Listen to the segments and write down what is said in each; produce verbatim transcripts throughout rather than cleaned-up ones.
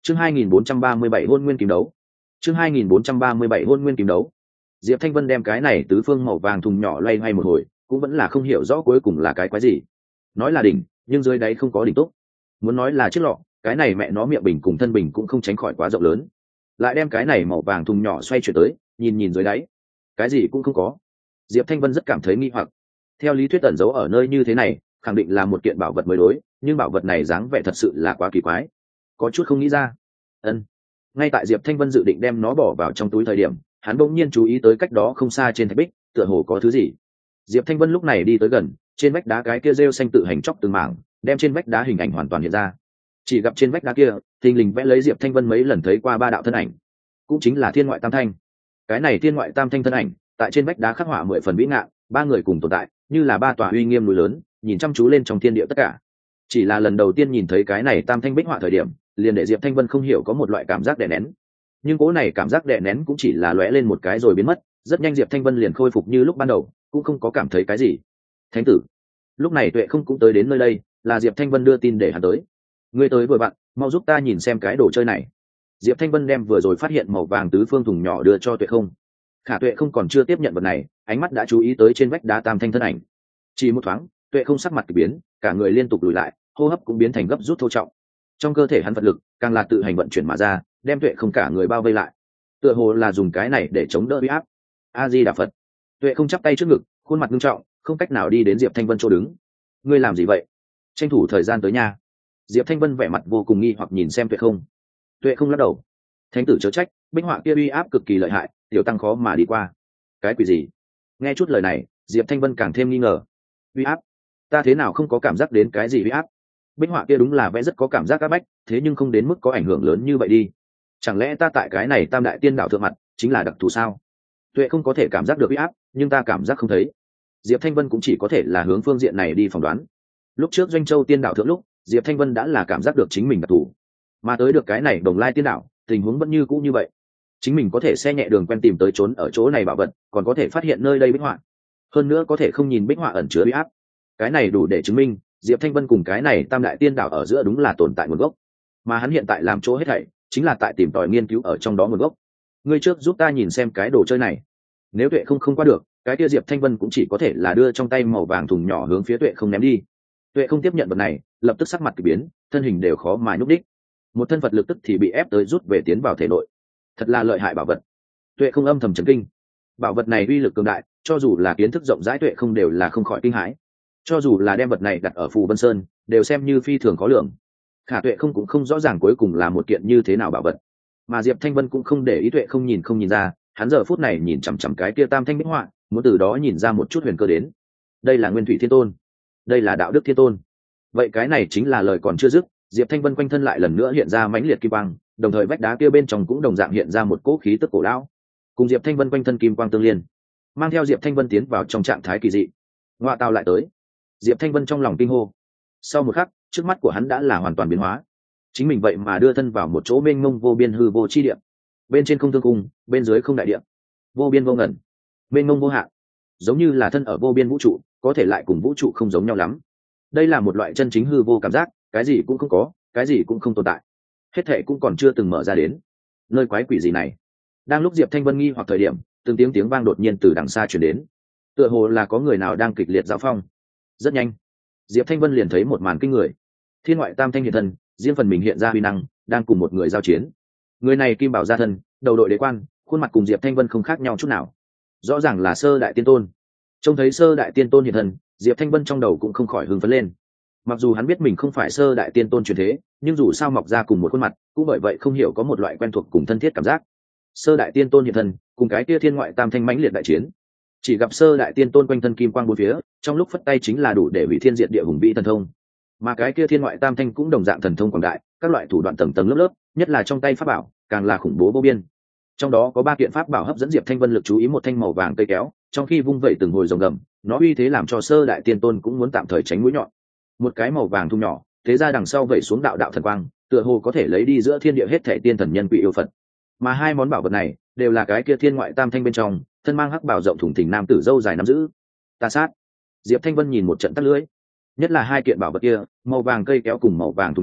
chương hai nghìn bốn trăm ba mươi bảy hôn nguyên kim đấu chương hai nghìn bốn trăm ba mươi bảy hôn nguyên kim đấu Diệp Thanh Vân đem cái này tứ phương màu vàng thùng nhỏ loay hoay một hồi, cũng vẫn là không hiểu rõ cuối cùng là cái quái gì. Nói là đỉnh, nhưng dưới đáy không có đỉnh túc. Muốn nói là chiếc lọ, cái này mẹ nó miệng bình cùng thân bình cũng không tránh khỏi quá rộng lớn. Lại đem cái này màu vàng thùng nhỏ xoay chuyển tới, nhìn nhìn dưới đáy, cái gì cũng không có. Diệp Thanh Vân rất cảm thấy nghi hoặc. Theo lý thuyết ẩn giấu ở nơi như thế này, khẳng định là một kiện bảo vật mới đối, nhưng bảo vật này dáng vẻ thật sự là quá kỳ quái, có chút không nghĩ ra. Ân. Ngay tại Diệp Thanh Vân dự định đem nó bỏ vào trong túi thời điểm, hắn bỗng nhiên chú ý tới cách đó không xa trên thạch bích tựa hồ có thứ gì. Diệp Thanh Vân lúc này đi tới gần, trên vách đá cái kia rêu xanh tự hành chóc từng mảng, đem trên vách đá hình ảnh hoàn toàn hiện ra. Chỉ gặp trên vách đá kia thình lình vẽ lấy Diệp Thanh Vân mấy lần thấy qua ba đạo thân ảnh, cũng chính là thiên ngoại tam thanh. Cái này thiên ngoại tam thanh thân ảnh tại trên vách đá khắc họa mười phần vĩ ngạn, ba người cùng tồn tại, như là ba tòa uy nghiêm núi lớn, nhìn chăm chú lên trong thiên địa tất cả. Chỉ là lần đầu tiên nhìn thấy cái này tam thanh bích họa thời điểm, liền để Diệp Thanh Vân không hiểu có một loại cảm giác đè nén. Nhưng cố này cảm giác đè nén cũng chỉ là lóe lên một cái rồi biến mất, rất nhanh Diệp Thanh Vân liền khôi phục như lúc ban đầu, cũng không có cảm thấy cái gì. Thánh tử, lúc này Tuệ không cũng tới đến nơi đây, là Diệp Thanh Vân đưa tin để hắn tới. Ngươi tới vừa vặn, mau giúp ta nhìn xem cái đồ chơi này. Diệp Thanh Vân đem vừa rồi phát hiện màu vàng tứ phương thùng nhỏ đưa cho Tuệ không. Khả Tuệ không còn chưa tiếp nhận vật này, ánh mắt đã chú ý tới trên vách đá tam thanh thân ảnh. Chỉ một thoáng, Tuệ không sắc mặt kỳ biến, cả người liên tục lùi lại, hô hấp cũng biến thành gấp rút thô trọng. Trong cơ thể hắn vật lực càng là tự hành vận chuyển mà ra, đem Tuệ không cả người bao vây lại, tựa hồ là dùng cái này để chống đỡ uy áp. A Di Đà Phật. Tuệ không chắp tay trước ngực, khuôn mặt nghiêm trọng, không cách nào đi đến Diệp Thanh Vân chỗ đứng. Ngươi làm gì vậy? Tranh thủ thời gian tới nhà. Diệp Thanh Vân vẻ mặt vô cùng nghi hoặc nhìn xem Tuệ không. Tuệ không lắc đầu. Thánh tử chớ trách, bích họa kia uy áp cực kỳ lợi hại, tiểu tăng khó mà đi qua. Cái quỷ gì? Nghe chút lời này, Diệp Thanh Vân càng thêm nghi ngờ. Uy áp? Ta thế nào không có cảm giác đến cái gì uy áp? Bích họa kia đúng là vẽ rất có cảm giác áp bách, thế nhưng không đến mức có ảnh hưởng lớn như vậy đi. Chẳng lẽ ta tại cái này tam đại tiên đạo thượng mặt chính là đặc thù sao? Tuệ không có thể cảm giác được uy áp, nhưng ta cảm giác không thấy. Diệp Thanh Vân cũng chỉ có thể là hướng phương diện này đi phỏng đoán. Lúc trước Doanh Châu tiên đạo thượng lúc, Diệp Thanh Vân đã là cảm giác được chính mình đặc thù, mà tới được cái này Đồng Lai tiên đạo, tình huống vẫn như cũ như vậy. Chính mình có thể xe nhẹ đường quen tìm tới trốn ở chỗ này bảo vật, còn có thể phát hiện nơi đây bích họa, hơn nữa có thể không nhìn bích họa ẩn chứa uy áp. Cái này đủ để chứng minh Diệp Thanh Vân cùng cái này tam đại tiên đạo ở giữa đúng là tồn tại nguồn gốc, mà hắn hiện tại làm chỗ hết thảy chính là tại tìm tòi nghiên cứu ở trong đó nguồn gốc. Ngươi trước giúp ta nhìn xem cái đồ chơi này. Nếu Tuệ không không qua được, cái kia Diệp Thanh Vân cũng chỉ có thể là đưa trong tay màu vàng thùng nhỏ hướng phía Tuệ không ném đi. Tuệ không tiếp nhận vật này, lập tức sắc mặt kỳ biến, thân hình đều khó mà nhúc đích. Một thân vật lực tức thì bị ép tới rút về tiến vào thể nội. Thật là lợi hại bảo vật. Tuệ không âm thầm chấn kinh. Bảo vật này uy lực cường đại, cho dù là kiến thức rộng rãi Tuệ không đều là không khỏi kinh hãi. Cho dù là đem vật này đặt ở Phù Vân Sơn, đều xem như phi thường khó lường. Khả Tuệ không cũng không rõ ràng cuối cùng là một kiện như thế nào bảo vật, mà Diệp Thanh Vân cũng không để ý Tuệ không nhìn không nhìn ra, hắn giờ phút này nhìn chằm chằm cái kia tam thanh bích họa, muốn từ đó nhìn ra một chút huyền cơ đến. Đây là Nguyên Thủy Thiên Tôn, đây là Đạo Đức Thiên Tôn. Vậy cái này chính là lời còn chưa dứt, Diệp Thanh Vân quanh thân lại lần nữa hiện ra mãnh liệt kim quang, đồng thời vách đá kia bên trong cũng đồng dạng hiện ra một cỗ khí tức cổ lão, cùng Diệp Thanh Vân quanh thân kim quang tương liên, mang theo Diệp Thanh Vân tiến vào trong trạng thái kỳ dị. Ngoại tao lại tới. Diệp Thanh Vân trong lòng kinh hô. Sau một khắc, trước mắt của hắn đã là hoàn toàn biến hóa. Chính mình vậy mà đưa thân vào một chỗ mênh mông vô biên hư vô chi địa. Bên trên không thương cung, bên dưới không đại địa. Vô biên vô ngần, mênh mông vô hạn, giống như là thân ở vô biên vũ trụ, có thể lại cùng vũ trụ không giống nhau lắm. Đây là một loại chân chính hư vô cảm giác, cái gì cũng không có, cái gì cũng không tồn tại. Hết thảy cũng còn chưa từng mở ra đến. Nơi quái quỷ gì này? Đang lúc Diệp Thanh Vân nghi hoặc thời điểm, từng tiếng tiếng vang đột nhiên từ đằng xa truyền đến. Tựa hồ là có người nào đang kịch liệt giao phong. Rất nhanh, Diệp Thanh Vân liền thấy một màn kinh người. Thiên ngoại tam thanh hiện thân, riêng phần mình hiện ra uy năng, đang cùng một người giao chiến. Người này kim bảo gia thân, đầu đội đế quan, khuôn mặt cùng Diệp Thanh Vân không khác nhau chút nào. Rõ ràng là Sơ Đại Tiên Tôn. Trông thấy Sơ Đại Tiên Tôn hiện thân, Diệp Thanh Vân trong đầu cũng không khỏi hưng phấn lên. Mặc dù hắn biết mình không phải Sơ Đại Tiên Tôn truyền thế, nhưng dù sao mọc ra cùng một khuôn mặt, cũng bởi vậy không hiểu có một loại quen thuộc cùng thân thiết cảm giác. Sơ Đại Tiên Tôn hiện thân, cùng cái kia thiên ngoại tam thanh mãnh liệt đại chiến. Chỉ gặp Sơ Đại Tiên Tôn quanh thân kim quang bốn phía, trong lúc phất tay chính là đủ để hủy thiên diệt địa hùng vĩ thần thông. Mà cái kia thiên ngoại tam thanh cũng đồng dạng thần thông quảng đại, các loại thủ đoạn tầng tầng lớp lớp, nhất là trong tay pháp bảo, càng là khủng bố vô biên. Trong đó có ba kiện pháp bảo hấp dẫn Diệp Thanh Vân lực chú ý, một thanh màu vàng cây kéo, trong khi vung vẩy từng hồi rồng gầm, nó uy thế làm cho Sơ Đại Tiên Tôn cũng muốn tạm thời tránh mũi nhọn. Một cái màu vàng thung nhỏ, thế ra đằng sau vẩy xuống đạo đạo thần quang, tựa hồ có thể lấy đi giữa thiên địa hết thảy tiên thần nhân quỷ yêu Phật. Mà hai món bảo vật này đều là cái kia thiên ngoại tam thanh bên trong, thân mang hắc bảo rộng thùng thình nam tử dâu dài nắm giữ. Ta sát. Diệp Thanh Vân nhìn một trận tắt lưỡi. Nhất là hai kiện bảo vật kia, màu vàng cây kéo cùng màu vàng thùng nhỏ,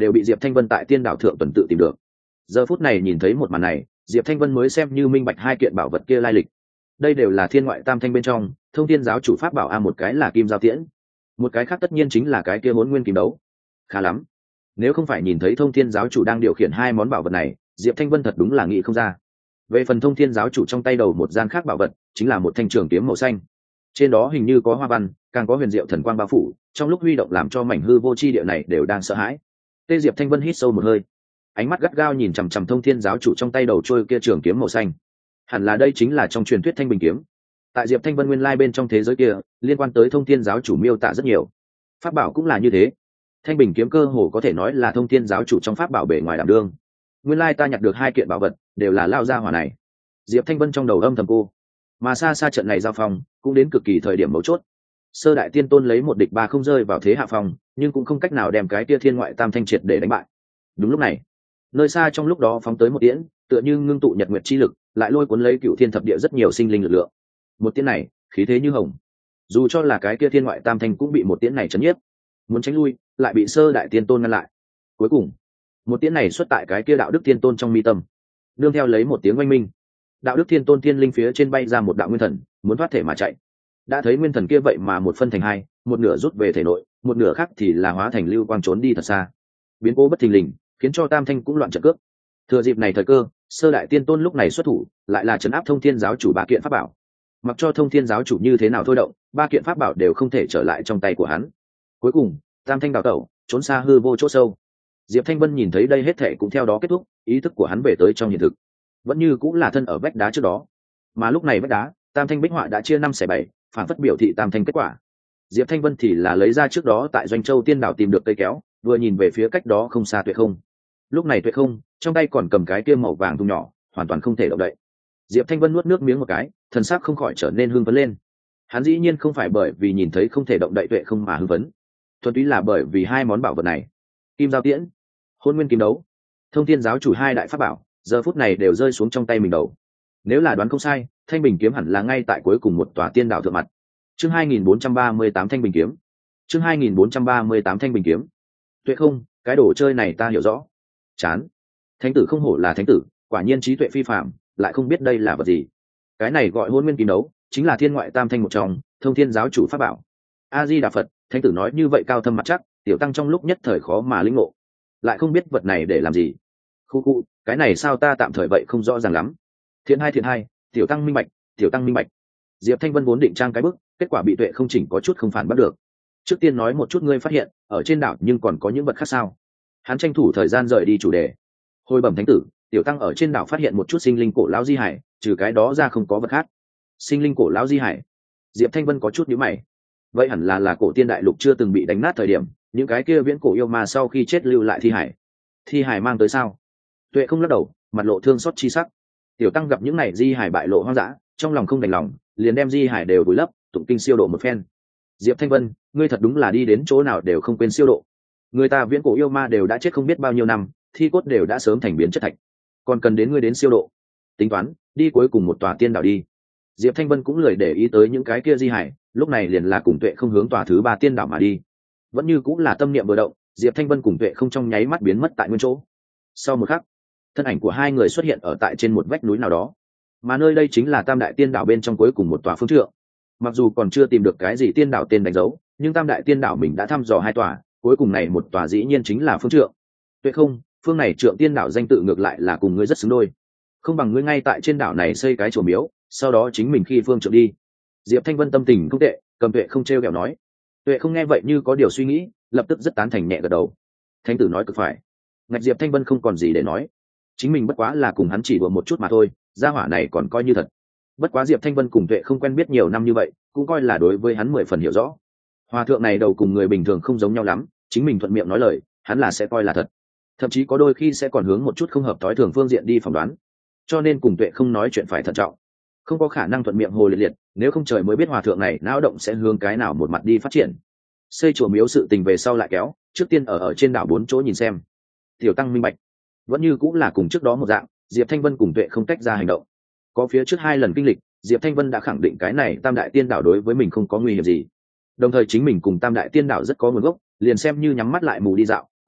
đều bị diệp thanh vân tại tiên đảo thượng tuần tự tìm được. Giờ phút này nhìn thấy một màn này, diệp thanh vân mới xem như minh bạch hai kiện bảo vật kia lai lịch. Đây đều là thiên ngoại tam thanh bên trong thông thiên giáo chủ pháp bảo a, một cái là kim giao tiễn, một cái khác tất nhiên chính là cái kia hỗn nguyên kim đấu. Khá lắm, nếu không phải nhìn thấy thông thiên giáo chủ đang điều khiển hai món bảo vật này, diệp thanh vân thật đúng là nghĩ không ra. Về phần thông thiên giáo chủ trong tay đầu một gian khác bảo vật chính là một thanh trường kiếm màu xanh, trên đó hình như có hoa văn, càng có huyền diệu thần quang bao phủ, trong lúc huy động làm cho mảnh hư vô chi địa này đều đang sợ hãi. Tê Diệp Thanh Vân hít sâu một hơi, ánh mắt gắt gao nhìn chằm chằm thông thiên giáo chủ trong tay đầu trôi kia trường kiếm màu xanh. Hẳn là đây chính là trong truyền thuyết thanh bình kiếm. Tại Diệp Thanh Vân nguyên lai bên trong thế giới kia, liên quan tới thông thiên giáo chủ miêu tả rất nhiều, pháp bảo cũng là như thế. Thanh bình kiếm cơ hồ có thể nói là thông thiên giáo chủ trong pháp bảo bề ngoài đảm đương. Nguyên lai ta nhặt được hai kiện bảo vật đều là lao ra hỏa này. Diệp Thanh Vân trong đầu âm thầm cô, mà xa xa trận này giao phong cũng đến cực kỳ thời điểm mấu chốt. Sơ đại tiên tôn lấy một địch ba không rơi vào thế hạ phong, nhưng cũng không cách nào đem cái tia thiên ngoại tam thanh triệt để đánh bại. Đúng lúc này, nơi xa trong lúc đó phóng tới một tiễn, tựa như ngưng tụ nhật nguyệt chi lực, lại lôi cuốn lấy cựu thiên thập địa rất nhiều sinh linh lực lượng. Một tiễn này khí thế như hồng, dù cho là cái kia thiên ngoại tam thanh cũng bị một tiễn này chấn nhiếp, muốn tránh lui lại bị sơ đại tiên tôn ngăn lại. Cuối cùng một tiễn này xuất tại cái kia đạo đức tiên tôn trong mi tâm, nương theo lấy một tiếng oanh minh, đạo đức thiên tôn thiên linh phía trên bay ra một đạo nguyên thần, muốn thoát thể mà chạy. Đã thấy nguyên thần kia vậy mà một phân thành hai, một nửa rút về thể nội, một nửa khác thì là hóa thành lưu quang trốn đi thật xa. Biến cố bất thình lình khiến cho tam thanh cũng loạn trận cước. Thừa dịp này thời cơ, sơ đại tiên tôn lúc này xuất thủ, lại là trấn áp thông thiên giáo chủ ba kiện pháp bảo. Mặc cho thông thiên giáo chủ như thế nào thôi động, ba kiện pháp bảo đều không thể trở lại trong tay của hắn. Cuối cùng tam thanh đào tẩu, trốn xa hư vô chỗ sâu. Diệp Thanh Vân nhìn thấy đây hết thể cũng theo đó kết thúc, ý thức của hắn về tới trong hiện thực, vẫn như cũng là thân ở vách đá trước đó, mà lúc này vách đá tam thanh bích họa đã chia năm xẻ bảy, phản phất biểu thị tam thanh kết quả. Diệp Thanh Vân thì là lấy ra trước đó tại Doanh Châu Tiên Đảo tìm được cây kéo, vừa nhìn về phía cách đó không xa Tuệ Không. Lúc này Tuệ Không trong tay còn cầm cái kia màu vàng thùng nhỏ, hoàn toàn không thể động đậy. Diệp Thanh Vân nuốt nước miếng một cái, thần sắc không khỏi trở nên hưng phấn lên. Hắn dĩ nhiên không phải bởi vì nhìn thấy không thể động đậy Tuệ Không mà hưng phấn, thuần túy là bởi vì hai món bảo vật này, Kim Giao Tiễn, Hôn Nguyên Kiếm Đấu, Thông Thiên giáo chủ hai đại pháp bảo, giờ phút này đều rơi xuống trong tay mình đầu. Nếu là đoán không sai, thanh bình kiếm hẳn là ngay tại cuối cùng một tòa tiên đảo thượng mặt. Chương hai nghìn bốn trăm ba mươi tám thanh bình kiếm. Chương hai nghìn bốn trăm ba mươi tám thanh bình kiếm. Tuệ Không, cái đồ chơi này ta hiểu rõ. Chán. Thánh tử không hổ là thánh tử, quả nhiên trí tuệ phi phàm, lại không biết đây là vật gì. Cái này gọi Hôn Nguyên Kiếm Đấu, chính là thiên ngoại tam thanh một trong, Thông Thiên giáo chủ pháp bảo. A Di Đà Phật, thánh tử nói như vậy cao thâm mặt chắc, tiểu tăng trong lúc nhất thời khó mà lĩnh ngộ, lại không biết vật này để làm gì. Khu khu, cái này sao ta tạm thời vậy không rõ ràng lắm. Thiện hai thiện hai, tiểu tăng minh bạch, tiểu tăng minh bạch. Diệp Thanh Vân vốn định trang cái bức, kết quả bị Tuệ Không chỉnh có chút không phản bắt được. Trước tiên nói một chút ngươi phát hiện ở trên đảo nhưng còn có những vật khác sao? Hắn tranh thủ thời gian rời đi chủ đề. Hồi bẩm thánh tử, tiểu tăng ở trên đảo phát hiện một chút sinh linh cổ lão di hải, trừ cái đó ra không có vật khác. Sinh linh cổ lão di hải? Diệp Thanh Vân có chút nhíu mày. Vậy hẳn là là cổ tiên đại lục chưa từng bị đánh nát thời điểm, những cái kia viễn cổ yêu ma sau khi chết lưu lại thi hải. Thi hải mang tới sao? Tuệ Không lắc đầu, mặt lộ thương xót chi sắc. Tiểu tăng gặp những này di hải bại lộ hoang dã, trong lòng không đành lòng, liền đem di hải đều vùi lấp, tụng kinh siêu độ một phen. Diệp Thanh Vân, ngươi thật đúng là đi đến chỗ nào đều không quên siêu độ. Người ta viễn cổ yêu ma đều đã chết không biết bao nhiêu năm, thi cốt đều đã sớm thành biến chất thạch, còn cần đến ngươi đến siêu độ? Tính toán, đi cuối cùng một tòa tiên đảo đi. Diệp Thanh Vân cũng lười để ý tới những cái kia di hải, lúc này liền là cùng Tuệ Không hướng tòa thứ ba tiên đảo mà đi. Vẫn như cũng là tâm niệm vừa động, Diệp Thanh Vân cùng Tuệ Không trong nháy mắt biến mất tại nguyên chỗ. Sau một khắc, thân ảnh của hai người xuất hiện ở tại trên một vách núi nào đó, mà nơi đây chính là Tam Đại Tiên Đảo bên trong cuối cùng một tòa phương trượng. Mặc dù còn chưa tìm được cái gì tiên đảo tên đánh dấu, nhưng Tam Đại Tiên Đảo mình đã thăm dò hai tòa, cuối cùng này một tòa dĩ nhiên chính là phương trượng. Tuệ Không, phương này trượng tiên đảo danh tự ngược lại là cùng ngươi rất xứng đôi, không bằng ngươi ngay tại trên đảo này xây cái chùa miếu, sau đó chính mình khi phương trượng đi. Diệp Thanh Vân tâm tình không tệ, cầm Tuệ Không treo kẹo nói. Tuệ Không nghe vậy như có điều suy nghĩ, lập tức rất tán thành nhẹ gật đầu. Thánh tử nói cực phải. Ngạch Diệp Thanh Vân không còn gì để nói, chính mình bất quá là cùng hắn chỉ đùa một chút mà thôi, gia hỏa này còn coi như thật. Bất quá Diệp Thanh Vân cùng Tuệ Không quen biết nhiều năm như vậy, cũng coi là đối với hắn mười phần hiểu rõ. Hòa thượng này đầu cùng người bình thường không giống nhau lắm, chính mình thuận miệng nói lời, hắn là sẽ coi là thật, thậm chí có đôi khi sẽ còn hướng một chút không hợp thói thường phương diện đi phỏng đoán, cho nên cùng Tuệ Không nói chuyện phải thận trọng, không có khả năng thuận miệng hồ liệt liệt, nếu không trời mới biết hòa thượng này não động sẽ hướng cái nào một mặt đi phát triển. Xây chùa miếu sự tình về sau lại kéo, trước tiên ở ở trên đảo bốn chỗ nhìn xem. Tiểu tăng minh bạch. Vẫn như cũng là cùng trước đó một dạng, Diệp Thanh Vân cùng Tuệ Không tách ra hành động. Có phía trước hai lần kinh lịch, Diệp Thanh Vân đã khẳng định cái này Tam Đại Tiên Đảo đối với mình không có nguy hiểm gì. Đồng thời chính mình cùng Tam Đại Tiên Đảo rất có nguồn gốc, liền xem như nhắm mắt lại mù đi dạo,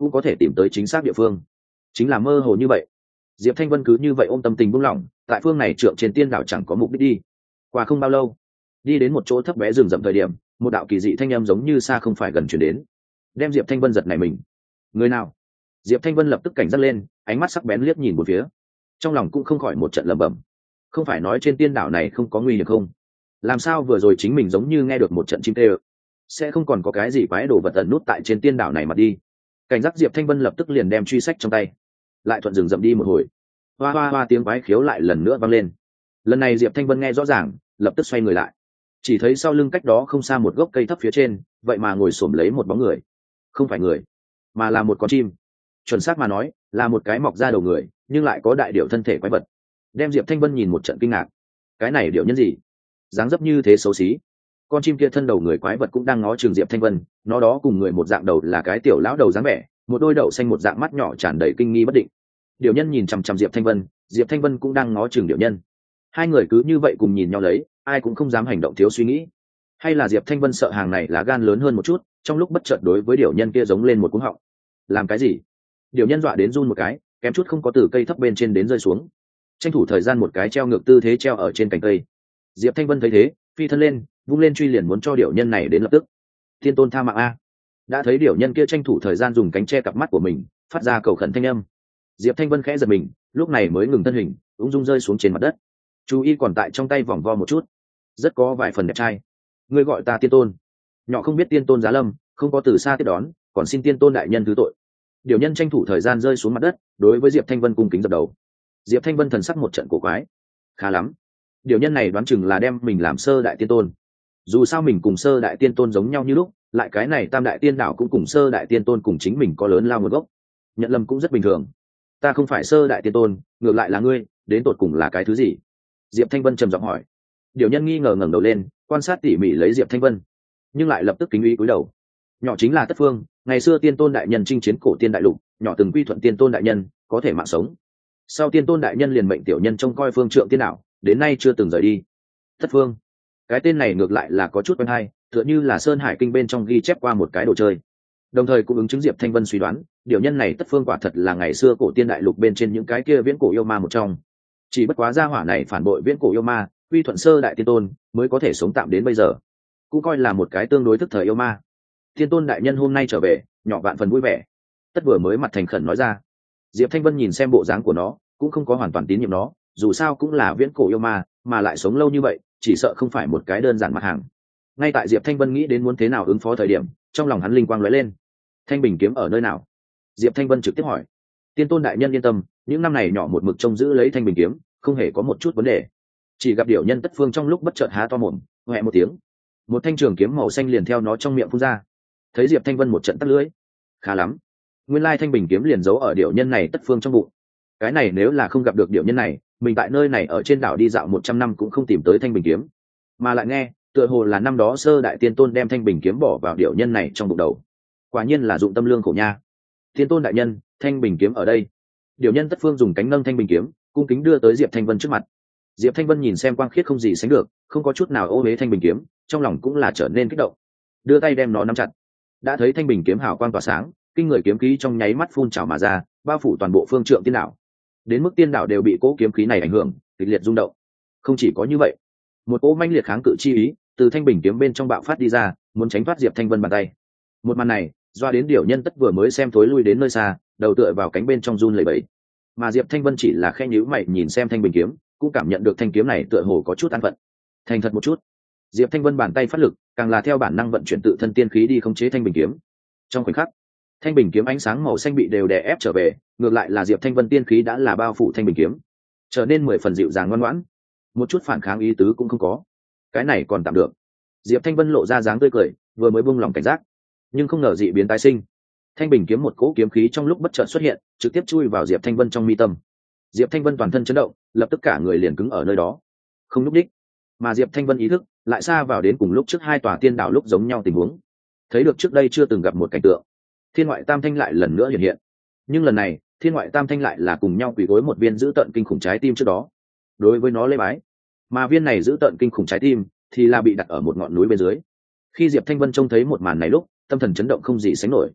cũng có thể tìm tới chính xác địa phương, chính là mơ hồ như vậy. Diệp Thanh Vân cứ như vậy ôm tâm tình buông lỏng, tại phương này trượng trên tiên đảo chẳng có mục đích đi. Qua không bao lâu, đi đến một chỗ thấp bé rừng rậm thời điểm, một đạo kỳ dị thanh âm giống như xa không phải gần chuyển đến, đem Diệp Thanh Vân giật nảy mình. Người nào? Diệp Thanh Vân lập tức cảnh giác lên, ánh mắt sắc bén liếc nhìn một phía, trong lòng cũng không khỏi một trận lẩm bẩm. Không phải nói trên tiên đảo này không có nguy hiểm không? Làm sao vừa rồi chính mình giống như nghe được một trận chim kêu? Sẽ không còn có cái gì quái đồ vật ẩn nút tại trên tiên đảo này mà đi. Cảnh giác Diệp Thanh Vân lập tức liền đem truy sách trong tay, lại thuận rừng rậm đi một hồi. Hoa hoa hoa tiếng quái khiếu lại lần nữa vang lên. Lần này Diệp Thanh Vân nghe rõ ràng, lập tức xoay người lại, chỉ thấy sau lưng cách đó không xa một gốc cây thấp phía trên, vậy mà ngồi xổm lấy một bóng người. Không phải người, mà là một con chim. Chuẩn xác mà nói, là một cái mọc ra đầu người, nhưng lại có đại điểu thân thể quái vật. Đem Diệp Thanh Vân nhìn một trận kinh ngạc. Cái này điểu nhân gì? Dáng dấp như thế xấu xí. Con chim kia thân đầu người quái vật cũng đang ngó chừng Diệp Thanh Vân, nó đó cùng người một dạng đầu là cái tiểu lão đầu dáng vẻ, một đôi đậu xanh một dạng mắt nhỏ tràn đầy kinh nghi bất định. Điểu nhân nhìn chằm chằm Diệp Thanh Vân, Diệp Thanh Vân cũng đang ngó chừng điểu nhân. Hai người cứ như vậy cùng nhìn nhau lấy, ai cũng không dám hành động thiếu suy nghĩ. Hay là Diệp Thanh Vân sợ hàng này lá gan lớn hơn một chút, trong lúc bất chợt đối với điểu nhân kia giống lên một cú họng. Làm cái gì? Điểu nhân dọa đến run một cái, kém chút không có từ cây thấp bên trên đến rơi xuống. Tranh thủ thời gian một cái treo ngược tư thế treo ở trên cành cây. Diệp Thanh Vân thấy thế, phi thân lên, vung lên truy liền muốn cho điểu nhân này đến lập tức. Thiên tôn tha mạng a! Đã thấy điểu nhân kia tranh thủ thời gian dùng cánh che cặp mắt của mình, phát ra cầu khẩn thanh âm. Diệp Thanh Vân khẽ giật mình, lúc này mới ngừng thân hình, ung dung rơi xuống trên mặt đất. Chú ý còn tại trong tay vòng vo một chút, rất có vài phần đẹp trai. Ngươi gọi ta tiên tôn. Nhỏ không biết tiên tôn giá lâm, không có từ xa tiếp đón, còn xin tiên tôn đại nhân thứ tội. Điểu nhân tranh thủ thời gian rơi xuống mặt đất, đối với Diệp Thanh Vân cung kính dập đầu. Diệp Thanh Vân thần sắc một trận cổ quái. Khá lắm, điểu nhân này đoán chừng là đem mình làm sơ đại tiên tôn. Dù sao mình cùng sơ đại tiên tôn giống nhau như lúc, lại cái này tam đại tiên đảo cũng cùng sơ đại tiên tôn cùng chính mình có lớn lao nguồn gốc, nhận lầm cũng rất bình thường. Ta không phải sơ đại tiên tôn, ngược lại là ngươi, đến tột cùng là cái thứ gì? Diệp Thanh Vân trầm giọng hỏi. Điểu nhân nghi ngờ ngẩng đầu lên, quan sát tỉ mỉ lấy Diệp Thanh Vân, nhưng lại lập tức kính uy cúi đầu. Nhỏ chính là Tất Phương, ngày xưa tiên tôn đại nhân chinh chiến cổ tiên đại lục, nhỏ từng quy thuận tiên tôn đại nhân, có thể mạng sống. Sau tiên tôn đại nhân liền mệnh tiểu nhân trông coi phương trượng tiên đảo, đến nay chưa từng rời đi. Tất Phương, cái tên này ngược lại là có chút quen hay, tựa như là Sơn Hải Kinh bên trong ghi chép qua một cái đồ chơi. Đồng thời cũng ứng chứng Diệp Thanh Vân suy đoán, điều nhân này Tất Phương quả thật là ngày xưa cổ tiên đại lục bên trên những cái kia viễn cổ yêu ma một trong. Chỉ bất quá gia hỏa này phản bội viễn cổ yêu ma, quy thuận sơ đại tiên tôn, mới có thể sống tạm đến bây giờ. Cũng coi là một cái tương đối thức thời yêu ma. Tiên tôn đại nhân hôm nay trở về, nhỏ vạn phần vui vẻ. Tất vừa mới mặt thành khẩn nói ra. Diệp Thanh Vân nhìn xem bộ dáng của nó, cũng không có hoàn toàn tín nhiệm nó, dù sao cũng là viễn cổ yêu ma, mà lại sống lâu như vậy, chỉ sợ không phải một cái đơn giản mặt hàng. Ngay tại Diệp Thanh Vân nghĩ đến muốn thế nào ứng phó thời điểm, trong lòng hắn linh quang lóe lên. Thanh bình kiếm ở nơi nào? Diệp Thanh Vân trực tiếp hỏi. Tiên tôn đại nhân yên tâm, những năm này nhỏ một mực trông giữ lấy thanh bình kiếm, không hề có một chút vấn đề. Chỉ gặp điểu nhân Tất Phương trong lúc bất chợt há to mồm, hoẹ một tiếng, một thanh trường kiếm màu xanh liền theo nó trong miệng phun ra. Thấy Diệp Thanh Vân một trận tắt lưỡi. Khá lắm, nguyên lai thanh bình kiếm liền giấu ở điểu nhân này Tất Phương trong bụng. Cái này nếu là không gặp được điểu nhân này, mình tại nơi này ở trên đảo đi dạo một trăm năm cũng không tìm tới thanh bình kiếm. Mà lại nghe, tựa hồ là năm đó sơ đại tiên tôn đem thanh bình kiếm bỏ vào điểu nhân này trong bụng đầu. Quả nhiên là dụng tâm lương khổ nha. Tiên tôn đại nhân, thanh bình kiếm ở đây. Điểu nhân Tất Phương dùng cánh nâng thanh bình kiếm, cung kính đưa tới Diệp Thanh Vân trước mặt. Diệp Thanh Vân nhìn xem quang khiết không gì sánh được, không có chút nào ô uế thanh bình kiếm, trong lòng cũng là trở nên kích động. Đưa tay đem nó nắm chặt. Đã thấy thanh bình kiếm hào quang tỏa sáng, kinh người kiếm khí trong nháy mắt phun trào mà ra, bao phủ toàn bộ phương trượng tiên đảo. Đến mức tiên đảo đều bị cỗ kiếm khí này ảnh hưởng, kịch liệt rung động. Không chỉ có như vậy, một cỗ manh liệt kháng cự chi ý từ thanh bình kiếm bên trong bạo phát đi ra, muốn tránh thoát Diệp Thanh Vân bàn tay. Một màn này, doa đến điểu nhân Tất vừa mới xem thối lui đến nơi xa, đầu tựa vào cánh bên trong run lẩy bẩy. Mà Diệp Thanh Vân chỉ là khẽ nhíu mày nhìn xem thanh bình kiếm, cũng cảm nhận được thanh kiếm này tựa hồ có chút an phận. Thành thật một chút. Diệp Thanh Vân bàn tay phát lực, càng là theo bản năng vận chuyển tự thân tiên khí đi khống chế thanh bình kiếm. Trong khoảnh khắc, thanh bình kiếm ánh sáng màu xanh bị đều đè ép trở về, ngược lại là Diệp Thanh Vân tiên khí đã là bao phủ thanh bình kiếm, trở nên mười phần dịu dàng ngoan ngoãn, một chút phản kháng ý tứ cũng không có. Cái này còn tạm được. Diệp Thanh Vân lộ ra dáng tươi cười, vừa mới buông lòng cảnh giác, nhưng không ngờ dị biến tái sinh. Thanh bình kiếm một cỗ kiếm khí trong lúc bất chợt xuất hiện, trực tiếp chui vào Diệp Thanh Vân trong mi tâm. Diệp Thanh Vân toàn thân chấn động, lập tức cả người liền cứng ở nơi đó, không lúc đích. Mà Diệp Thanh Vân ý thức lại xa vào đến cùng lúc trước hai tòa tiên đảo lúc giống nhau tình huống, thấy được trước đây chưa từng gặp một cảnh tượng. Thiên ngoại tam thanh lại lần nữa hiện hiện, nhưng lần này thiên ngoại tam thanh lại là cùng nhau quỳ gối một viên giữ tận kinh khủng trái tim trước đó, đối với nó lễ bái. Mà viên này giữ tận kinh khủng trái tim thì là bị đặt ở một ngọn núi bên dưới. Khi Diệp Thanh Vân trông thấy một màn này lúc, tâm thần chấn động không gì sánh nổi.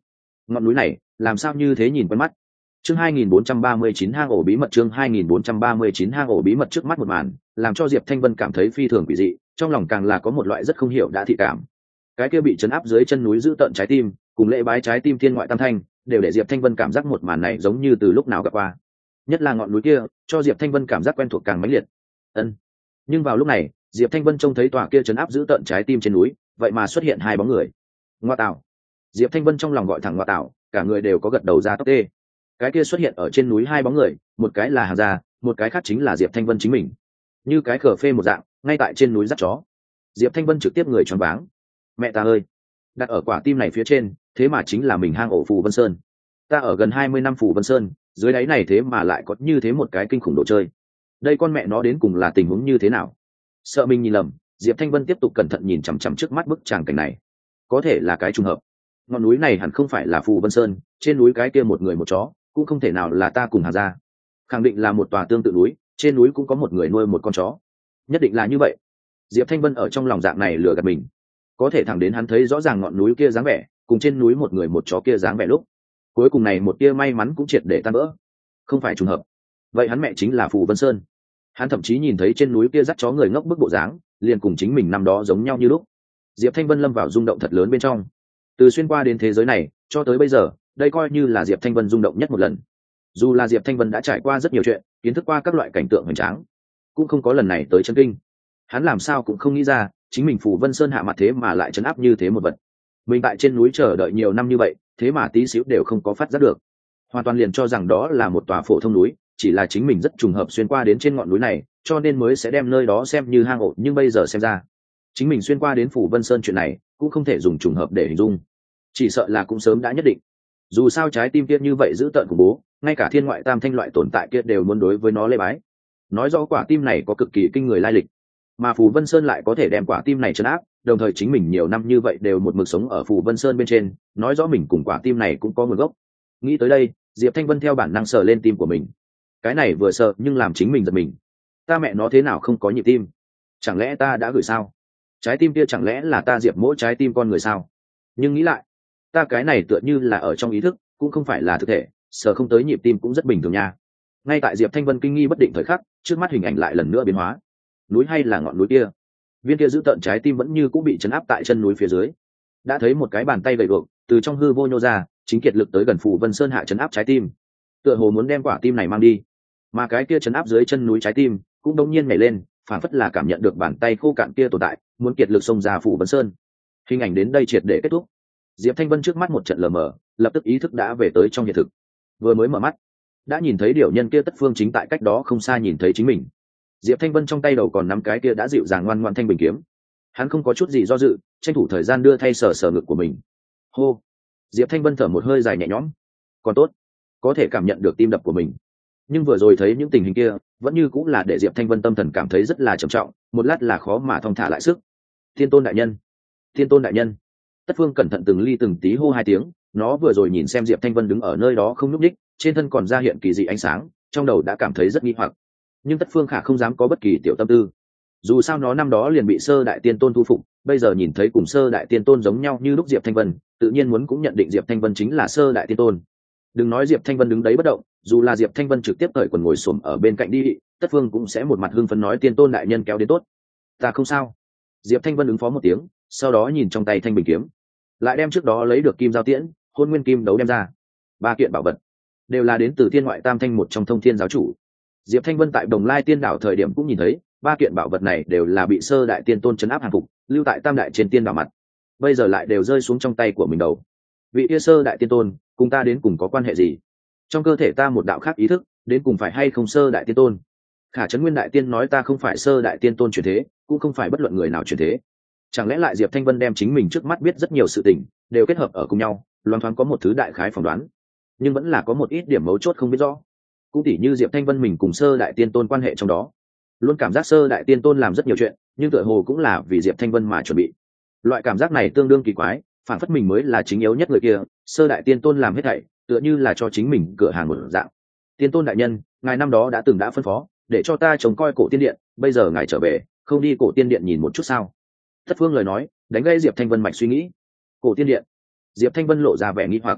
ngọn núi này làm sao như thế nhìn quen mắt. Chương hai nghìn bốn trăm ba mươi chín hang ổ bí mật. Chương hai nghìn bốn trăm ba mươi chín hang ổ bí mật. Trước mắt một màn làm cho Diệp Thanh Vân cảm thấy phi thường quỷ dị, trong lòng càng là có một loại rất không hiểu đã thị cảm. Cái kia bị chấn áp dưới chân núi giữ tận trái tim cùng lễ bái trái tim thiên ngoại tam thanh đều để Diệp Thanh Vân cảm giác một màn này giống như từ lúc nào gặp qua, nhất là ngọn núi kia cho Diệp Thanh Vân cảm giác quen thuộc càng mãnh liệt. Ân. Nhưng vào lúc này Diệp Thanh Vân trông thấy tòa kia chấn áp giữ tận trái tim trên núi vậy mà xuất hiện hai bóng người. Ngoa tạo. Diệp Thanh Vân trong lòng gọi thẳng ngoa tạo, cả người đều có gật đầu ra tóc tê. Cái kia xuất hiện ở trên núi hai bóng người, một cái là Hàng Gia, một cái khác chính là Diệp Thanh Vân chính mình, như cái cờ phê một dạng ngay tại trên núi dắt chó. Diệp Thanh Vân trực tiếp người choáng váng. Mẹ ta ơi, đặt ở quả tim này phía trên thế mà chính là mình hang ổ Phù Vân Sơn. Ta ở gần hai mươi năm Phù Vân Sơn, dưới đáy này thế mà lại có như thế một cái kinh khủng đồ chơi. Đây con mẹ nó đến cùng là tình huống như thế nào? Sợ mình nhìn lầm, Diệp Thanh Vân tiếp tục cẩn thận nhìn chằm chằm trước mắt bức tràng cảnh này. Có thể là cái trùng hợp, ngọn núi này hẳn không phải là Phù Vân Sơn, trên núi cái kia một người một chó cũng không thể nào là ta cùng Hàng Gia, khẳng định là một tòa tương tự núi, trên núi cũng có một người nuôi một con chó, nhất định là như vậy. Diệp Thanh Vân ở trong lòng dạng này lừa gạt mình, có thể thẳng đến hắn thấy rõ ràng ngọn núi kia dáng vẻ cùng trên núi một người một chó kia dáng vẻ lúc cuối cùng này một tia may mắn cũng triệt để tan vỡ. Không phải trùng hợp, vậy hắn mẹ chính là Phù Vân Sơn. Hắn thậm chí nhìn thấy trên núi kia dắt chó người ngốc bức bộ dáng liền cùng chính mình năm đó giống nhau như lúc. Diệp Thanh Vân lâm vào rung động thật lớn bên trong, từ xuyên qua đến thế giới này cho tới bây giờ đây coi như là Diệp Thanh Vân rung động nhất một lần. Dù là Diệp Thanh Vân đã trải qua rất nhiều chuyện, kiến thức qua các loại cảnh tượng hoành tráng, cũng không có lần này tới chân kinh. Hắn làm sao cũng không nghĩ ra chính mình Phù Vân Sơn hạ mặt thế mà lại chấn áp như thế một vật. Mình tại trên núi chờ đợi nhiều năm như vậy thế mà tí xíu đều không có phát giác được, hoàn toàn liền cho rằng đó là một tòa phổ thông núi, chỉ là chính mình rất trùng hợp xuyên qua đến trên ngọn núi này cho nên mới sẽ đem nơi đó xem như hang ổ. Nhưng bây giờ xem ra chính mình xuyên qua đến Phù Vân Sơn chuyện này cũng không thể dùng trùng hợp để hình dung, chỉ sợ là cũng sớm đã nhất định. Dù sao trái tim kia như vậy giữ tợn khủng bố, ngay cả thiên ngoại tam thanh loại tồn tại kia đều muốn đối với nó lê bái, nói rõ quả tim này có cực kỳ kinh người lai lịch. Mà Phù Vân Sơn lại có thể đem quả tim này trấn áp, đồng thời chính mình nhiều năm như vậy đều một mực sống ở Phù Vân Sơn bên trên, nói rõ mình cùng quả tim này cũng có nguồn gốc. Nghĩ tới đây Diệp Thanh Vân theo bản năng sờ lên tim của mình. Cái này vừa sợ nhưng làm chính mình giật mình. Ta mẹ nó thế nào không có nhịp tim? Chẳng lẽ ta đã gửi sao? Trái tim kia chẳng lẽ là ta Diệp mỗi trái tim con người sao? Nhưng nghĩ lại, ta cái này tựa như là ở trong ý thức, cũng không phải là thực thể, sờ không tới nhịp tim cũng rất bình thường nha. Ngay tại Diệp Thanh Vân kinh nghi bất định thời khắc, trước mắt hình ảnh lại lần nữa biến hóa. Núi hay là ngọn núi kia? Viên kia giữ tận trái tim vẫn như cũng bị chấn áp tại chân núi phía dưới. Đã thấy một cái bàn tay gầy guộc từ trong hư vô nhô ra, chính kiệt lực tới gần Phù Vân Sơn hạ chấn áp trái tim, tựa hồ muốn đem quả tim này mang đi. Mà cái kia chấn áp dưới chân núi trái tim cũng đống nhiên nhảy lên, phản phất là cảm nhận được bàn tay khô cạn kia tồn tại, muốn kiệt lực xông ra Phù Vân Sơn. Hình ảnh đến đây triệt để kết thúc. Diệp Thanh Vân trước mắt một trận lờ mờ, lập tức ý thức đã về tới trong hiện thực. Vừa mới mở mắt đã nhìn thấy điều nhân kia Tất Phương chính tại cách đó không xa nhìn thấy chính mình. Diệp Thanh Vân trong tay đầu còn nắm cái kia đã dịu dàng ngoan ngoãn thanh bình kiếm, hắn không có chút gì do dự, tranh thủ thời gian đưa thay sờ sờ ngực của mình. Hô. Diệp Thanh Vân thở một hơi dài nhẹ nhõm, còn tốt, có thể cảm nhận được tim đập của mình. Nhưng vừa rồi thấy những tình hình kia vẫn như cũng là để Diệp Thanh Vân tâm thần cảm thấy rất là trầm trọng, một lát là khó mà thong thả lại sức. Thiên Tôn đại nhân, Thiên Tôn đại nhân. Tất Phương cẩn thận từng ly từng tí hô hai tiếng, nó vừa rồi nhìn xem Diệp Thanh Vân đứng ở nơi đó không nhúc nhích, trên thân còn ra hiện kỳ dị ánh sáng, trong đầu đã cảm thấy rất nghi hoặc. Nhưng Tất Phương khả không dám có bất kỳ tiểu tâm tư, dù sao nó năm đó liền bị Sơ Đại Tiên Tôn thu phục, bây giờ nhìn thấy cùng Sơ Đại Tiên Tôn giống nhau như lúc Diệp Thanh Vân, tự nhiên muốn cũng nhận định Diệp Thanh Vân chính là Sơ Đại Tiên Tôn. Đừng nói Diệp Thanh Vân đứng đấy bất động, dù là Diệp Thanh Vân trực tiếp cởi quần ngồi xổm ở bên cạnh đi, Tất Phương cũng sẽ một mặt hưng phấn nói Tiên Tôn đại nhân kéo đến tốt. Ta không sao. Diệp Thanh Vân ứng phó một tiếng, sau đó nhìn trong tay thanh bình kiếm, lại đem trước đó lấy được kim giao tiễn, hôn nguyên kim đấu đem ra. Ba kiện bảo vật đều là đến từ thiên ngoại tam thanh một trong thông thiên giáo chủ. Diệp Thanh Vân tại Đồng Lai Tiên Đảo thời điểm cũng nhìn thấy, ba kiện bảo vật này đều là bị Sơ Đại Tiên Tôn trấn áp hàng phục, lưu tại Tam Đại trên Tiên Đảo mặt, bây giờ lại đều rơi xuống trong tay của mình đầu. Vị kia Sơ Đại Tiên Tôn cùng ta đến cùng có quan hệ gì? Trong cơ thể ta một đạo khác ý thức, đến cùng phải hay không Sơ Đại Tiên Tôn? Khả Trấn Nguyên Đại Tiên nói ta không phải Sơ Đại Tiên Tôn chuyển thế, cũng không phải bất luận người nào chuyển thế. Chẳng lẽ lại Diệp Thanh Vân đem chính mình trước mắt biết rất nhiều sự tình đều kết hợp ở cùng nhau, loáng thoáng có một thứ đại khái phỏng đoán, nhưng vẫn là có một ít điểm mấu chốt không biết rõ. Cũng tỉ như Diệp Thanh Vân mình cùng Sơ Đại Tiên Tôn quan hệ trong đó, luôn cảm giác Sơ Đại Tiên Tôn làm rất nhiều chuyện, nhưng tựa hồ cũng là vì Diệp Thanh Vân mà chuẩn bị. Loại cảm giác này tương đương kỳ quái, phản phất mình mới là chính yếu nhất người kia, Sơ Đại Tiên Tôn làm hết thảy tựa như là cho chính mình cửa hàng một dạng. Tiên Tôn đại nhân, ngài năm đó đã từng đã phân phó để cho ta trông coi Cổ Tiên Điện, bây giờ ngài trở về, không đi Cổ Tiên Điện nhìn một chút sao? Tất Phương lời nói đánh gây Diệp Thanh Vân mạch suy nghĩ. Cổ Tiên Điện? Diệp Thanh Vân lộ ra vẻ nghi hoặc.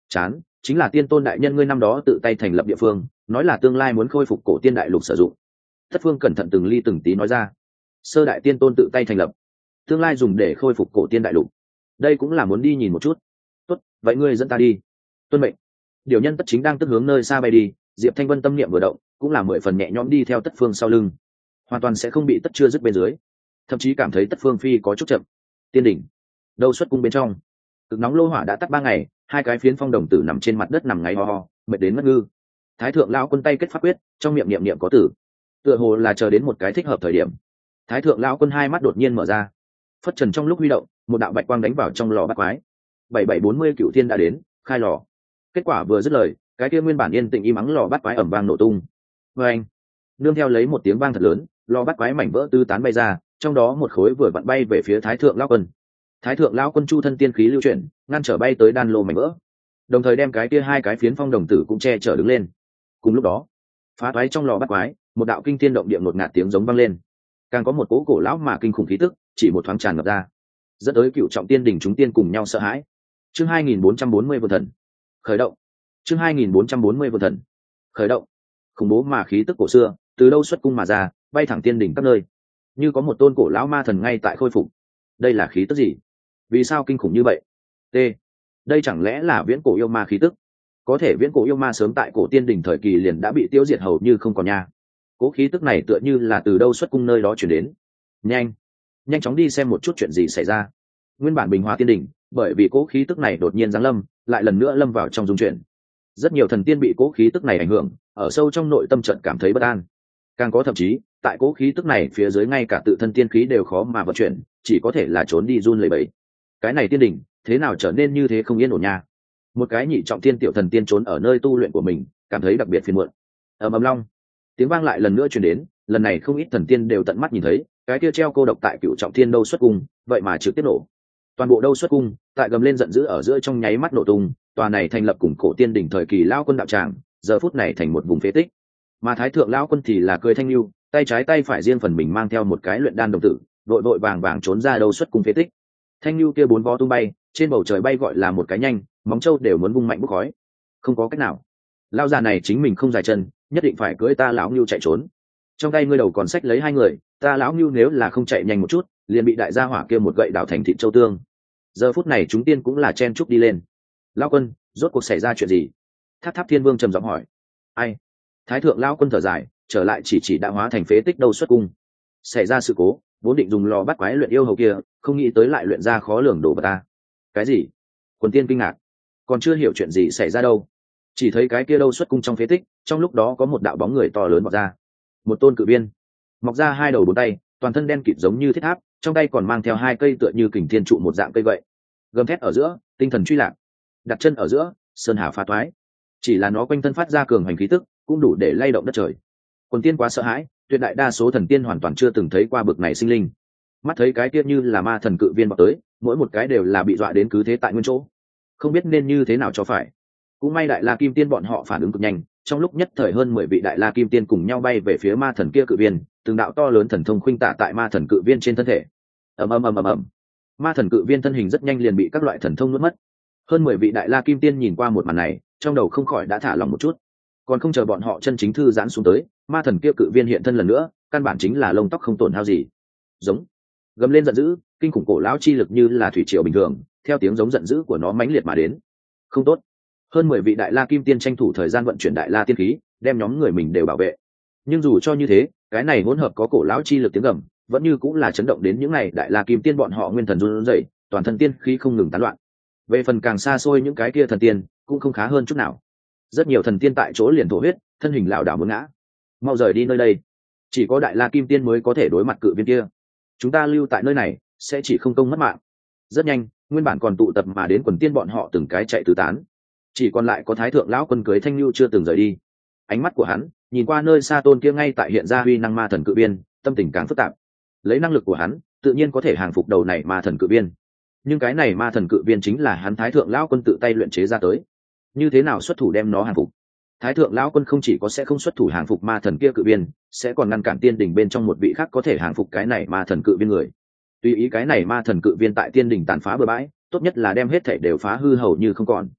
chán, chính là tiên tôn đại nhân ngươi năm đó tự tay thành lập địa phương, nói là tương lai muốn khôi phục cổ tiên đại lục sử dụng. Thất phương cẩn thận từng ly từng tí nói ra. Sơ đại tiên tôn tự tay thành lập, tương lai dùng để khôi phục cổ tiên đại lục, đây cũng là muốn đi nhìn một chút. Tốt, vậy ngươi dẫn ta đi. Tuân mệnh. Điều nhân tất chính đang tức hướng nơi xa bay đi, Diệp Thanh Vân tâm niệm vừa động, cũng là mười phần nhẹ nhõm đi theo Tất Phương sau lưng, hoàn toàn sẽ không bị tất chưa dứt bên dưới, thậm chí cảm thấy Tất Phương phi có chút chậm. Tiên đỉnh, đâu xuất cung bên trong, cực nóng lô hỏa đã tắt ba ngày, hai cái phiến phong đồng tử nằm trên mặt đất nằm ngáy ho ho, mệt đến ngất ngư. Thái thượng lão quân tay kết pháp quyết, trong miệng niệm niệm có tử, tựa hồ là chờ đến một cái thích hợp thời điểm. Thái thượng lão quân hai mắt đột nhiên mở ra, phất trần trong lúc huy động, một đạo bạch quang đánh vào trong lò bát quái. Bảy bảy bốn mươi cựu thiên đã đến, khai lò. Kết quả vừa dứt lời, cái kia nguyên bản yên tĩnh im ắng lò bát quái ẩm vang nổ tung. Vê anh, nương theo lấy một tiếng vang thật lớn, lò bát quái mảnh vỡ tứ tán bay ra, trong đó một khối vừa vặn bay về phía Thái thượng lão quân. Thái thượng lão quân chu thân tiên khí lưu chuyển, ngăn trở bay tới đan lô mảnh vỡ, đồng thời đem cái kia hai cái phiến phong đồng tử cũng che chở đứng lên. Cùng lúc đó, phá toái trong lò bát quái, một đạo kinh thiên động địa ngột ngạt tiếng giống vang lên, càng có một cỗ cổ lão mà kinh khủng khí tức chỉ một thoáng tràn ngập ra, dẫn tới cựu trọng tiên đỉnh chúng tiên cùng nhau sợ hãi. Chương hai nghìn bốn trăm bốn mươi vượt thần khởi động. Chương hai nghìn bốn trăm bốn mươi vượt thần khởi động. Khủng bố mà khí tức cổ xưa từ đâu xuất cung mà ra, bay thẳng tiên đỉnh các nơi, như có một tôn cổ lão ma thần ngay tại khôi phục. Đây là khí tức gì? Vì sao kinh khủng như vậy? T. Đây chẳng lẽ là viễn cổ yêu ma khí tức? Có thể viễn cổ yêu ma sớm tại cổ tiên đỉnh thời kỳ liền đã bị tiêu diệt hầu như không còn nha. Cố khí tức này tựa như là từ đâu xuất cung nơi đó chuyển đến. Nhanh, nhanh chóng đi xem một chút chuyện gì xảy ra. Nguyên bản bình hòa tiên đỉnh, bởi vì cố khí tức này đột nhiên giáng lâm, lại lần nữa lâm vào trong dung chuyển. Rất nhiều thần tiên bị cố khí tức này ảnh hưởng, ở sâu trong nội tâm trận cảm thấy bất an. Càng có thậm chí, tại cố khí tức này phía dưới ngay cả tự thân tiên khí đều khó mà vận chuyển, chỉ có thể là trốn đi run lẩy bẩy. Cái này tiên đỉnh, thế nào trở nên như thế không yên ổn nha? Một cái nhị trọng tiên tiểu thần tiên trốn ở nơi tu luyện của mình, cảm thấy đặc biệt phiền muộn. Ầm ầm long, tiếng vang lại lần nữa truyền đến, lần này không ít thần tiên đều tận mắt nhìn thấy, cái kia treo cô độc tại cựu trọng thiên đâu xuất cung, vậy mà trực tiếp nổ. Toàn bộ đâu xuất cung, tại gầm lên giận dữ ở giữa trong nháy mắt nổ tung, tòa này thành lập cùng cổ tiên đỉnh thời kỳ lão quân đạo tràng, giờ phút này thành một vùng phế tích. Mà thái thượng lão quân thì là cười thanh lưu, tay trái tay phải riêng phần mình mang theo một cái luyện đan đồng tử, đội đội vàng vàng trốn ra đâu xuất cung phế tích. Thanh lưu kia bốn vó tung bay, trên bầu trời bay gọi là một cái nhanh, móng trâu đều muốn vung mạnh bốc khói. Không có cách nào, lão già này chính mình không dài chân, nhất định phải cưỡi ta lão ngưu chạy trốn. Trong tay ngươi đầu còn xách lấy hai người, ta lão ngưu nếu là không chạy nhanh một chút, liền bị đại gia hỏa kia một gậy đảo thành thịt châu tương. Giờ phút này chúng tiên cũng là chen chúc đi lên. Lão quân, rốt cuộc xảy ra chuyện gì? Tháp Tháp Thiên Vương trầm giọng hỏi. Ai? Thái thượng lão quân thở dài, trở lại chỉ chỉ đã hóa thành phế tích đâu xuất cung. Xảy ra sự cố, vốn định dùng lò bắt quái luyện yêu hầu kia, không nghĩ tới lại luyện ra khó lường đồ vật ta. Cái gì? Quần tiên kinh ngạc, còn chưa hiểu chuyện gì xảy ra đâu. Chỉ thấy cái kia đâu xuất cung trong phế tích, trong lúc đó có một đạo bóng người to lớn mọc ra. Một tôn cự viên, mọc ra hai đầu bốn tay, toàn thân đen kịt giống như thiết tháp, trong tay còn mang theo hai cây tựa như kình thiên trụ một dạng cây gậy. Gầm thét ở giữa, tinh thần truy lạc. Đặt chân ở giữa, sơn hà phá toái. Chỉ là nó quanh thân phát ra cường hành khí tức, cũng đủ để lay động đất trời. Quần tiên quá sợ hãi, tuyệt đại đa số thần tiên hoàn toàn chưa từng thấy qua bực này sinh linh. Mắt thấy cái kia như là ma thần cự viên bọc tới, mỗi một cái đều là bị dọa đến cứ thế tại nguyên chỗ, không biết nên như thế nào cho phải. Cũng may đại la kim tiên bọn họ phản ứng cực nhanh, trong lúc nhất thời hơn mười vị đại la kim tiên cùng nhau bay về phía ma thần kia cự viên, từng đạo to lớn thần thông khuynh tả tại ma thần cự viên trên thân thể. ầm ầm ầm ầm ầm, ma thần cự viên thân hình rất nhanh liền bị các loại thần thông nuốt mất. Hơn mười vị đại la kim tiên nhìn qua một màn này, trong đầu không khỏi đã thả lòng một chút. Còn không chờ bọn họ chân chính thư giãn xuống tới, ma thần kia cự viên hiện thân lần nữa, căn bản chính là lông tóc không tổn hao gì. Giống, gầm lên giận dữ, kinh khủng cổ lão chi lực như là thủy triều bình thường, theo tiếng giống giận dữ của nó mãnh liệt mà đến. Không tốt. Hơn mười vị đại la kim tiên tranh thủ thời gian vận chuyển đại la tiên khí, đem nhóm người mình đều bảo vệ. Nhưng dù cho như thế, cái này hỗn hợp có cổ lão chi lực tiếng gầm, vẫn như cũng là chấn động đến những này đại la kim tiên bọn họ nguyên thần run rẩy, toàn thân tiên khí không ngừng tán loạn. Về phần càng xa xôi những cái kia thần tiên, cũng không khá hơn chút nào. Rất nhiều thần tiên tại chỗ liền thổ huyết, thân hình lảo đảo muốn ngã. Mau rời đi nơi đây, chỉ có đại la kim tiên mới có thể đối mặt cự viên kia. Chúng ta lưu tại nơi này, sẽ chỉ không công mất mạng. Rất nhanh, nguyên bản còn tụ tập mà đến quần tiên bọn họ từng cái chạy tứ tán. Chỉ còn lại có thái thượng lão quân cưới thanh lưu chưa từng rời đi. Ánh mắt của hắn nhìn qua nơi xa tôn kia ngay tại hiện ra huy năng ma thần cự viên, tâm tình càng phức tạp. Lấy năng lực của hắn, tự nhiên có thể hàng phục đầu này ma thần cự viên. Nhưng cái này ma thần cự viên chính là hắn thái thượng lão quân tự tay luyện chế ra tới. Như thế nào xuất thủ đem nó hàng phục? Thái thượng lão quân không chỉ có sẽ không xuất thủ hàng phục ma thần kia cự viên, sẽ còn ngăn cản tiên đỉnh bên trong một vị khác có thể hàng phục cái này ma thần cự viên người. Tùy ý cái này ma thần cự viên tại tiên đỉnh tàn phá bừa bãi, tốt nhất là đem hết thảy đều phá hư hầu như không còn.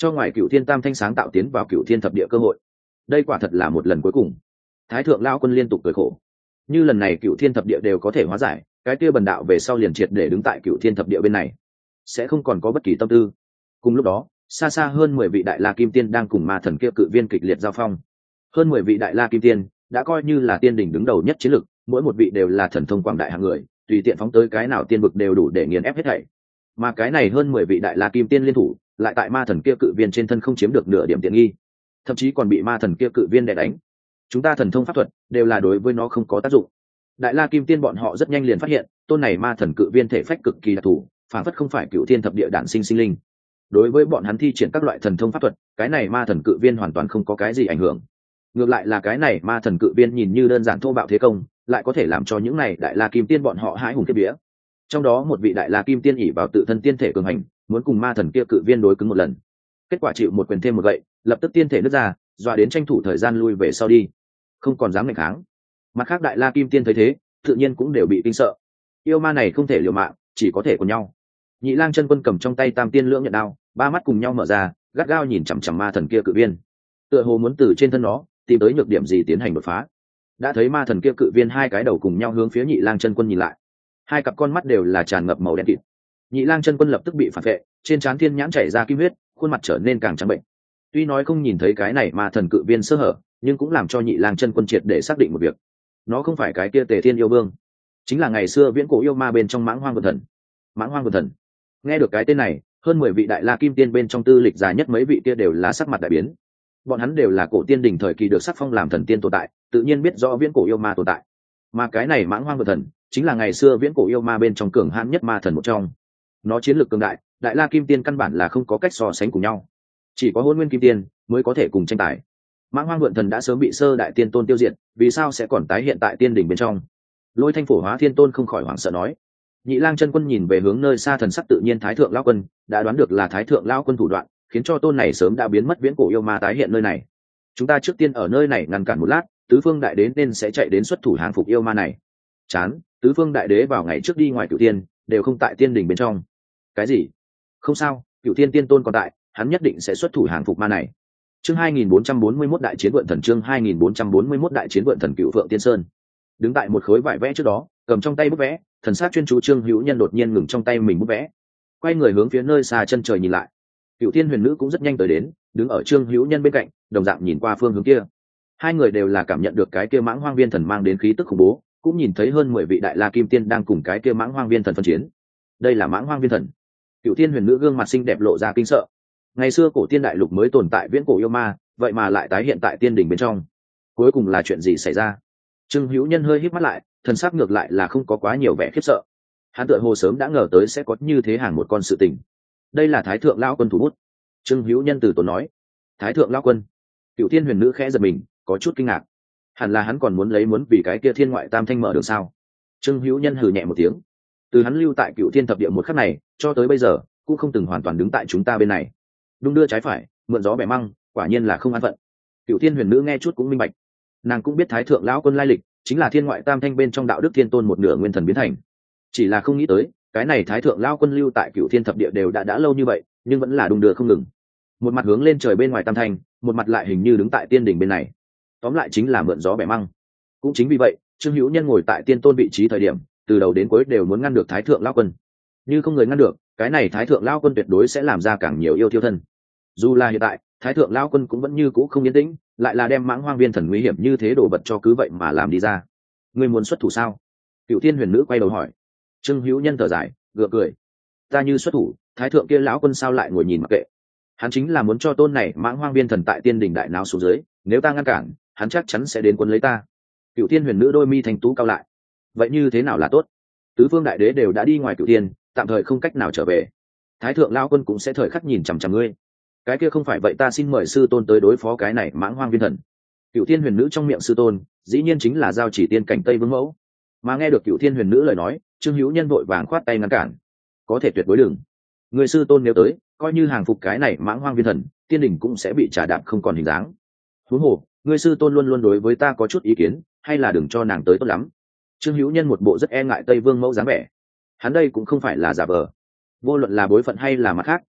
cho ngoài cựu thiên tam thanh sáng tạo tiến vào cựu thiên thập địa cơ hội. Đây quả thật là một lần cuối cùng. Thái thượng lao quân liên tục cười khổ, như lần này cựu thiên thập địa đều có thể hóa giải, cái kia bần đạo về sau liền triệt để đứng tại cựu thiên thập địa bên này, sẽ không còn có bất kỳ tâm tư. Cùng lúc đó, xa xa hơn mười vị đại la kim tiên đang cùng ma thần kia cự viên kịch liệt giao phong. Hơn mười vị đại la kim tiên đã coi như là tiên đỉnh đứng đầu nhất chiến lực, mỗi một vị đều là thần thông quảng đại hạng người, tùy tiện phóng tới cái nào tiên vực đều đủ để nghiền ép hết thảy. Mà cái này hơn mười vị đại la kim tiên liên thủ, lại tại ma thần kia cự viên trên thân không chiếm được nửa điểm tiện nghi, thậm chí còn bị ma thần kia cự viên đè đánh. Chúng ta thần thông pháp thuật đều là đối với nó không có tác dụng. Đại la kim tiên bọn họ rất nhanh liền phát hiện, tôn này ma thần cự viên thể phách cực kỳ đặc thù, phản phất không phải cựu thiên thập địa đản sinh sinh linh. Đối với bọn hắn thi triển các loại thần thông pháp thuật, cái này ma thần cự viên hoàn toàn không có cái gì ảnh hưởng. Ngược lại là cái này ma thần cự viên nhìn như đơn giản thô bạo thế công, lại có thể làm cho những này đại la kim tiên bọn họ hãi hùng kiếp vía. Trong đó một vị đại la kim tiên ỷ vào tự thân tiên thể cường hành, muốn cùng ma thần kia cự viên đối cứng một lần. Kết quả chịu một quyền thêm một gậy, lập tức tiên thể nứt ra, dọa đến tranh thủ thời gian lui về sau đi, không còn dám nghịch kháng. Mặt khác đại la kim tiên thấy thế, tự nhiên cũng đều bị kinh sợ. Yêu ma này không thể liều mạng, chỉ có thể cùng nhau. Nhị lang chân quân cầm trong tay tam tiên lưỡng nhận đao, ba mắt cùng nhau mở ra, gắt gao nhìn chằm chằm ma thần kia cự viên, tựa hồ muốn từ trên thân nó tìm tới nhược điểm gì tiến hành đột phá. Đã thấy ma thần kia cự viên hai cái đầu cùng nhau hướng phía nhị lang chân quân nhìn lại, hai cặp con mắt đều là tràn ngập màu đen kịt. Nhị lang chân quân lập tức bị phản vệ, trên trán thiên nhãn chảy ra kim huyết, khuôn mặt trở nên càng trắng bệnh. Tuy nói không nhìn thấy cái này ma thần cự viên sơ hở, nhưng cũng làm cho nhị lang chân quân triệt để xác định một việc: nó không phải cái kia Tề Thiên yêu vương, chính là ngày xưa viễn cổ yêu ma bên trong Mãng Hoang Vượn Thần. Mãng Hoang Vượn Thần. Nghe được cái tên này, hơn mười vị đại la kim tiên bên trong tư lịch dài nhất mấy vị kia đều là sắc mặt đại biến. Bọn hắn đều là cổ tiên đỉnh thời kỳ được sắc phong làm thần tiên tồn tại, tự nhiên biết rõ viễn cổ yêu ma tồn tại. Mà cái này Mãng Hoang Vượn Thần chính là ngày xưa viễn cổ yêu ma bên trong cường hãn nhất ma thần một trong. Nó chiến lược cường đại, đại la kim tiên căn bản là không có cách so sánh cùng nhau, chỉ có Hỗn Nguyên kim tiên mới có thể cùng tranh tài. Mãng Hoang Vượn Thần đã sớm bị sơ đại tiên tôn tiêu diệt, vì sao sẽ còn tái hiện tại tiên đỉnh bên trong? Lôi Thanh Phổ Hóa Thiên Tôn không khỏi hoảng sợ nói. Nhị lang chân quân nhìn về hướng nơi xa thần sắc tự nhiên Thái thượng lão quân, đã đoán được là Thái thượng lão quân thủ đoạn, khiến cho tôn này sớm đã biến mất viễn cổ yêu ma tái hiện nơi này. Chúng ta trước tiên ở nơi này ngăn cản một lát, tứ phương đại đế nên sẽ chạy đến xuất thủ hàng phục yêu ma này. Chán, tứ phương đại đế vào ngày trước đi ngoài cửu tiên, đều không tại tiên đỉnh bên trong. Cái gì? Không sao, cửu tiên tiên tôn còn tại, hắn nhất định sẽ xuất thủ hàng phục ma này. Chương hai nghìn bốn trăm bốn mươi mốt đại chiến vượn thần, chương hai nghìn bốn trăm bốn mươi mốt đại chiến vượn thần Cửu Phượng Tiên Sơn. Đứng tại một khối vải vẽ trước đó, cầm trong tay bút vẽ, thần sắc chuyên chú Trương Hữu Nhân đột nhiên ngừng trong tay mình bút vẽ, quay người hướng phía nơi xa chân trời nhìn lại. Cửu Thiên Huyền Nữ cũng rất nhanh tới đến, đứng ở Trương Hữu Nhân bên cạnh, đồng dạng nhìn qua phương hướng kia. Hai người đều là cảm nhận được cái kia Mãng Hoang Viên Thần mang đến khí tức khủng bố, cũng nhìn thấy hơn mười vị đại la kim tiên đang cùng cái kia Mãng Hoang Viên Thần phân chiến. Đây là Mãng Hoang Viên Thần. Cửu Thiên Huyền Nữ gương mặt xinh đẹp lộ ra kinh sợ. Ngày xưa cổ tiên đại lục mới tồn tại viễn cổ yêu ma, vậy mà lại tái hiện tại tiên đỉnh bên trong. Cuối cùng là chuyện gì xảy ra? Trương Hữu Nhân hơi híp mắt lại, thần sắc ngược lại là không có quá nhiều vẻ khiếp sợ. Hắn tựa hồ sớm đã ngờ tới sẽ có như thế hàng một con sự tình. Đây là Thái thượng lão quân thủ bút. Trương Hữu Nhân từ tốn nói. Thái thượng lão quân. Cửu Thiên Huyền Nữ khẽ giật mình, có chút kinh ngạc. Hẳn là hắn còn muốn lấy muốn vì cái kia thiên ngoại tam thanh mở đường sao? Trương Hữu Nhân hừ nhẹ một tiếng. Từ hắn lưu tại Cửu Thiên thập địa một khắc này, cho tới bây giờ, cũng không từng hoàn toàn đứng tại chúng ta bên này. Đung đưa trái phải, mượn gió bẻ măng, quả nhiên là không an phận. Cửu Thiên Huyền Nữ nghe chút cũng minh bạch. Nàng cũng biết Thái thượng lão quân lai lịch, chính là thiên ngoại tam thanh bên trong đạo đức thiên tôn một nửa nguyên thần biến thành. Chỉ là không nghĩ tới, cái này Thái thượng lão quân lưu tại Cửu Thiên thập địa đều đã đã lâu như vậy, nhưng vẫn là đung đưa không ngừng. Một mặt hướng lên trời bên ngoài tam thanh, một mặt lại hình như đứng tại tiên đỉnh bên này. Tóm lại chính là mượn gió bẻ măng. Cũng chính vì vậy, Trương Hữu Nhân ngồi tại tiên tôn vị trí thời điểm, từ đầu đến cuối đều muốn ngăn được Thái thượng lão quân. Như không người ngăn được, cái này Thái thượng lão quân tuyệt đối sẽ làm ra càng nhiều yêu thiêu thân. Dù là hiện tại, Thái thượng lão quân cũng vẫn như cũ không yên tĩnh, lại là đem Mãng Hoang Viên Thần nguy hiểm như thế đổ bật cho cứ vậy mà làm đi ra. Ngươi muốn xuất thủ sao? Cửu Thiên Huyền Nữ quay đầu hỏi. Trương Hữu Nhân thở dài, gượng cười. Ta như xuất thủ, Thái thượng kia lão quân sao lại ngồi nhìn mặc kệ? Hắn chính là muốn cho tôn này Mãng Hoang Viên Thần tại tiên đỉnh đại náo xuống dưới, nếu ta ngăn cản, hắn chắc chắn sẽ đến quân lấy ta. Cửu Thiên Huyền Nữ đôi mi thành tú cao lại. Vậy như thế nào là tốt? Tứ phương đại đế đều đã đi ngoài Cửu Thiên, tạm thời không cách nào trở về. Thái thượng lão quân cũng sẽ thời khắc nhìn chằm chằm ngươi. Cái kia không phải vậy, ta xin mời sư tôn tới đối phó cái này Mãng Hoang Viên Thần. Cửu Thiên Huyền Nữ trong miệng sư tôn, dĩ nhiên chính là Giao Chỉ tiên cảnh Tây Vương Mẫu. Mà nghe được Cửu Thiên Huyền Nữ lời nói, Trương Hữu Nhân vội vàng khoát tay ngăn cản. Có thể tuyệt đối đừng. Người sư tôn nếu tới, coi như hàng phục cái này Mãng Hoang Viên Thần, tiên đỉnh cũng sẽ bị trả đạp không còn hình dáng. Huống hồ, người sư tôn luôn luôn đối với ta có chút ý kiến, hay là đừng cho nàng tới tốt lắm. Trương Hữu Nhân một bộ rất e ngại Tây Vương Mẫu dáng vẻ. Hắn đây cũng không phải là giả vờ. Vô luận là bối phận hay là mặt khác,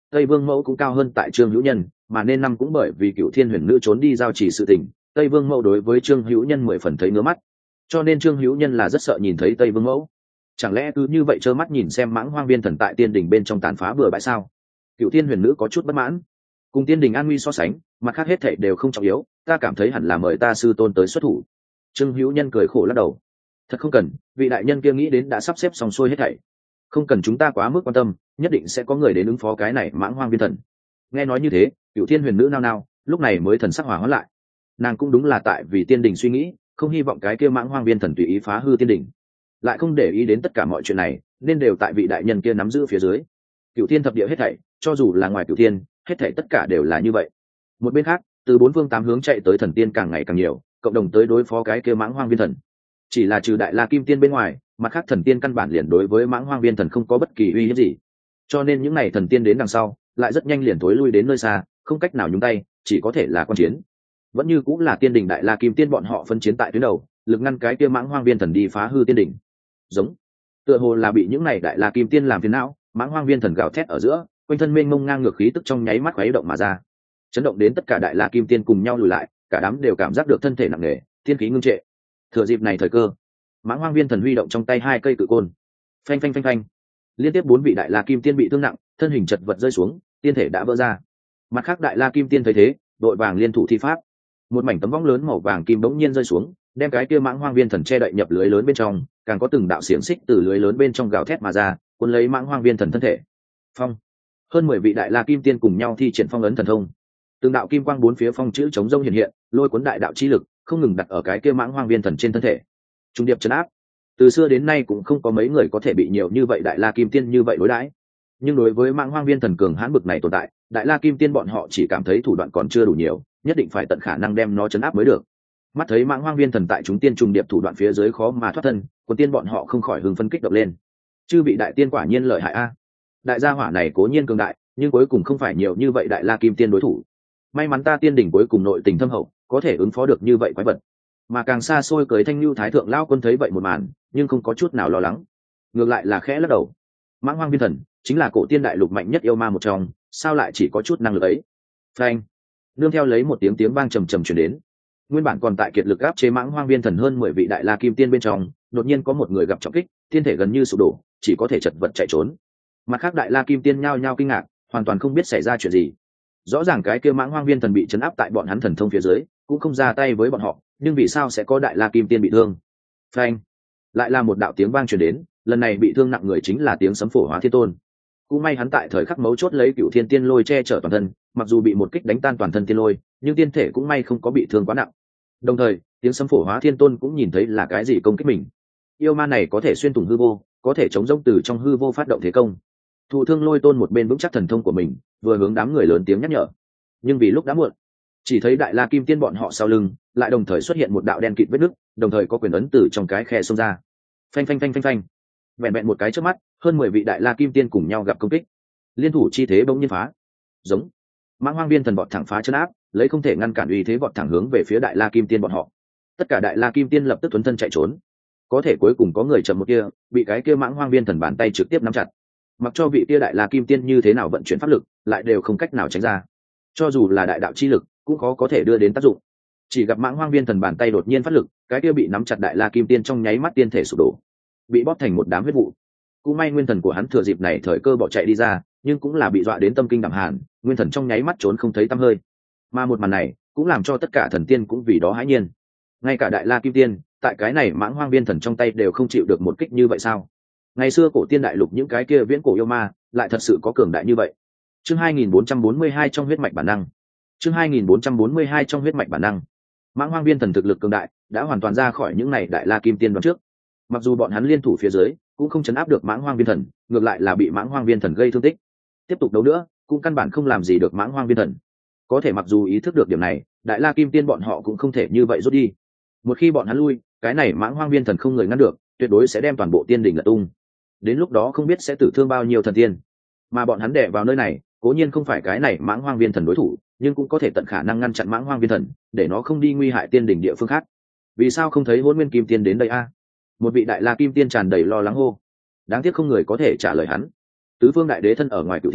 Tây Vương Mẫu cũng cao hơn tại Trương Hữu Nhân, mà nên năm cũng bởi vì Cửu Thiên Huyền Nữ trốn đi giao chỉ sự tình, Tây Vương Mẫu đối với Trương Hữu Nhân mười phần thấy ngứa mắt, cho nên Trương Hữu Nhân là rất sợ nhìn thấy Tây Vương Mẫu. Chẳng lẽ cứ như vậy trơ mắt nhìn xem Mãng Hoang Viên Thần tại Tiên Đình bên trong tàn phá bừa bãi sao? Cửu Thiên Huyền Nữ có chút bất mãn. Cùng Tiên Đình an nguy so sánh, mặt khác hết thảy đều không trọng yếu, ta cảm thấy hẳn là mời ta sư tôn tới xuất thủ. Trương Hữu Nhân cười khổ lắc đầu. Thật không cần, vị đại nhân kia nghĩ đến đã sắp xếp xong xuôi hết thảy, không cần chúng ta quá mức quan tâm, nhất định sẽ có người đến ứng phó cái này Mãng Hoang Viên Thần. Nghe nói như thế, Cửu Thiên Huyền Nữ nao nao, lúc này mới thần sắc hòa hóa lại. Nàng cũng đúng là tại vì Tiên Đình suy nghĩ, không hy vọng cái kia Mãng Hoang Viên Thần tùy ý phá hư Tiên Đình, lại không để ý đến tất cả mọi chuyện này, nên đều tại vị đại nhân kia nắm giữ phía dưới. Cửu Thiên thập địa hết thảy, cho dù là ngoài Cửu Thiên, hết thảy tất cả đều là như vậy. Một bên khác, từ bốn phương tám hướng chạy tới thần tiên càng ngày càng nhiều, cộng đồng tới đối phó cái kia Mãng Hoang Viên Thần. Chỉ là trừ Đại La Kim Tiên bên ngoài, mặt khác thần tiên căn bản liền đối với Mãng Hoang Viên Thần không có bất kỳ uy hiếp gì. Cho nên những này thần tiên đến đằng sau, lại rất nhanh liền tối lui đến nơi xa, không cách nào nhúng tay, chỉ có thể là quan chiến. Vẫn như cũng là Tiên Đình Đại La Kim Tiên bọn họ phân chiến tại tuyến đầu, lực ngăn cái kia Mãng Hoang Viên Thần đi phá hư Tiên Đình. Giống, tựa hồ là bị những này Đại La Kim Tiên làm phiền não, Mãng Hoang Viên Thần gào thét ở giữa, quanh thân mênh mông ngang ngược khí tức trong nháy mắt khuấy động mà ra, chấn động đến tất cả Đại La Kim Tiên cùng nhau lùi lại, cả đám đều cảm giác được thân thể nặng nề, tiên khí ngưng trệ. Thừa dịp này thời cơ, Mãng Hoang Viên Thần huy động trong tay hai cây cự côn, phanh phanh phanh phanh, liên tiếp bốn vị Đại La Kim Tiên bị thương nặng, thân hình chật vật rơi xuống, tiên thể đã vỡ ra. Mặt khác Đại La Kim Tiên thấy thế, đội vàng liên thủ thi pháp, một mảnh tấm võng lớn màu vàng kim bỗng nhiên rơi xuống, đem cái kia Mãng Hoang Viên Thần che đậy nhập lưới lớn bên trong, càng có từng đạo xiềng xích từ lưới lớn bên trong gào thét mà ra, cuốn lấy Mãng Hoang Viên Thần thân thể. Phong, hơn mười vị Đại La Kim Tiên cùng nhau thi triển phong ấn thần thông, từng đạo kim quang bốn phía phong chữ chống rông hiện hiện, lôi cuốn đại đạo chi lực không ngừng đặt ở cái kia Mãng Hoang Viên Thần trên thân thể, trung điệp trấn áp. Từ xưa đến nay cũng không có mấy người có thể bị nhiều như vậy Đại La Kim Tiên như vậy đối đãi, nhưng đối với Mãng Hoang Viên Thần cường hãn bực này tồn tại, Đại La Kim Tiên bọn họ chỉ cảm thấy thủ đoạn còn chưa đủ nhiều, nhất định phải tận khả năng đem nó trấn áp mới được. Mắt thấy Mãng Hoang Viên Thần tại chúng tiên trùng điệp thủ đoạn phía dưới khó mà thoát thân, quân tiên bọn họ không khỏi hưng phấn kích động lên. Chư vị đại tiên quả nhiên lợi hại a. Đại gia hỏa này cố nhiên cường đại, nhưng cuối cùng không phải nhiều như vậy Đại La Kim Tiên đối thủ. May mắn ta Tiên Đỉnh cuối cùng nội tình thâm hậu, có thể ứng phó được như vậy quái vật. Mà càng xa xôi cưới Thanh Nhu Thái thượng lão quân thấy vậy một màn, nhưng không có chút nào lo lắng, ngược lại là khẽ lắc đầu. Mãng Hoang Viên Thần chính là cổ tiên đại lục mạnh nhất yêu ma một trong, sao lại chỉ có chút năng lực ấy? Phanh, nương theo lấy một tiếng tiếng vang trầm trầm truyền đến, nguyên bản còn tại kiệt lực áp chế Mãng Hoang Viên Thần hơn mười vị Đại La Kim Tiên bên trong, đột nhiên có một người gặp trọng kích, tiên thể gần như sụp đổ, chỉ có thể chật vật chạy trốn. Mặt khác Đại La Kim Tiên nhao nhao kinh ngạc, hoàn toàn không biết xảy ra chuyện gì. Rõ ràng cái kia Mãng Hoang Viên Thần bị chấn áp tại bọn hắn thần thông phía dưới, cũng không ra tay với bọn họ, nhưng vì sao sẽ có Đại La Kim Tiên bị thương? Phanh, lại là một đạo tiếng vang truyền đến, lần này bị thương nặng người chính là tiếng sấm Phổ Hóa Thiên Tôn. Cũng may hắn tại thời khắc mấu chốt lấy Cửu Thiên Tiên Lôi che chở toàn thân, mặc dù bị một kích đánh tan toàn thân tiên lôi, nhưng tiên thể cũng may không có bị thương quá nặng. Đồng thời, tiếng sấm Phổ Hóa Thiên Tôn cũng nhìn thấy là cái gì công kích mình. Yêu ma này có thể xuyên thủng hư vô, có thể chống rông từ trong hư vô phát động thế công. Thụ Thương Lôi Tôn một bên vững chắc thần thông của mình, vừa hướng đám người lớn tiếng nhắc nhở. Nhưng vì lúc đã muộn, chỉ thấy Đại La Kim Tiên bọn họ sau lưng, lại đồng thời xuất hiện một đạo đen kịt vết nứt, đồng thời có quyền ấn từ trong cái khe xông ra. Phanh phanh phanh phanh phanh. Vẹn vẹn một cái chớp mắt, hơn mười vị Đại La Kim Tiên cùng nhau gặp công kích. Liên thủ chi thế bỗng nhiên phá. Giống. Mãng Hoang Viên Thần vọt thẳng phá chân áp, lấy không thể ngăn cản uy thế vọt thẳng hướng về phía Đại La Kim Tiên bọn họ. Tất cả Đại La Kim Tiên lập tức tuấn thân chạy trốn. Có thể cuối cùng có người chậm một kia, bị cái kia Mãng Hoang Viên Thần bàn tay trực tiếp nắm chặt. Mặc cho vị kia Đại La Kim Tiên như thế nào vận chuyển pháp lực, lại đều không cách nào tránh ra. Cho dù là đại đạo chi lực, cũng khó có thể đưa đến tác dụng. Chỉ gặp Mãng Hoang Viên Thần bàn tay đột nhiên phát lực, cái kia bị nắm chặt Đại La Kim Tiên trong nháy mắt tiên thể sụp đổ, bị bóp thành một đám huyết vụ. Cũng may nguyên thần của hắn thừa dịp này thời cơ bỏ chạy đi ra, nhưng cũng là bị dọa đến tâm kinh đảm hàn, nguyên thần trong nháy mắt trốn không thấy tăm hơi. Mà một màn này cũng làm cho tất cả thần tiên cũng vì đó hãi nhiên. Ngay cả Đại La Kim Tiên, tại cái này Mãng Hoang Viên Thần trong tay đều không chịu được một kích như vậy sao? Ngày xưa cổ tiên đại lục những cái kia viễn cổ yêu ma, lại thật sự có cường đại như vậy. Chương hai nghìn bốn trăm bốn mươi hai trong huyết mạch bản năng. Chương hai nghìn bốn trăm bốn mươi hai trong huyết mạch bản năng. Mãng Hoang Viên Thần thực lực cường đại, đã hoàn toàn ra khỏi những này Đại La Kim Tiên đoán trước. Mặc dù bọn hắn liên thủ phía dưới, cũng không chấn áp được Mãng Hoang Viên Thần, ngược lại là bị Mãng Hoang Viên Thần gây thương tích. Tiếp tục đấu nữa, cũng căn bản không làm gì được Mãng Hoang Viên Thần. Có thể mặc dù ý thức được điểm này, Đại La Kim Tiên bọn họ cũng không thể như vậy rút đi. Một khi bọn hắn lui, cái này Mãng Hoang Viên Thần không người ngăn được, tuyệt đối sẽ đem toàn bộ tiên đỉnh lật tung. Đến lúc đó không biết sẽ tử thương bao nhiêu thần tiên. Mà bọn hắn đè vào nơi này, cố nhiên không phải cái này Mãng Hoang Viên Thần đối thủ, nhưng cũng có thể tận khả năng ngăn chặn Mãng Hoang Viên Thần, để nó không đi nguy hại tiên đỉnh địa phương khác. Vì sao không thấy Hỗn Nguyên Kim Tiên đến đây a? Một vị Đại La Kim Tiên tràn đầy lo lắng hô. Đáng tiếc không người có thể trả lời hắn. Tứ phương đại đế thân ở ngoài Cửu Tiên,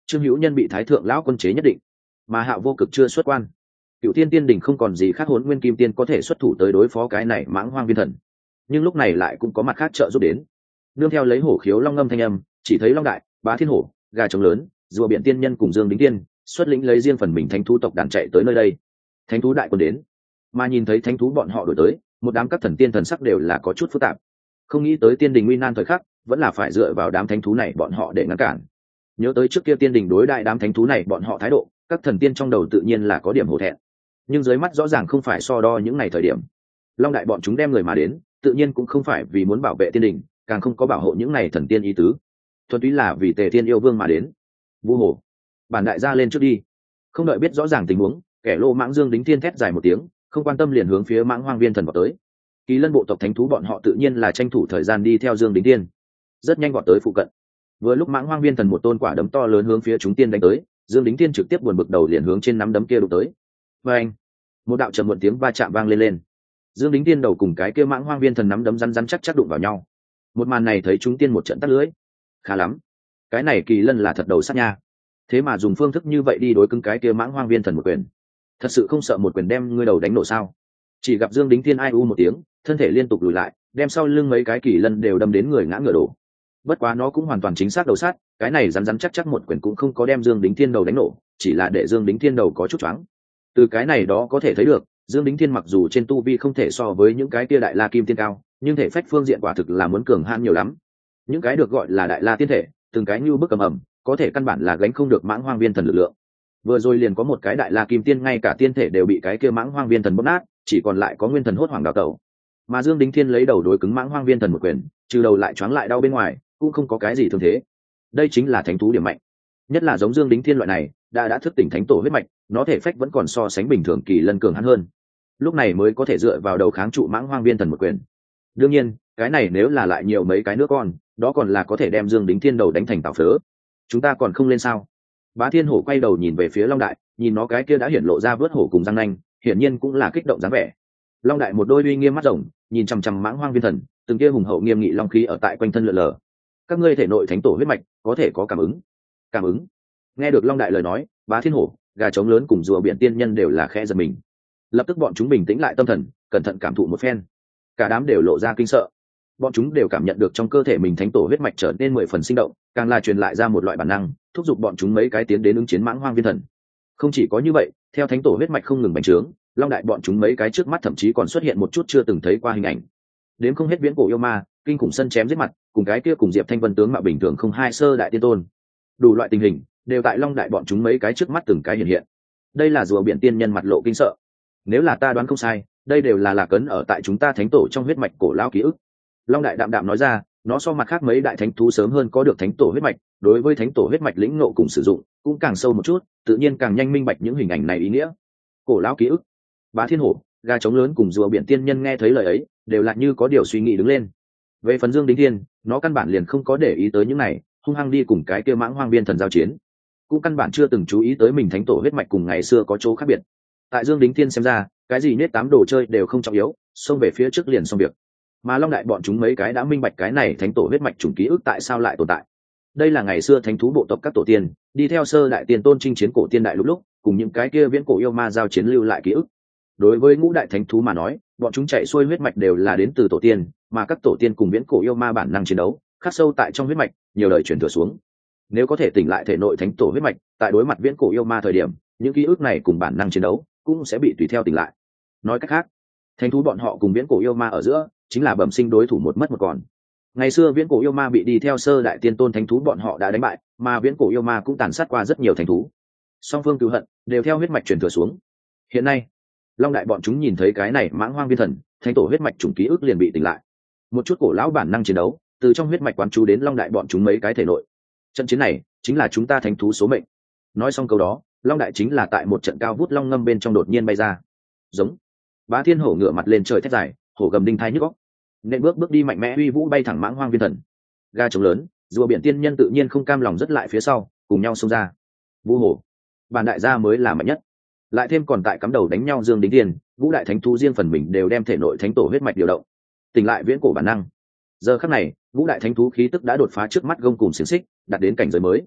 Trương Hữu Nhân bị thái thượng lão quân chế nhất định, mà Hạo Vô Cực chưa xuất quan. Cựu Tiên Tiên Đình không còn gì khác Hỗn Nguyên Kim Tiên có thể xuất thủ tới đối phó cái này Mãng Hoang Viên Thần, nhưng lúc này lại cũng có mặt khác trợ giúp đến. Nương theo lấy hổ khiếu long ngâm thanh âm, chỉ thấy Long Đại, Bá Thiên Hổ, Gà Trống Lớn, Rùa Biển Tiên Nhân cùng Dương Đính Tiên xuất lĩnh lấy riêng phần mình thánh thú tộc đàn chạy tới nơi đây. Thánh thú đại quân đến, mà nhìn thấy thánh thú bọn họ đổi tới, một đám các thần tiên thần sắc đều là có chút phức tạp. Không nghĩ tới Tiên Đình nguy nan thời khắc, vẫn là phải dựa vào đám thánh thú này bọn họ để ngăn cản. Nhớ tới trước kia Tiên Đình đối đại đám thánh thú này bọn họ thái độ, các thần tiên trong đầu tự nhiên là có điểm hổ thẹn. Nhưng dưới mắt rõ ràng không phải so đo những ngày thời điểm. Long Đại bọn chúng đem người mà đến, tự nhiên cũng không phải vì muốn bảo vệ Tiên Đình, càng không có bảo hộ những này thần tiên ý tứ, thuần túy là vì Tề Thiên yêu vương mà đến. Vu Hồ, bản đại gia lên trước đi. Không đợi biết rõ ràng tình huống, kẻ lô mãng Dương Đính Thiên thét dài một tiếng, không quan tâm liền hướng phía Mãng Hoang Viên Thần vọt tới. Kỳ Lân bộ tộc thánh thú bọn họ tự nhiên là tranh thủ thời gian đi theo Dương Đính Thiên, rất nhanh vọt tới phụ cận. Vừa lúc Mãng Hoang Viên Thần một tôn quả đấm to lớn hướng phía chúng tiên đánh tới, Dương Đính Thiên trực tiếp buồn bực đầu liền hướng trên nắm đấm kia đụng tới. Và anh, một đạo trầm muộn tiếng va chạm vang lên lên. Dương Đính Thiên đầu cùng cái kia Mãng Hoang Viên Thần nắm đấm rắn rắn chắc chắc đụng vào nhau. Một màn này thấy chúng tiên một trận tắt lưới. Khá lắm, cái này Kỳ Lân là thật đầu sát nha. Thế mà dùng phương thức như vậy đi đối cứng cái kia Mãng Hoang Viên Thần một quyền, thật sự không sợ một quyền đem ngươi đầu đánh nổ sao? Chỉ gặp Dương Đính Thiên ai u một tiếng, thân thể liên tục lùi lại, đem sau lưng mấy cái Kỳ Lân đều đâm đến người ngã ngửa đổ. Bất quá nó cũng hoàn toàn chính xác đầu sát, cái này rắn rắn chắc chắc một quyền cũng không có đem Dương Đính Thiên đầu đánh nổ, chỉ là để Dương Đính Thiên đầu có chút choáng. Từ cái này đó có thể thấy được, Dương Đính Thiên mặc dù trên tu vi không thể so với những cái kia đại la kim tiên cao, nhưng thể phách phương diện quả thực là muốn cường hãn nhiều lắm. Những cái được gọi là đại la tiên thể, từng cái như bức cầm ẩm, có thể căn bản là gánh không được Mãng Hoang Viên Thần lực lượng. Vừa rồi liền có một cái đại la kim tiên ngay cả tiên thể đều bị cái kia Mãng Hoang Viên Thần bóp nát, chỉ còn lại có nguyên thần hốt hoảng đào tẩu. Mà Dương Đính Thiên lấy đầu đối cứng Mãng Hoang Viên Thần một quyền, trừ đầu lại choáng lại đau bên ngoài, cũng không có cái gì thương thế. Đây chính là thánh thú điểm mạnh, nhất là giống Dương Đính Thiên loại này đã đã thức tỉnh thánh tổ huyết mạch, nó thể phách vẫn còn so sánh bình thường Kỳ Lân cường hắn hơn, lúc này mới có thể dựa vào đầu kháng trụ Mãng Hoang Viên Thần một quyền. Đương nhiên cái này nếu là lại nhiều mấy cái nữa con, đó còn là có thể đem Dương Đính Thiên đầu đánh thành tảo phớ. Chúng ta còn không lên sao? Bá Thiên Hổ quay đầu nhìn về phía Long Đại, nhìn nó cái kia đã hiển lộ ra vớt hổ cùng răng nanh, hiển nhiên cũng là kích động dáng vẻ. Long Đại một đôi uy nghiêm mắt rồng, nhìn chằm chằm Mãng Hoang Viên Thần, từng kia hùng hậu nghiêm nghị long khí ở tại quanh thân lượn lờ. Các ngươi thể nội thánh tổ huyết mạch có thể có cảm ứng. Cảm ứng? Nghe được Long Đại lời nói, Bá Thiên Hổ, Gà Trống Lớn cùng Rùa Biển Tiên Nhân đều là khẽ giật mình. Lập tức bọn chúng bình tĩnh lại tâm thần, cẩn thận cảm thụ một phen. Cả đám đều lộ ra kinh sợ. Bọn chúng đều cảm nhận được trong cơ thể mình thánh tổ huyết mạch trở nên mười phần sinh động, càng là truyền lại ra một loại bản năng, thúc giục bọn chúng mấy cái tiến đến ứng chiến Mãng Hoang Viên Thần. Không chỉ có như vậy, theo thánh tổ huyết mạch không ngừng bành trướng, Long Đại bọn chúng mấy cái trước mắt thậm chí còn xuất hiện một chút chưa từng thấy qua hình ảnh. Đến không hết viễn cổ yêu ma, kinh khủng sân chém giết mặt, cùng cái kia cùng Diệp Thanh Vân tướng mạo bình thường không hai sơ đại tiên tôn. Đủ loại tình hình đều tại Long Đại bọn chúng mấy cái trước mắt từng cái hiện hiện. Đây là Rùa Biển Tiên Nhân mặt lộ kinh sợ. Nếu là ta đoán không sai, đây đều là lạc ấn ở tại chúng ta thánh tổ trong huyết mạch cổ lão ký ức. Long Đại đạm đạm nói ra, nó so mặt khác mấy đại thánh thú sớm hơn có được thánh tổ huyết mạch, đối với thánh tổ huyết mạch lĩnh ngộ cùng sử dụng cũng càng sâu một chút, tự nhiên càng nhanh minh bạch những hình ảnh này ý nghĩa. Cổ lão ký ức. Bá Thiên Hổ, Gà Trống Lớn cùng Rùa Biển Tiên Nhân nghe thấy lời ấy, đều lại như có điều suy nghĩ đứng lên. Về phần Dương Đính Thiên, nó căn bản liền không có để ý tới những này, hung hăng đi cùng cái kia Mãng Hoang Viên Thần giao chiến, cũng căn bản chưa từng chú ý tới mình thánh tổ huyết mạch cùng ngày xưa có chỗ khác biệt. Tại Dương Đính Thiên xem ra, cái gì nết tám đồ chơi đều không trọng yếu, xông về phía trước liền xong việc. Mà Long Đại bọn chúng mấy cái đã minh bạch cái này thánh tổ huyết mạch chủng ký ức tại sao lại tồn tại. Đây là ngày xưa thánh thú bộ tộc các tổ tiên đi theo sơ đại tiên tôn chinh chiến cổ tiên đại lúc lúc cùng những cái kia viễn cổ yêu ma giao chiến lưu lại ký ức. Đối với ngũ đại thánh thú mà nói, bọn chúng chạy xuôi huyết mạch đều là đến từ tổ tiên, mà các tổ tiên cùng viễn cổ yêu ma bản năng chiến đấu khắc sâu tại trong huyết mạch, nhiều đời truyền thừa xuống. Nếu có thể tỉnh lại thể nội thánh tổ huyết mạch, tại đối mặt viễn cổ yêu ma thời điểm, những ký ức này cùng bản năng chiến đấu cũng sẽ bị tùy theo tỉnh lại. Nói cách khác, thánh thú bọn họ cùng viễn cổ yêu ma ở giữa chính là bẩm sinh đối thủ một mất một còn. Ngày xưa viễn cổ yêu ma bị đi theo sơ đại tiên tôn thánh thú bọn họ đã đánh bại, mà viễn cổ yêu ma cũng tàn sát qua rất nhiều thánh thú. Song phương cừu hận đều theo huyết mạch truyền thừa xuống. Hiện nay, Long Đại bọn chúng nhìn thấy cái này Mãng Hoang Viên Thần, thánh tổ huyết mạch chủng ký ức liền bị tỉnh lại. Một chút cổ lão bản năng chiến đấu từ trong huyết mạch quán chú đến Long Đại bọn chúng mấy cái thể nội. Trận chiến này chính là chúng ta thánh thú số mệnh. Nói xong câu đó, Long Đại chính là tại một trận cao vút long ngâm bên trong đột nhiên bay ra. Giống. Bá Thiên Hổ ngửa mặt lên trời thét dài, hổ gầm đinh thai nhức óc. Nên bước bước đi mạnh mẽ uy vũ bay thẳng Mãng Hoang Viên Thần. Gà Trống Lớn, Rùa Biển Tiên Nhân tự nhiên không cam lòng rất lại phía sau, cùng nhau xông ra. Vũ Hổ, bản đại gia mới là mạnh nhất. Lại thêm còn tại cắm đầu đánh nhau Dương Đính Thiên, ngũ đại thánh thú riêng phần mình đều đem thể nội thánh tổ huyết mạch điều động, tỉnh lại viễn cổ bản năng. Giờ khắc này, ngũ đại thánh thú khí tức đã đột phá trước mắt gông cùng xiềng xích, đạt đến cảnh giới mới.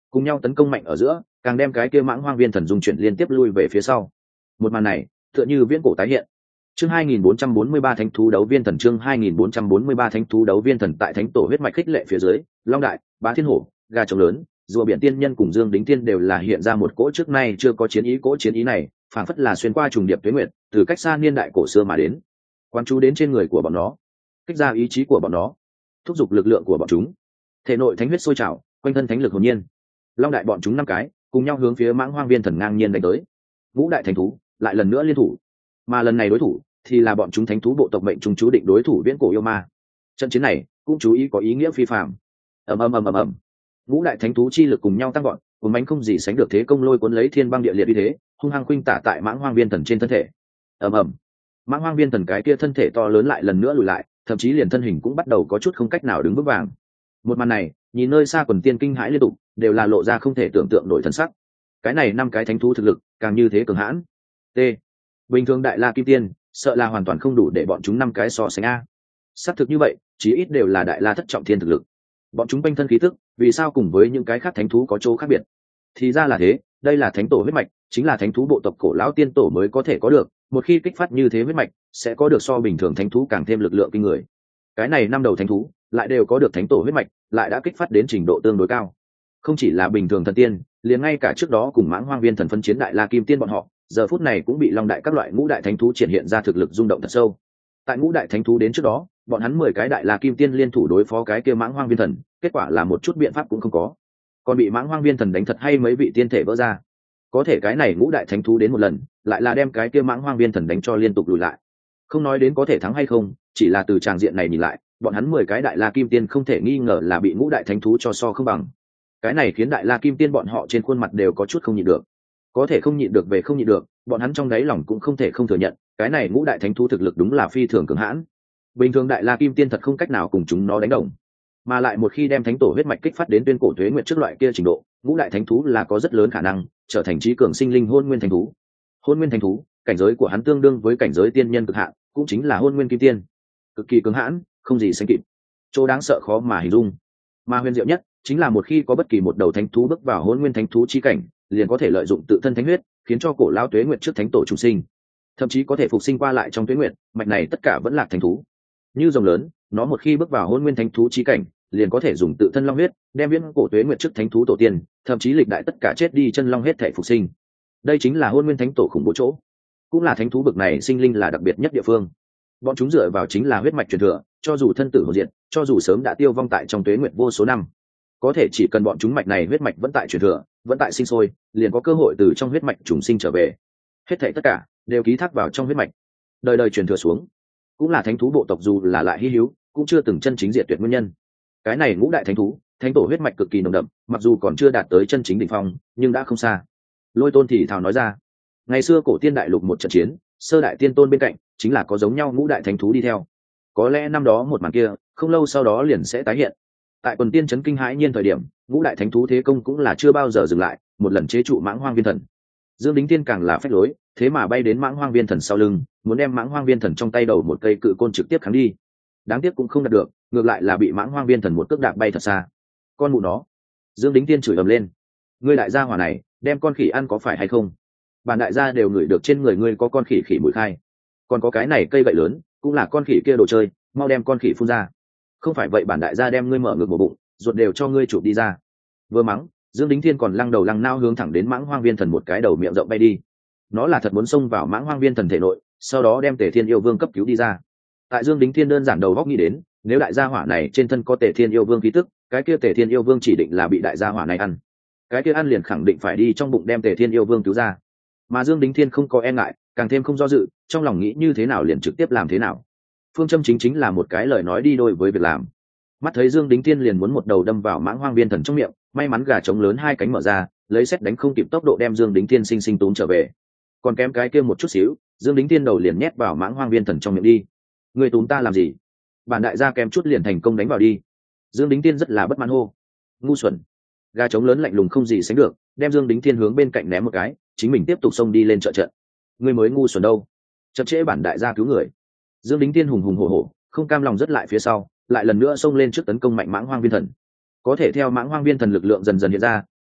cùng nhau tấn công mạnh ở giữa, càng đem cái kia mãng hoang viên thần dung chuyển liên tiếp lui về phía sau. Một màn này tựa như viễn cổ tái hiện. Chương hai nghìn bốn trăm bốn mươi ba thánh thú đấu viên thần chương hai nghìn bốn trăm bốn mươi ba thánh thú đấu viên thần tại thánh tổ huyết mạch khích lệ phía dưới, Long Đại, Bá Thiên Hổ, Gà Trống Lớn, rùa biển tiên nhân cùng Dương Đính Tiên đều là hiện ra một cỗ trước nay chưa có chiến ý, cỗ chiến ý này phảng phất là xuyên qua trùng điệp tuế nguyệt, từ cách xa niên đại cổ xưa mà đến, quan chú đến trên người của bọn nó, kích ra ý chí của bọn nó, thúc giục lực lượng của bọn chúng. Thể nội thánh huyết sôi trào, quanh thân thánh lực hồn nhiên. Long Đại bọn chúng năm cái cùng nhau hướng phía mãng hoang viên thần ngang nhiên đánh tới. Ngũ đại thánh thú lại lần nữa liên thủ, mà lần này đối thủ thì là bọn chúng thánh thú bộ tộc mệnh chúng chú định đối thủ viễn cổ yêu ma. Trận chiến này cũng chú ý có ý nghĩa phi phàm. ầm ầm ầm ầm ầm, ngũ đại thánh thú chi lực cùng nhau tăng gọn, cuốn bánh không gì sánh được thế công lôi cuốn lấy thiên băng địa liệt uy thế, hung hăng khuynh tả tại mãng hoang viên thần trên thân thể. ầm ầm, mãng hoang viên thần cái kia thân thể to lớn lại lần nữa lùi lại, thậm chí liền thân hình cũng bắt đầu có chút không cách nào đứng vững vàng. Một màn này nhìn nơi xa quần tiên kinh hãi liên tục, đều là lộ ra không thể tưởng tượng nổi thần sắc. Cái này năm cái thánh thú thực lực càng như thế cường hãn. T. Bình thường đại la kim tiên sợ là hoàn toàn không đủ để bọn chúng năm cái so sánh a. Xác thực như vậy, chí ít đều là đại la thất trọng thiên thực lực. Bọn chúng quanh thân khí tức, vì sao cùng với những cái khác thánh thú có chỗ khác biệt? Thì ra là thế, đây là thánh tổ huyết mạch, chính là thánh thú bộ tộc cổ lão tiên tổ mới có thể có được. Một khi kích phát như thế huyết mạch, sẽ có được so bình thường thánh thú càng thêm lực lượng kinh người. Cái này năm đầu thánh thú lại đều có được thánh tổ huyết mạch, lại đã kích phát đến trình độ tương đối cao. Không chỉ là bình thường thần tiên, liền ngay cả trước đó cùng mãng hoang viên thần phân chiến đại la kim tiên bọn họ, giờ phút này cũng bị long đại các loại ngũ đại thánh thú triển hiện ra thực lực rung động thật sâu. Tại ngũ đại thánh thú đến trước đó, bọn hắn mười cái đại la kim tiên liên thủ đối phó cái kia mãng hoang viên thần, kết quả là một chút biện pháp cũng không có, còn bị mãng hoang viên thần đánh thật hay mấy vị tiên thể vỡ ra. Có thể cái này ngũ đại thánh thú đến một lần, lại là đem cái kia mãng hoang viên thần đánh cho liên tục lùi lại. Không nói đến có thể thắng hay không, chỉ là từ tràng diện này nhìn lại, bọn hắn mười cái đại la kim tiên không thể nghi ngờ là bị ngũ đại thánh thú cho so không bằng. Cái này khiến đại la kim tiên bọn họ trên khuôn mặt đều có chút không nhịn được. Có thể không nhịn được về không nhịn được, bọn hắn trong đáy lòng cũng không thể không thừa nhận, cái này ngũ đại thánh thú thực lực đúng là phi thường cường hãn. Bình thường đại la kim tiên thật không cách nào cùng chúng nó đánh đồng, mà lại một khi đem thánh tổ huyết mạch kích phát đến tuyên cổ tuế nguyệt trước loại kia trình độ, ngũ đại thánh thú là có rất lớn khả năng trở thành trí cường sinh linh hôn nguyên thánh thú. Hôn nguyên thánh thú, cảnh giới của hắn tương đương với cảnh giới tiên nhân cực hạn, cũng chính là hôn nguyên kim tiên, cực kỳ cường hãn, không gì sánh kịp, chỗ đáng sợ khó mà hình dung. Mà huyền diệu nhất chính là một khi có bất kỳ một đầu thánh thú bước vào hôn nguyên thánh thú chi cảnh, liền có thể lợi dụng tự thân thánh huyết, khiến cho cổ lao tuế nguyệt trước thánh tổ chủ sinh, thậm chí có thể phục sinh qua lại trong tuế nguyệt. Mạch này tất cả vẫn là thánh thú. Như rồng lớn, nó một khi bước vào hôn nguyên thánh thú chi cảnh, liền có thể dùng tự thân long huyết đem viễn cổ tuế nguyệt trước thánh thú tổ tiên, thậm chí lịch đại tất cả chết đi chân long hết thể phục sinh. Đây chính là hôn nguyên thánh tổ khủng bố chỗ, cũng là thánh thú bực này sinh linh là đặc biệt nhất địa phương. Bọn chúng dựa vào chính là huyết mạch truyền thừa, cho dù thân tử hồn diệt, cho dù sớm đã tiêu vong tại trong tuế nguyệt vô số năm, có thể chỉ cần bọn chúng mạch này huyết mạch vẫn tại truyền thừa, vẫn tại sinh sôi, liền có cơ hội từ trong huyết mạch trùng sinh trở về. Hết thảy tất cả đều ký thác vào trong huyết mạch, đời đời truyền thừa xuống, cũng là thánh thú bộ tộc dù là lại hy hữu, cũng chưa từng chân chính diệt tuyệt nguyên nhân. Cái này ngũ đại thánh thú, thánh tổ huyết mạch cực kỳ nồng đậm, mặc dù còn chưa đạt tới chân chính đỉnh phong, nhưng đã không xa. Lôi Tôn thì thào nói ra, ngày xưa cổ tiên đại lục một trận chiến, sơ đại tiên tôn bên cạnh chính là có giống nhau ngũ đại thánh thú đi theo. Có lẽ năm đó một màn kia, không lâu sau đó liền sẽ tái hiện. Tại quần tiên chấn kinh hãi nhiên thời điểm, ngũ đại thánh thú thế công cũng là chưa bao giờ dừng lại, một lần chế trụ mãng hoang viên thần. Dương Đính Tiên càng là phách lối, thế mà bay đến mãng hoang viên thần sau lưng, muốn đem mãng hoang viên thần trong tay đầu một cây cự côn trực tiếp kháng đi. Đáng tiếc cũng không đạt được, ngược lại là bị mãng hoang viên thần một cước đạp bay thật xa. Con mụ nó! Dương Đính Tiên chửi ầm lên, ngươi đại gia hỏa này, đem con khỉ ăn có phải hay không? Bản đại gia đều ngửi được trên người ngươi có con khỉ khỉ mùi khai. Còn có cái này cây gậy lớn, cũng là con khỉ kia đồ chơi, mau đem con khỉ phun ra. Không phải vậy bản đại gia đem ngươi mở ngực một bụng, ruột đều cho ngươi chụp đi ra. Vừa mắng, Dương Đính Thiên còn lăng đầu lăng nao hướng thẳng đến mãng hoang viên thần một cái đầu miệng rộng bay đi. Nó là thật muốn xông vào mãng hoang viên thần thể nội, sau đó đem Tề Thiên Yêu Vương cấp cứu đi ra. Tại Dương Đính Thiên đơn giản đầu góc nghĩ đến, nếu đại gia hỏa này trên thân có Tề Thiên Yêu Vương khí tức, cái kia Tề Thiên Yêu Vương chỉ định là bị đại gia hỏa này ăn. Cái kia ăn liền khẳng định phải đi trong bụng đem Tề Thiên Yêu Vương cứu ra. Mà Dương Đính Thiên không có e ngại, càng thêm không do dự, trong lòng nghĩ như thế nào liền trực tiếp làm thế nào. Phương châm chính chính là một cái lời nói đi đôi với việc làm. Mắt thấy Dương Đính Thiên liền muốn một đầu đâm vào mãng hoang viên thần trong miệng, may mắn gà trống lớn hai cánh mở ra, lấy xét đánh không kịp tốc độ đem Dương Đính Thiên sinh sinh túm trở về. Còn kém cái kia một chút xíu, Dương Đính Thiên đầu liền nhét vào mãng hoang viên thần trong miệng đi. Người túm ta làm gì? Bản đại gia kém chút liền thành công đánh vào đi. Dương Đính Thiên rất là bất mãn hô. Ngu xuẩn! Gà trống lớn lạnh lùng không gì sánh được, đem Dương Đính Thiên hướng bên cạnh ném một cái, chính mình tiếp tục xông đi lên trợ trận. Người mới ngu xuẩn đâu? Chậm trễ bản đại gia cứu người. Dương Đính Thiên hùng hùng hổ hổ, không cam lòng rất lại phía sau, lại lần nữa xông lên trước tấn công mạnh mãng hoang viên thần. Có thể theo mãng hoang viên thần lực lượng dần dần hiện ra,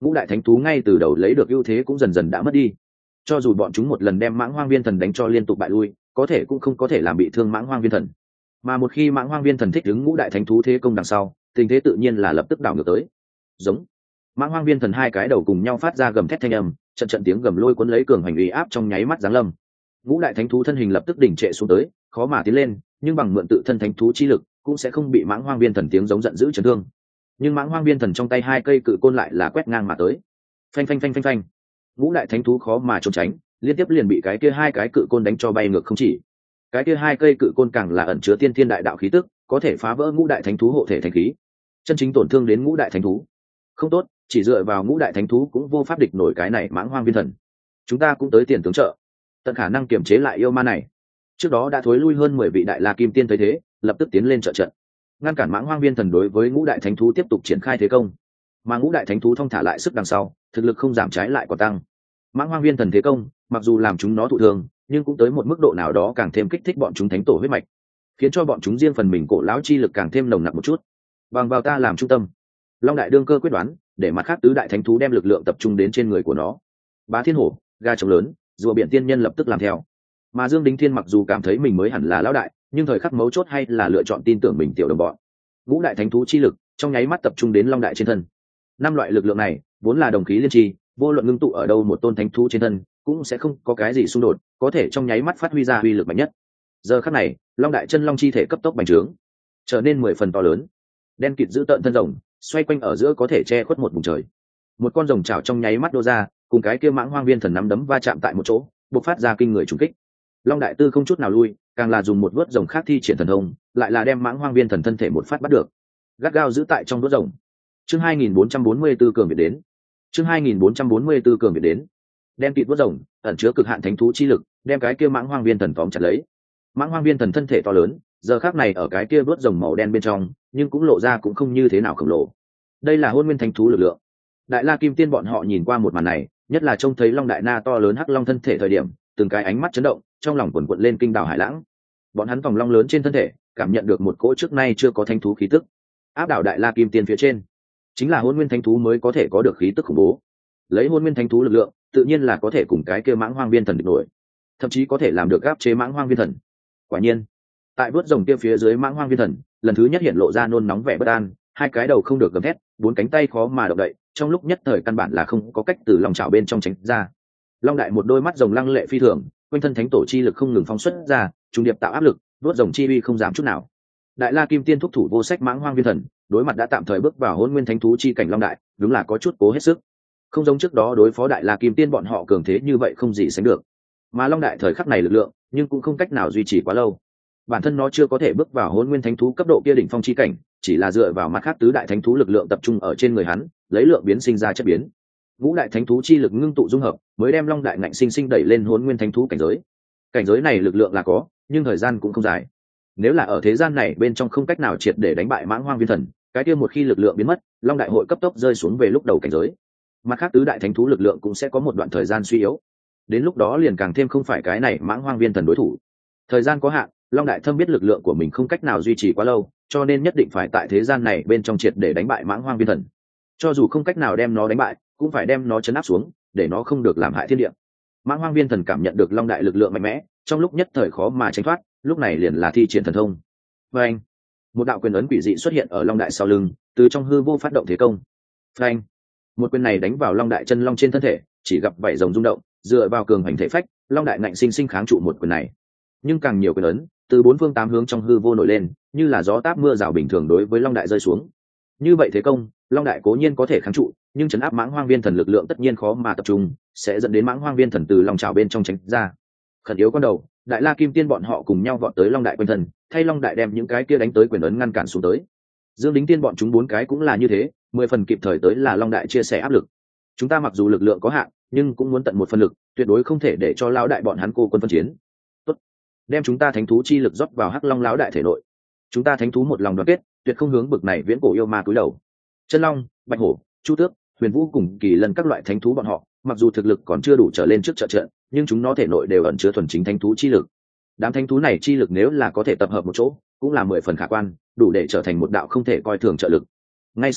ngũ đại thánh thú ngay từ đầu lấy được ưu thế cũng dần dần đã mất đi. Cho dù bọn chúng một lần đem mãng hoang viên thần đánh cho liên tục bại lui, có thể cũng không có thể làm bị thương mãng hoang viên thần. Mà một khi mãng hoang viên thần thích ứng ngũ đại thánh thú thế công đằng sau, tình thế tự nhiên là lập tức đảo ngược tới. Giống mãng hoang viên thần hai cái đầu cùng nhau phát ra gầm thét thanh âm, trận trận tiếng gầm lôi cuốn lấy cường hành uy áp trong nháy mắt giáng lâm. Ngũ đại thánh thú thân hình lập tức đỉnh trệ xuống tới, khó mà tiến lên, nhưng bằng mượn tự thân thánh thú chi lực cũng sẽ không bị mãng hoang viên thần tiếng giống giận dữ chấn thương. Nhưng mãng hoang viên thần trong tay hai cây cự côn lại là quét ngang mà tới. Phanh phanh phanh phanh phanh. Ngũ đại thánh thú khó mà trốn tránh, liên tiếp liền bị cái kia hai cái cự côn đánh cho bay ngược không chỉ. Cái kia hai cây cự côn càng là ẩn chứa tiên thiên đại đạo khí tức, có thể phá vỡ ngũ đại thánh thú hộ thể thành khí, chân chính tổn thương đến ngũ đại thánh thú. Không tốt, chỉ dựa vào ngũ đại thánh thú cũng vô pháp địch nổi cái này mãng hoang viên thần. Chúng ta cũng tới tiền tướng trợ, tận khả năng kiềm chế lại yêu ma này. Trước đó đã thối lui hơn mười vị đại la kim tiên thấy thế, lập tức tiến lên trợ trận, ngăn cản mãng hoang viên thần đối với ngũ đại thánh thú tiếp tục triển khai thế công. Mà ngũ đại thánh thú thông thả lại sức đằng sau, thực lực không giảm trái lại còn tăng. Mãng hoang viên thần thế công mặc dù làm chúng nó thụ thương, nhưng cũng tới một mức độ nào đó càng thêm kích thích bọn chúng thánh tổ huyết mạch, khiến cho bọn chúng riêng phần mình cổ lão chi lực càng thêm nồng nặc một chút. Bằng vào ta làm trung tâm, long đại đương cơ quyết đoán, để mặt khác tứ đại thánh thú đem lực lượng tập trung đến trên người của nó. Bá thiên hổ, ga trống lớn, rùa biển tiên nhân lập tức làm theo. Mà Dương Đính Thiên mặc dù cảm thấy mình mới hẳn là lão đại, nhưng thời khắc mấu chốt hay là lựa chọn tin tưởng mình tiểu đồng bọn. Ngũ đại thánh thú chi lực trong nháy mắt tập trung đến long đại trên thân. Năm loại lực lượng này vốn là đồng khí liên tri, vô luận ngưng tụ ở đâu một tôn thánh thú trên thân cũng sẽ không có cái gì xung đột, có thể trong nháy mắt phát huy ra uy lực mạnh nhất. Giờ khắc này, long đại chân long chi thể cấp tốc bành trướng, trở nên mười phần to lớn, đen kịt giữ tợn thân rồng xoay quanh ở giữa có thể che khuất một vùng trời. Một con rồng chảo trong nháy mắt đô ra, cùng cái kia mãng hoang viên thần nắm đấm va chạm tại một chỗ, bộc phát ra kinh người trùng kích. Long đại tư không chút nào lui, càng là dùng một vớt rồng khác thi triển thần thông, lại là đem mãng hoang viên thần thân thể một phát bắt được, gắt gao giữ tại trong vớt rồng. Chương hai nghìn bốn trăm bốn mươi tư cường việt đến. Chương hai nghìn bốn trăm bốn mươi tư cường việt đến. Đen kịt vớt rồng ẩn chứa cực hạn thánh thú chi lực, đem cái kia mãng hoang viên thần tóm chặt lấy. Mãng hoang viên thần thân thể to lớn, giờ khắc này ở cái kia vớt rồng màu đen bên trong, nhưng cũng lộ ra cũng không như thế nào khổng lồ. Đây là hôn nguyên thánh thú lực lượng. Đại la kim tiên bọn họ nhìn qua một màn này, nhất là trông thấy long đại na to lớn hắc long thân thể thời điểm, từng cái ánh mắt chấn động, trong lòng quần quật lên kinh đảo hải lãng. Bọn hắn vòng long lớn trên thân thể cảm nhận được một cỗ trước nay chưa có thánh thú khí tức, áp đảo đại la kim tiên phía trên. Chính là hôn nguyên thánh thú mới có thể có được khí tức khủng bố. Lấy hôn nguyên thánh thú lực lượng, tự nhiên là có thể cùng cái kia mãng hoang viên thần địch nổi, thậm chí có thể làm được áp chế mãng hoang viên thần. Quả nhiên, tại vớt rồng kia phía dưới mãng hoang viên thần, lần thứ nhất hiện lộ ra nôn nóng vẻ bất an, hai cái đầu không được gầm thét, bốn cánh tay khó mà động đậy, trong lúc nhất thời căn bản là không có cách từ lòng chảo bên trong tránh ra. Long đại một đôi mắt rồng lăng lệ phi thường, quanh thân thánh tổ chi lực không ngừng phóng xuất ra, trung điệp tạo áp lực, vớt rồng chi uy không giảm chút nào. Đại la kim tiên thúc thủ vô sách mãng hoang viên thần, đối mặt đã tạm thời bước vào hôn nguyên thánh thú chi cảnh long đại, đúng là có chút cố hết sức. Không giống trước đó đối phó đại la kim tiên bọn họ cường thế như vậy không gì sánh được, mà long đại thời khắc này lực lượng nhưng cũng không cách nào duy trì quá lâu. Bản thân nó chưa có thể bước vào hôn nguyên thánh thú cấp độ kia đỉnh phong chi cảnh, chỉ là dựa vào mặt khác tứ đại thánh thú lực lượng tập trung ở trên người hắn, lấy lượng biến sinh ra chất biến. Ngũ đại thánh thú chi lực ngưng tụ dung hợp, mới đem long đại ngạnh sinh sinh đẩy lên hôn nguyên thánh thú cảnh giới. Cảnh giới này lực lượng là có, nhưng thời gian cũng không dài. Nếu là ở thế gian này bên trong không cách nào triệt để đánh bại mãng hoang viên thần, cái kia một khi lực lượng biến mất, long đại hội cấp tốc rơi xuống về lúc đầu cảnh giới. Mặt khác tứ đại thánh thú lực lượng cũng sẽ có một đoạn thời gian suy yếu. Đến lúc đó liền càng thêm không phải cái này mãng hoang viên thần đối thủ. Thời gian có hạn, long đại thâm biết lực lượng của mình không cách nào duy trì quá lâu, cho nên nhất định phải tại thế gian này bên trong triệt để đánh bại mãng hoang viên thần. Cho dù không cách nào đem nó đánh bại, cũng phải đem nó chấn áp xuống, để nó không được làm hại thiên địa. Mãng hoang viên thần cảm nhận được long đại lực lượng mạnh mẽ, trong lúc nhất thời khó mà tránh thoát, lúc này liền là thi triển thần thông. Phanh! Một đạo quyền ấn quỷ dị xuất hiện ở long đại sau lưng, từ trong hư vô phát động thế công. Phanh! Một quyền này đánh vào long đại chân long trên thân thể, chỉ gặp vảy rồng rung động, dựa vào cường hành thể phách, long đại ngạnh sinh sinh kháng trụ một quyền này. Nhưng càng nhiều quyền ấn từ bốn phương tám hướng trong hư vô nổi lên, như là gió táp mưa rào bình thường đối với long đại rơi xuống. Như vậy thế công, long đại cố nhiên có thể kháng trụ, nhưng chấn áp mãng hoang viên thần lực lượng tất nhiên khó mà tập trung, sẽ dẫn đến mãng hoang viên thần từ lòng trào bên trong tránh ra. Khẩn yếu con đầu, đại la kim tiên bọn họ cùng nhau vọt tới long đại quanh thần, thay long đại đem những cái kia đánh tới quyền ấn ngăn cản xuống tới. Dương Đính Tiên bọn chúng bốn cái cũng là như thế, mười phần kịp thời tới là long đại chia sẻ áp lực. Chúng ta mặc dù lực lượng có hạn, nhưng cũng muốn tận một phần lực, tuyệt đối không thể để cho lão đại bọn hắn cô quân phân chiến. Tốt, đem chúng ta thánh thú chi lực rót vào hắc long lão đại thể nội. Chúng ta thánh thú một lòng đoàn kết, tuyệt không hướng bực này viễn cổ yêu ma cúi đầu. Chân long, bạch hổ, chu tước, huyền vũ cùng kỳ lân các loại thánh thú bọn họ, mặc dù thực lực còn chưa đủ trở lên trước trợ trận, nhưng chúng nó thể nội đều ẩn chứa thuần chính thánh thú chi lực. Đám thánh thú này chi lực nếu là có thể tập hợp một chỗ, cũng là mười phần khả quan, đủ để trở thành một đạo không thể coi thường trợ lực. Ngay sau đó,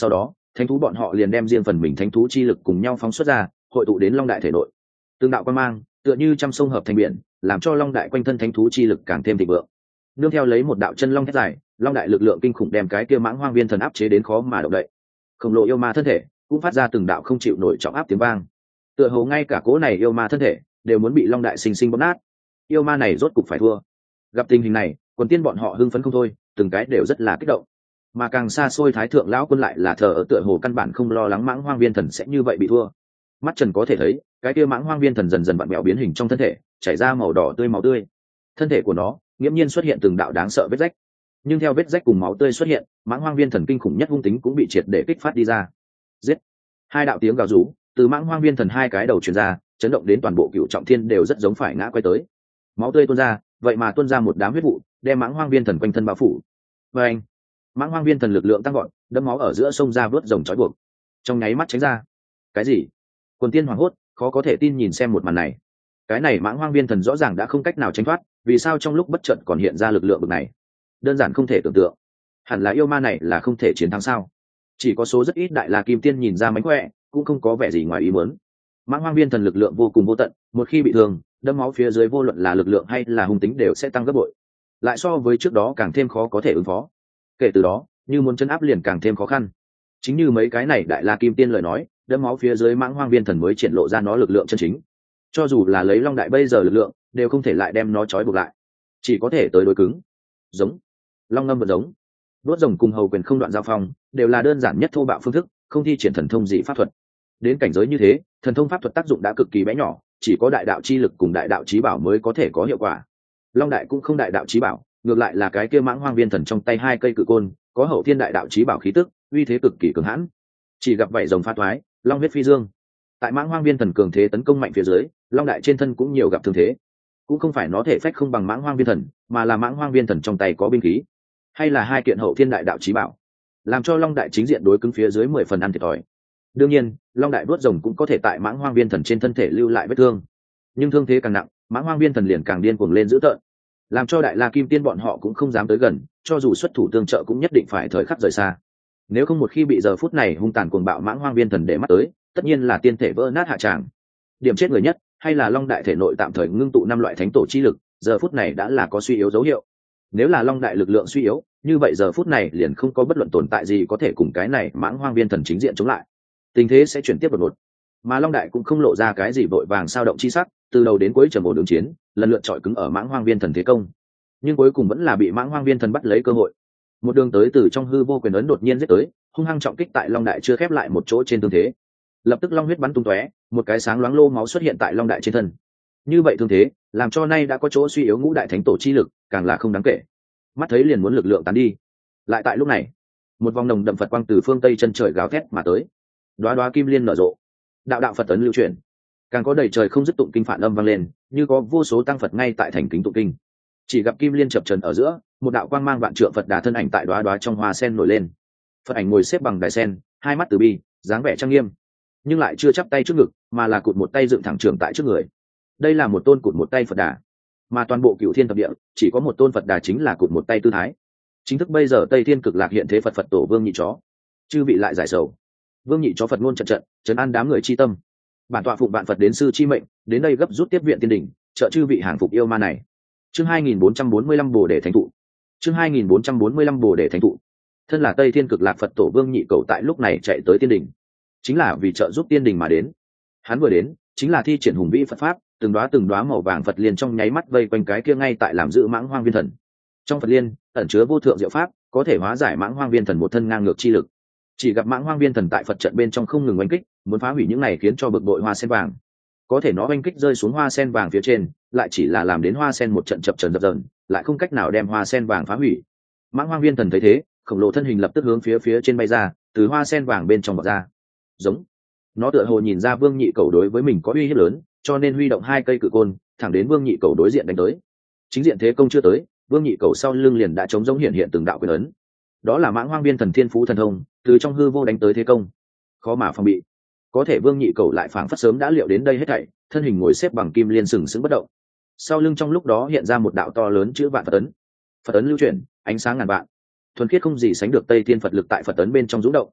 thánh thú bọn họ liền đem riêng phần mình thánh thú chi lực cùng nhau phóng xuất ra, hội tụ đến long đại thể nội. Tương đạo quan mang tựa như trăm sông hợp thành biển, làm cho long đại quanh thân thánh thú chi lực càng thêm thịnh vượng. Nương theo lấy một đạo chân long thét dài, long đại lực lượng kinh khủng đem cái kia mãng hoang viên thần áp chế đến khó mà động đậy. Khổng lồ yêu ma thân thể cũng phát ra từng đạo không chịu nổi trọng áp tiếng vang, tựa hồ ngay cả cố này yêu ma thân thể đều muốn bị long đại sinh sinh bóp nát. Yêu ma này rốt cục phải thua. Gặp tình hình này, quần tiên bọn họ hưng phấn không thôi, từng cái đều rất là kích động. Mà càng xa xôi thái thượng lão quân lại là thờ ở tựa hồ căn bản không lo lắng mãng hoang viên thần sẽ như vậy bị thua. Mắt trần có thể thấy, cái kia mãng hoang viên thần dần dần vặn vẹo biến hình trong thân thể, chảy ra màu đỏ tươi máu tươi. Thân thể của nó nghiễm nhiên xuất hiện từng đạo đáng sợ vết rách. Nhưng theo vết rách cùng máu tươi xuất hiện, mãng hoang viên thần kinh khủng nhất hung tính cũng bị triệt để kích phát đi ra. Giết! Hai đạo tiếng gào rú từ mãng hoang viên thần hai cái đầu truyền ra, chấn động đến toàn bộ cựu trọng thiên đều rất giống phải ngã quay tới. Máu tươi tuôn ra, vậy mà tuôn ra một đám huyết vụ, đem mãng hoang viên thần quanh thân bao phủ. Và anh, mãng hoang viên thần lực lượng tăng gọn, đẫm máu ở giữa sông ra vớt rồng trói buộc, trong nháy mắt tránh ra. Cái gì? Quần tiên hoảng hốt, khó có thể tin nhìn xem một màn này. Cái này mãng hoang viên thần rõ ràng đã không cách nào tránh thoát, vì sao trong lúc bất chợt còn hiện ra lực lượng bực này? Đơn giản không thể tưởng tượng. Hẳn là yêu ma này là không thể chiến thắng sao? Chỉ có số rất ít đại la kim tiên nhìn ra mánh khỏe, cũng không có vẻ gì ngoài ý muốn. Mãng hoang viên thần lực lượng vô cùng vô tận, một khi bị thương, đâm máu phía dưới vô luận là lực lượng hay là hung tính đều sẽ tăng gấp bội, lại so với trước đó càng thêm khó có thể ứng phó. Kể từ đó, như muốn chấn áp liền càng thêm khó khăn. Chính như mấy cái này đại la kim tiên lời nói, đâm máu phía dưới mãng hoang viên thần mới triển lộ ra nó lực lượng chân chính. Cho dù là lấy long đại bây giờ lực lượng, đều không thể lại đem nó trói buộc lại, chỉ có thể tới đối cứng. Giống, long ngâm vật giống, đốt rồng cùng hầu quyền không đoạn giao phong, đều là đơn giản nhất thô bạo phương thức, không thi triển thần thông gì pháp thuật. Đến cảnh giới như thế, thần thông pháp thuật tác dụng đã cực kỳ bé nhỏ, chỉ có đại đạo chi lực cùng đại đạo chí bảo mới có thể có hiệu quả. Long đại cũng không đại đạo chí bảo, ngược lại là cái kia mãng hoang viên thần trong tay hai cây cự côn, có hậu thiên đại đạo chí bảo khí tức, uy thế cực kỳ cường hãn. Chỉ gặp vậy rồng pha thoái, long huyết phi dương. Tại mãng hoang viên thần cường thế tấn công mạnh phía dưới, long đại trên thân cũng nhiều gặp thương thế. Cũng không phải nó thể phách không bằng mãng hoang viên thần, mà là mãng hoang viên thần trong tay có binh khí, hay là hai kiện hậu thiên đại đạo chí bảo, làm cho long đại chính diện đối cứng phía dưới mười phần ăn thiệt thòi. Đương nhiên, long đại đuốt rồng cũng có thể tại mãng hoang viên thần trên thân thể lưu lại vết thương, nhưng thương thế càng nặng, mãng hoang viên thần liền càng điên cuồng lên dữ tợn, làm cho đại la kim tiên bọn họ cũng không dám tới gần, cho dù xuất thủ tương trợ cũng nhất định phải thời khắc rời xa. Nếu không một khi bị giờ phút này hung tàn cuồng bạo mãng hoang viên thần để mắt tới, tất nhiên là tiên thể vỡ nát hạ tràng. Điểm chết người nhất hay là long đại thể nội tạm thời ngưng tụ năm loại thánh tổ chi lực, giờ phút này đã là có suy yếu dấu hiệu. Nếu là long đại lực lượng suy yếu, như vậy giờ phút này liền không có bất luận tồn tại gì có thể cùng cái này mãng hoang viên thần chính diện chống lại, tình thế sẽ chuyển tiếp đột ngột. Mà long đại cũng không lộ ra cái gì vội vàng sao động chi sắc, từ đầu đến cuối trầm ổn ứng chiến, lần lượt chọi cứng ở mãng hoang viên thần thế công, nhưng cuối cùng vẫn là bị mãng hoang viên thần bắt lấy cơ hội, một đường tới từ trong hư vô quyền ấn đột nhiên giết tới, hung hăng trọng kích tại long đại chưa khép lại một chỗ trên thương thế. Lập tức long huyết bắn tung tóe, một cái sáng loáng lô máu xuất hiện tại long đại trên thân. Như vậy thương thế làm cho nay đã có chỗ suy yếu ngũ đại thánh tổ chi lực, càng là không đáng kể, mắt thấy liền muốn lực lượng tán đi. Lại tại lúc này, một vòng nồng đậm phật quang từ phương tây chân trời gào thét mà tới, đoá đoá kim liên nở rộ, đạo đạo phật ấn lưu truyền, càng có đầy trời không dứt tụng kinh phản âm vang lên, như có vô số tăng phật ngay tại thành kính tụng kinh. Chỉ gặp kim liên chập trần ở giữa, một đạo quang mang vạn trượng phật đà thân ảnh tại đoá đoá trong hoa sen nổi lên. Phật ảnh ngồi xếp bằng đài sen, hai mắt từ bi, dáng vẻ trang nghiêm, nhưng lại chưa chắp tay trước ngực, mà là cụt một tay dựng thẳng trường tại trước người. Đây là một tôn cụt một tay phật đà, mà toàn bộ cựu thiên thập địa chỉ có một tôn phật đà chính là cụt một tay tư thái. Chính thức bây giờ tây thiên cực lạc hiện thế phật phật tổ vương nhị chó, chư vị lại giải sầu. Vương nhị chó phật ngôn trận trận, trấn an đám người chi tâm. Bản tọa phụng vạn phật đến sư chi mệnh, đến đây gấp rút tiếp viện tiên đỉnh, trợ chư vị hàng phục yêu ma này. Chương hai nghìn bốn trăm bốn mươi lăm Bồ đề thánh thụ. Chương hai nghìn bốn trăm bốn mươi lăm Bồ đề thánh thụ. Thân là tây thiên cực lạc phật tổ vương nhị cầu tại lúc này chạy tới tiên đỉnh, chính là vì trợ giúp tiên đỉnh mà đến. Hắn vừa đến, chính là thi triển hùng vĩ phật pháp, từng đóa từng đóa màu vàng phật liên trong nháy mắt vây quanh cái kia ngay tại làm giữ mãng hoang viên thần. Trong phật liên ẩn chứa vô thượng diệu pháp, có thể hóa giải mãng hoang viên thần một thân ngang ngược chi lực. Chỉ gặp mãng hoang viên thần tại phật trận bên trong không ngừng oanh kích, muốn phá hủy những này khiến cho bực bội hoa sen vàng. Có thể nó oanh kích rơi xuống hoa sen vàng phía trên, lại chỉ là làm đến hoa sen một trận chập chờn dập dờn, lại không cách nào đem hoa sen vàng phá hủy. Mãng hoang viên thần thấy thế, khổng lồ thân hình lập tức hướng phía phía trên bay ra, từ hoa sen vàng bên trong bọc ra. Giống, nó tựa hồ nhìn ra vương nhị cầu đối với mình có uy hiếp lớn, cho nên huy động hai cây cự côn thẳng đến vương nhị cầu đối diện đánh tới. Chính diện thế công chưa tới, vương nhị cầu sau lưng liền đã chống giống hiện hiện từng đạo quyền ấn. Đó là mãng hoang viên thần thiên phú thần thông, từ trong hư vô đánh tới thế công, khó mà phòng bị. Có thể vương nhị cầu lại phảng phất sớm đã liệu đến đây hết thảy, thân hình ngồi xếp bằng kim liên sừng sững bất động. Sau lưng trong lúc đó hiện ra một đạo to lớn chữ vạn phật ấn. Phật ấn lưu chuyển, ánh sáng ngàn vạn, thuần khiết không gì sánh được tây thiên phật lực tại phật ấn bên trong rung động.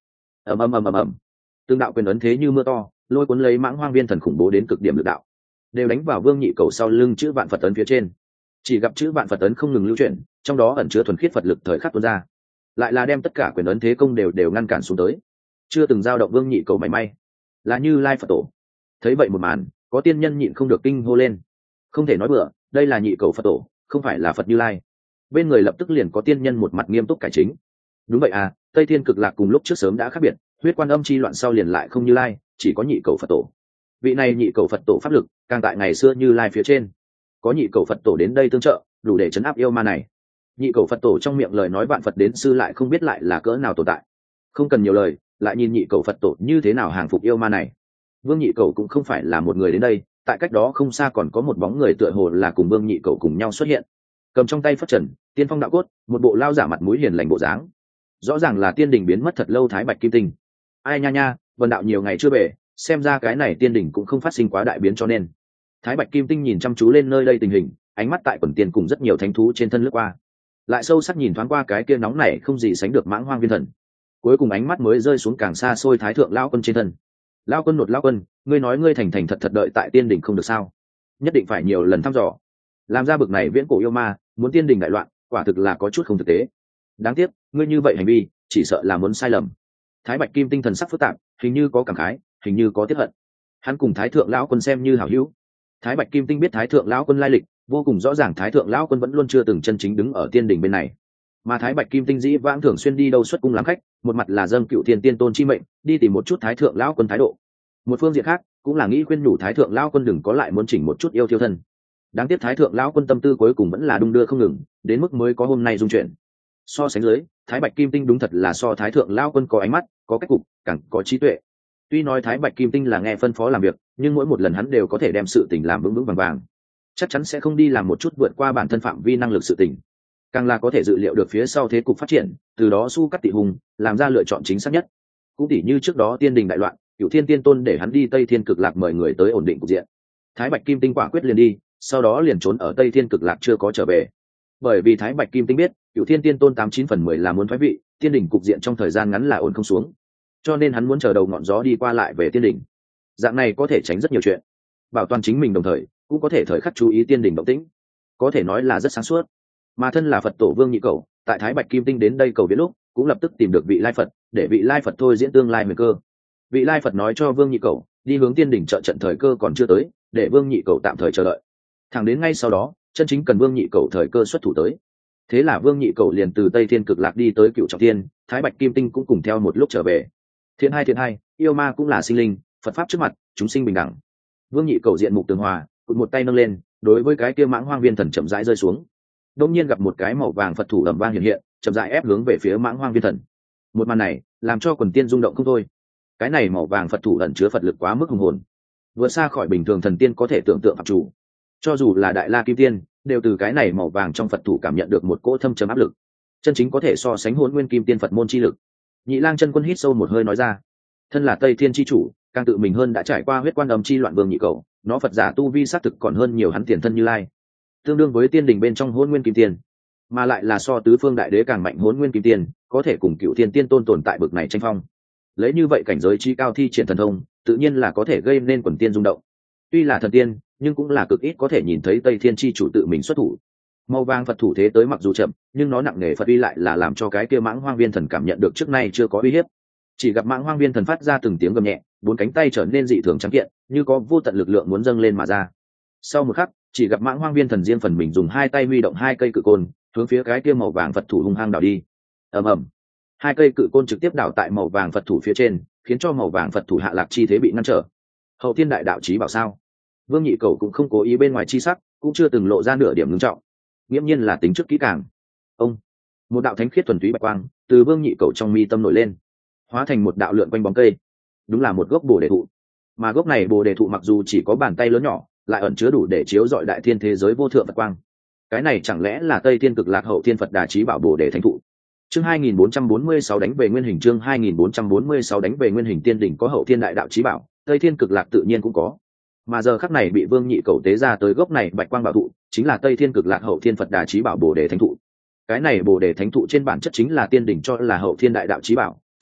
ầm ầm ầm ầm ầm, tương đạo quyền ấn thế như mưa to, lôi cuốn lấy mãng hoang viên thần khủng bố đến cực điểm lực đạo, đều đánh vào vương nhị cầu sau lưng chữ vạn phật ấn phía trên. Chỉ gặp chữ vạn phật ấn không ngừng lưu chuyển, trong đó ẩn chứa thuần khiết phật lực thời khắc tuôn ra, lại là đem tất cả quyền ấn thế công đều đều ngăn cản xuống tới, chưa từng dao động vương nhị cầu mảy may. Là Như Lai Phật tổ. Thấy vậy một màn, có tiên nhân nhịn không được kinh hô lên. Không thể nói bừa, đây là nhị cầu Phật tổ, không phải là Phật Như Lai. Bên người lập tức liền có tiên nhân một mặt nghiêm túc cải chính. Đúng vậy à, Tây Thiên Cực Lạc cùng lúc trước sớm đã khác biệt, huyết quan âm chi loạn sau liền lại không Như Lai, chỉ có nhị cầu Phật tổ. Vị này nhị cầu Phật tổ pháp lực, càng tại ngày xưa Như Lai phía trên. Có nhị cầu Phật tổ đến đây tương trợ, đủ để chấn áp yêu ma này. Nhị cầu Phật tổ trong miệng lời nói vạn Phật đến sư lại không biết lại là cỡ nào tồn tại. Không cần nhiều lời, lại nhìn nhị cầu Phật tổ như thế nào hàng phục yêu ma này. Vương nhị cầu cũng không phải là một người đến đây, tại cách đó không xa còn có một bóng người tựa hồ là cùng vương nhị cầu cùng nhau xuất hiện, cầm trong tay phất trần, tiên phong đạo cốt, một bộ lao giả mặt mũi hiền lành bộ dáng, rõ ràng là tiên đình biến mất thật lâu Thái Bạch Kim Tinh. Ai nha nha, vần đạo nhiều ngày chưa về, xem ra cái này tiên đình cũng không phát sinh quá đại biến cho nên. Thái Bạch Kim Tinh nhìn chăm chú lên nơi đây tình hình, ánh mắt tại quần tiền cùng rất nhiều thánh thú trên thân lướt qua, lại sâu sắc nhìn thoáng qua cái kia nóng này không gì sánh được mãng hoang viên thần, cuối cùng ánh mắt mới rơi xuống càng xa xôi Thái thượng lão quân trên thân. Lão quân nột lão quân, ngươi nói ngươi thành thành thật thật đợi tại tiên đình không được sao? Nhất định phải nhiều lần thăm dò, làm ra bực này viễn cổ yêu ma, muốn tiên đình đại loạn, quả thực là có chút không thực tế. Đáng tiếc, ngươi như vậy hành vi, chỉ sợ là muốn sai lầm. Thái Bạch Kim Tinh thần sắc phức tạp, hình như có cảm khái, hình như có tiếc hận. Hắn cùng Thái thượng lão quân xem như hảo hữu. Thái Bạch Kim Tinh biết Thái thượng lão quân lai lịch, vô cùng rõ ràng Thái thượng lão quân vẫn luôn chưa từng chân chính đứng ở tiên đình bên này. Mà Thái Bạch Kim Tinh dĩ vãng thường xuyên đi đâu xuất cung làm khách, một mặt là dâng cựu thiên tiên tôn chi mệnh, đi tìm một chút Thái thượng lão quân thái độ. Một phương diện khác, cũng là nghĩ khuyên nhủ Thái thượng lão quân đừng có lại muốn chỉnh một chút yêu thiêu thân. Đáng tiếc Thái thượng lão quân tâm tư cuối cùng vẫn là đung đưa không ngừng, đến mức mới có hôm nay dung chuyện. So sánh dưới, Thái Bạch Kim Tinh đúng thật là so Thái thượng lão quân có ánh mắt, có cách cục, càng có trí tuệ. Tuy nói Thái Bạch Kim Tinh là nghe phân phó làm việc, nhưng mỗi một lần hắn đều có thể đem sự tình làm vững vững vàng vàng, chắc chắn sẽ không đi làm một chút vượt qua bản thân phạm vi năng lực sự tình, càng là có thể dự liệu được phía sau thế cục phát triển, từ đó su cắt tị hùng, làm ra lựa chọn chính xác nhất. Cũng tỉ như trước đó tiên đình đại loạn, Cửu Thiên Tiên Tôn để hắn đi Tây Thiên Cực Lạc mời người tới ổn định cục diện, Thái Bạch Kim Tinh quả quyết liền đi, sau đó liền trốn ở Tây Thiên Cực Lạc chưa có trở về. Bởi vì Thái Bạch Kim Tinh biết, Cửu Thiên Tiên Tôn tám chín phần mười là muốn thoái vị, tiên đình cục diện trong thời gian ngắn là ổn không xuống, cho nên hắn muốn chờ đầu ngọn gió đi qua lại về tiên đình. Dạng này có thể tránh rất nhiều chuyện, bảo toàn chính mình đồng thời cũng có thể thời khắc chú ý tiên đình động tĩnh, có thể nói là rất sáng suốt. Mà thân là Phật tổ Vương Nhị Cầu, tại Thái Bạch Kim Tinh đến đây cầu viết lúc, cũng lập tức tìm được vị Lai Phật, để vị Lai Phật thôi diễn tương lai mười cơ. Vị Lai Phật nói cho Vương Nhị Cầu, đi hướng tiên đỉnh trợ trận thời cơ còn chưa tới, để Vương Nhị Cầu tạm thời chờ đợi. Thẳng đến ngay sau đó, chân chính cần Vương Nhị Cầu thời cơ xuất thủ tới. Thế là Vương Nhị Cầu liền từ Tây Thiên Cực Lạc đi tới Cựu Trọng Thiên, Thái Bạch Kim Tinh cũng cùng theo một lúc trở về. Thiện hai thiện hai, yêu ma cũng là sinh linh, Phật pháp trước mặt, chúng sinh bình đẳng. Vương Nhị Cầu diện mục tường hòa, cụt một tay nâng lên, đối với cái kia mãng hoang viên thần chậm rãi rơi xuống. Đông nhiên gặp một cái màu vàng Phật thủ ầm vang hiện hiện, chậm rãi ép hướng về phía mãng hoang viên thần. Một màn này làm cho quần tiên rung động không thôi. Cái này màu vàng Phật thủ ẩn chứa Phật lực quá mức hùng hồn, vượt xa khỏi bình thường thần tiên có thể tưởng tượng phạm chủ. Cho dù là Đại La Kim Tiên, đều từ cái này màu vàng trong Phật thủ cảm nhận được một cỗ thâm trầm áp lực, chân chính có thể so sánh Hỗn Nguyên Kim Tiên Phật môn chi lực. Nhị Lang Chân Quân hít sâu một hơi nói ra, thân là Tây Thiên chi chủ, càng tự mình hơn đã trải qua huyết quan âm chi loạn Vương Nhị Cầu, nó Phật giả tu vi xác thực còn hơn nhiều hắn tiền thân Như Lai, tương đương với tiên đình bên trong Hỗn Nguyên Kim Tiên, mà lại là so tứ phương đại đế càng mạnh Hỗn Nguyên Kim Tiên, có thể cùng Cựu Thiên Tiên Tôn tồn tại bực này tranh phong. Lấy như vậy cảnh giới chi cao thi triển thần thông, tự nhiên là có thể gây nên quần tiên rung động. Tuy là thần tiên, nhưng cũng là cực ít có thể nhìn thấy Tây Thiên chi chủ tự mình xuất thủ. Màu vàng Phật thủ thế tới mặc dù chậm, nhưng nó nặng nề Phật uy lại là làm cho cái kia mãng hoang viên thần cảm nhận được trước nay chưa có uy hiếp. Chỉ gặp mãng hoang viên thần phát ra từng tiếng gầm nhẹ, bốn cánh tay trở nên dị thường trắng kiện, như có vô tận lực lượng muốn dâng lên mà ra. Sau một khắc, chỉ gặp mãng hoang viên thần riêng phần mình dùng hai tay huy động hai cây cự côn, hướng phía cái kia màu vàng Phật thủ hung hăng đảo đi. Ầm ầm, hai cây cự côn trực tiếp đảo tại màu vàng Phật thủ phía trên, khiến cho màu vàng Phật thủ hạ lạc chi thế bị ngăn trở. Hậu Thiên Đại Đạo Chí Bảo sao? Vương Nhị Cầu cũng không cố ý bên ngoài chi sắc, cũng chưa từng lộ ra nửa điểm ngưng trọng, nghiễm nhiên là tính trước kỹ càng. Ông, một đạo thánh khiết thuần túy bạch quang từ Vương Nhị Cầu trong mi tâm nổi lên, hóa thành một đạo lượn quanh bóng cây. Đúng là một gốc bồ đề thụ, mà gốc này bồ đề thụ mặc dù chỉ có bàn tay lớn nhỏ, lại ẩn chứa đủ để chiếu rọi đại thiên thế giới vô thượng Phật quang. Cái này chẳng lẽ là Tây Thiên Cực Lạc Hậu Thiên Phật Đà Chí Bảo Bồ Đề Thánh Thụ? Chương hai nghìn bốn trăm bốn mươi sáu đánh về nguyên hình, chương hai nghìn bốn trăm bốn mươi sáu đánh về nguyên hình. Tiên đỉnh có Hậu Thiên Đại Đạo Chí Bảo, Tây Thiên Cực Lạc tự nhiên cũng có. Mà giờ khắc này bị Vương Nhị Cầu tế ra tới gốc này bạch quang bảo thụ, chính là Tây Thiên Cực Lạc Hậu Thiên Phật Đà Chí Bảo Bồ Đề Thánh Thụ. Cái này Bồ Đề Thánh Thụ trên bản chất chính là tiên đỉnh cho là Hậu Thiên Đại Đạo Chí Bảo,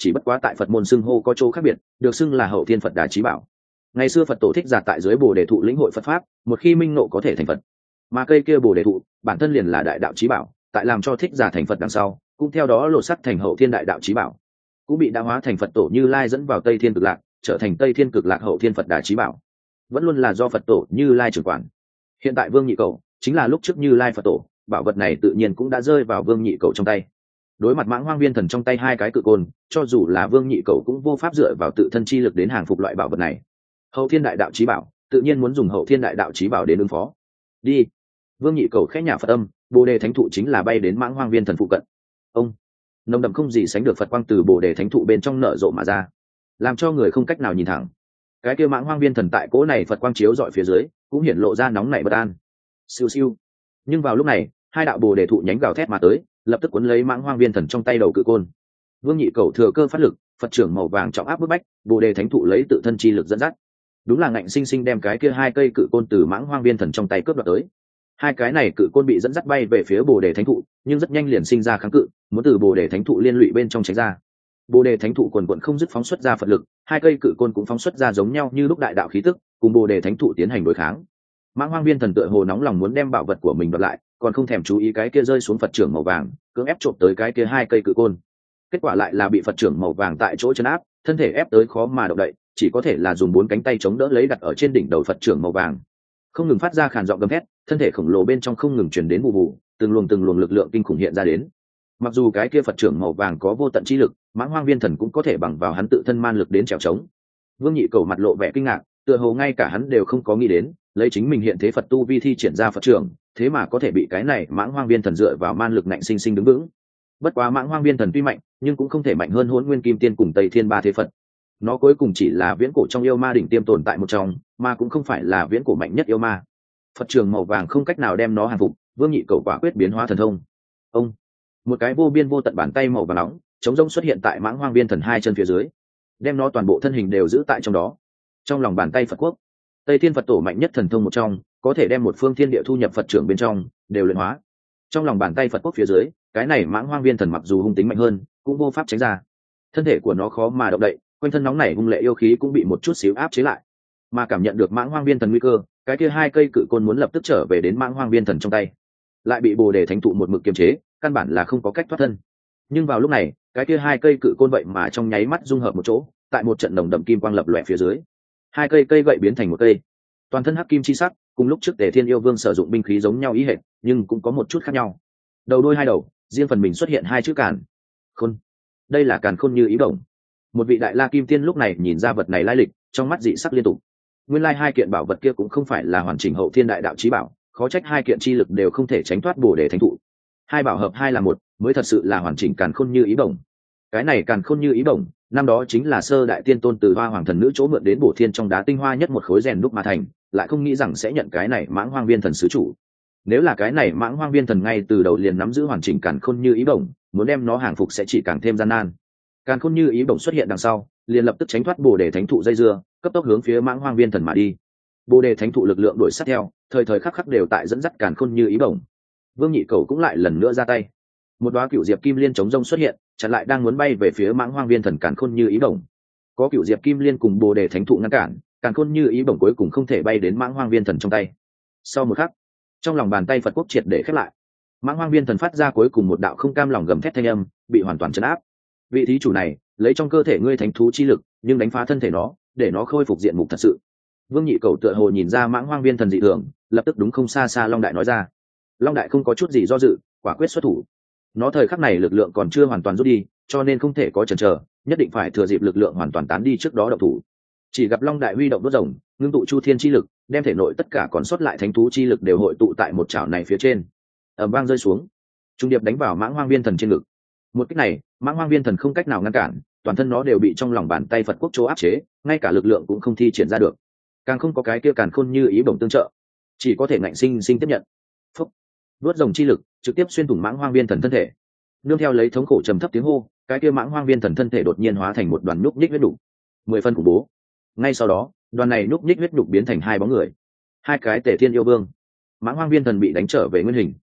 chỉ bất quá tại Phật môn xưng hô có chỗ khác biệt, được xưng là Hậu Thiên Phật Đà Chí Bảo. Ngày xưa Phật tổ thích giả tại dưới Bồ Đề thụ lĩnh hội Phật pháp, một khi minh ngộ có thể thành Phật. Mà cây kia Bồ Đề thụ bản thân liền là đại đạo chí bảo, tại làm cho thích giả thành Phật đằng sau, cũng theo đó lộ sắc thành Hậu Thiên đại đạo chí bảo, cũng bị đã hóa thành Phật tổ Như Lai dẫn vào Tây Thiên Cực Lạc, trở thành Tây Thiên Cực Lạc Hậu Thiên Phật Đà Chí Bảo. Vẫn luôn là do Phật tổ Như Lai trưởng quản. Hiện tại Vương Nhị Cầu chính là lúc trước Như Lai Phật tổ, bảo vật này tự nhiên cũng đã rơi vào Vương Nhị Cầu trong tay. Đối mặt Mãng Hoang Viên Thần trong tay hai cái cự côn, cho dù là Vương Nhị Cầu cũng vô pháp dựa vào tự thân chi lực đến hàng phục loại bảo vật này. Hậu Thiên đại đạo chí bảo, tự nhiên muốn dùng Hậu Thiên đại đạo chí bảo đến ứng phó. Đi. Vương Nhị Cầu khẽ nhả Phật âm, Bồ Đề Thánh thụ chính là bay đến Mãng Hoang Viên Thần phụ cận. Ông nồng đậm không gì sánh được Phật quang từ Bồ Đề Thánh thụ bên trong nở rộ mà ra, làm cho người không cách nào nhìn thẳng. Cái kia Mãng Hoang Viên Thần tại cỗ này Phật quang chiếu dọi phía dưới, cũng hiển lộ ra nóng nảy bất an. Siêu siêu. Nhưng vào lúc này, hai đạo Bồ Đề thụ nhánh gào thét mà tới, lập tức cuốn lấy Mãng Hoang Viên Thần trong tay đầu cự côn. Vương Nhị Cầu thừa cơ phát lực, Phật trưởng màu vàng trọng áp bức bách, Bồ Đề Thánh thụ lấy tự thân chi lực dẫn dắt, đúng là ngạnh sinh sinh đem cái kia hai cây cự côn từ Mãng Hoang Viên Thần trong tay cướp đoạt tới. Hai cái này cự côn bị dẫn dắt bay về phía Bồ Đề Thánh thụ, nhưng rất nhanh liền sinh ra kháng cự, muốn từ Bồ Đề Thánh thụ liên lụy bên trong tránh ra. Bồ Đề Thánh thụ quần quần không dứt phóng xuất ra Phật lực, hai cây cự côn cũng phóng xuất ra giống nhau như lúc đại đạo khí tức, cùng Bồ Đề Thánh thụ tiến hành đối kháng. Mãng Hoang Viên Thần tựa hồ nóng lòng muốn đem bảo vật của mình đoạt lại, còn không thèm chú ý cái kia rơi xuống Phật trưởng màu vàng, cưỡng ép trộm tới cái kia hai cây cự côn. Kết quả lại là bị Phật trưởng màu vàng tại chỗ trấn áp, thân thể ép tới khó mà động đậy, chỉ có thể là dùng bốn cánh tay chống đỡ lấy đặt ở trên đỉnh đầu Phật trưởng màu vàng, không ngừng phát ra khàn giọng gầm thét, thân thể khổng lồ bên trong không ngừng truyền đến bù bù, từng luồng từng luồng lực lượng kinh khủng hiện ra đến. Mặc dù cái kia Phật trưởng màu vàng có vô tận chi lực, Mãng Hoang Viên Thần cũng có thể bằng vào hắn tự thân man lực đến trèo trống. Vương Nhị Cầu mặt lộ vẻ kinh ngạc, tựa hồ ngay cả hắn đều không có nghĩ đến, lấy chính mình hiện thế Phật tu vi thi triển ra Phật trưởng, thế mà có thể bị cái này Mãng Hoang Viên Thần dựa vào man lực nạnh sinh sinh đứng vững. Bất quá Mãng Hoang Viên Thần tuy mạnh, nhưng cũng không thể mạnh hơn Hỗn Nguyên Kim Tiên cùng Tây Thiên Ba Thế Phật. Nó cuối cùng chỉ là viễn cổ trong yêu ma đỉnh tiêm tồn tại một trong, mà cũng không phải là viễn cổ mạnh nhất yêu ma. Phật trường màu vàng không cách nào đem nó hàng phục, Vương Nhị Cầu quả quyết biến hóa thần thông. Ông một cái vô biên vô tận bàn tay màu vàng nóng chống rông xuất hiện tại Mãng Hoang Viên Thần hai chân phía dưới, đem nó toàn bộ thân hình đều giữ tại trong đó. Trong lòng bàn tay Phật quốc, Tây Thiên Phật tổ mạnh nhất thần thông một trong, có thể đem một phương thiên địa thu nhập Phật trưởng bên trong, đều luyện hóa. Trong lòng bàn tay Phật quốc phía dưới, cái này Mãng Hoang Viên Thần mặc dù hung tính mạnh hơn, cũng vô pháp tránh ra. Thân thể của nó khó mà động đậy, quanh thân nóng nảy hung lệ yêu khí cũng bị một chút xíu áp chế lại. Mà cảm nhận được Mãng Hoang Viên Thần nguy cơ, cái kia hai cây cự côn muốn lập tức trở về đến Mãng Hoang Viên Thần trong tay, lại bị Bồ Đề Thánh thụ một mực kiềm chế, căn bản là không có cách thoát thân. Nhưng vào lúc này, cái kia hai cây cự côn vậy mà trong nháy mắt dung hợp một chỗ, tại một trận nồng đậm kim quang lập lòe phía dưới, hai cây cây gậy biến thành một cây, toàn thân hắc kim chi sắc, cùng lúc trước Tề Thiên Yêu Vương sử dụng binh khí giống nhau ý hệt, nhưng cũng có một chút khác nhau. Đầu đôi hai đầu, riêng phần mình xuất hiện hai chữ Càn Khôn. Đây là Càn Khôn Như Ý Bổng. Một vị đại la kim tiên lúc này nhìn ra vật này lai lịch, trong mắt dị sắc liên tục. Nguyên lai hai kiện bảo vật kia cũng không phải là hoàn chỉnh Hậu Thiên đại đạo chí bảo, khó trách hai kiện chi lực đều không thể tránh thoát Bồ Đề Thánh thụ. Hai bảo hợp hai là một, mới thật sự là hoàn chỉnh Càn Khôn Như Ý Bổng. Cái này Càn Khôn Như Ý Bổng, năm đó chính là sơ đại tiên tôn từ Hoa Hoàng thần nữ chỗ mượn đến Bổ Thiên trong đá tinh hoa nhất một khối rèn đúc mà thành, lại không nghĩ rằng sẽ nhận cái này Mãng Hoang Viên Thần sứ chủ. Nếu là cái này Mãng Hoang Viên Thần ngay từ đầu liền nắm giữ hoàn chỉnh Càn Khôn Như Ý Bổng, muốn đem nó hàng phục sẽ chỉ càng thêm gian nan. Càn Khôn Như Ý Bổng xuất hiện đằng sau, liền lập tức tránh thoát Bồ Đề Thánh thụ dây dưa, cấp tốc hướng phía Mãng Hoang Viên Thần mà đi. Bồ Đề Thánh thụ lực lượng đuổi sát theo, thời thời khắc khắc đều tại dẫn dắt Càn Khôn Như Ý Bổng. Vương Nhị Cầu cũng lại lần nữa ra tay. Một đóa cựu diệp kim liên chống rông xuất hiện, chặn lại đang muốn bay về phía Mãng Hoang Viên Thần Càn Khôn Như Ý Bổng. Có cựu diệp kim liên cùng Bồ Đề Thánh thụ ngăn cản, Càn Khôn Như Ý Bổng cuối cùng không thể bay đến Mãng Hoang Viên Thần trong tay. Sau một khắc, trong lòng bàn tay Phật quốc triệt để khép lại. Mãng Hoang Viên Thần phát ra cuối cùng một đạo không cam lòng gầm thét thanh âm, bị hoàn toàn trấn áp. Vị thí chủ này, lấy trong cơ thể ngươi thánh thú chi lực, nhưng đánh phá thân thể nó, để nó khôi phục diện mục thật sự. Vương Nhị Cầu tựa hồ nhìn ra Mãng Hoang Viên Thần dị thường, lập tức đúng không xa xa Long Đại nói ra. Long Đại không có chút gì do dự, quả quyết xuất thủ. Nó thời khắc này lực lượng còn chưa hoàn toàn rút đi, cho nên không thể có chần chờ, nhất định phải thừa dịp lực lượng hoàn toàn tán đi trước đó động thủ. Chỉ gặp Long Đại huy động đốt rồng, ngưng tụ chu thiên chi lực, đem thể nội tất cả còn sót lại thánh thú chi lực đều hội tụ tại một chảo này phía trên, ầm vang rơi xuống, trung điệp đánh vào Mãng Hoang Viên Thần trên ngực. Một kích này, Mãng Hoang Viên Thần không cách nào ngăn cản, toàn thân nó đều bị trong lòng bàn tay Phật quốc chỗ áp chế, ngay cả lực lượng cũng không thi triển ra được, càng không có cái kia Càn Khôn Như Ý Bổng tương trợ, chỉ có thể ngạnh sinh sinh tiếp nhận. Phúc, đốt rồng chi lực trực tiếp xuyên thủng Mãng Hoang Viên Thần thân thể. Nương theo lấy thống khổ trầm thấp tiếng hô, cái kia Mãng Hoang Viên Thần thân thể đột nhiên hóa thành một đoàn nhúc nhích huyết đục, mười phân khủng bố. Ngay sau đó, đoàn này nhúc nhích huyết đục biến thành hai bóng người, hai cái Tề Thiên Yêu Vương. Mãng Hoang Viên Thần bị đánh trở về nguyên hình,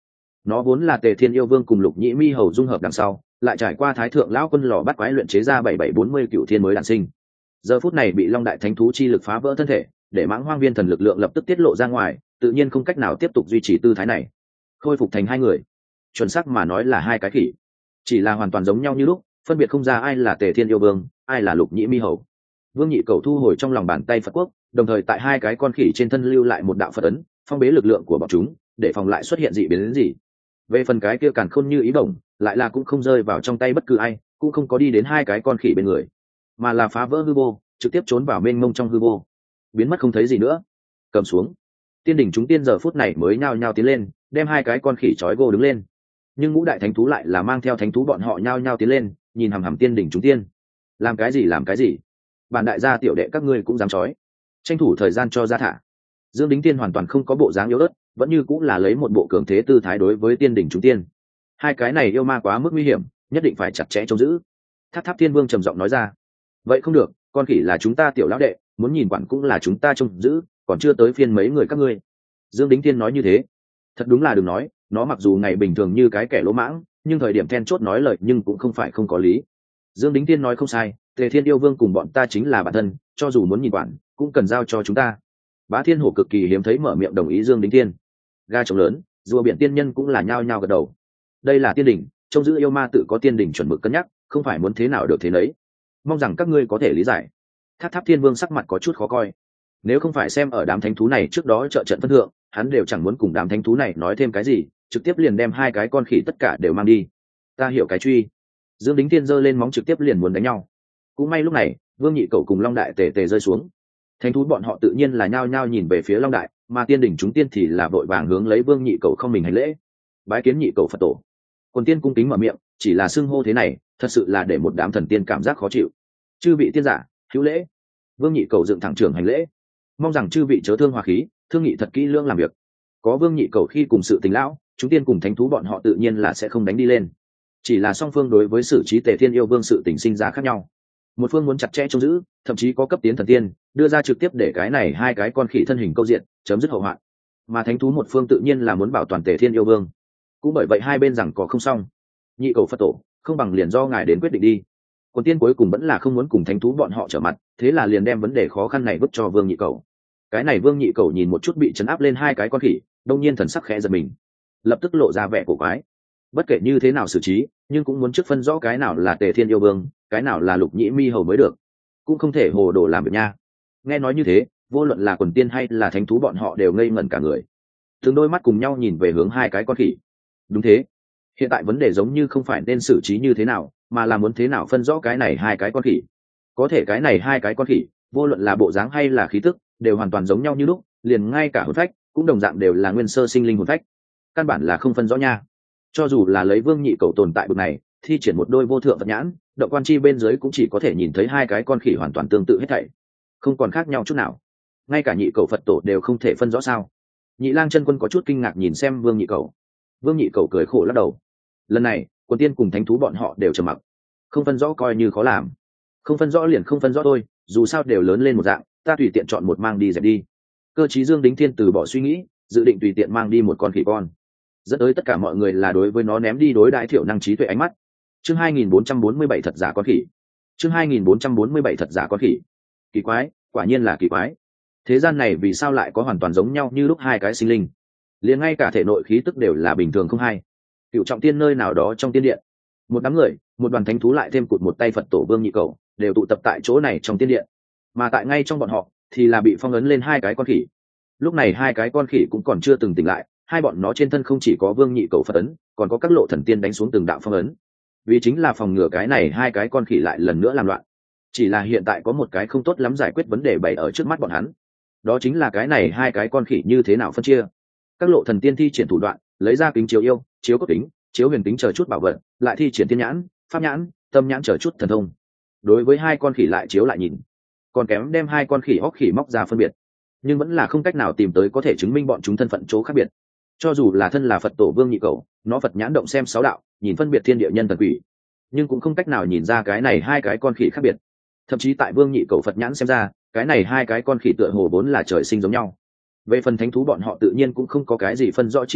Nó vốn là Tề Thiên Yêu Vương cùng Lục Nhĩ Mi Hầu dung hợp đằng sau, lại trải qua Thái Thượng lão quân lò bắt quái luyện chế ra bảy bảy bốn mươi cựu thiên mới đản sinh. Giờ phút này bị Long Đại Thánh thú chi lực phá vỡ thân thể, để Mãng Hoang Viên thần lực lượng lập tức tiết lộ ra ngoài, tự nhiên không cách nào tiếp tục duy trì tư thái này. Khôi phục thành hai người, chuẩn xác mà nói là hai cái khỉ, chỉ là hoàn toàn giống nhau như lúc, phân biệt không ra ai là Tề Thiên Yêu Vương, ai là Lục Nhĩ Mi Hầu. Vương Nhị Cầu thu hồi trong lòng bàn tay Phật quốc, đồng thời tại hai cái con khỉ trên thân lưu lại một đạo Phật ấn, phong bế lực lượng của bọn chúng, để phòng lại xuất hiện dị biến đến gì. Về phần cái kia càn khôn như ý bổng, lại là cũng không rơi vào trong tay bất cứ ai, cũng không có đi đến hai cái con khỉ bên người, mà là phá vỡ hư vô, trực tiếp trốn vào mênh mông trong hư vô, biến mất không thấy gì nữa. Cầm xuống. Tiên đỉnh chúng tiên giờ phút này mới nhao nhao tiến lên, đem hai cái con khỉ trói gô đứng lên. Nhưng ngũ đại thánh thú lại là mang theo thánh thú bọn họ nhao nhao tiến lên, nhìn hằm hằm tiên đỉnh chúng tiên. Làm cái gì làm cái gì? Bản đại gia tiểu đệ các ngươi cũng dám trói. Tranh thủ thời gian cho ra thả. Dương Đính Tiên hoàn toàn không có bộ dáng yếu ớt, vẫn như cũng là lấy một bộ cường thế tư thái đối với tiên đỉnh chúng tiên. Hai cái này yêu ma quá mức nguy hiểm, nhất định phải chặt chẽ trông giữ. Tháp Tháp Thiên Vương trầm giọng nói ra. Vậy không được, con khỉ là chúng ta tiểu lão đệ, muốn nhìn quản cũng là chúng ta trông giữ, còn chưa tới phiên mấy người các ngươi. Dương Đính Tiên nói như thế, thật đúng là đừng nói, nó mặc dù ngày bình thường như cái kẻ lỗ mãng, nhưng thời điểm then chốt nói lời nhưng cũng không phải không có lý. Dương Đính Tiên nói không sai, Tề Thiên Yêu Vương cùng bọn ta chính là bản thân, cho dù muốn nhìn quản, cũng cần giao cho chúng ta. Bá Thiên Hổ cực kỳ hiếm thấy mở miệng đồng ý Dương Đính Tiên. Ga trống lớn, rùa biển tiên nhân cũng là nhao nhao gật đầu. Đây là tiên đỉnh, trông giữ yêu ma tự có tiên đỉnh chuẩn mực cân nhắc, không phải muốn thế nào được thế nấy. Mong rằng các ngươi có thể lý giải. Tháp Tháp Thiên Vương sắc mặt có chút khó coi. Nếu không phải xem ở đám thánh thú này trước đó trợ trận phân thượng, hắn đều chẳng muốn cùng đám thánh thú này nói thêm cái gì, trực tiếp liền đem hai cái con khỉ tất cả đều mang đi. Ta hiểu cái truy. Dương Đính Tiên giơ lên móng trực tiếp liền muốn đánh nhau. Cũng may lúc này, Vương Nhị Cầu cùng Long Đại tề tề rơi xuống. Thánh thú bọn họ tự nhiên là nhao nhao nhìn về phía Long Đại, mà tiên đỉnh chúng tiên thì là vội vàng hướng lấy Vương Nhị Cầu không mình hành lễ. Bái kiến Nhị Cầu Phật tổ. Còn tiên cung kính mở miệng, chỉ là xưng hô thế này, thật sự là để một đám thần tiên cảm giác khó chịu. Chư vị tiên giả, hữu lễ. Vương Nhị Cầu dựng thẳng trưởng hành lễ. Mong rằng chư vị chớ thương hòa khí, thương nghị thật kỹ lưỡng làm việc. Có Vương Nhị Cầu khi cùng sự tình lão, chúng tiên cùng thánh thú bọn họ tự nhiên là sẽ không đánh đi lên. Chỉ là song phương đối với xử trí Tề Thiên Yêu Vương sự tình sinh ra khác nhau. Một phương muốn chặt chẽ trông giữ, thậm chí có cấp tiến thần tiên đưa ra trực tiếp để cái này hai cái con khỉ thân hình câu diện chấm dứt hậu hoạn, mà thánh thú một phương tự nhiên là muốn bảo toàn Tề Thiên Yêu Vương. Cũng bởi vậy hai bên rằng có không xong. Nhị Cầu Phật tổ, không bằng liền do ngài đến quyết định đi. Còn tiên cuối cùng vẫn là không muốn cùng thánh thú bọn họ trở mặt, thế là liền đem vấn đề khó khăn này vứt cho Vương Nhị Cầu. Cái này Vương Nhị Cầu nhìn một chút bị chấn áp lên hai cái con khỉ, đông nhiên thần sắc khẽ giật mình, lập tức lộ ra vẻ cổ quái. Bất kể như thế nào xử trí, nhưng cũng muốn trước phân rõ cái nào là Tề Thiên Yêu Vương, cái nào là Lục Nhĩ Mi Hầu mới được, cũng không thể hồ đồ làm việc nha. Nghe nói như thế, vô luận là quần tiên hay là thánh thú bọn họ đều ngây ngẩn cả người, từng đôi mắt cùng nhau nhìn về hướng hai cái con khỉ. Đúng thế, hiện tại vấn đề giống như không phải nên xử trí như thế nào, mà là muốn thế nào phân rõ cái này hai cái con khỉ. Có thể cái này hai cái con khỉ, vô luận là bộ dáng hay là khí tức, đều hoàn toàn giống nhau như lúc, liền ngay cả hồn phách cũng đồng dạng đều là nguyên sơ sinh linh hồn phách, căn bản là không phân rõ nha. Cho dù là lấy Vương Nhị Cầu tồn tại bực này, thi triển một đôi vô thượng Phật nhãn, động quan chi bên dưới cũng chỉ có thể nhìn thấy hai cái con khỉ hoàn toàn tương tự hết thảy, không còn khác nhau chút nào. Ngay cả Nhị Cầu Phật tổ đều không thể phân rõ sao? Nhị Lang Chân Quân có chút kinh ngạc nhìn xem Vương Nhị Cầu. Vương Nhị Cầu cười khổ lắc đầu. Lần này, quân tiên cùng thánh thú bọn họ đều trầm mặc. Không phân rõ coi như khó làm. Không phân rõ liền không phân rõ thôi, dù sao đều lớn lên một dạng, ta tùy tiện chọn một mang đi dẹp đi. Cơ chí Dương Đính Thiên từ bỏ suy nghĩ, dự định tùy tiện mang đi một con khỉ con. Dẫn tới tất cả mọi người là đối với nó ném đi đối đãi thiểu năng trí tuệ ánh mắt. Chương hai nghìn bốn trăm bốn mươi bảy thật giả con khỉ. Chương hai nghìn bốn trăm bốn mươi bảy thật giả con khỉ. Kỳ quái, quả nhiên là kỳ quái. Thế gian này vì sao lại có hoàn toàn giống nhau như lúc hai cái sinh linh? Liền ngay cả thể nội khí tức đều là bình thường không hay. Cựu trọng tiên nơi nào đó trong tiên điện, một đám người, một đoàn thánh thú lại thêm cụt một tay Phật tổ Vương Nhị Cầu, đều tụ tập tại chỗ này trong tiên điện. Mà tại ngay trong bọn họ thì là bị phong ấn lên hai cái con khỉ. Lúc này hai cái con khỉ cũng còn chưa từng tỉnh lại, hai bọn nó trên thân không chỉ có Vương Nhị Cầu Phật ấn, còn có các lộ thần tiên đánh xuống từng đạo phong ấn, vì chính là phòng ngừa cái này hai cái con khỉ lại lần nữa làm loạn. Chỉ là hiện tại có một cái không tốt lắm giải quyết vấn đề bày ở trước mắt bọn hắn, đó chính là cái này hai cái con khỉ như thế nào phân chia. Các lộ thần tiên thi triển thủ đoạn, lấy ra kính chiếu yêu, chiếu cốt kính, chiếu huyền kính chờ chút bảo vật, lại thi triển thiên nhãn, pháp nhãn, tâm nhãn chờ chút thần thông, đối với hai con khỉ lại chiếu lại nhìn, còn kém đem hai con khỉ hóc khỉ móc ra phân biệt, nhưng vẫn là không cách nào tìm tới có thể chứng minh bọn chúng thân phận chỗ khác biệt. Cho dù là thân là Phật tổ Vương Nhị Cầu, nó Phật nhãn động xem sáu đạo, nhìn phân biệt thiên địa nhân thần quỷ, nhưng cũng không cách nào nhìn ra cái này hai cái con khỉ khác biệt. Thậm chí tại Vương Nhị Cầu Phật nhãn xem ra, cái này hai cái con khỉ tựa hồ vốn là trời sinh giống nhau. Về phần thánh thú bọn họ tự nhiên cũng không có cái gì phân rõ chi pháp,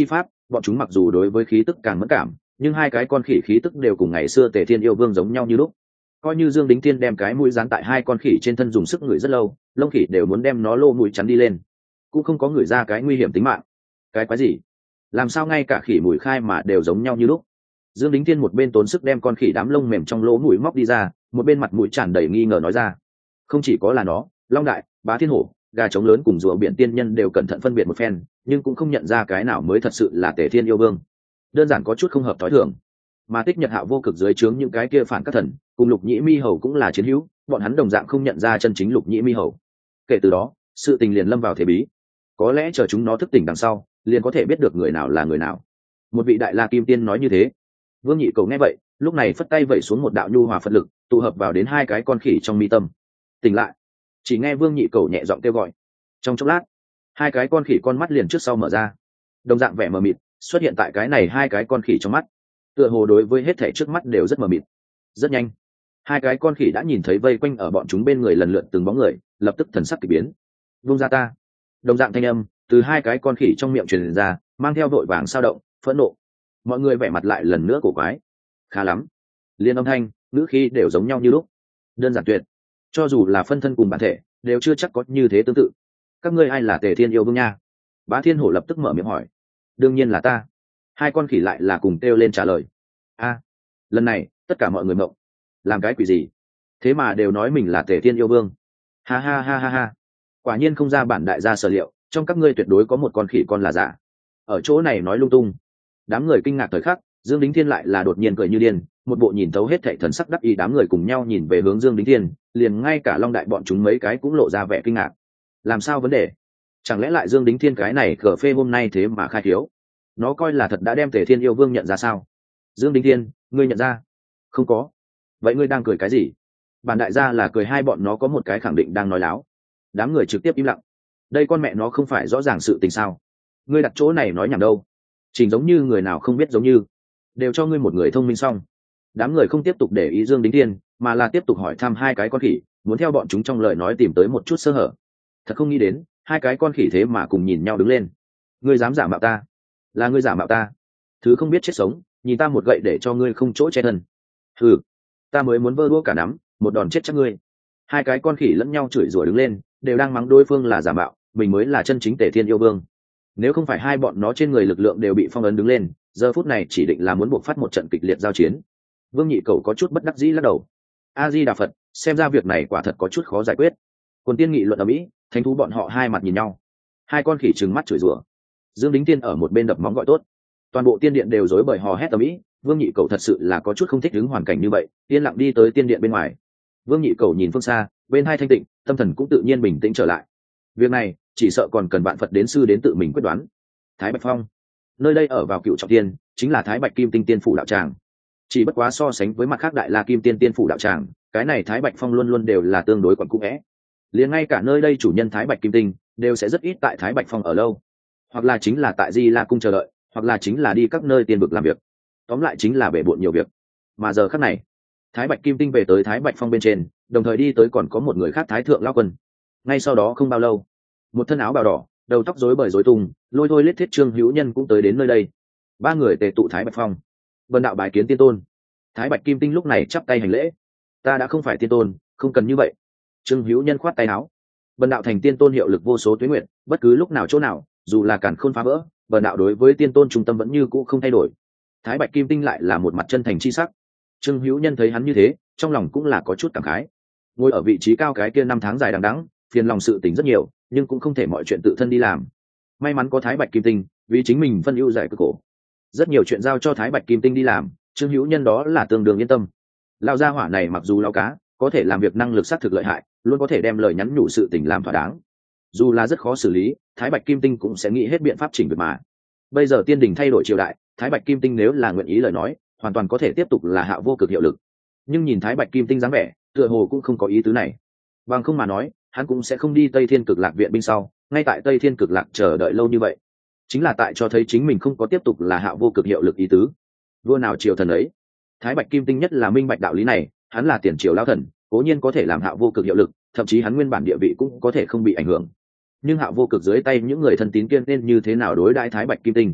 bọn chúng mặc dù đối với khí tức càng mất cảm, nhưng hai cái con khỉ khí tức đều cùng ngày xưa Tề Thiên yêu vương giống nhau như lúc. Coi như Dương Đính Thiên đem cái mũi dán tại hai con khỉ trên thân dùng sức ngửi rất lâu, lông khỉ đều muốn đem nó lô mũi chắn đi lên, cũng không có ngửi ra cái nguy hiểm tính mạng. Cái quái gì? Làm sao ngay cả khỉ mùi khai mà đều giống nhau như lúc? Dương Đính Thiên một bên tốn sức đem con khỉ đám lông mềm trong lỗ mũi móc đi ra, một bên mặt mũi tràn đầy nghi ngờ nói ra. Không chỉ có là nó, Long Đại, Bá Thiên Hổ, gà trống lớn cùng rùa biển tiên nhân đều cẩn thận phân biệt một phen, nhưng cũng không nhận ra cái nào mới thật sự là Tề Thiên yêu vương. Đơn giản có chút không hợp thói thường. Mà Tích Nhật Hạo vô cực dưới trướng những cái kia phản các thần, cùng Lục Nhĩ Mi Hầu cũng là chiến hữu, bọn hắn đồng dạng không nhận ra chân chính Lục Nhĩ Mi Hầu. Kể từ đó, sự tình liền lâm vào thế bí. Có lẽ chờ chúng nó thức tỉnh đằng sau, liền có thể biết được người nào là người nào. Một vị đại la kim tiên nói như thế. Vương Nhị Cầu nghe vậy, lúc này phất tay vẩy xuống một đạo nhu hòa phật lực, tụ hợp vào đến hai cái con khỉ trong mi tâm. Tỉnh lại. Chỉ nghe Vương Nhị Cầu nhẹ giọng kêu gọi. Trong chốc lát, hai cái con khỉ con mắt liền trước sau mở ra, đồng dạng vẻ mờ mịt xuất hiện tại cái này hai cái con khỉ trong mắt, tựa hồ đối với hết thảy trước mắt đều rất mờ mịt. Rất nhanh, hai cái con khỉ đã nhìn thấy vây quanh ở bọn chúng bên người lần lượt từng bóng người, lập tức thần sắc kỳ biến. Vung ra ta. Đồng dạng thanh âm từ hai cái con khỉ trong miệng truyền ra, mang theo vội vàng sao động, phẫn nộ. Mọi người vẻ mặt lại lần nữa cổ quái. Khá lắm, liên âm thanh, ngữ khí đều giống nhau như lúc, đơn giản tuyệt. Cho dù là phân thân cùng bản thể, đều chưa chắc có như thế tương tự. Các ngươi ai là Tề Thiên yêu vương nha? Bá Thiên Hổ lập tức mở miệng hỏi. Đương nhiên là ta. Hai con khỉ lại là cùng kêu lên trả lời. A, lần này tất cả mọi người mộng. Làm cái quỷ gì? Thế mà đều nói mình là Tề Thiên yêu vương. Ha ha ha ha ha. Quả nhiên không ra bản đại gia sở liệu, trong các ngươi tuyệt đối có một con khỉ con là giả. Ở chỗ này nói lung tung. Đám người kinh ngạc thời khắc, Dương Đính Thiên lại là đột nhiên cười như điên, một bộ nhìn thấu hết thảy thần sắc đắc ý. Đám người cùng nhau nhìn về hướng Dương Đính Thiên, liền ngay cả Long Đại bọn chúng mấy cái cũng lộ ra vẻ kinh ngạc. Làm sao vấn đề? Chẳng lẽ lại Dương Đính Thiên cái này cờ phê hôm nay thế mà khai thiếu? Nó coi là thật đã đem Tề Thiên yêu vương nhận ra sao? Dương Đính Thiên, ngươi nhận ra? Không có. Vậy ngươi đang cười cái gì? Bản đại gia là cười hai bọn nó có một cái khẳng định đang nói láo. Đám người trực tiếp im lặng. Đây con mẹ nó không phải rõ ràng sự tình sao? Ngươi đặt chỗ này nói nhảm đâu? Chỉnh giống như người nào không biết giống như. Đều cho ngươi một người thông minh xong. Đám người không tiếp tục để ý Dương Đính Thiên, mà là tiếp tục hỏi thăm hai cái con khỉ, muốn theo bọn chúng trong lời nói tìm tới một chút sơ hở. Thật không nghĩ đến, hai cái con khỉ thế mà cùng nhìn nhau đứng lên. Ngươi dám giả mạo ta? Là ngươi giả mạo ta? Thứ không biết chết sống, nhìn ta một gậy để cho ngươi không chỗ che thân. Ừ, ta mới muốn vơ đũa cả nắm, một đòn chết chắc ngươi. Hai cái con khỉ lẫn nhau chửi rủa đứng lên, đều đang mắng đối phương là giả mạo, mình mới là chân chính Tề Thiên yêu vương. Nếu không phải hai bọn nó trên người lực lượng đều bị phong ấn đứng lên, giờ phút này chỉ định là muốn buộc phát một trận kịch liệt giao chiến. Vương Nhị Cầu có chút bất đắc dĩ lắc đầu. A Di Đà Phật, xem ra việc này quả thật có chút khó giải quyết. Quần tiên nghị luận ở mỹ, thánh thú bọn họ hai mặt nhìn nhau. Hai con khỉ trừng mắt chửi rủa. Dương Đính Tiên ở một bên đập móng gọi tốt. Toàn bộ tiên điện đều rối bời hò hét ở mỹ. Vương Nhị Cầu thật sự là có chút không thích ứng hoàn cảnh như vậy, yên lặng đi tới tiên điện bên ngoài. Vương Nhị Cầu nhìn phương xa, bên hai thanh tịnh, tâm thần cũng tự nhiên bình tĩnh trở lại. Việc này chỉ sợ còn cần bạn Phật đến sư đến tự mình quyết đoán. Thái Bạch Phong, nơi đây ở vào Cựu Trọng Tiên, chính là Thái Bạch Kim Tinh Tiên phủ đạo tràng. Chỉ bất quá so sánh với mặt khác Đại La Kim Tiên Tiên phủ đạo tràng, cái này Thái Bạch Phong luôn luôn đều là tương đối còn cũ é. Liền ngay cả nơi đây chủ nhân Thái Bạch Kim Tinh đều sẽ rất ít tại Thái Bạch Phong ở lâu, hoặc là chính là tại Di La cung chờ đợi, hoặc là chính là đi các nơi tiên vực làm việc. Tóm lại chính là bể bộn nhiều việc. Mà giờ khắc này, Thái Bạch Kim Tinh về tới Thái Bạch Phong bên trên, đồng thời đi tới còn có một người khác Thái Thượng Lão Quân. Ngay sau đó không bao lâu, một thân áo bào đỏ, đầu tóc rối bời rối tung, lôi thôi lết thiết Trương Hữu Nhân cũng tới đến nơi đây. Ba người tề tụ Thái Bạch Phong. Vân đạo bái kiến tiên tôn. Thái Bạch Kim Tinh lúc này chắp tay hành lễ. Ta đã không phải tiên tôn, không cần như vậy. Trương Hữu Nhân khoát tay áo. Vân đạo thành tiên tôn hiệu lực vô số tuế nguyện, bất cứ lúc nào chỗ nào, dù là càn khôn phá vỡ, Vân đạo đối với tiên tôn trung tâm vẫn như cũ không thay đổi. Thái Bạch Kim Tinh lại là một mặt chân thành chi sắc. Trương Hữu Nhân thấy hắn như thế, trong lòng cũng là có chút cảm khái. Ngồi ở vị trí cao cái kia năm tháng dài đằng đẵng, phiền lòng sự tình rất nhiều, nhưng cũng không thể mọi chuyện tự thân đi làm. May mắn có Thái Bạch Kim Tinh, vì chính mình phân ưu giải cực khổ. Rất nhiều chuyện giao cho Thái Bạch Kim Tinh đi làm, Trương Hữu Nhân đó là tương đương yên tâm. Lão gia hỏa này mặc dù lão cá, có thể làm việc năng lực xác thực lợi hại, luôn có thể đem lời nhắn nhủ sự tình làm thỏa đáng. Dù là rất khó xử lý, Thái Bạch Kim Tinh cũng sẽ nghĩ hết biện pháp chỉnh việc mà. Bây giờ tiên đình thay đổi triều đại, Thái Bạch Kim Tinh nếu là nguyện ý lời nói, hoàn toàn có thể tiếp tục là Hạ Vô Cực hiệu lực. Nhưng nhìn Thái Bạch Kim Tinh dáng vẻ, tựa hồ cũng không có ý tứ này. Bằng không mà nói, hắn cũng sẽ không đi Tây Thiên Cực Lạc viện binh sau, ngay tại Tây Thiên Cực Lạc chờ đợi lâu như vậy. Chính là tại cho thấy chính mình không có tiếp tục là Hạ Vô Cực hiệu lực ý tứ. Vua nào triều thần ấy. Thái Bạch Kim Tinh nhất là minh bạch đạo lý này, hắn là tiền triều lão thần, cố nhiên có thể làm Hạ Vô Cực hiệu lực, thậm chí hắn nguyên bản địa vị cũng có thể không bị ảnh hưởng. Nhưng Hạ Vô Cực dưới tay những người thân tín kiên nên như thế nào đối đãi Thái Bạch Kim Tinh?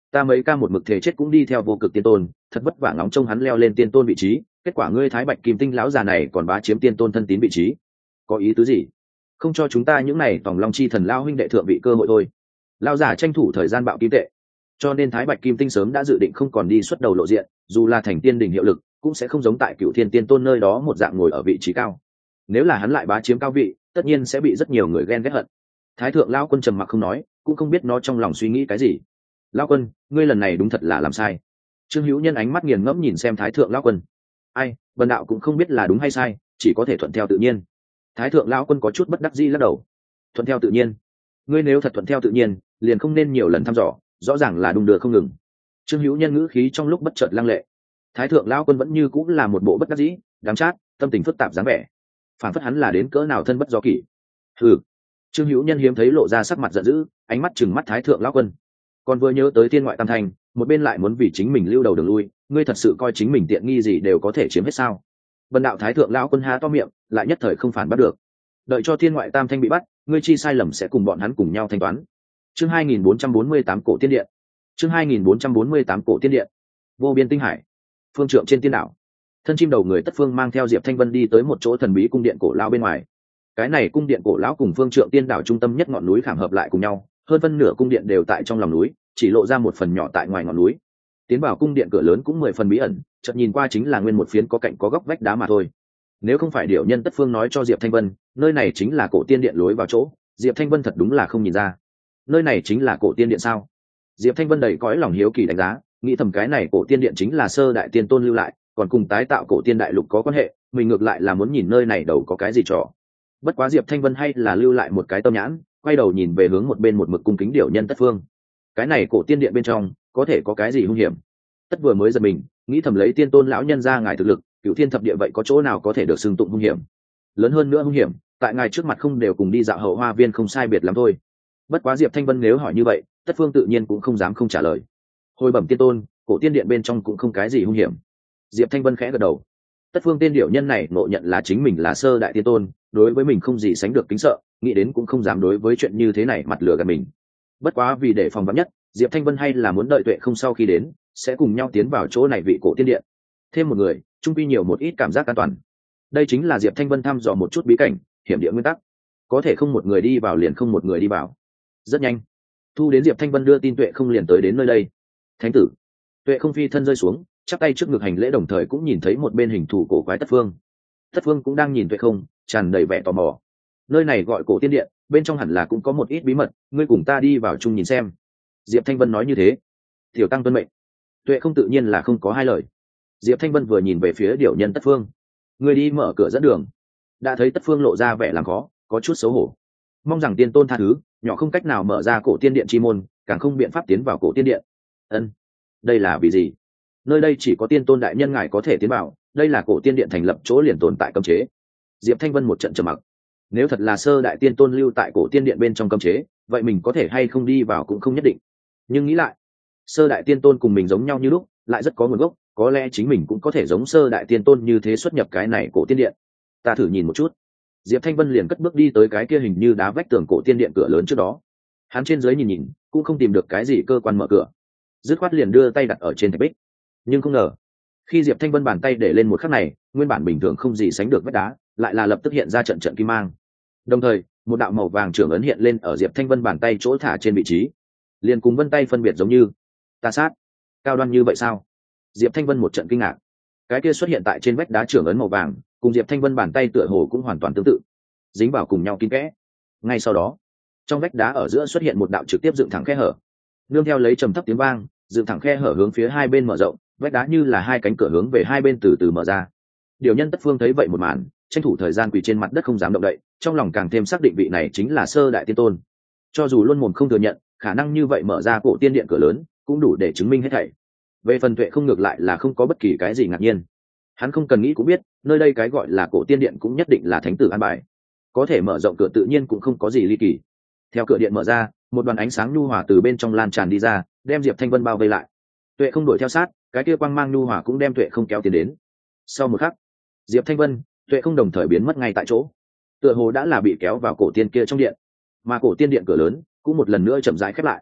ta mấy ca một mực thể chết cũng đi theo vô cực tiên tôn, thật vất vả ngóng trông hắn leo lên tiên tôn vị trí, kết quả ngươi Thái Bạch Kim Tinh lão già này còn bá chiếm tiên tôn thân tín vị trí, có ý tứ gì? Không cho chúng ta những này tòng long chi thần lao huynh đệ thượng vị cơ hội thôi. Lao giả tranh thủ thời gian bạo kim tệ, cho nên Thái Bạch Kim Tinh sớm đã dự định không còn đi xuất đầu lộ diện, dù là thành tiên đỉnh hiệu lực cũng sẽ không giống tại Cựu Thiên Tiên Tôn nơi đó một dạng ngồi ở vị trí cao. Nếu là hắn lại bá chiếm cao vị, tất nhiên sẽ bị rất nhiều người ghen ghét hận. Thái thượng lão quân trầm mặc không nói, cũng không biết nó trong lòng suy nghĩ cái gì. Lão quân, ngươi lần này đúng thật là làm sai. Trương Hữu Nhân ánh mắt nghiền ngẫm nhìn xem Thái thượng lão quân. Ai, Vân đạo cũng không biết là đúng hay sai, chỉ có thể thuận theo tự nhiên. Thái thượng lão quân có chút bất đắc dĩ lắc đầu. Thuận theo tự nhiên? Ngươi nếu thật thuận theo tự nhiên, liền không nên nhiều lần thăm dò, rõ ràng là đung đưa không ngừng. Trương Hữu Nhân ngữ khí trong lúc bất chợt lăng lệ. Thái thượng lão quân vẫn như cũng là một bộ bất đắc dĩ, đắng chát, tâm tình phức tạp dáng vẻ, phản phất hắn là đến cỡ nào thân bất do kỷ. Hừ. Trương Hữu Nhân hiếm thấy lộ ra sắc mặt giận dữ, ánh mắt trừng mắt Thái thượng lão quân. Còn vừa nhớ tới thiên ngoại tam thành, một bên lại muốn vì chính mình lưu đầu đường lui, ngươi thật sự coi chính mình tiện nghi gì đều có thể chiếm hết sao? Vân đạo Thái thượng lão quân há to miệng, lại nhất thời không phản bắt được. Đợi cho thiên ngoại tam thanh bị bắt, ngươi chi sai lầm sẽ cùng bọn hắn cùng nhau thanh toán. Chương hai nghìn bốn trăm bốn mươi tám cổ tiên điện. Chương hai nghìn bốn trăm bốn mươi tám cổ tiên điện. Vô biên tinh hải, phương trượng trên tiên đảo, thân chim đầu người Tất Phương mang theo Diệp Thanh Vân đi tới một chỗ thần bí cung điện cổ lão bên ngoài. Cái này cung điện cổ lão cùng phương trượng tiên đảo trung tâm nhất ngọn núi khảm hợp lại cùng nhau, hơn phân nửa cung điện đều tại trong lòng núi, chỉ lộ ra một phần nhỏ tại ngoài ngọn núi. Tiến vào cung điện cửa lớn cũng mười phần bí ẩn, chợt nhìn qua chính là nguyên một phiến có cạnh có góc vách đá mà thôi. Nếu không phải điểu nhân Tất Phương nói cho Diệp Thanh Vân, nơi này chính là cổ tiên điện lối vào chỗ, Diệp Thanh Vân thật đúng là không nhìn ra. Nơi này chính là cổ tiên điện sao? Diệp Thanh Vân đầy cõi lòng hiếu kỳ đánh giá, nghĩ thầm cái này cổ tiên điện chính là sơ đại tiên tôn lưu lại, còn cùng tái tạo cổ tiên đại lục có quan hệ, mình ngược lại là muốn nhìn nơi này đầu có cái gì trò. Bất quá Diệp Thanh Vân hay là lưu lại một cái tâm nhãn, quay đầu nhìn về hướng một bên một mực cung kính điểu nhân Tất Phương. Cái này cổ tiên điện bên trong có thể có cái gì hung hiểm? Tất vừa mới giật mình, nghĩ thầm lấy tiên tôn lão nhân ra ngài thực lực, Cửu Thiên thập địa vậy có chỗ nào có thể được xưng tụng hung hiểm? Lớn hơn nữa hung hiểm, tại ngài trước mặt không đều cùng đi dạo hậu hoa viên không sai biệt lắm thôi. Bất quá Diệp Thanh Vân nếu hỏi như vậy, Tất Phương tự nhiên cũng không dám không trả lời. Hồi bẩm tiên tôn, cổ tiên điện bên trong cũng không cái gì hung hiểm. Diệp Thanh Vân khẽ gật đầu. Tất Phương tên điểu nhân này ngộ nhận là chính mình là sơ đại tiên tôn, đối với mình không gì sánh được kính sợ, nghĩ đến cũng không dám đối với chuyện như thế này mặt lừa gạt mình. Bất quá vì để phòng vắn nhất, Diệp Thanh Vân hay là muốn đợi Tuệ không sau khi đến, sẽ cùng nhau tiến vào chỗ này vị cổ tiên điện. Thêm một người, trung quy nhiều một ít cảm giác an toàn. Đây chính là Diệp Thanh Vân thăm dò một chút bí cảnh, hiểm địa nguyên tắc. Có thể không một người đi vào liền không một người đi vào. Rất nhanh, thu đến Diệp Thanh Vân đưa tin Tuệ không liền tới đến nơi đây. Thánh tử. Tuệ không phi thân rơi xuống, chắp tay trước ngực hành lễ, đồng thời cũng nhìn thấy một bên hình thủ cổ quái Tất Phương. Tất Phương cũng đang nhìn Tuệ không, tràn đầy vẻ tò mò. Nơi này gọi cổ tiên điện, bên trong hẳn là cũng có một ít bí mật, ngươi cùng ta đi vào chung nhìn xem. Diệp Thanh Vân nói như thế. Tiểu tăng tuân mệnh. Tuệ không tự nhiên là không có hai lời. Diệp Thanh Vân vừa nhìn về phía điểu nhân Tất Phương, ngươi đi mở cửa dẫn đường. Đã thấy Tất Phương lộ ra vẻ làm khó, có chút xấu hổ. Mong rằng tiên tôn tha thứ, nhỏ không cách nào mở ra cổ tiên điện chi môn, càng không biện pháp tiến vào cổ tiên điện. Ân, đây là vì gì? Nơi đây chỉ có tiên tôn đại nhân ngài có thể tiến vào, đây là cổ tiên điện thành lập chỗ liền tồn tại cấm chế. Diệp Thanh Vân một trận trầm mặc. Nếu thật là sơ đại tiên tôn lưu tại cổ tiên điện bên trong cấm chế, vậy mình có thể hay không đi vào cũng không nhất định. Nhưng nghĩ lại, sơ đại tiên tôn cùng mình giống nhau như lúc, lại rất có nguồn gốc, có lẽ chính mình cũng có thể giống sơ đại tiên tôn như thế xuất nhập cái này cổ tiên điện. Ta thử nhìn một chút. Diệp Thanh Vân liền cất bước đi tới cái kia hình như đá vách tường cổ tiên điện cửa lớn trước đó. Hắn trên dưới nhìn nhìn, cũng không tìm được cái gì cơ quan mở cửa, dứt khoát liền đưa tay đặt ở trên thạch bích. Nhưng không ngờ, khi Diệp Thanh Vân bàn tay để lên một khắc này, nguyên bản bình thường không gì sánh được vách đá, lại là lập tức hiện ra trận trận kim mang. Đồng thời, một đạo màu vàng trưởng ấn hiện lên ở Diệp Thanh Vân bàn tay chỗ thả trên vị trí, liền cùng vân tay phân biệt giống như. Ta sát, cao đoan như vậy sao? Diệp Thanh Vân một trận kinh ngạc. Cái kia xuất hiện tại trên vách đá trưởng ấn màu vàng, cùng Diệp Thanh Vân bàn tay tựa hồ cũng hoàn toàn tương tự, dính vào cùng nhau kín kẽ. Ngay sau đó, trong vách đá ở giữa xuất hiện một đạo trực tiếp dựng thẳng khe hở, nương theo lấy trầm thấp tiếng vang, dựng thẳng khe hở hướng phía hai bên mở rộng, vách đá như là hai cánh cửa hướng về hai bên từ từ mở ra. Điều nhân Tất Phương thấy vậy một màn, tranh thủ thời gian quỳ trên mặt đất không dám động đậy, trong lòng càng thêm xác định vị này chính là sơ đại tiên tôn. Cho dù luôn mồm không thừa nhận, khả năng như vậy mở ra cổ tiên điện cửa lớn, cũng đủ để chứng minh hết thảy. Về phần Tuệ không ngược lại là không có bất kỳ cái gì ngạc nhiên. Hắn không cần nghĩ cũng biết, nơi đây cái gọi là cổ tiên điện cũng nhất định là thánh tử an bài. Có thể mở rộng cửa tự nhiên cũng không có gì ly kỳ. Theo cửa điện mở ra, một đoàn ánh sáng nhu hòa từ bên trong lan tràn đi ra, đem Diệp Thanh Vân bao vây lại. Tuệ không đuổi theo sát, cái kia quang mang nhu hòa cũng đem Tuệ không kéo tiến đến. Sau một khắc, Diệp Thanh Vân, Tuệ không đồng thời biến mất ngay tại chỗ. Tựa hồ đã là bị kéo vào cổ tiên kia trong điện, mà cổ tiên điện cửa lớn cũng một lần nữa chậm rãi khép lại.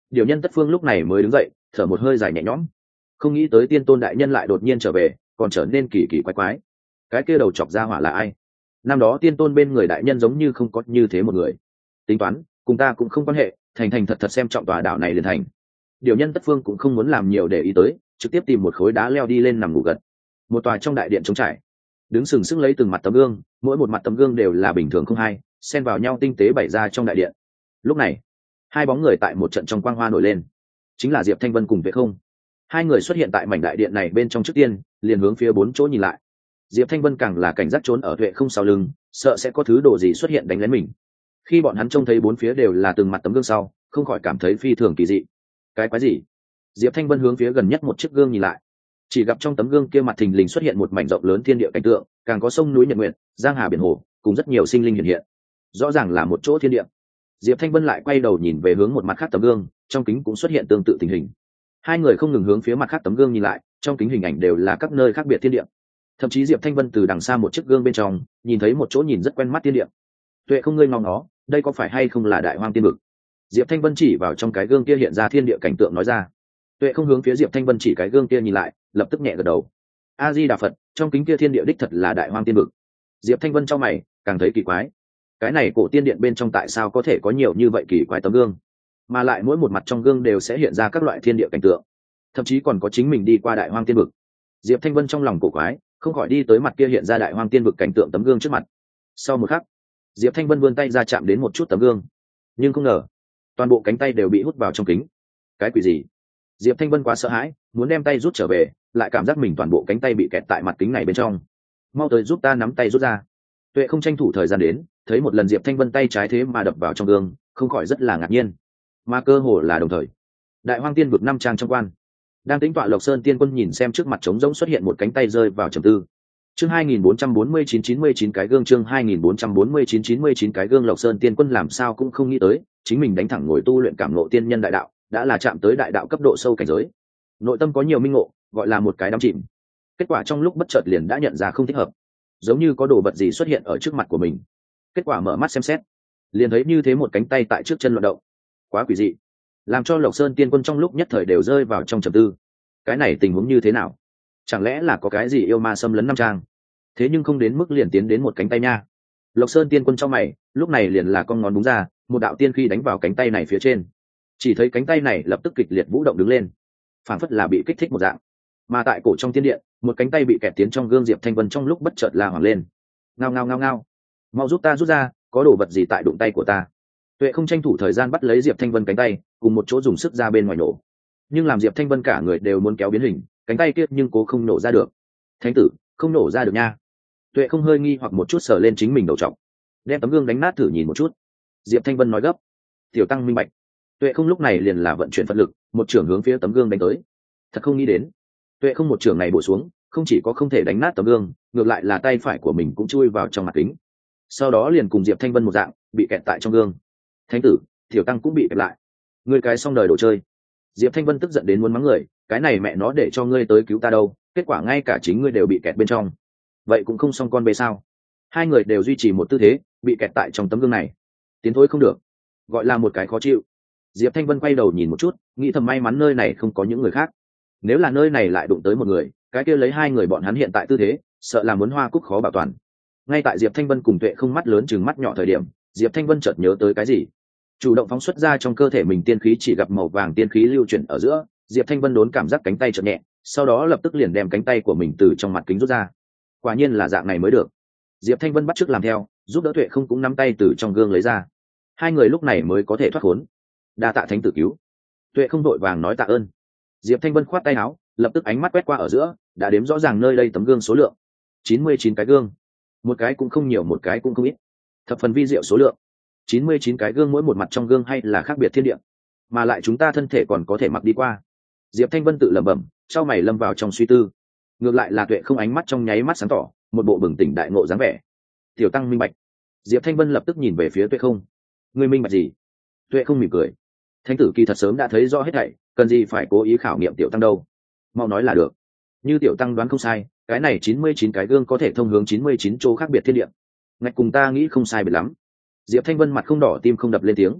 Điều nhân Tất Phương lúc này mới đứng dậy, thở một hơi dài nhẹ nhõm. Không nghĩ tới tiên tôn đại nhân lại đột nhiên trở về, còn trở nên kỳ kỳ quái quái. Cái kia đầu chọc ra hỏa là ai? Năm đó tiên tôn bên người đại nhân giống như không có như thế một người. Tính toán, cùng ta cũng không quan hệ, thành thành thật thật xem trọng tòa đảo này liền thành. Điều nhân Tất Phương cũng không muốn làm nhiều để ý tới, trực tiếp tìm một khối đá leo đi lên nằm ngủ gật. Một tòa trong đại điện trống trải, đứng sừng sững lấy từng mặt tấm gương, mỗi một mặt tấm gương đều là bình thường không hai, xen vào nhau tinh tế bày ra trong đại điện. Lúc này, hai bóng người tại một trận trong quang hoa nổi lên, chính là Diệp Thanh Vân cùng Vệ Không. Hai người xuất hiện tại mảnh đại điện này bên trong, trước tiên liền hướng phía bốn chỗ nhìn lại. Diệp Thanh Vân càng là cảnh giác trốn ở Vệ Không sau lưng, sợ sẽ có thứ đồ gì xuất hiện đánh lén mình. Khi bọn hắn trông thấy bốn phía đều là từng mặt tấm gương sau, không khỏi cảm thấy phi thường kỳ dị. Cái quái gì? Diệp Thanh Vân hướng phía gần nhất một chiếc gương nhìn lại, chỉ gặp trong tấm gương kia mặt thình lình xuất hiện một mảnh rộng lớn thiên địa cảnh tượng, càng có sông núi nhật nguyện, giang hà biển hồ, cùng rất nhiều sinh linh hiện hiện. Rõ ràng là một chỗ thiên địa. Diệp Thanh Vân lại quay đầu nhìn về hướng một mặt khác tấm gương, trong kính cũng xuất hiện tương tự tình hình. Hai người không ngừng hướng phía mặt khác tấm gương nhìn lại, trong kính hình ảnh đều là các nơi khác biệt thiên địa. Thậm chí Diệp Thanh Vân từ đằng xa một chiếc gương bên trong nhìn thấy một chỗ nhìn rất quen mắt thiên địa. Tuệ không ngươi ngóng nó, đây có phải hay không là Đại Hoang Tiên Vực? Diệp Thanh Vân chỉ vào trong cái gương kia hiện ra thiên địa cảnh tượng nói ra. Tuệ không hướng phía Diệp Thanh Vân chỉ cái gương kia nhìn lại, lập tức nhẹ gật đầu. A Di Đà Phật, trong kính kia thiên địa đích thật là Đại Hoang Tiên Vực. Diệp Thanh Vân trong mày càng thấy kỳ quái. Cái này cổ tiên điện bên trong tại sao có thể có nhiều như vậy kỳ quái tấm gương, mà lại mỗi một mặt trong gương đều sẽ hiện ra các loại thiên địa cảnh tượng, thậm chí còn có chính mình đi qua Đại Hoang Tiên Vực. Diệp Thanh Vân trong lòng cổ quái, không khỏi đi tới mặt kia hiện ra Đại Hoang Tiên Vực cảnh tượng tấm gương trước mặt. Sau một khắc, Diệp Thanh Vân vươn tay ra chạm đến một chút tấm gương, nhưng không ngờ toàn bộ cánh tay đều bị hút vào trong kính. Cái quỷ gì? Diệp Thanh Vân quá sợ hãi, muốn đem tay rút trở về, lại cảm giác mình toàn bộ cánh tay bị kẹt tại mặt kính này bên trong. Mau tới giúp ta nắm tay rút ra. Tuệ không tranh thủ thời gian đến, thấy một lần Diệp Thanh Vân tay trái thế mà đập vào trong gương, không khỏi rất là ngạc nhiên. Mà cơ hồ là đồng thời, Đại Hoang Tiên Vực năm trang trong quan, đang tính tọa Lộc Sơn Tiên Quân nhìn xem trước mặt trống rỗng xuất hiện một cánh tay rơi vào trầm tư. Chương hai nghìn bốn trăm bốn mươi chín chín mươi chín cái gương chương hai nghìn bốn trăm bốn mươi chín chín mươi chín cái gương Lộc Sơn Tiên Quân làm sao cũng không nghĩ tới, chính mình đánh thẳng ngồi tu luyện cảm ngộ tiên nhân đại đạo, đã là chạm tới đại đạo cấp độ sâu cảnh giới. Nội tâm có nhiều minh ngộ, gọi là một cái đắm chìm. Kết quả trong lúc bất chợt liền đã nhận ra không thích hợp, giống như có đồ vật gì xuất hiện ở trước mặt của mình. Kết quả mở mắt xem xét, liền thấy như thế một cánh tay tại trước chân loạn động. Quá quỷ dị, làm cho Lộc Sơn Tiên Quân trong lúc nhất thời đều rơi vào trong trầm tư. Cái này tình huống như thế nào? Chẳng lẽ là có cái gì yêu ma xâm lấn năm trang? Thế nhưng không đến mức liền tiến đến một cánh tay nha. Lộc Sơn Tiên Quân trong mày, lúc này liền là con ngón đúng ra, một đạo tiên khí đánh vào cánh tay này phía trên. Chỉ thấy cánh tay này lập tức kịch liệt vũ động đứng lên, phảng phất là bị kích thích một dạng. Mà tại cổ trong tiên điện, một cánh tay bị kẹt tiến trong gương Diệp Thanh Vân trong lúc bất chợt la hoảng lên. Ngao ngao ngao ngao, mau giúp ta rút ra, có đồ vật gì tại đụng tay của ta. Tuệ không tranh thủ thời gian bắt lấy Diệp Thanh Vân cánh tay, cùng một chỗ dùng sức ra bên ngoài nổ. Nhưng làm Diệp Thanh Vân cả người đều muốn kéo biến hình, cánh tay kia nhưng cố không nổ ra được. Thánh tử, không nổ ra được nha. Tuệ không hơi nghi hoặc một chút sờ lên chính mình đầu trọc, đem tấm gương đánh nát thử nhìn một chút. Diệp Thanh Vân nói gấp. Tiểu tăng minh bạch. Tuệ không lúc này liền là vận chuyển phật lực, một trưởng hướng phía tấm gương đánh tới. Thật không nghĩ đến, Tuệ không một trưởng này bổ xuống, không chỉ có không thể đánh nát tấm gương, ngược lại là tay phải của mình cũng chui vào trong mặt kính. Sau đó liền cùng Diệp Thanh Vân một dạng, bị kẹt tại trong gương. Thánh tử, Tiểu tăng cũng bị kẹt lại. Ngươi cái xong đời đồ chơi. Diệp Thanh Vân tức giận đến muốn mắng người, cái này mẹ nó để cho ngươi tới cứu ta đâu, kết quả ngay cả chính ngươi đều bị kẹt bên trong. Vậy cũng không xong con bê sao? Hai người đều duy trì một tư thế, bị kẹt tại trong tấm gương này, tiến thối không được, gọi là một cái khó chịu. Diệp Thanh Vân quay đầu nhìn một chút, nghĩ thầm may mắn nơi này không có những người khác. Nếu là nơi này lại đụng tới một người, cái kia lấy hai người bọn hắn hiện tại tư thế, sợ là muốn hoa cúc khó bảo toàn. Ngay tại Diệp Thanh Vân cùng Tuệ không mắt lớn chừng mắt nhỏ thời điểm, Diệp Thanh Vân chợt nhớ tới cái gì, chủ động phóng xuất ra trong cơ thể mình tiên khí, chỉ gặp màu vàng tiên khí lưu chuyển ở giữa. Diệp Thanh Vân đốn cảm giác cánh tay chợt nhẹ, sau đó lập tức liền đem cánh tay của mình từ trong mặt kính rút ra. Quả nhiên là dạng này mới được. Diệp Thanh Vân bắt chước làm theo, giúp đỡ Tuệ không cũng nắm tay từ trong gương lấy ra. Hai người lúc này mới có thể thoát khốn. Đa tạ thánh tử cứu. Tuệ không đội vàng nói tạ ơn. Diệp Thanh Vân khoát tay áo, lập tức ánh mắt quét qua ở giữa, đã đếm rõ ràng nơi đây tấm gương số lượng chín mươi chín cái gương, một cái cũng không nhiều, một cái cũng không ít, thập phần vi diệu số lượng. chín mươi chín cái gương, mỗi một mặt trong gương hay là khác biệt thiên địa, mà lại chúng ta thân thể còn có thể mặc đi qua. Diệp Thanh Vân tự lẩm bẩm, trao mày lâm vào trong suy tư. Ngược lại là Tuệ không ánh mắt trong nháy mắt sáng tỏ, một bộ bừng tỉnh đại ngộ dáng vẻ. Tiểu tăng minh bạch. Diệp Thanh Vân lập tức nhìn về phía Tuệ không. Ngươi minh bạch gì? Tuệ không mỉm cười. Thánh tử kỳ thật sớm đã thấy rõ hết thảy, cần gì phải cố ý khảo nghiệm tiểu tăng đâu. Mau nói là được. Như tiểu tăng đoán không sai, cái này chín mươi chín cái gương có thể thông hướng chín mươi chín chỗ khác biệt thiên địa. Ngạch cùng ta nghĩ không sai biệt lắm. Diệp Thanh Vân mặt không đỏ tim không đập lên tiếng.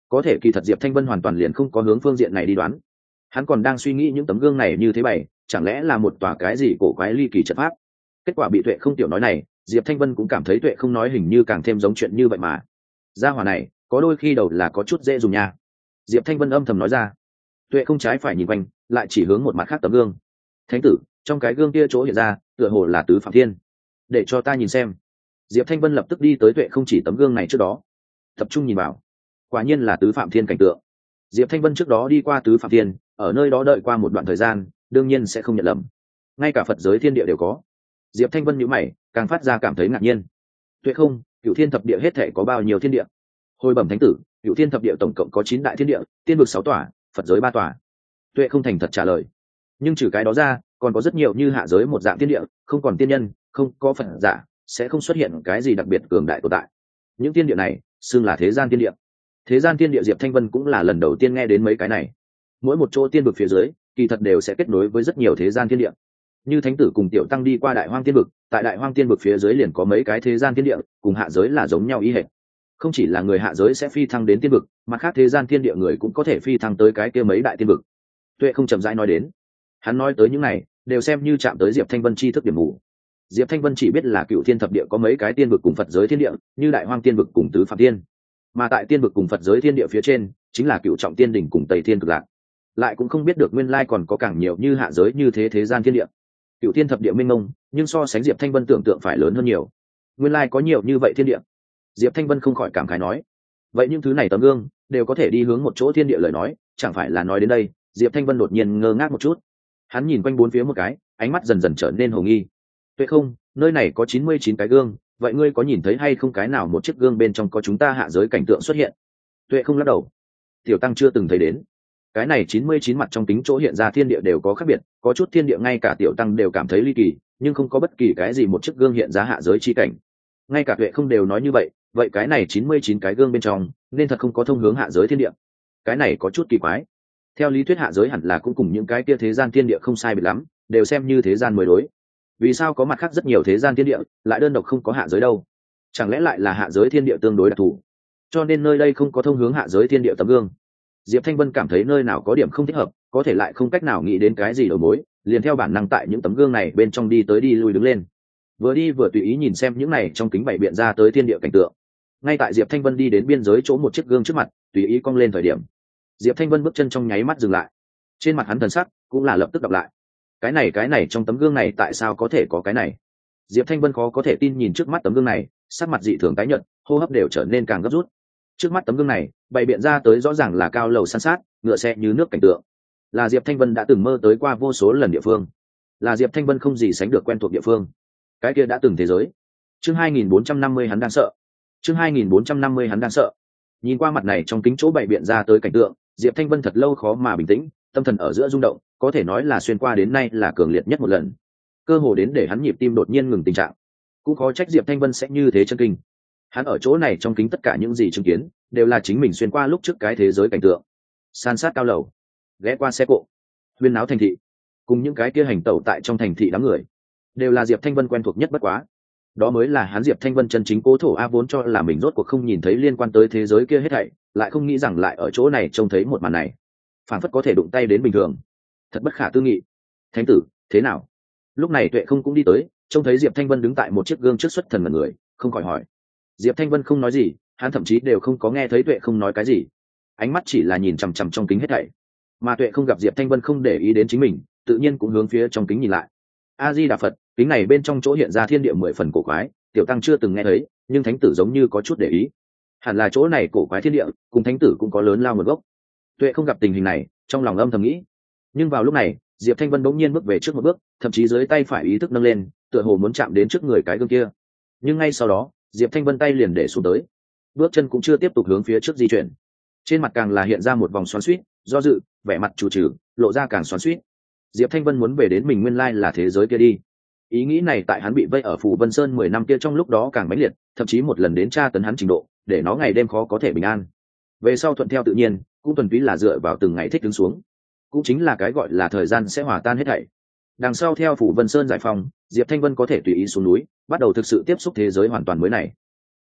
có thể kỳ thật diệp thanh vân hoàn toàn liền không có hướng phương diện này đi đoán. Hắn còn đang suy nghĩ những tấm gương này như thế bày, chẳng lẽ là một tòa cái gì cổ quái ly kỳ trận pháp. Kết quả bị Tuệ Không tiểu nói này, diệp thanh vân cũng cảm thấy Tuệ Không nói hình như càng thêm giống chuyện như vậy mà. Gia hỏa này có đôi khi đầu là có chút dễ dùng nha. Diệp thanh vân âm thầm nói ra. Tuệ Không trái phải nhìn quanh, lại chỉ hướng một mặt khác tấm gương. Thánh tử, trong cái gương kia chỗ hiện ra tựa hồ là tứ phạm thiên, để cho ta nhìn xem. Diệp thanh vân lập tức đi tới Tuệ Không chỉ tấm gương này trước đó, tập trung nhìn vào. Quả nhiên là tứ phạm thiên cảnh tượng. Diệp thanh vân trước đó đi qua tứ phạm thiên, ở nơi đó đợi qua một đoạn thời gian, đương nhiên sẽ không nhận lầm. Ngay cả Phật giới thiên địa đều có. Diệp thanh vân nhíu mày, càng phát ra cảm thấy ngạc nhiên. Tuệ Không, cửu thiên thập địa hết thể có bao nhiêu thiên địa? Hồi bẩm thánh tử, cửu thiên thập địa tổng cộng có chín đại thiên địa, tiên vực sáu tòa, Phật giới ba tòa. Tuệ Không thành thật trả lời. Nhưng trừ cái đó ra, còn có rất nhiều như hạ giới một dạng thiên địa, không còn tiên nhân, không có Phật giả, sẽ không xuất hiện cái gì đặc biệt cường đại tồn tại. Những thiên địa này xưng là thế gian thiên địa. Thế gian thiên địa Diệp thanh vân cũng là lần đầu tiên nghe đến mấy cái này. Mỗi một chỗ tiên vực phía dưới kỳ thật đều sẽ kết nối với rất nhiều thế gian thiên địa. Như thánh tử cùng tiểu tăng đi qua đại hoang tiên vực, tại đại hoang tiên vực phía dưới liền có mấy cái thế gian thiên địa, cùng hạ giới là giống nhau ý hệt. Không chỉ là người hạ giới sẽ phi thăng đến tiên vực, mà khác thế gian thiên địa người cũng có thể phi thăng tới cái kia mấy đại tiên vực. Tuệ Không chậm rãi nói đến. Hắn nói tới những này đều xem như chạm tới diệp thanh vân tri thức điểm mù. Diệp thanh vân chỉ biết là cựu thiên thập địa có mấy cái tiên vực cùng Phật giới thiên địa, như đại hoang tiên vực cùng tứ phạm tiên, mà tại tiên vực cùng Phật giới thiên địa phía trên chính là cựu trọng tiên đỉnh cùng tây thiên cực lạc. Lại cũng không biết được nguyên lai còn có càng nhiều như hạ giới như thế thế gian thiên địa. Cựu thiên thập địa minh mông, nhưng so sánh diệp thanh vân tưởng tượng phải lớn hơn nhiều. Nguyên lai có nhiều như vậy thiên địa. Diệp thanh vân không khỏi cảm khái nói. Vậy những thứ này tấm gương đều có thể đi hướng một chỗ thiên địa lời nói, chẳng phải là nói đến đây diệp thanh vân đột nhiên ngơ ngác một chút. Hắn nhìn quanh bốn phía một cái, ánh mắt dần dần trở nên hồ nghi. Tuệ Không, nơi này có chín mươi chín cái gương, vậy ngươi có nhìn thấy hay không cái nào một chiếc gương bên trong có chúng ta hạ giới cảnh tượng xuất hiện? Tuệ Không lắc đầu. Tiểu tăng chưa từng thấy đến. Cái này chín mươi chín mặt trong kính chỗ hiện ra thiên địa đều có khác biệt, có chút thiên địa ngay cả tiểu tăng đều cảm thấy ly kỳ, nhưng không có bất kỳ cái gì một chiếc gương hiện ra hạ giới chi cảnh. Ngay cả Tuệ Không đều nói như vậy, vậy cái này chín mươi chín cái gương bên trong nên thật không có thông hướng hạ giới thiên địa. Cái này có chút kỳ quái. Theo lý thuyết hạ giới hẳn là cũng cùng những cái kia thế gian thiên địa không sai biệt lắm, đều xem như thế gian mới đối. Vì sao có mặt khác rất nhiều thế gian thiên địa lại đơn độc không có hạ giới đâu? Chẳng lẽ lại là hạ giới thiên địa tương đối đặc thù, cho nên nơi đây không có thông hướng hạ giới thiên địa tấm gương? Diệp thanh vân cảm thấy nơi nào có điểm không thích hợp, có thể lại không cách nào nghĩ đến cái gì đầu mối, liền theo bản năng tại những tấm gương này bên trong đi tới đi lui đứng lên, vừa đi vừa tùy ý nhìn xem những này trong kính bày biện ra tới thiên địa cảnh tượng. Ngay tại Diệp thanh vân đi đến biên giới chỗ một chiếc gương trước mặt, tùy ý cong lên thời điểm, Diệp thanh vân bước chân trong nháy mắt dừng lại. Trên mặt hắn thần sắc cũng là lập tức đọc lại. Cái này cái này trong tấm gương này tại sao có thể có cái này? Diệp thanh vân khó có thể tin nhìn trước mắt tấm gương này, sắc mặt dị thường tái nhợt, hô hấp đều trở nên càng gấp rút. Trước mắt tấm gương này bày biện ra tới rõ ràng là cao lầu san sát, ngựa xe như nước cảnh tượng, là Diệp thanh vân đã từng mơ tới qua vô số lần địa phương, là Diệp thanh vân không gì sánh được quen thuộc địa phương. Cái kia đã từng thế giới. Chương hai nghìn bốn trăm năm mươi hắn đang sợ. Chương hai nghìn bốn trăm năm mươi hắn đang sợ. Nhìn qua mặt này trong kính chỗ bày biện ra tới cảnh tượng, Diệp thanh vân thật lâu khó mà bình tĩnh, tâm thần ở giữa rung động, có thể nói là xuyên qua đến nay là cường liệt nhất một lần, cơ hồ đến để hắn nhịp tim đột nhiên ngừng tình trạng. Cũng khó trách Diệp thanh vân sẽ như thế chân kinh. Hắn ở chỗ này trong kính tất cả những gì chứng kiến đều là chính mình xuyên qua lúc trước cái thế giới cảnh tượng. San sát cao lầu, ghé qua xe cộ, huyên náo thành thị, cùng những cái kia hành tẩu tại trong thành thị đám người, đều là Diệp thanh vân quen thuộc nhất bất quá. Đó mới là hắn Diệp thanh vân chân chính cố thổ a, vốn cho là mình rốt cuộc không nhìn thấy liên quan tới thế giới kia hết thảy, lại không nghĩ rằng lại ở chỗ này trông thấy một màn này, phản phất có thể đụng tay đến bình thường, thật bất khả tư nghị. Thánh tử, thế nào? Lúc này Tuệ Không cũng đi tới, trông thấy Diệp thanh vân đứng tại một chiếc gương trước xuất thần mật người, không khỏi hỏi. Diệp thanh vân không nói gì, hắn thậm chí đều không có nghe thấy Tuệ Không nói cái gì, ánh mắt chỉ là nhìn chằm chằm trong kính hết thảy. Mà Tuệ Không gặp Diệp thanh vân không để ý đến chính mình, tự nhiên cũng hướng phía trong kính nhìn lại. A Di Đà Phật, kính này bên trong chỗ hiện ra thiên địa mười phần cổ quái, tiểu tăng chưa từng nghe thấy, nhưng thánh tử giống như có chút để ý. Hẳn là chỗ này cổ quái thiên địa cùng thánh tử cũng có lớn lao nguồn gốc. Tuệ Không gặp tình hình này, trong lòng âm thầm nghĩ. Nhưng vào lúc này, Diệp thanh vân bỗng nhiên bước về trước một bước, thậm chí dưới tay phải ý thức nâng lên, tựa hồ muốn chạm đến trước người cái gương kia. Nhưng ngay sau đó, Diệp thanh vân tay liền để xuống tới, bước chân cũng chưa tiếp tục hướng phía trước di chuyển. Trên mặt càng là hiện ra một vòng xoắn xuýt, do dự, vẻ mặt chủ trừ, lộ ra càng xoắn xuýt. Diệp thanh vân muốn về đến mình nguyên lai là thế giới kia đi. Ý nghĩ này tại hắn bị vây ở Phù Vân Sơn mười năm kia trong lúc đó càng mãnh liệt, thậm chí một lần đến tra tấn hắn trình độ, để nó ngày đêm khó có thể bình an. Về sau thuận theo tự nhiên, cũng thuần túy là dựa vào từng ngày thích đứng xuống. Cũng chính là cái gọi là thời gian sẽ hòa tan hết thảy. Đằng sau theo Phù Vân Sơn giải phóng, Diệp thanh vân có thể tùy ý xuống núi, bắt đầu thực sự tiếp xúc thế giới hoàn toàn mới này.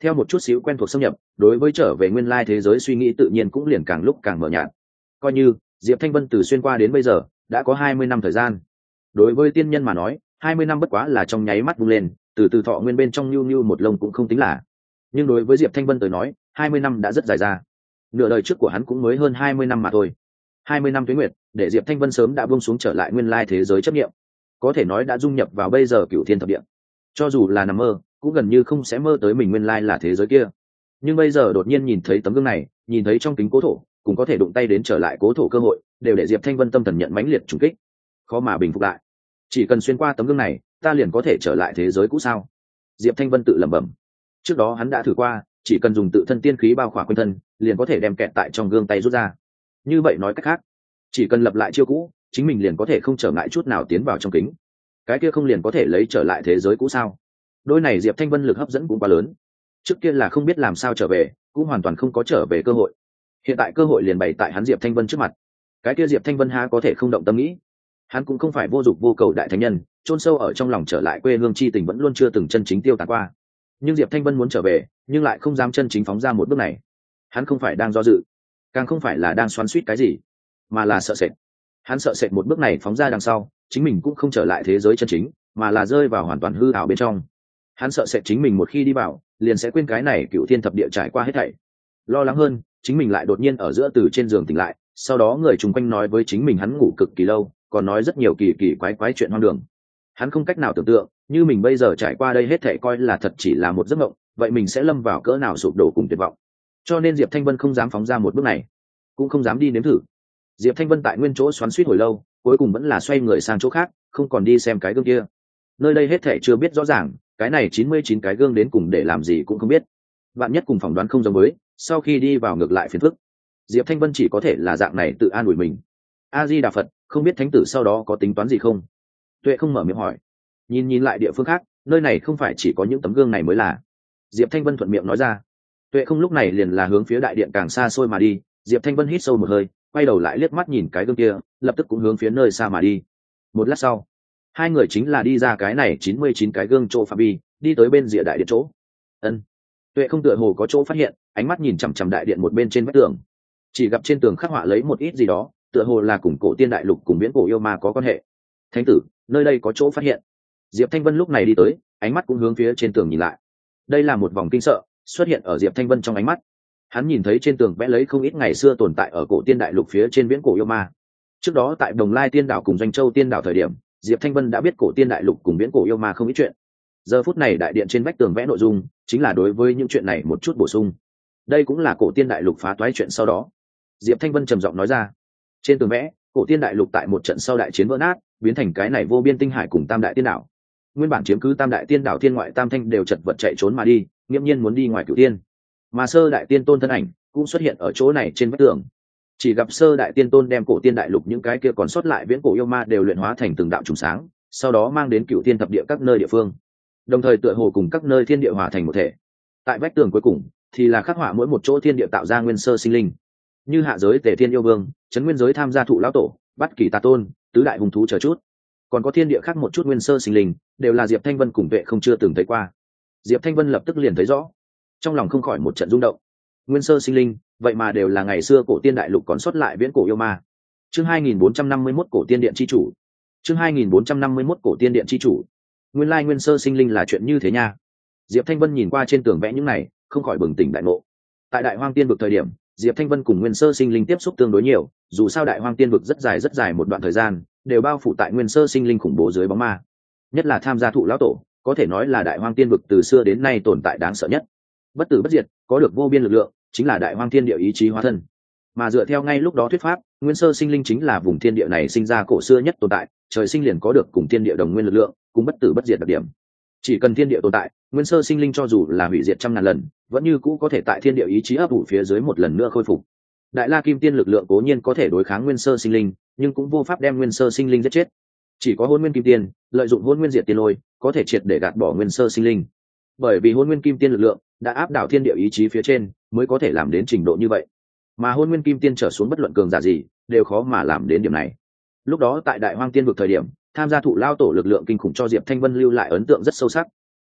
theo một chút xíu quen thuộc xâm nhập, đối với trở về nguyên lai thế giới suy nghĩ tự nhiên cũng liền càng lúc càng mờ nhạt. Coi như Diệp Thanh Vân từ xuyên qua đến bây giờ đã có hai mươi năm thời gian. Đối với tiên nhân mà nói, hai mươi năm bất quá là trong nháy mắt vung lên, từ từ thọ nguyên bên trong nhu nhu một lông cũng không tính là. Nhưng đối với Diệp Thanh Vân tới nói, hai mươi năm đã rất dài ra. Nửa đời trước của hắn cũng mới hơn hai mươi năm mà thôi. hai mươi năm tuế nguyệt, để Diệp Thanh Vân sớm đã buông xuống trở lại nguyên lai thế giới chấp niệm, có thể nói đã dung nhập vào bây giờ Cửu Thiên Thập Địa. Cho dù là nằm mơ, cũng gần như không sẽ mơ tới mình nguyên lai là thế giới kia. Nhưng bây giờ đột nhiên nhìn thấy tấm gương này, nhìn thấy trong kính cố thổ, cũng có thể đụng tay đến trở lại cố thổ cơ hội, đều để Diệp Thanh Vân tâm thần nhận mãnh liệt trùng kích, khó mà bình phục lại. Chỉ cần xuyên qua tấm gương này, ta liền có thể trở lại thế giới cũ sao? Diệp Thanh Vân tự lẩm bẩm. Trước đó hắn đã thử qua, chỉ cần dùng tự thân tiên khí bao khỏa quanh thân, liền có thể đem kẹt tại trong gương tay rút ra. Như vậy nói cách khác, chỉ cần lập lại chiêu cũ, chính mình liền có thể không trở ngại chút nào tiến vào trong kính. Cái kia không liền có thể lấy trở lại thế giới cũ sao? Đôi này Diệp Thanh Vân lực hấp dẫn cũng quá lớn. Trước kia là không biết làm sao trở về, cũng hoàn toàn không có trở về cơ hội. Hiện tại cơ hội liền bày tại hắn Diệp Thanh Vân trước mặt. Cái kia Diệp Thanh Vân há có thể không động tâm nghĩ? Hắn cũng không phải vô dục vô cầu đại thánh nhân, chôn sâu ở trong lòng trở lại quê hương chi tình vẫn luôn chưa từng chân chính tiêu tán qua. Nhưng Diệp Thanh Vân muốn trở về, nhưng lại không dám chân chính phóng ra một bước này. Hắn không phải đang do dự, càng không phải là đang xoắn xuýt cái gì, mà là sợ sệt. Hắn sợ sệt một bước này phóng ra đằng sau, chính mình cũng không trở lại thế giới chân chính, mà là rơi vào hoàn toàn hư ảo bên trong. Hắn sợ sệt chính mình một khi đi vào, liền sẽ quên cái này Cửu Thiên Thập Địa trải qua hết thảy. Lo lắng hơn, chính mình lại đột nhiên ở giữa từ trên giường tỉnh lại, sau đó người chung quanh nói với chính mình hắn ngủ cực kỳ lâu, còn nói rất nhiều kỳ kỳ quái quái chuyện hoang đường. Hắn không cách nào tưởng tượng, như mình bây giờ trải qua đây hết thảy coi là thật chỉ là một giấc mộng, vậy mình sẽ lâm vào cỡ nào sụp đổ cùng tuyệt vọng. Cho nên Diệp Thanh Vân không dám phóng ra một bước này, cũng không dám đi nếm thử. Diệp Thanh Vân tại nguyên chỗ xoắn xuýt hồi lâu, cuối cùng vẫn là xoay người sang chỗ khác, không còn đi xem cái gương kia. Nơi đây hết thảy chưa biết rõ ràng, cái này chín mươi chín cái gương đến cùng để làm gì cũng không biết. Vạn nhất cùng phỏng đoán không giống với, sau khi đi vào ngược lại phiền phức. Diệp Thanh Vân chỉ có thể là dạng này tự an ủi mình. A Di Đà Phật, không biết thánh tử sau đó có tính toán gì không? Tuệ không mở miệng hỏi. Nhìn nhìn lại địa phương khác, nơi này không phải chỉ có những tấm gương này mới là. Diệp Thanh Vân thuận miệng nói ra. Tuệ không lúc này liền là hướng phía đại điện càng xa xôi mà đi. Diệp Thanh Vân hít sâu một hơi, quay đầu lại liếc mắt nhìn cái gương kia, lập tức cũng hướng phía nơi xa mà đi. Một lát sau, hai người chính là đi ra cái này chín mươi chín cái gương chỗ phạm vi, đi tới bên rìa đại điện chỗ. Ân. Tuệ không tựa hồ có chỗ phát hiện, ánh mắt nhìn chằm chằm đại điện một bên trên vách tường, chỉ gặp trên tường khắc họa lấy một ít gì đó, tựa hồ là cùng cổ tiên đại lục cùng viễn cổ yêu ma có quan hệ. Thánh tử, nơi đây có chỗ phát hiện. Diệp Thanh Vân lúc này đi tới, ánh mắt cũng hướng phía trên tường nhìn lại. Đây là một vòng kinh sợ xuất hiện ở Diệp Thanh Vân trong ánh mắt. Hắn nhìn thấy trên tường vẽ lấy không ít ngày xưa tồn tại ở cổ tiên đại lục phía trên viễn cổ yêu ma. Trước đó tại Đồng Lai Tiên Đảo cùng Doanh Châu Tiên Đảo thời điểm, Diệp Thanh Vân đã biết cổ tiên đại lục cùng viễn cổ yêu ma không ít chuyện. Giờ phút này đại điện trên vách tường vẽ nội dung chính là đối với những chuyện này một chút bổ sung. Đây cũng là cổ tiên đại lục phá toái chuyện sau đó. Diệp Thanh Vân trầm giọng nói ra. Trên tường vẽ, cổ tiên đại lục tại một trận sau đại chiến vỡ nát, biến thành cái này vô biên tinh hải cùng tam đại tiên đảo. Nguyên bản chiếm cứ tam đại tiên đảo thiên ngoại tam thanh đều chật vật chạy trốn mà đi, nghiễm nhiên muốn đi ngoài cửu tiên. Mà sơ đại tiên tôn thân ảnh cũng xuất hiện ở chỗ này trên vách tường. Chỉ gặp sơ đại tiên tôn đem cổ tiên đại lục những cái kia còn sót lại viễn cổ yêu ma đều luyện hóa thành từng đạo trùng sáng, sau đó mang đến cửu tiên thập địa các nơi địa phương, đồng thời tựa hồ cùng các nơi thiên địa hòa thành một thể. Tại vách tường cuối cùng thì là khắc họa mỗi một chỗ thiên địa tạo ra nguyên sơ sinh linh, như hạ giới Tề Thiên yêu vương, trấn nguyên giới tham gia thụ lão tổ, bắt kỳ tà tôn, tứ đại hùng thú chờ chút. Còn có thiên địa khác một chút nguyên sơ sinh linh, đều là Diệp Thanh Vân cùng Tuệ không chưa từng thấy qua. Diệp Thanh Vân lập tức liền thấy rõ, trong lòng không khỏi một trận rung động. Nguyên sơ sinh linh, vậy mà đều là ngày xưa cổ tiên đại lục còn sót lại viễn cổ yêu ma. Chương hai nghìn bốn trăm năm mươi mốt cổ tiên điện chi chủ. Chương hai nghìn bốn trăm năm mươi mốt cổ tiên điện chi chủ. Nguyên lai nguyên sơ sinh linh là chuyện như thế nha. Diệp Thanh Vân nhìn qua trên tường vẽ những này, không khỏi bừng tỉnh đại ngộ. Tại Đại Hoang Tiên vực thời điểm, Diệp Thanh Vân cùng nguyên sơ sinh linh tiếp xúc tương đối nhiều, dù sao Đại Hoang Tiên vực rất dài rất dài một đoạn thời gian, đều bao phủ tại nguyên sơ sinh linh khủng bố dưới bóng ma. Nhất là tham gia thụ lão tổ, có thể nói là Đại Hoang Tiên vực từ xưa đến nay tồn tại đáng sợ nhất. Bất tử bất diệt, có được vô biên lực lượng, chính là Đại Hoang Thiên Địa ý chí hóa thân. Mà dựa theo ngay lúc đó thuyết pháp, nguyên sơ sinh linh chính là vùng thiên địa này sinh ra cổ xưa nhất tồn tại, trời sinh liền có được cùng thiên địa đồng nguyên lực lượng, cùng bất tử bất diệt đặc điểm. Chỉ cần thiên địa tồn tại, nguyên sơ sinh linh cho dù là hủy diệt trăm ngàn lần, vẫn như cũ có thể tại thiên địa ý chí ấp ủ phía dưới một lần nữa khôi phục. Đại La Kim Tiên lực lượng cố nhiên có thể đối kháng nguyên sơ sinh linh, nhưng cũng vô pháp đem nguyên sơ sinh linh giết chết. Chỉ có Hôn Nguyên Kim Tiên, lợi dụng Hôn Nguyên Diệt Tiên Lôi, có thể triệt để gạt bỏ nguyên sơ sinh linh. Bởi vì Hôn Nguyên Kim Tiên lực lượng đã áp đảo thiên địa ý chí phía trên, mới có thể làm đến trình độ như vậy. Mà Hôn Nguyên Kim Tiên trở xuống bất luận cường giả gì, đều khó mà làm đến điểm này. Lúc đó tại Đại Hoang Tiên vực thời điểm, tham gia thụ lao tổ lực lượng kinh khủng cho Diệp Thanh Vân lưu lại ấn tượng rất sâu sắc.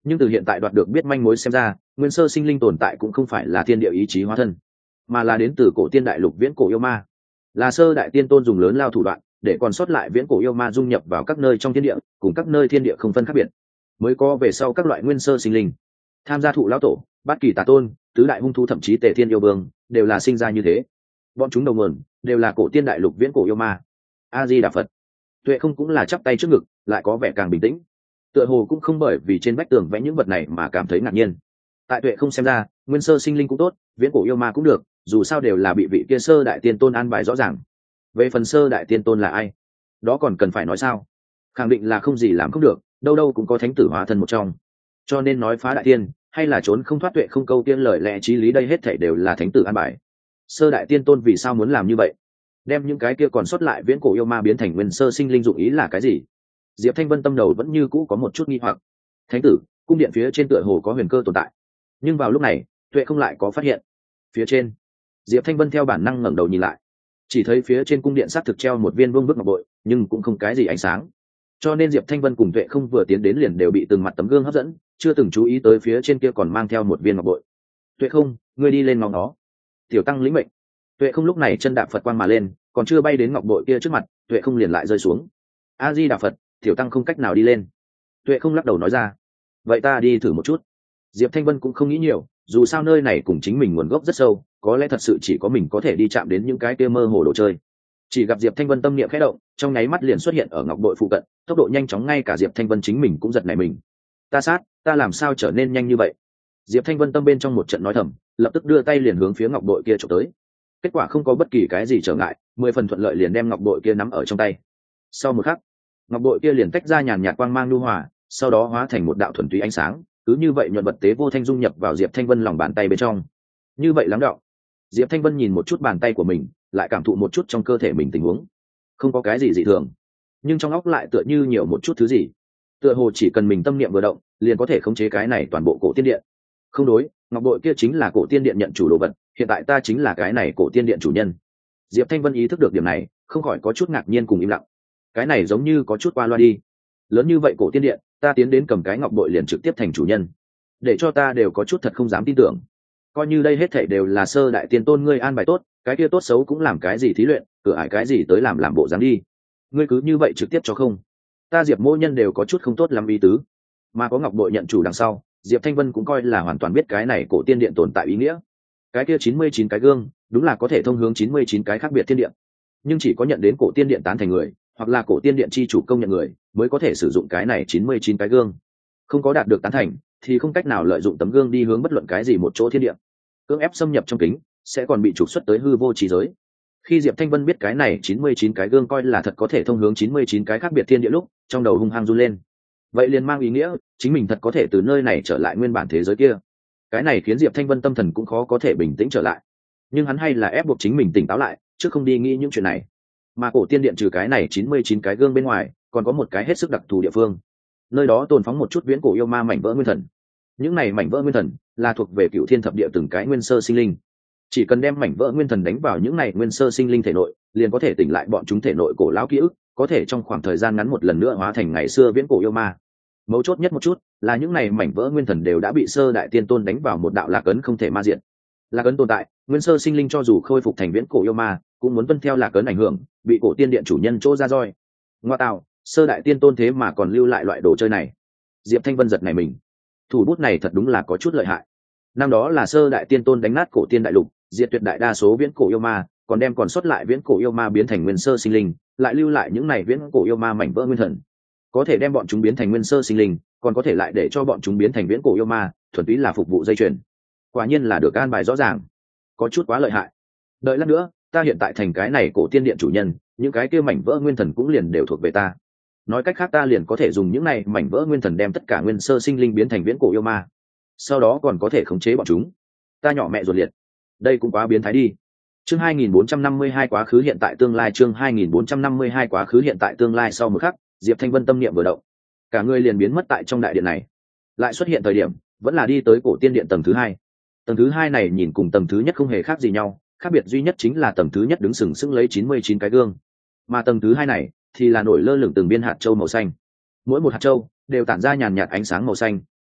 Nhưng từ hiện tại đoạt được biết manh mối xem ra, nguyên sơ sinh linh tồn tại cũng không phải là thiên địa ý chí hóa thân, mà là đến từ cổ tiên đại lục viễn cổ yêu ma, là sơ đại tiên tôn dùng lớn lao thủ đoạn để còn sót lại viễn cổ yêu ma dung nhập vào các nơi trong thiên địa, cùng các nơi thiên địa không phân khác biệt, mới có về sau các loại nguyên sơ sinh linh. Tham gia thụ lão tổ, bát kỳ tà tôn, tứ đại hung thú, thậm chí tề thiên yêu vương đều là sinh ra như thế. Bọn chúng đầu nguồn đều là cổ tiên đại lục viễn cổ yêu ma. A Di Đà Phật. Tuệ không cũng là chắp tay trước ngực, lại có vẻ càng bình tĩnh. Tựa hồ cũng không bởi vì trên vách tường vẽ những vật này mà cảm thấy ngạc nhiên. Tại Tuệ không xem ra, nguyên sơ sinh linh cũng tốt, viễn cổ yêu ma cũng được, dù sao đều là bị vị kia sơ đại tiên tôn an bài rõ ràng. Về phần sơ đại tiên tôn là ai, đó còn cần phải nói sao? Khẳng định là không gì làm không được, đâu đâu cũng có thánh tử hóa thân một trong. Cho nên nói phá đại tiên hay là trốn không thoát Tuệ không câu tiên lời lẽ chí lý, đây hết thảy đều là thánh tử an bài. Sơ đại tiên tôn vì sao muốn làm như vậy, đem những cái kia còn sót lại viễn cổ yêu ma biến thành nguyên sơ sinh linh, dụng ý là cái gì? Diệp Thanh Vân tâm đầu vẫn như cũ có một chút nghi hoặc. Thánh tử, cung điện phía trên tựa hồ có huyền cơ tồn tại, nhưng vào lúc này Tuệ không lại có phát hiện. Phía trên, Diệp Thanh Vân theo bản năng ngẩng đầu nhìn lại, chỉ thấy phía trên cung điện xác thực treo một viên vương bức ngọc bội, nhưng cũng không cái gì ánh sáng. Cho nên Diệp Thanh Vân cùng Tuệ không vừa tiến đến liền đều bị từng mặt tấm gương hấp dẫn, chưa từng chú ý tới phía trên kia còn mang theo một viên ngọc bội. Tuệ không, ngươi đi lên ngóng nó. Tiểu tăng lĩnh mệnh. Tuệ không lúc này chân đạp Phật quang mà lên, còn chưa bay đến ngọc bội kia trước mặt, Tuệ không liền lại rơi xuống. A Di Đà Phật, tiểu tăng không cách nào đi lên. Tuệ không lắc đầu nói ra. Vậy ta đi thử một chút. Diệp Thanh Vân cũng không nghĩ nhiều, dù sao nơi này cùng chính mình nguồn gốc rất sâu, có lẽ thật sự chỉ có mình có thể đi chạm đến những cái kia mơ hồ đồ chơi. Chỉ gặp Diệp Thanh Vân tâm niệm khẽ động, trong nháy mắt liền xuất hiện ở ngọc bội phụ cận, tốc độ nhanh chóng ngay cả Diệp Thanh Vân chính mình cũng giật nảy mình. Ta sát, ta làm sao trở nên nhanh như vậy? Diệp Thanh Vân tâm bên trong một trận nói thầm, lập tức đưa tay liền hướng phía ngọc bội kia chụp tới. Kết quả không có bất kỳ cái gì trở ngại, mười phần thuận lợi liền đem ngọc bội kia nắm ở trong tay. Sau một khắc, ngọc bội kia liền tách ra nhàn nhạt quang mang nhu hòa, sau đó hóa thành một đạo thuần túy ánh sáng, cứ như vậy nhuận vật tế vô thanh dung nhập vào Diệp Thanh Vân lòng bàn tay bên trong. Như vậy lắng đọng. Diệp Thanh Vân nhìn một chút bàn tay của mình, lại cảm thụ một chút trong cơ thể mình tình huống. Không có cái gì dị thường, nhưng trong óc lại tựa như nhiều một chút thứ gì. Tựa hồ chỉ cần mình tâm niệm vừa động, liền có thể khống chế cái này toàn bộ cổ tiên điện. Không đối, ngọc bội kia chính là cổ tiên điện nhận chủ đồ vật, hiện tại ta chính là cái này cổ tiên điện chủ nhân. Diệp Thanh Vân ý thức được điểm này, không khỏi có chút ngạc nhiên cùng im lặng. Cái này giống như có chút qua loa đi. Lớn như vậy cổ tiên điện, ta tiến đến cầm cái ngọc bội liền trực tiếp thành chủ nhân, để cho ta đều có chút thật không dám tin tưởng. Coi như đây hết thảy đều là sơ đại tiên tôn ngươi an bài tốt, cái kia tốt xấu cũng làm cái gì thí luyện, cửa ải cái gì tới làm làm bộ dáng đi. Ngươi cứ như vậy trực tiếp cho không? Ta Diệp Mỗ Nhân đều có chút không tốt lắm ý tứ. Mà có ngọc bội nhận chủ đằng sau, Diệp Thanh Vân cũng coi là hoàn toàn biết cái này cổ tiên điện tồn tại ý nghĩa. Cái kia chín mươi chín cái gương, đúng là có thể thông hướng chín mươi chín cái khác biệt thiên điện. Nhưng chỉ có nhận đến cổ tiên điện tán thành người, hoặc là cổ tiên điện chi chủ công nhận người, mới có thể sử dụng cái này chín mươi chín cái gương. Không có đạt được tán thành, thì không cách nào lợi dụng tấm gương đi hướng bất luận cái gì một chỗ thiên địa. Cưỡng ép xâm nhập trong kính, sẽ còn bị trục xuất tới hư vô trí giới. Khi Diệp Thanh Vân biết cái này chín mươi chín cái gương coi là thật có thể thông hướng chín mươi chín cái khác biệt thiên địa lúc, trong đầu hung hăng run lên. Vậy liền mang ý nghĩa, chính mình thật có thể từ nơi này trở lại nguyên bản thế giới kia. Cái này khiến Diệp Thanh Vân tâm thần cũng khó có thể bình tĩnh trở lại. Nhưng hắn hay là ép buộc chính mình tỉnh táo lại, chứ không đi nghĩ những chuyện này. Mà cổ tiên điện trừ cái này chín mươi chín cái gương bên ngoài, còn có một cái hết sức đặc thù địa phương. Nơi đó tồn phóng một chút viễn cổ yêu ma mảnh vỡ nguyên thần. Những này mảnh vỡ nguyên thần là thuộc về cựu thiên thập địa từng cái nguyên sơ sinh linh. Chỉ cần đem mảnh vỡ nguyên thần đánh vào những này nguyên sơ sinh linh thể nội, liền có thể tỉnh lại bọn chúng thể nội cổ lão ký ức, có thể trong khoảng thời gian ngắn một lần nữa hóa thành ngày xưa viễn cổ yêu ma. Mấu chốt nhất một chút là những này mảnh vỡ nguyên thần đều đã bị sơ đại tiên tôn đánh vào một đạo lạc ấn không thể ma diện. Lạc ấn tồn tại, nguyên sơ sinh linh cho dù khôi phục thành viễn cổ yêu ma, cũng muốn tuân theo lạc ấn ảnh hưởng, bị cổ tiên điện chủ nhân chỗ ra roi. Ngoa tạo, sơ đại tiên tôn thế mà còn lưu lại loại đồ chơi này. Diệp Thanh Vân giật này mình. Thủ bút này thật đúng là có chút lợi hại. Năm đó là sơ đại tiên tôn đánh nát cổ tiên đại lục, diệt tuyệt đại đa số viễn cổ yêu ma, còn đem còn sót lại viễn cổ yêu ma biến thành nguyên sơ sinh linh, lại lưu lại những này viễn cổ yêu ma mảnh vỡ nguyên thần. Có thể đem bọn chúng biến thành nguyên sơ sinh linh, còn có thể lại để cho bọn chúng biến thành viễn cổ yêu ma, thuần túy là phục vụ dây chuyền. Quả nhiên là được an bài rõ ràng, có chút quá lợi hại. Đợi lát nữa, ta hiện tại thành cái này cổ tiên điện chủ nhân, những cái kia mảnh vỡ nguyên thần cũng liền đều thuộc về ta. Nói cách khác ta liền có thể dùng những này mảnh vỡ nguyên thần đem tất cả nguyên sơ sinh linh biến thành viễn cổ yêu ma, sau đó còn có thể khống chế bọn chúng. Ta nhỏ mẹ ruột liệt, đây cũng quá biến thái đi. Chương hai nghìn bốn trăm năm mươi hai quá khứ hiện tại tương lai, chương hai nghìn bốn trăm năm mươi hai quá khứ hiện tại tương lai. Sau một khắc, Diệp Thanh Vân tâm niệm vừa động, cả người liền biến mất tại trong đại điện này. Lại xuất hiện thời điểm, vẫn là đi tới cổ tiên điện tầng thứ hai. Tầng thứ hai này nhìn cùng tầng thứ nhất không hề khác gì nhau, khác biệt duy nhất chính là tầng thứ nhất đứng sừng sững lấy chín mươi chín cái gương, mà tầng thứ hai này thì là nổi lơ lửng từng viên hạt châu màu xanh. Mỗi một hạt châu đều tản ra nhàn nhạt ánh sáng màu xanh,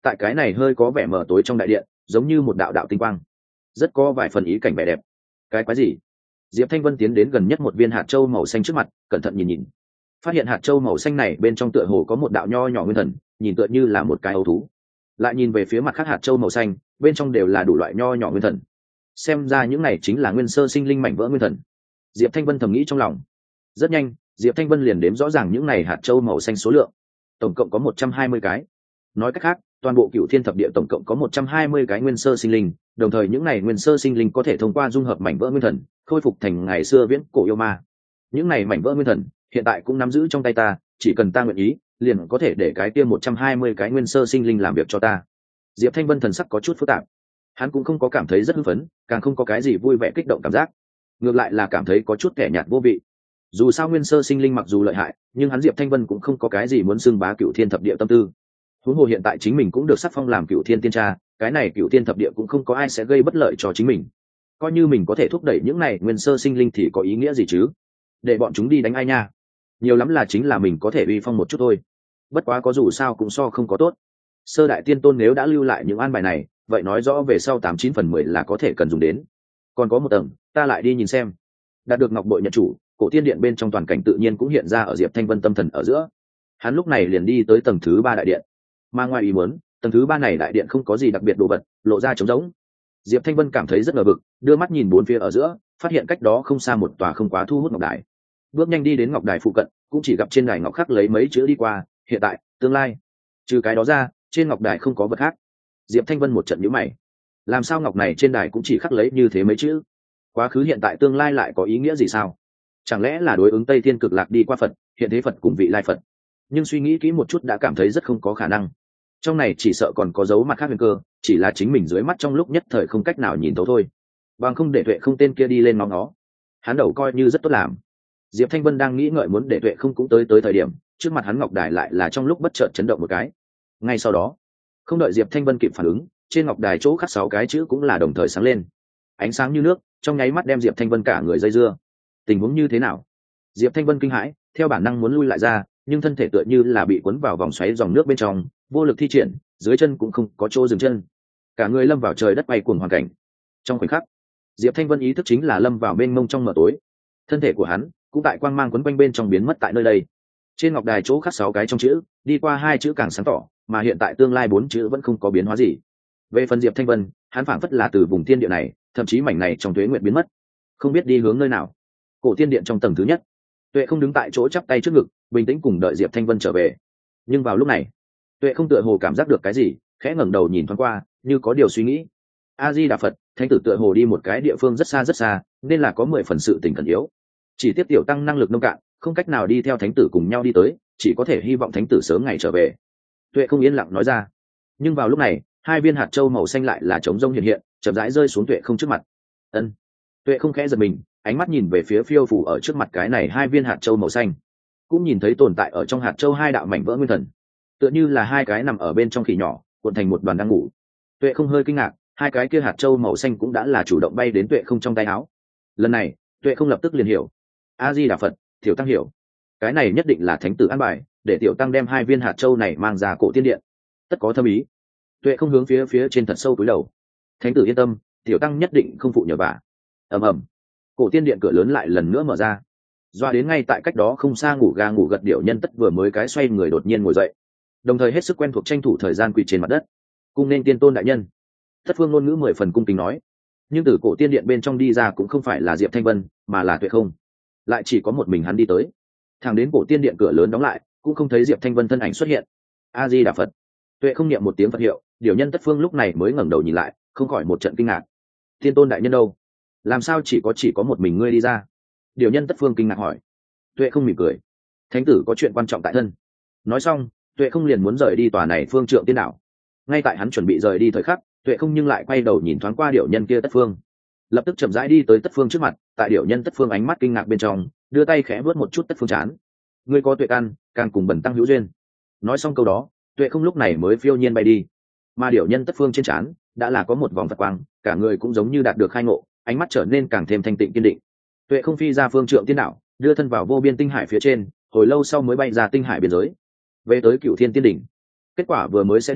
tại cái này hơi có vẻ mờ tối trong đại điện giống như một đạo đạo tinh quang, rất có vài phần ý cảnh vẻ đẹp. Cái quái gì? Diệp Thanh Vân tiến đến gần nhất một viên hạt châu màu xanh trước mặt, cẩn thận nhìn nhìn, phát hiện hạt châu màu xanh này bên trong tựa hồ có một đạo nho nhỏ nguyên thần, nhìn tựa như là một cái ấu thú. Lại nhìn về phía mặt khác hạt châu màu xanh, bên trong đều là đủ loại nho nhỏ nguyên thần, xem ra những này chính là nguyên sơ sinh linh mảnh vỡ nguyên thần. Diệp Thanh Vân thầm nghĩ trong lòng. Rất nhanh, Diệp Thanh Vân liền đếm rõ ràng những này hạt châu màu xanh số lượng, tổng cộng có một trăm hai mươi cái. Nói cách khác, toàn bộ Cửu Thiên Thập Địa tổng cộng có một trăm hai mươi cái nguyên sơ sinh linh, đồng thời những này nguyên sơ sinh linh có thể thông qua dung hợp mảnh vỡ nguyên thần, khôi phục thành ngày xưa viễn cổ yêu ma. Những này mảnh vỡ nguyên thần hiện tại cũng nắm giữ trong tay ta, chỉ cần ta nguyện ý, liền có thể để cái kia một trăm hai mươi cái nguyên sơ sinh linh làm việc cho ta. Diệp Thanh Vân thần sắc có chút phức tạp. Hắn cũng không có cảm thấy rất hưng phấn, càng không có cái gì vui vẻ kích động cảm giác, ngược lại là cảm thấy có chút kẻ nhạt vô vị. Dù sao nguyên sơ sinh linh mặc dù lợi hại, nhưng hắn Diệp Thanh Vân cũng không có cái gì muốn xưng bá Cửu Thiên Thập Địa tâm tư. Huống hồ hiện tại chính mình cũng được sắc phong làm Cửu Thiên Tiên Tra, cái này Cửu Thiên Thập Địa cũng không có ai sẽ gây bất lợi cho chính mình. Coi như mình có thể thúc đẩy những này nguyên sơ sinh linh thì có ý nghĩa gì chứ? Để bọn chúng đi đánh ai nha? Nhiều lắm là chính là mình có thể uy phong một chút thôi. Bất quá có dù sao cũng so không có tốt. Sơ đại tiên tôn nếu đã lưu lại những an bài này, vậy nói rõ về sau tám chín phần mười là có thể cần dùng đến. Còn có một tầng, ta lại đi nhìn xem. Đạt được ngọc bội nhận chủ, cổ tiên điện bên trong toàn cảnh tự nhiên cũng hiện ra ở Diệp Thanh Vân tâm thần ở giữa. Hắn lúc này liền đi tới tầng thứ ba đại điện. Mà ngoài ý muốn, tầng thứ ba này đại điện không có gì đặc biệt đồ vật, lộ ra trống rỗng. Diệp Thanh Vân cảm thấy rất ngờ vực, đưa mắt nhìn bốn phía ở giữa, phát hiện cách đó không xa một tòa không quá thu hút ngọc đài. Bước nhanh đi đến ngọc đài phụ cận, cũng chỉ gặp trên đài ngọc khắc lấy mấy chữ đi qua, hiện tại, tương lai. Trừ cái đó ra, trên ngọc đài không có vật khác. Diệp Thanh Vân một trận nhíu mày. Làm sao ngọc này trên đài cũng chỉ khắc lấy như thế mấy chữ? Quá khứ hiện tại tương lai lại có ý nghĩa gì sao? Chẳng lẽ là đối ứng Tây Thiên Cực Lạc đi qua Phật, hiện thế Phật cùng vị lai Phật? Nhưng suy nghĩ kỹ một chút đã cảm thấy rất không có khả năng. Trong này chỉ sợ còn có dấu mặt khác huyền cơ, chỉ là chính mình dưới mắt trong lúc nhất thời không cách nào nhìn thấu thôi. Bằng không để Tuệ không tên kia đi lên ngó ngó. Hắn đầu coi như rất tốt làm. Diệp Thanh Vân đang nghĩ ngợi muốn để Tuệ không cũng tới tới thời điểm, trước mặt hắn ngọc đài lại là trong lúc bất chợt chấn động một cái. Ngay sau đó, không đợi Diệp Thanh Vân kịp phản ứng, trên ngọc đài chỗ khắc sáu cái chữ cũng là đồng thời sáng lên. Ánh sáng như nước, trong nháy mắt đem Diệp Thanh Vân cả người dây dưa. Tình huống như thế nào? Diệp Thanh Vân kinh hãi, theo bản năng muốn lui lại ra, nhưng thân thể tựa như là bị cuốn vào vòng xoáy dòng nước bên trong, vô lực thi triển, dưới chân cũng không có chỗ dừng chân. Cả người lâm vào trời đất bay cuồng hoàn cảnh. Trong khoảnh khắc, Diệp Thanh Vân ý thức chính là lâm vào mênh mông trong mờ tối. Thân thể của hắn cũng tại quang mang quấn quanh bên trong biến mất tại nơi đây. Trên ngọc đài chỗ khắc sáu cái trong chữ, đi qua hai chữ càng sáng tỏ, mà hiện tại tương lai bốn chữ vẫn không có biến hóa gì. Về phần Diệp Thanh Vân, hắn phảng phất là từ vùng thiên địa này, thậm chí mảnh này trong tuế nguyệt biến mất, không biết đi hướng nơi nào. Cổ tiên điện trong tầng thứ nhất, Tuệ không đứng tại chỗ chắp tay trước ngực, bình tĩnh cùng đợi Diệp Thanh Vân trở về. Nhưng vào lúc này, Tuệ không tựa hồ cảm giác được cái gì, khẽ ngẩng đầu nhìn thoáng qua, như có điều suy nghĩ. A Di Đà Phật, thánh tử tựa hồ đi một cái địa phương rất xa rất xa, nên là có mười phần sự tình cần yếu. Chỉ tiếp tiểu tăng năng lực nông cạn, không cách nào đi theo thánh tử cùng nhau đi tới, chỉ có thể hy vọng thánh tử sớm ngày trở về. Tuệ không yên lặng nói ra. Nhưng vào lúc này, hai viên hạt châu màu xanh lại là trống rông hiện hiện, chậm rãi rơi xuống Tuệ không trước mặt. Ân. Tuệ không khẽ giật mình, ánh mắt nhìn về phía phiêu phù ở trước mặt cái này hai viên hạt châu màu xanh, cũng nhìn thấy tồn tại ở trong hạt châu hai đạo mảnh vỡ nguyên thần, tựa như là hai cái nằm ở bên trong khỉ nhỏ cuộn thành một đoàn đang ngủ. Tuệ không hơi kinh ngạc, hai cái kia hạt châu màu xanh cũng đã là chủ động bay đến Tuệ không trong tay áo. Lần này, Tuệ không lập tức liền hiểu. A Di Đà Phật, tiểu tăng hiểu. Cái này nhất định là thánh tử an bài, để tiểu tăng đem hai viên hạt châu này mang ra cổ tiên điện. Tất có thâm ý. Tuệ không hướng phía phía trên thật sâu cúi đầu. Thánh tử yên tâm, tiểu tăng nhất định không phụ nhờ vả. Ầm ầm. Cổ tiên điện cửa lớn lại lần nữa mở ra. Doa đến ngay tại cách đó không xa ngủ ga ngủ gật điệu nhân tất vừa mới cái xoay người đột nhiên ngồi dậy, đồng thời hết sức quen thuộc tranh thủ thời gian quỳ trên mặt đất, cung nên tiên tôn đại nhân. Thất phương ngôn ngữ mười phần cung kính nói. Nhưng từ cổ tiên điện bên trong đi ra cũng không phải là Diệp Thanh Vân, mà là Tuệ không. Lại chỉ có một mình hắn đi tới. Thẳng đến cổ tiên điện cửa lớn đóng lại, cũng không thấy Diệp Thanh Vân thân ảnh xuất hiện. A Di Đà Phật. Tuệ không niệm một tiếng Phật hiệu, điệu nhân tất phương lúc này mới ngẩng đầu nhìn lại, không khỏi một trận kinh ngạc. Tiên tôn đại nhân đâu? Làm sao chỉ có chỉ có một mình ngươi đi ra? Điều nhân tất phương kinh ngạc hỏi. Tuệ không mỉm cười. Thánh tử có chuyện quan trọng tại thân. Nói xong, Tuệ không liền muốn rời đi tòa này phương trượng tiên đảo. Ngay tại hắn chuẩn bị rời đi thời khắc, Tuệ không nhưng lại quay đầu nhìn thoáng qua điệu nhân kia tất phương, lập tức chậm rãi đi tới tất phương trước mặt. Tại điệu nhân tất phương ánh mắt kinh ngạc bên trong, đưa tay khẽ vớt một chút tất phương chán. Ngươi có tuệ căn, càng cùng bẩn tăng hữu duyên. Nói xong câu đó, Tuệ không lúc này mới phiêu nhiên bay đi. Mà điệu nhân tất phương trên trán đã là có một vòng phật quang, cả người cũng giống như đạt được khai ngộ, ánh mắt trở nên càng thêm thanh tịnh kiên định. Tuệ không phi ra phương trượng tiên đảo, đưa thân vào vô biên tinh hải phía trên, hồi lâu sau mới bay ra tinh hải biên giới, về tới Cửu Thiên Tiên đỉnh. Kết quả vừa mới sẽ đi,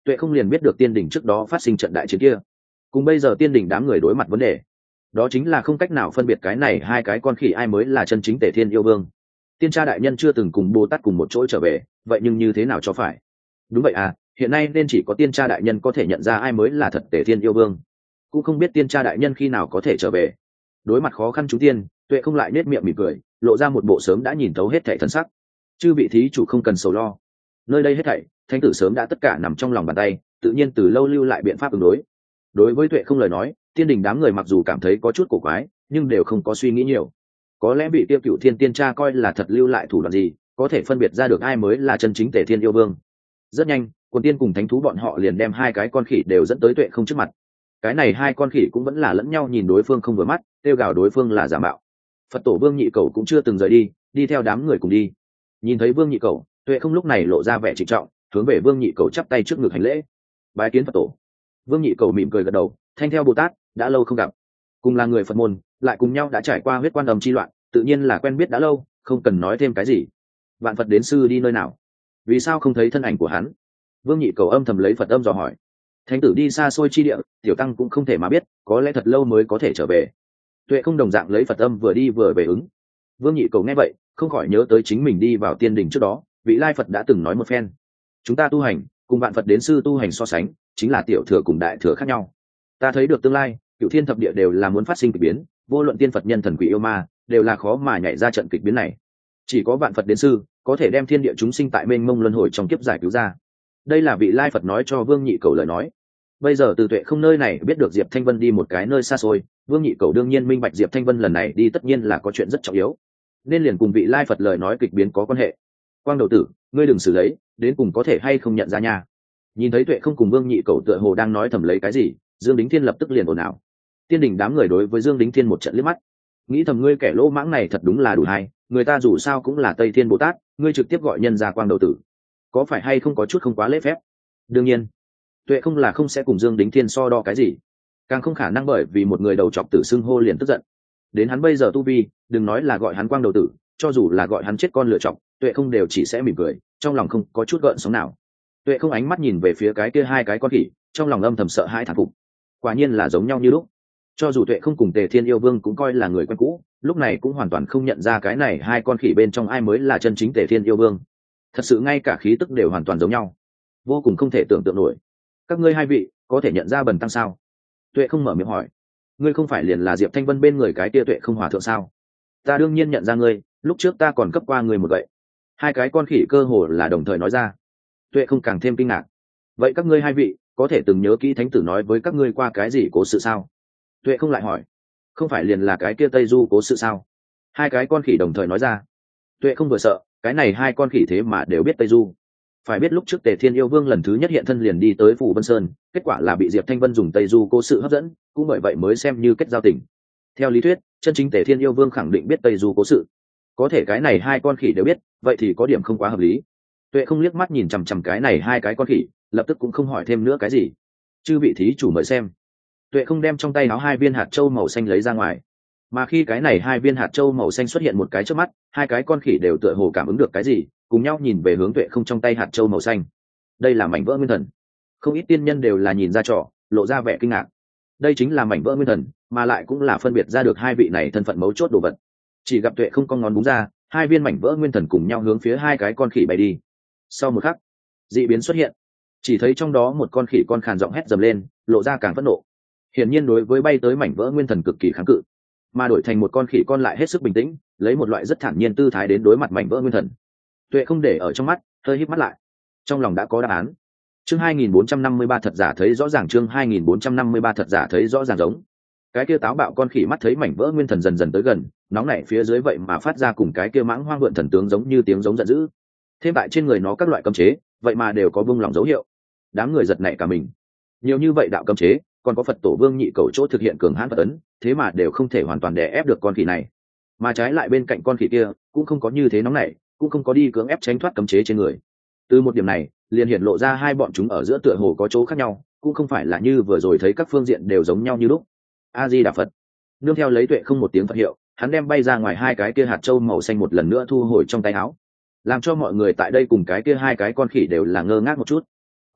tuệ không liền biết được tiên đình trước đó phát sinh trận đại chiến kia. Cùng bây giờ tiên đình đám người đối mặt vấn đề, đó chính là không cách nào phân biệt cái này hai cái con khỉ ai mới là chân chính Tề Thiên yêu vương. Tiên Cha đại nhân chưa từng cùng Bồ Tát cùng một chỗ trở về, vậy nhưng như thế nào cho phải? Đúng vậy à, hiện nay nên chỉ có Tiên Cha đại nhân có thể nhận ra ai mới là thật Tề Thiên yêu vương. Cũng không biết Tiên Cha đại nhân khi nào có thể trở về. Đối mặt khó khăn chúng tiên, tuệ không lại nết miệng mỉm cười, lộ ra một bộ sớm đã nhìn thấu hết thảy thân sắc. Chư vị thí chủ không cần sầu lo, nơi đây hết thảy thánh tử sớm đã tất cả nằm trong lòng bàn tay, tự nhiên từ lâu lưu lại biện pháp ứng đối. Đối với tuệ không lời nói, tiên đình đám người mặc dù cảm thấy có chút cổ quái, nhưng đều không có suy nghĩ nhiều. Có lẽ bị tiêu cựu thiên tiên cha coi là thật lưu lại thủ đoạn gì, có thể phân biệt ra được ai mới là chân chính Tề Thiên yêu vương. Rất nhanh, quần tiên cùng thánh thú bọn họ liền đem hai cái con khỉ đều dẫn tới tuệ không trước mặt. Cái này hai con khỉ cũng vẫn là lẫn nhau nhìn đối phương không vừa mắt, kêu gào đối phương là giả mạo. Phật tổ Vương Nhị Cẩu cũng chưa từng rời đi, đi theo đám người cùng đi. Nhìn thấy Vương Nhị Cẩu, tuệ không lúc này lộ ra vẻ trịnh trọng, hướng về Vương Nhị Cẩu chắp tay trước ngực hành lễ. Bái kiến Phật tổ. Vương Nhị Cẩu mỉm cười gật đầu, thanh theo Bồ Tát, đã lâu không gặp. Cùng là người Phật môn, lại cùng nhau đã trải qua huyết quan âm chi loạn, tự nhiên là quen biết đã lâu, không cần nói thêm cái gì. Vạn Phật đến sư đi nơi nào? Vì sao không thấy thân ảnh của hắn? Vương Nhị Cẩu âm thầm lấy Phật âm dò hỏi. Thánh tử đi xa xôi chi địa, tiểu tăng cũng không thể mà biết, có lẽ thật lâu mới có thể trở về. Tuệ không đồng dạng lấy Phật âm vừa đi vừa về ứng. Vương Nhị Cẩu nghe vậy, không khỏi nhớ tới chính mình đi vào tiên đình trước đó, vị lai Phật đã từng nói một phen. Chúng ta tu hành, cùng Vạn Phật đến sư tu hành so sánh, chính là tiểu thừa cùng đại thừa khác nhau. Ta thấy được tương lai, cửu thiên thập địa đều là muốn phát sinh kịch biến, vô luận tiên Phật nhân thần quỷ yêu ma, đều là khó mà nhảy ra trận kịch biến này. Chỉ có Vạn Phật đến sư có thể đem thiên địa chúng sinh tại mênh mông luân hồi trong kiếp giải cứu ra. Đây là vị lai Phật nói cho Vương Nhị Cẩu lời nói. Bây giờ từ tuệ không nơi này biết được Diệp Thanh Vân đi một cái nơi xa xôi, Vương Nhị Cẩu đương nhiên minh bạch Diệp Thanh Vân lần này đi tất nhiên là có chuyện rất trọng yếu, nên liền cùng vị lai Phật lời nói kịch biến có quan hệ. Quang đầu tử, ngươi đừng xử lấy, đến cùng có thể hay không nhận ra nha. Nhìn thấy tuệ không cùng Vương Nhị Cẩu tựa hồ đang nói thầm lấy cái gì, Dương Đính Thiên lập tức liền ồn ào. Tiên đình đám người đối với Dương Đính Thiên một trận liếc mắt, nghĩ thầm ngươi kẻ lỗ mãng này thật đúng là đủ hay, người ta dù sao cũng là Tây Thiên Bồ Tát, ngươi trực tiếp gọi nhân ra Quang đầu tử, có phải hay không có chút không quá lễ phép? Đương nhiên, tuệ không là không sẽ cùng Dương Đính Thiên so đo cái gì, càng không khả năng bởi vì một người đầu chọc tử xưng hô liền tức giận. Đến hắn bây giờ tu vi, đừng nói là gọi hắn Quang đầu tử, cho dù là gọi hắn chết con lựa chọc, tuệ không đều chỉ sẽ mỉm cười, trong lòng không có chút gợn sóng nào. Tuệ không ánh mắt nhìn về phía cái kia hai cái con khỉ, trong lòng âm thầm sợ hãi thán phục. Quả nhiên là giống nhau như lúc. Cho dù tuệ không cùng Tề Thiên yêu vương cũng coi là người quen cũ, lúc này cũng hoàn toàn không nhận ra cái này hai con khỉ bên trong ai mới là chân chính Tề Thiên yêu vương. Thật sự ngay cả khí tức đều hoàn toàn giống nhau, vô cùng không thể tưởng tượng nổi. Các ngươi hai vị có thể nhận ra Bần tăng sao? Tuệ không mở miệng hỏi. Ngươi không phải liền là Diệp Thanh Vân bên người cái tia Tuệ không hòa thượng sao? Ta đương nhiên nhận ra ngươi, lúc trước ta còn cấp qua ngươi một gậy. Hai cái con khỉ cơ hồ là đồng thời nói ra. Tuệ không càng thêm kinh ngạc. Vậy các ngươi hai vị có thể từng nhớ kỹ thánh tử nói với các ngươi qua cái gì cố sự sao? Tuệ không lại hỏi. Không phải liền là cái kia Tây Du cố sự sao? Hai cái con khỉ đồng thời nói ra. Tuệ không vừa sợ, cái này hai con khỉ thế mà đều biết Tây Du. Phải biết lúc trước Tề Thiên yêu vương lần thứ nhất hiện thân liền đi tới Phủ Vân Sơn, kết quả là bị Diệp Thanh Vân dùng Tây Du cố sự hấp dẫn, cũng bởi vậy mới xem như kết giao tình. Theo lý thuyết, chân chính Tề Thiên yêu vương khẳng định biết Tây Du cố sự. Có thể cái này hai con khỉ đều biết, vậy thì có điểm không quá hợp lý. Tuệ không liếc mắt nhìn chằm chằm cái này hai cái con khỉ, lập tức cũng không hỏi thêm nữa cái gì. Chư vị thí chủ mời xem. Tuệ không đem trong tay áo hai viên hạt châu màu xanh lấy ra ngoài. Mà khi cái này hai viên hạt châu màu xanh xuất hiện một cái trước mắt, hai cái con khỉ đều tựa hồ cảm ứng được cái gì, cùng nhau nhìn về hướng tuệ không trong tay hạt châu màu xanh. Đây là mảnh vỡ nguyên thần. Không ít tiên nhân đều là nhìn ra trò, lộ ra vẻ kinh ngạc. Đây chính là mảnh vỡ nguyên thần, mà lại cũng là phân biệt ra được hai vị này thân phận mấu chốt đồ vật. Chỉ gặp tuệ không con ngón búng ra, hai viên mảnh vỡ nguyên thần cùng nhau hướng phía hai cái con khỉ bay đi. Sau một khắc, dị biến xuất hiện. Chỉ thấy trong đó một con khỉ con khàn giọng hét dầm lên, lộ ra càng phẫn nộ. Hiển nhiên đối với bay tới mảnh vỡ nguyên thần cực kỳ kháng cự, mà đổi thành một con khỉ con lại hết sức bình tĩnh, lấy một loại rất thản nhiên tư thái đến đối mặt mảnh vỡ nguyên thần. Tuệ không để ở trong mắt, hơi híp mắt lại, trong lòng đã có đáp án. Chương hai nghìn bốn trăm năm mươi ba thật giả thấy rõ ràng, chương hai nghìn bốn trăm năm mươi ba thật giả thấy rõ ràng giống. Cái kia táo bạo con khỉ mắt thấy mảnh vỡ nguyên thần dần dần tới gần, nóng nảy phía dưới vậy mà phát ra cùng cái kia mãng hoang vượn thần tướng giống như tiếng giống giận dữ. Thêm tại trên người nó các loại cấm chế, vậy mà đều có buông lỏng dấu hiệu. Đám người giật nảy cả mình. Nhiều như vậy đạo cấm chế, còn có Phật tổ Vương Nhị Cẩu chỗ thực hiện cường hãn Phật ấn, thế mà đều không thể hoàn toàn đè ép được con khỉ này. Mà trái lại bên cạnh con khỉ kia, cũng không có như thế nóng nảy, cũng không có đi cưỡng ép tránh thoát cấm chế trên người. Từ một điểm này, liền hiện lộ ra hai bọn chúng ở giữa tựa hồ có chỗ khác nhau, cũng không phải là như vừa rồi thấy các phương diện đều giống nhau như lúc. A Di Đà Phật. Nương theo lấy tuệ không một tiếng Phật hiệu, hắn đem bay ra ngoài hai cái kia hạt châu màu xanh một lần nữa thu hồi trong tay áo, làm cho mọi người tại đây cùng cái kia hai cái con khỉ đều là ngơ ngác một chút.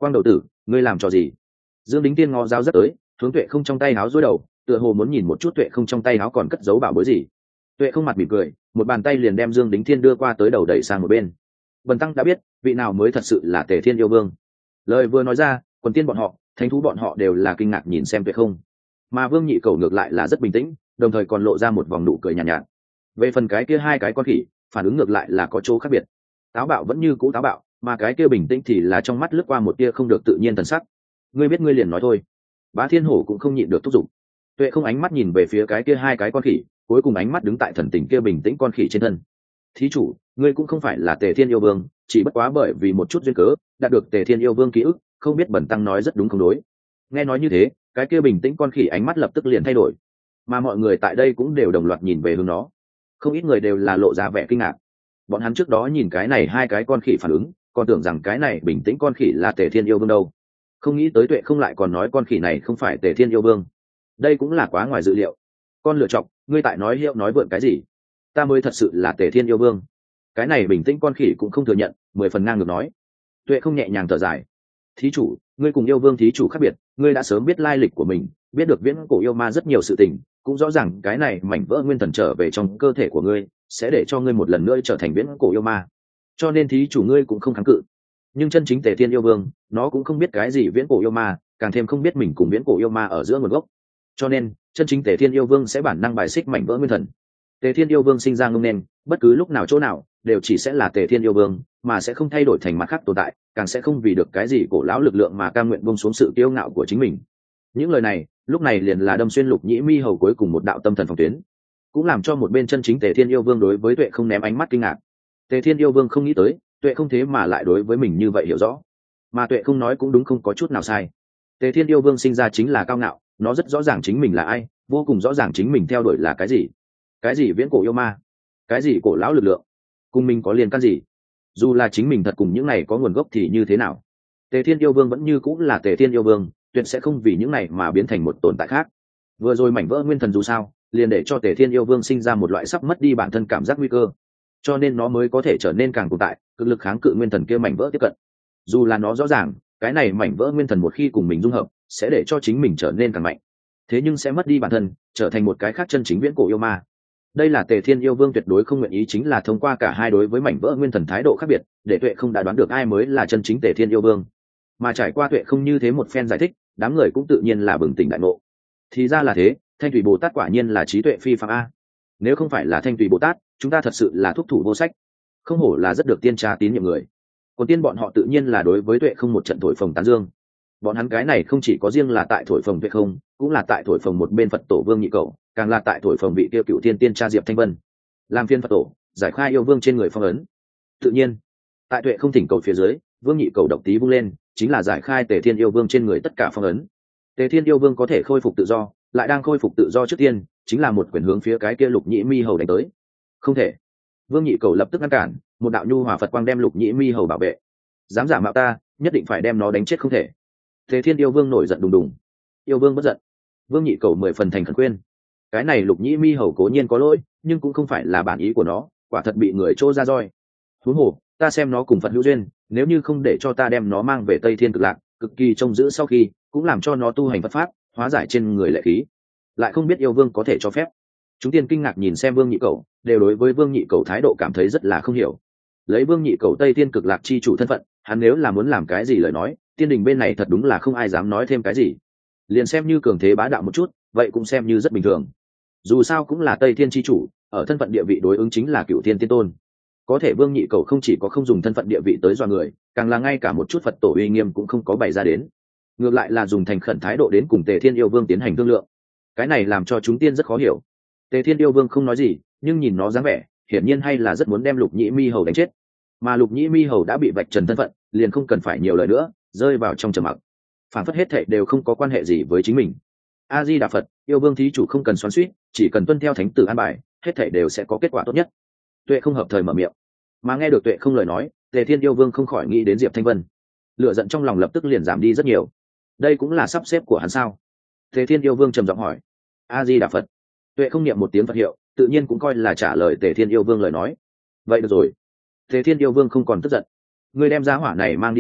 quang đầu tử, ngươi làm trò gì? Dương Đính Tiên ngó giáo rất tới, hướng Tuệ Không trong tay háo dối đầu, tựa hồ muốn nhìn một chút Tuệ Không trong tay háo còn cất giấu bảo bối gì. Tuệ Không mặt mỉm cười, một bàn tay liền đem Dương Đính Thiên đưa qua tới đầu đẩy sang một bên. Bần tăng đã biết, vị nào mới thật sự là Tề Thiên yêu vương. Lời vừa nói ra, quần tiên bọn họ, thánh thú bọn họ đều là kinh ngạc nhìn xem Tuệ Không. Mà Vương Nhị Cầu ngược lại là rất bình tĩnh, đồng thời còn lộ ra một vòng nụ cười nhàn nhạt, nhạt. Về phần cái kia hai cái con khỉ, phản ứng ngược lại là có chỗ khác biệt. Táo bạo vẫn như cũ táo bạo, mà cái kia bình tĩnh thì là trong mắt lướt qua một tia không được tự nhiên thần sắc. Ngươi biết ngươi liền nói thôi. Bá Thiên Hổ cũng không nhịn được thúc giục. Tuệ Không ánh mắt nhìn về phía cái kia hai cái con khỉ, cuối cùng ánh mắt đứng tại thần tình kia bình tĩnh con khỉ trên thân. Thí chủ, ngươi cũng không phải là Tề Thiên yêu vương, chỉ bất quá bởi vì một chút duyên cớ đạt được Tề Thiên yêu vương ký ức, không biết bẩn tăng nói rất đúng không đối. Nghe nói như thế, cái kia bình tĩnh con khỉ ánh mắt lập tức liền thay đổi, mà mọi người tại đây cũng đều đồng loạt nhìn về hướng nó. Không ít người đều là lộ ra vẻ kinh ngạc. Bọn hắn trước đó nhìn cái này hai cái con khỉ phản ứng, còn tưởng rằng cái này bình tĩnh con khỉ là Tề Thiên yêu vương đâu, không nghĩ tới Tuệ Không lại còn nói con khỉ này không phải Tề Thiên yêu vương. Đây cũng là quá ngoài dự liệu. Con lựa chọc, ngươi tại nói hiệu nói vượn cái gì? Ta mới thật sự là Tề Thiên yêu vương. Cái này bình tĩnh con khỉ cũng không thừa nhận, mười phần ngang ngược nói. Tuệ Không nhẹ nhàng thở dài. Thí chủ, ngươi cùng yêu vương thí chủ khác biệt, ngươi đã sớm biết lai lịch của mình, biết được viễn cổ yêu ma rất nhiều sự tình, cũng rõ ràng cái này mảnh vỡ nguyên thần trở về trong cơ thể của ngươi sẽ để cho ngươi một lần nữa trở thành viễn cổ yêu ma, cho nên thí chủ ngươi cũng không kháng cự. Nhưng chân chính Tề Thiên yêu vương, nó cũng không biết cái gì viễn cổ yêu ma, càng thêm không biết mình cùng viễn cổ yêu ma ở giữa nguồn gốc, cho nên chân chính Tề Thiên yêu vương sẽ bản năng bài xích mảnh vỡ nguyên thần. Tề Thiên yêu vương sinh ra ngông nên, bất cứ lúc nào chỗ nào đều chỉ sẽ là Tề Thiên yêu vương, mà sẽ không thay đổi thành mặt khác tồn tại, càng sẽ không vì được cái gì cổ lão lực lượng mà cam nguyện buông xuống sự kiêu ngạo của chính mình. Những lời này lúc này liền là đâm xuyên Lục Nhĩ Mi hầu cuối cùng một đạo tâm thần phòng tuyến, cũng làm cho một bên chân chính Tề Thiên yêu vương đối với Tuệ Không ném ánh mắt kinh ngạc. Tề Thiên yêu vương không nghĩ tới Tuệ Không thế mà lại đối với mình như vậy hiểu rõ, mà Tuệ Không nói cũng đúng, không có chút nào sai. Tề Thiên yêu vương sinh ra chính là cao ngạo, nó rất rõ ràng chính mình là ai, vô cùng rõ ràng chính mình theo đuổi là cái gì. Cái gì viễn cổ yêu ma, cái gì cổ lão lực lượng, cùng mình có liên can gì? Dù là chính mình thật cùng những này có nguồn gốc thì như thế nào? Tề Thiên yêu vương vẫn như cũng là Tề Thiên yêu vương, tuyệt sẽ không vì những này mà biến thành một tồn tại khác. Vừa rồi mảnh vỡ nguyên thần dù sao liền để cho Tề Thiên yêu vương sinh ra một loại sắp mất đi bản thân cảm giác nguy cơ, cho nên nó mới có thể trở nên càng tồn tại, cực lực kháng cự nguyên thần kia mảnh vỡ tiếp cận. Dù là nó rõ ràng cái này mảnh vỡ nguyên thần một khi cùng mình dung hợp sẽ để cho chính mình trở nên càng mạnh, thế nhưng sẽ mất đi bản thân, trở thành một cái khác chân chính viễn cổ yêu ma. Đây là Tề Thiên yêu vương tuyệt đối không nguyện ý, chính là thông qua cả hai đối với mảnh vỡ nguyên thần thái độ khác biệt, để Tuệ Không đã đoán được ai mới là chân chính Tề Thiên yêu vương. Mà trải qua Tuệ Không như thế một phen giải thích, đám người cũng tự nhiên là bừng tỉnh đại ngộ. Thì ra là thế, Thanh Thủy Bồ Tát quả nhiên là trí tuệ phi phàm a. Nếu không phải là Thanh Thủy Bồ Tát, chúng ta thật sự là thúc thủ vô sách. Không hổ là rất được tiên tra tín nhiệm người. Còn tiên bọn họ tự nhiên là đối với Tuệ Không một trận thổi phồng tán dương. Bọn hắn cái này không chỉ có riêng là tại thổi phồng Tuệ Không, cũng là tại thổi phồng một bên Phật tổ Vương Nhị Cầu, càng là tại thổi phồng vị tiêu cựu tiên tiên tra Diệp Thanh Vân, làm phiên Phật tổ giải khai yêu vương trên người phong ấn. Tự nhiên, tại Tuệ Không thỉnh cầu phía dưới, Vương Nhị Cầu độc tí vung lên, chính là giải khai Tề Thiên yêu vương trên người tất cả phong ấn. Tề Thiên yêu vương có thể khôi phục tự do, lại đang khôi phục tự do trước tiên, chính là một quyền hướng phía cái kia Lục Nhĩ Mi hầu đánh tới. Không thể! Vương Nhị Cầu lập tức ngăn cản, một đạo nhu hòa Phật quang đem Lục Nhĩ Mi hầu bảo vệ. Dám giả mạo ta, nhất định phải đem nó đánh chết không thể. Tề Thiên yêu vương nổi giận đùng đùng. Yêu vương bất giận. Vương Nhị Cầu mười phần thành khẩn khuyên. Cái này Lục Nhĩ Mi hầu cố nhiên có lỗi, nhưng cũng không phải là bản ý của nó, quả thật bị người trô ra roi. Huống hồ, ta xem nó cùng Phật hữu duyên, nếu như không để cho ta đem nó mang về Tây Thiên Cực Lạc, cực kỳ trông giữ sau khi, cũng làm cho nó tu hành Phật pháp, hóa giải trên người lệ khí. Lại không biết yêu vương có thể cho phép. Chúng tiên kinh ngạc nhìn xem Vương Nhị Cầu, đều đối với Vương Nhị Cầu thái độ cảm thấy rất là không hiểu. Lấy Vương Nhị Cầu Tây Thiên Cực Lạc chi chủ thân phận, hắn nếu là muốn làm cái gì lời nói, tiên đình bên này thật đúng là không ai dám nói thêm cái gì. Liền xem như cường thế bá đạo một chút, vậy cũng xem như rất bình thường. Dù sao cũng là Tây Thiên chi chủ, ở thân phận địa vị đối ứng chính là Cửu Thiên Tiên Tôn. Có thể Vương Nhị Cầu không chỉ có không dùng thân phận địa vị tới dọa người, càng là ngay cả một chút Phật tổ uy nghiêm cũng không có bày ra đến, ngược lại là dùng thành khẩn thái độ đến cùng Tề Thiên yêu vương tiến hành thương lượng. Cái này làm cho chúng tiên rất khó hiểu. Tề Thiên yêu vương không nói gì, nhưng nhìn nó dáng vẻ, hiển nhiên hay là rất muốn đem Lục Nhĩ Mi hầu đánh chết. Mà Lục Nhĩ Mi hầu đã bị vạch trần thân phận, liền không cần phải nhiều lời nữa, rơi vào trong trầm mặc, phản phất hết thảy đều không có quan hệ gì với chính mình. A Di Đà Phật, yêu vương thí chủ không cần xoắn xuýt, chỉ cần tuân theo thánh tử an bài, hết thảy đều sẽ có kết quả tốt nhất. Tuệ không hợp thời mở miệng, mà nghe được Tuệ không lời nói, Tề Thiên yêu vương không khỏi nghĩ đến Diệp Thanh Vân, lửa giận trong lòng lập tức liền giảm đi rất nhiều. Đây cũng là sắp xếp của hắn sao? Tề Thiên yêu vương trầm giọng hỏi. A Di Đà Phật. Tuệ không niệm một tiếng Phật hiệu, tự nhiên cũng coi là trả lời Tề Thiên yêu vương lời nói. Vậy được rồi. Tề Thiên yêu vương không còn tức giận. Ngươi đem giá hỏa này mang đi đi,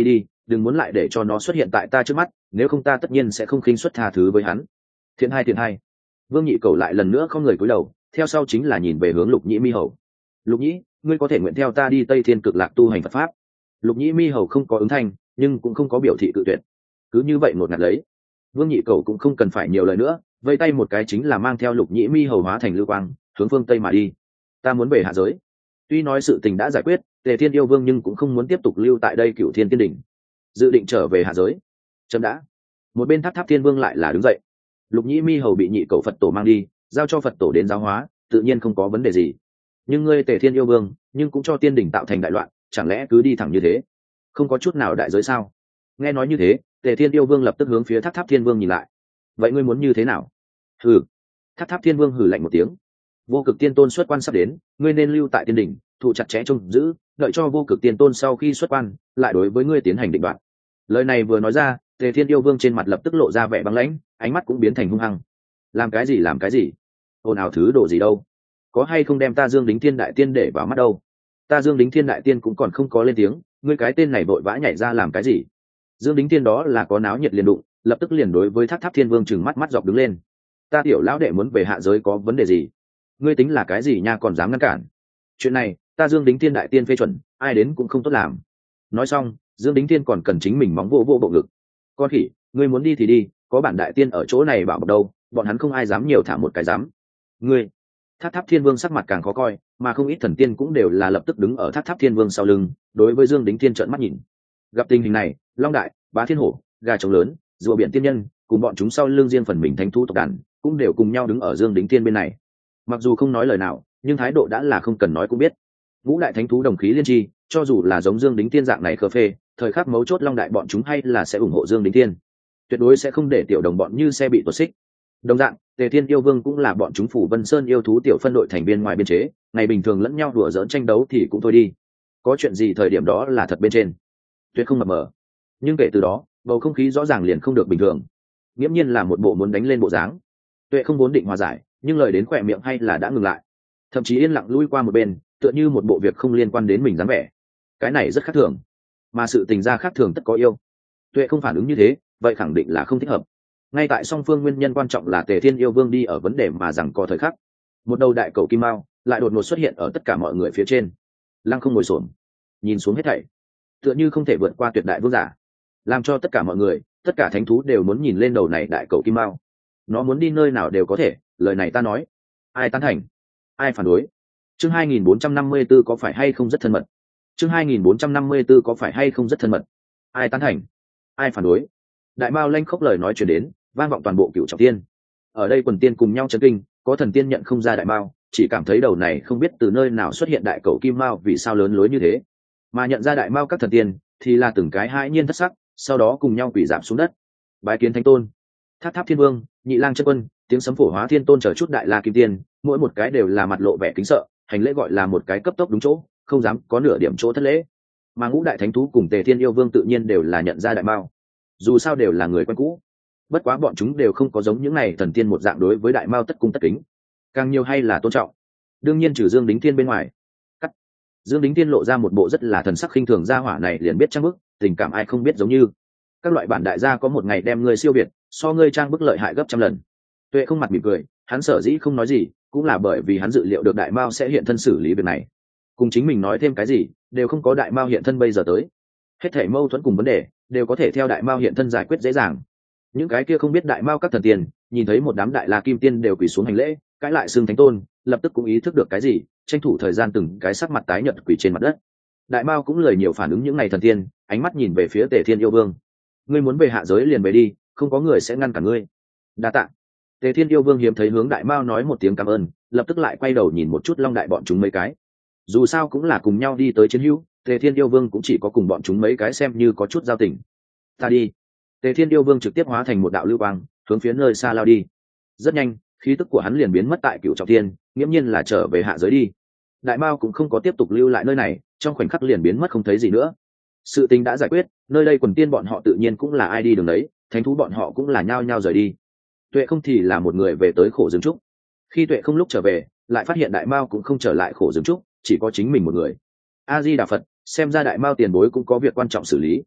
đừng muốn lại để cho nó xuất hiện tại ta trước mắt, nếu không ta tất nhiên sẽ không khinh suất tha thứ với hắn. Thiện hai thiện hai. Vương Nhị Cầu lại lần nữa không người cúi đầu, theo sau chính là nhìn về hướng Lục Nhĩ Mi Hầu. Lục Nhĩ, ngươi có thể nguyện theo ta đi Tây Thiên Cực Lạc tu hành Phật pháp. Lục Nhĩ Mi Hầu không có ứng thanh, nhưng cũng không có biểu thị cự tuyệt. Cứ như vậy ngột ngạt lấy. Vương Nhị Cầu cũng không cần phải nhiều lời nữa, vây tay một cái chính là mang theo Lục Nhĩ Mi Hầu hóa thành lưu quang, hướng phương tây mà đi. Ta muốn về hạ giới. Tuy nói sự tình đã giải quyết, Tề Thiên Yêu Vương nhưng cũng không muốn tiếp tục lưu tại đây Cửu Thiên Tiên Đỉnh, dự định trở về hạ giới. Chấm đã. Một bên Tháp Tháp Thiên Vương lại là đứng dậy. Lục Nhĩ Mi Hầu bị Nhị Cầu Phật tổ mang đi, giao cho Phật tổ đến giáo hóa, tự nhiên không có vấn đề gì. Nhưng ngươi Tề Thiên Yêu Vương, nhưng cũng cho Tiên Đỉnh tạo thành đại loạn, chẳng lẽ cứ đi thẳng như thế, không có chút nào đại giới sao? Nghe nói như thế, Tề Thiên Yêu Vương lập tức hướng phía Tháp Tháp Thiên Vương nhìn lại. Vậy ngươi muốn như thế nào? Hừ. Tháp Tháp Thiên Vương hừ lạnh một tiếng. Vô Cực Tiên Tôn xuất quan sắp đến, ngươi nên lưu tại Tiên Đỉnh, thụ chặt chẽ trông giữ, đợi cho Vô Cực Tiên Tôn sau khi xuất quan, lại đối với ngươi tiến hành định đoạt. Lời này vừa nói ra, Tề Thiên Yêu Vương trên mặt lập tức lộ ra vẻ băng lãnh, ánh mắt cũng biến thành hung hăng. Làm cái gì làm cái gì? Ồn ào thứ đồ gì đâu? Có hay không đem ta Dương Đính Thiên Đại Tiên để vào mắt đâu? Ta Dương Đính Thiên Đại Tiên cũng còn không có lên tiếng, ngươi cái tên này vội vã nhảy ra làm cái gì? Dương Đính Thiên đó là có náo nhiệt liền đụng, lập tức liền đối với Tháp Tháp Thiên Vương trừng mắt mắt dọc đứng lên. Ta tiểu lão đệ muốn về hạ giới có vấn đề gì? Ngươi tính là cái gì nha, còn dám ngăn cản? Chuyện này, ta Dương Đính Thiên Đại Tiên phê chuẩn, ai đến cũng không tốt làm. Nói xong, Dương Đính Thiên còn cần chính mình móng vô vô bộ ngực. Con khỉ, ngươi muốn đi thì đi, có bản đại tiên ở chỗ này bảo bọc đâu, bọn hắn không ai dám nhiều thả một cái dám. Ngươi. Tháp Tháp Thiên Vương sắc mặt càng khó coi, mà không ít thần tiên cũng đều là lập tức đứng ở Tháp Tháp Thiên Vương sau lưng, đối với Dương Đính Thiên trợn mắt nhìn. Gặp tình hình này, Long Đại, Bá Thiên Hổ, Gà Trống Lớn, Rùa Biển Tiên Nhân, cùng bọn chúng sau lưng riêng phần mình thánh thú tộc đàn, cũng đều cùng nhau đứng ở Dương Đính Thiên bên này. Mặc dù không nói lời nào, nhưng thái độ đã là không cần nói cũng biết. Ngũ đại thánh thú đồng khí liên tri, cho dù là giống Dương Đính Thiên dạng này khờ phê, thời khắc mấu chốt Long Đại bọn chúng hay là sẽ ủng hộ Dương Đính Thiên, tuyệt đối sẽ không để tiểu đồng bọn như xe bị tuột xích. Đồng dạng, Tề Thiên Yêu Vương cũng là bọn chúng Phủ Vân Sơn yêu thú tiểu phân đội thành viên ngoài biên chế, ngày bình thường lẫn nhau đùa giỡn tranh đấu thì cũng thôi đi, có chuyện gì thời điểm đó là thật bên trên, tuyệt không mập mờ. Nhưng kể từ đó, bầu không khí rõ ràng liền không được bình thường, nghiễm nhiên là một bộ muốn đánh lên bộ dáng. Tuệ không vốn định hòa giải, nhưng lời đến khỏe miệng hay là đã ngừng lại, thậm chí yên lặng lui qua một bên, tựa như một bộ việc không liên quan đến mình dáng vẻ. Cái này rất khác thường, mà sự tình ra khác thường tất có yêu. Tuệ không phản ứng như thế, vậy khẳng định là không thích hợp. Ngay tại song phương nguyên nhân quan trọng là Tề Thiên Yêu Vương đi ở vấn đề mà rằng có thời khắc, một đầu đại cầu kim mao lại đột ngột xuất hiện ở tất cả mọi người phía trên. Lăng không ngồi xổm, nhìn xuống hết thảy, tựa như không thể vượt qua tuyệt đại vương giả, làm cho tất cả mọi người, tất cả thánh thú đều muốn nhìn lên đầu này đại cầu kim mao. Nó muốn đi nơi nào đều có thể, lời này ta nói, ai tán thành, ai phản đối. Chương hai nghìn bốn trăm năm mươi 454 có phải hay không rất thân mật? Chương hai nghìn bốn trăm năm mươi 454 có phải hay không rất thân mật? Ai tán thành, ai phản đối. Đại mao lanh khốc lời nói truyền đến, vang vọng toàn bộ Cửu Trọng Thiên. Ở đây quần tiên cùng nhau chấn kinh, có thần tiên nhận không ra đại mao, chỉ cảm thấy đầu này không biết từ nơi nào xuất hiện đại cầu kim mao vì sao lớn lối như thế, mà nhận ra đại mao các thần tiên thì là từng cái hãi nhiên thất sắc, sau đó cùng nhau quỳ giảm xuống đất bái kiến thánh tôn. Tháp Tháp Thiên Vương, Nhị Lang Chân Quân, tiếng sấm phổ hóa thiên tôn chờ chút đại la kim tiên, mỗi một cái đều là mặt lộ vẻ kính sợ, hành lễ gọi là một cái cấp tốc đúng chỗ, không dám có nửa điểm chỗ thất lễ. Mà ngũ đại thánh thú cùng Tề Thiên Yêu Vương tự nhiên đều là nhận ra đại mao, dù sao đều là người quen cũ. Bất quá bọn chúng đều không có giống những này thần tiên một dạng đối với đại mao tất cung tất kính, càng nhiều hay là tôn trọng. Đương nhiên trừ Dương Đính Thiên bên ngoài. Cắt. Dương Đính Thiên lộ ra một bộ rất là thần sắc khinh thường, gia hỏa này liền biết trang bức, tình cảm ai không biết, giống như các loại bản đại gia có một ngày đem ngươi siêu việt, so ngươi trang bức lợi hại gấp trăm lần. Tuệ không mặt mỉm cười, hắn sở dĩ không nói gì, cũng là bởi vì hắn dự liệu được đại mao sẽ hiện thân xử lý việc này. Cùng chính mình nói thêm cái gì, đều không có đại mao hiện thân bây giờ tới. Hết thảy mâu thuẫn cùng vấn đề, đều có thể theo đại mao hiện thân giải quyết dễ dàng. Những cái kia không biết đại mao các thần tiên, nhìn thấy một đám đại la kim tiên đều quỳ xuống hành lễ, cãi lại xương thánh tôn, lập tức cũng ý thức được cái gì, tranh thủ thời gian từng cái sắc mặt tái nhợt quỳ trên mặt đất. Đại mao cũng lời nhiều phản ứng những ngày thần tiên, ánh mắt nhìn về phía Tề Thiên Yêu Vương. Ngươi muốn về hạ giới liền về đi, không có người sẽ ngăn cản ngươi. Đa tạ. Tề Thiên Yêu Vương hiếm thấy hướng đại mao nói một tiếng cảm ơn, lập tức lại quay đầu nhìn một chút Long Đại bọn chúng mấy cái. Dù sao cũng là cùng nhau đi tới chiến hữu, Tề Thiên Yêu Vương cũng chỉ có cùng bọn chúng mấy cái xem như có chút giao tình. Ta đi. Tề Thiên Yêu Vương trực tiếp hóa thành một đạo lưu quang, hướng phía nơi xa lao đi. Rất nhanh, khí tức của hắn liền biến mất tại Cửu Trọng Thiên, nghiễm nhiên là trở về hạ giới đi. Đại mao cũng không có tiếp tục lưu lại nơi này, trong khoảnh khắc liền biến mất không thấy gì nữa. Sự tình đã giải quyết, nơi đây quần tiên bọn họ tự nhiên cũng là ai đi đường đấy, thánh thú bọn họ cũng là nhao nhao rời đi. Tuệ không thì là một người về tới khổ rừng trúc. Khi Tuệ không lúc trở về, lại phát hiện đại mao cũng không trở lại khổ rừng trúc, chỉ có chính mình một người. A Di Đà Phật, xem ra đại mao tiền bối cũng có việc quan trọng xử lý.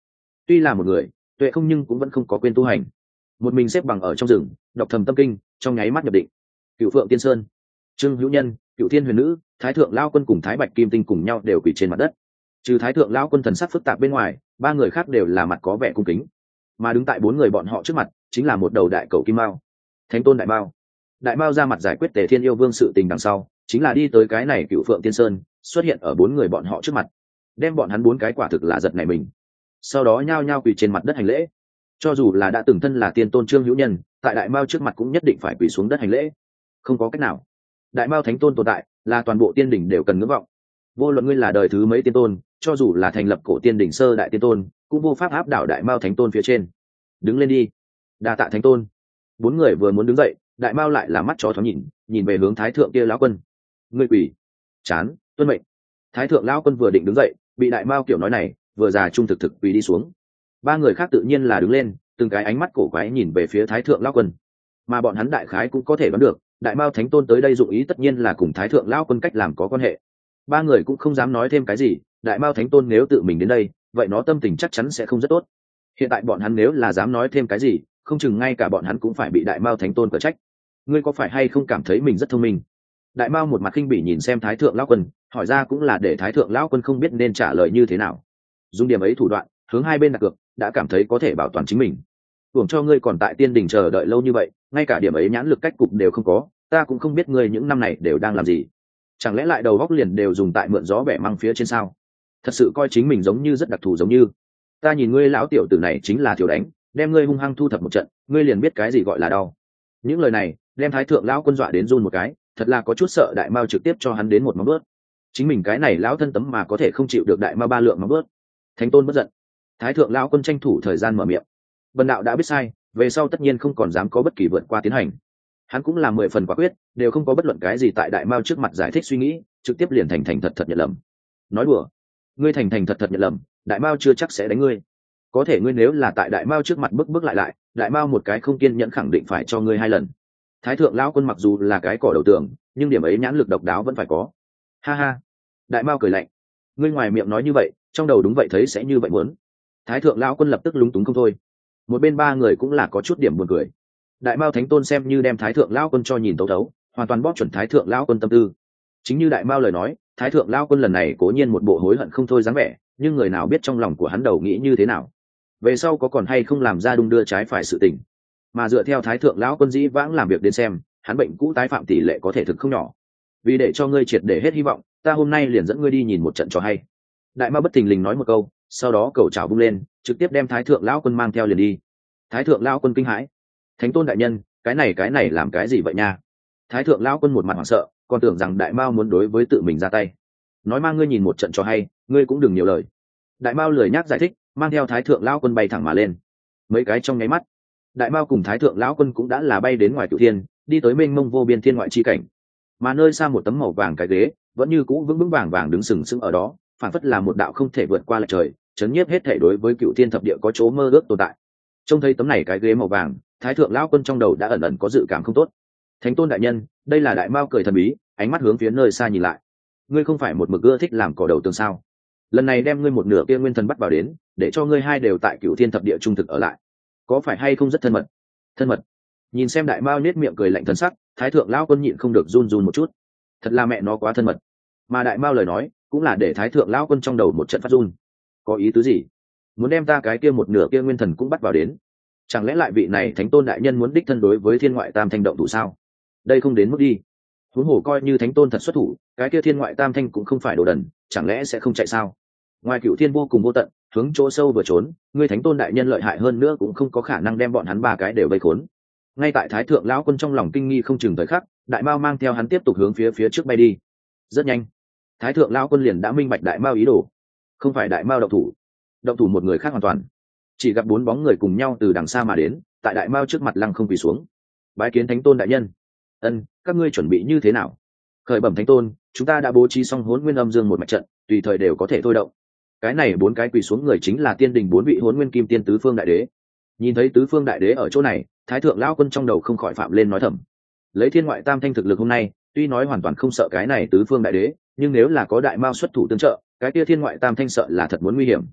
tuy là một người tuệ không nhưng cũng vẫn không có quên tu hành. Một mình xếp bằng ở trong rừng đọc thầm tâm kinh, trong nháy mắt nhập định. Cựu Phượng Tiên Sơn, Trương Hữu Nhân, Cựu Thiên Huyền Nữ, Thái Thượng Lao Quân cùng Thái Bạch Kim Tinh cùng nhau đều quỳ trên mặt đất. Trừ Thái Thượng Lao Quân thần sắc phức tạp bên ngoài, ba người khác đều là mặt có vẻ cung kính. Mà đứng tại bốn người bọn họ trước mặt chính là một đầu đại cầu kim mao, Thánh Tôn Đại Mao. Đại Mao ra mặt giải quyết Tề Thiên Yêu Vương sự tình đằng sau, chính là đi tới cái này Cựu Phượng Tiên Sơn, xuất hiện ở bốn người bọn họ trước mặt, đem bọn hắn bốn cái quả thực là giật nảy mình. Sau đó nhao nhao quỳ trên mặt đất hành lễ. Cho dù là đã từng thân là tiên tôn Trương Hữu Nhân, tại Đại Mao trước mặt cũng nhất định phải quỳ xuống đất hành lễ. Không có cách nào, Đại Mao Thánh Tôn tồn tại là toàn bộ tiên đỉnh đều cần ngưỡng vọng. Vô luận ngươi là đời thứ mấy tiên tôn, cho dù là thành lập cổ tiên đỉnh sơ đại tiên tôn, cũng vô pháp áp đảo Đại Mao Thánh Tôn phía trên. Đứng lên đi. Đa tạ Thánh Tôn. Bốn người vừa muốn đứng dậy, Đại Mao lại là mắt chó thoáng nhìn, nhìn về hướng Thái Thượng kia lão quân. Ngươi quỳ. Chán, tuân mệnh. Thái Thượng lão quân vừa định đứng dậy, bị Đại Mao kiểu nói này vừa già trung thực thực quỳ đi xuống. Ba người khác tự nhiên là đứng lên, từng cái ánh mắt cổ quái nhìn về phía Thái Thượng lão quân. Mà bọn hắn đại khái cũng có thể đoán được, Đại Mao Thánh Tôn tới đây dụng ý tất nhiên là cùng Thái Thượng lão quân cách làm có quan hệ. Ba người cũng không dám nói thêm cái gì, Đại Mao Thánh Tôn nếu tự mình đến đây, vậy nó tâm tình chắc chắn sẽ không rất tốt. Hiện tại bọn hắn nếu là dám nói thêm cái gì, không chừng ngay cả bọn hắn cũng phải bị Đại Mao Thánh Tôn cở trách. Ngươi có phải hay không cảm thấy mình rất thông minh? Đại Mao một mặt khinh bỉ nhìn xem Thái Thượng lão quân, hỏi ra cũng là để Thái Thượng lão quân không biết nên trả lời như thế nào. Dùng điểm ấy thủ đoạn, hướng hai bên đặt cược, đã cảm thấy có thể bảo toàn chính mình. Tưởng cho ngươi còn tại tiên đình chờ đợi lâu như vậy, ngay cả điểm ấy nhãn lực cách cục đều không có, ta cũng không biết ngươi những năm này đều đang làm gì. Chẳng lẽ lại đầu góc liền đều dùng tại mượn gió bẻ măng phía trên sao? Thật sự coi chính mình giống như rất đặc thù giống như. Ta nhìn ngươi lão tiểu tử này chính là thiếu đánh, đem ngươi hung hăng thu thập một trận, ngươi liền biết cái gì gọi là đau. Những lời này đem Thái Thượng lão quân dọa đến run một cái, thật là có chút sợ Đại Mao trực tiếp cho hắn đến một móng bước. Chính mình cái này lão thân tấm mà có thể không chịu được Đại Mao ba lượng móng bước. Thánh Tôn bất giận. Thái Thượng lão quân tranh thủ thời gian mở miệng. Bần đạo đã biết sai, về sau tất nhiên không còn dám có bất kỳ vượt qua tiến hành. Hắn cũng là mười phần quả quyết, đều không có bất luận cái gì tại Đại Mao trước mặt giải thích suy nghĩ, trực tiếp liền thành thành thật thật nhận lầm. Nói đùa, ngươi thành thành thật thật nhận lầm, Đại Mao chưa chắc sẽ đánh ngươi. Có thể ngươi nếu là tại Đại Mao trước mặt bước bước lại lại, Đại Mao một cái không kiên nhẫn khẳng định phải cho ngươi hai lần. Thái Thượng lão quân mặc dù là cái cỏ đầu tường, nhưng điểm ấy nhãn lực độc đáo vẫn phải có. Ha ha. Đại Mao cười lạnh. Ngươi ngoài miệng nói như vậy, trong đầu đúng vậy thấy sẽ như vậy muốn. Thái Thượng lão quân lập tức lúng túng không thôi. Một bên ba người cũng là có chút điểm buồn cười. Đại Mao Thánh Tôn xem như đem Thái Thượng lão quân cho nhìn tấu thấu, hoàn toàn bóp chuẩn Thái Thượng lão quân tâm tư. Chính như Đại Mao lời nói, Thái Thượng lão quân lần này cố nhiên một bộ hối hận không thôi dáng vẻ, nhưng người nào biết trong lòng của hắn đầu nghĩ như thế nào, về sau có còn hay không làm ra đung đưa trái phải sự tình. Mà dựa theo Thái Thượng lão quân dĩ vãng làm việc đến xem, hắn bệnh cũ tái phạm tỷ lệ có thể thực không nhỏ. Vì để cho ngươi triệt để hết hy vọng, ta hôm nay liền dẫn ngươi đi nhìn một trận cho hay. Đại Mao bất thình lình nói một câu, sau đó cầu chào bung lên, trực tiếp đem Thái Thượng lão quân mang theo liền đi. Thái Thượng lão quân kinh hãi. Thánh Tôn đại nhân, cái này cái này làm cái gì vậy nha? Thái Thượng lão quân một mặt hoảng sợ, còn tưởng rằng Đại Mao muốn đối với tự mình ra tay. Nói mang ngươi nhìn một trận cho hay, ngươi cũng đừng nhiều lời. Đại Mao lười nhác giải thích, mang theo Thái Thượng lão quân bay thẳng mà lên. Mấy cái trong nháy mắt, Đại Mao cùng Thái Thượng lão quân cũng đã là bay đến ngoài Cửu Thiên, đi tới mênh mông vô biên thiên ngoại chi cảnh. Mà nơi xa một tấm màu vàng cái ghế, vẫn như cũ vững vững vàng vàng đứng sừng sững ở đó, phản phất là một đạo không thể vượt qua lại trời, chấn nhiếp hết thể đối với Cửu Thiên thập địa có chỗ mơ ước tồn tại. Trông thấy tấm này cái ghế màu vàng, Thái Thượng lão quân trong đầu đã ẩn ẩn có dự cảm không tốt. Thánh Tôn đại nhân, đây là Đại Mao cười thần bí, ánh mắt hướng phía nơi xa nhìn lại. Ngươi không phải một mực ưa thích làm cỏ đầu tường sao? Lần này đem ngươi một nửa kia nguyên thần bắt vào đến, để cho ngươi hai đều tại Cửu Thiên thập địa trung thực ở lại, có phải hay không rất thân mật? Thân mật? Nhìn xem Đại Mao nết miệng cười lạnh thần sắc, Thái Thượng lão quân nhịn không được run run một chút. Thật là mẹ nó quá thân mật. Mà Đại Mao lời nói cũng là để Thái Thượng lão quân trong đầu một trận phát run. Có ý tứ gì? Muốn đem ta cái kia một nửa kia nguyên thần cũng bắt vào đến? Chẳng lẽ lại vị này Thánh Tôn đại nhân muốn đích thân đối với thiên ngoại tam thanh động thủ sao? Đây không đến mức đi. Huống hồ coi như Thánh Tôn thật xuất thủ, cái kia thiên ngoại tam thanh cũng không phải đồ đần, chẳng lẽ sẽ không chạy sao? Ngoài Cửu Thiên vô cùng vô tận, hướng chỗ sâu vừa trốn, ngươi Thánh Tôn đại nhân lợi hại hơn nữa cũng không có khả năng đem bọn hắn ba cái đều vây khốn. Ngay tại Thái Thượng lão quân trong lòng kinh nghi không chừng thời khắc, Đại Mao mang theo hắn tiếp tục hướng phía phía trước bay đi. Rất nhanh, Thái Thượng lão quân liền đã minh bạch Đại Mao ý đồ. Không phải Đại Mao động thủ, động thủ một người khác hoàn toàn. Chỉ gặp bốn bóng người cùng nhau từ đằng xa mà đến, tại Đại Mao trước mặt lăng không quỳ xuống. Bái kiến Thánh Tôn đại nhân. Ân, các ngươi chuẩn bị như thế nào? Khởi bẩm Thánh Tôn, chúng ta đã bố trí xong Hỗn Nguyên Âm Dương một mạch trận, tùy thời đều có thể thôi động. Cái này bốn cái quỳ xuống người chính là tiên đình bốn vị Hỗn Nguyên Kim Tiên tứ phương đại đế. Nhìn thấy tứ phương đại đế ở chỗ này, Thái Thượng lão quân trong đầu không khỏi phạm lên nói thầm. Lấy thiên ngoại tam thanh thực lực hôm nay, tuy nói hoàn toàn không sợ cái này tứ phương đại đế, nhưng nếu là có Đại Mao xuất thủ tương trợ, cái kia thiên ngoại tam thanh sợ là thật muốn nguy hiểm.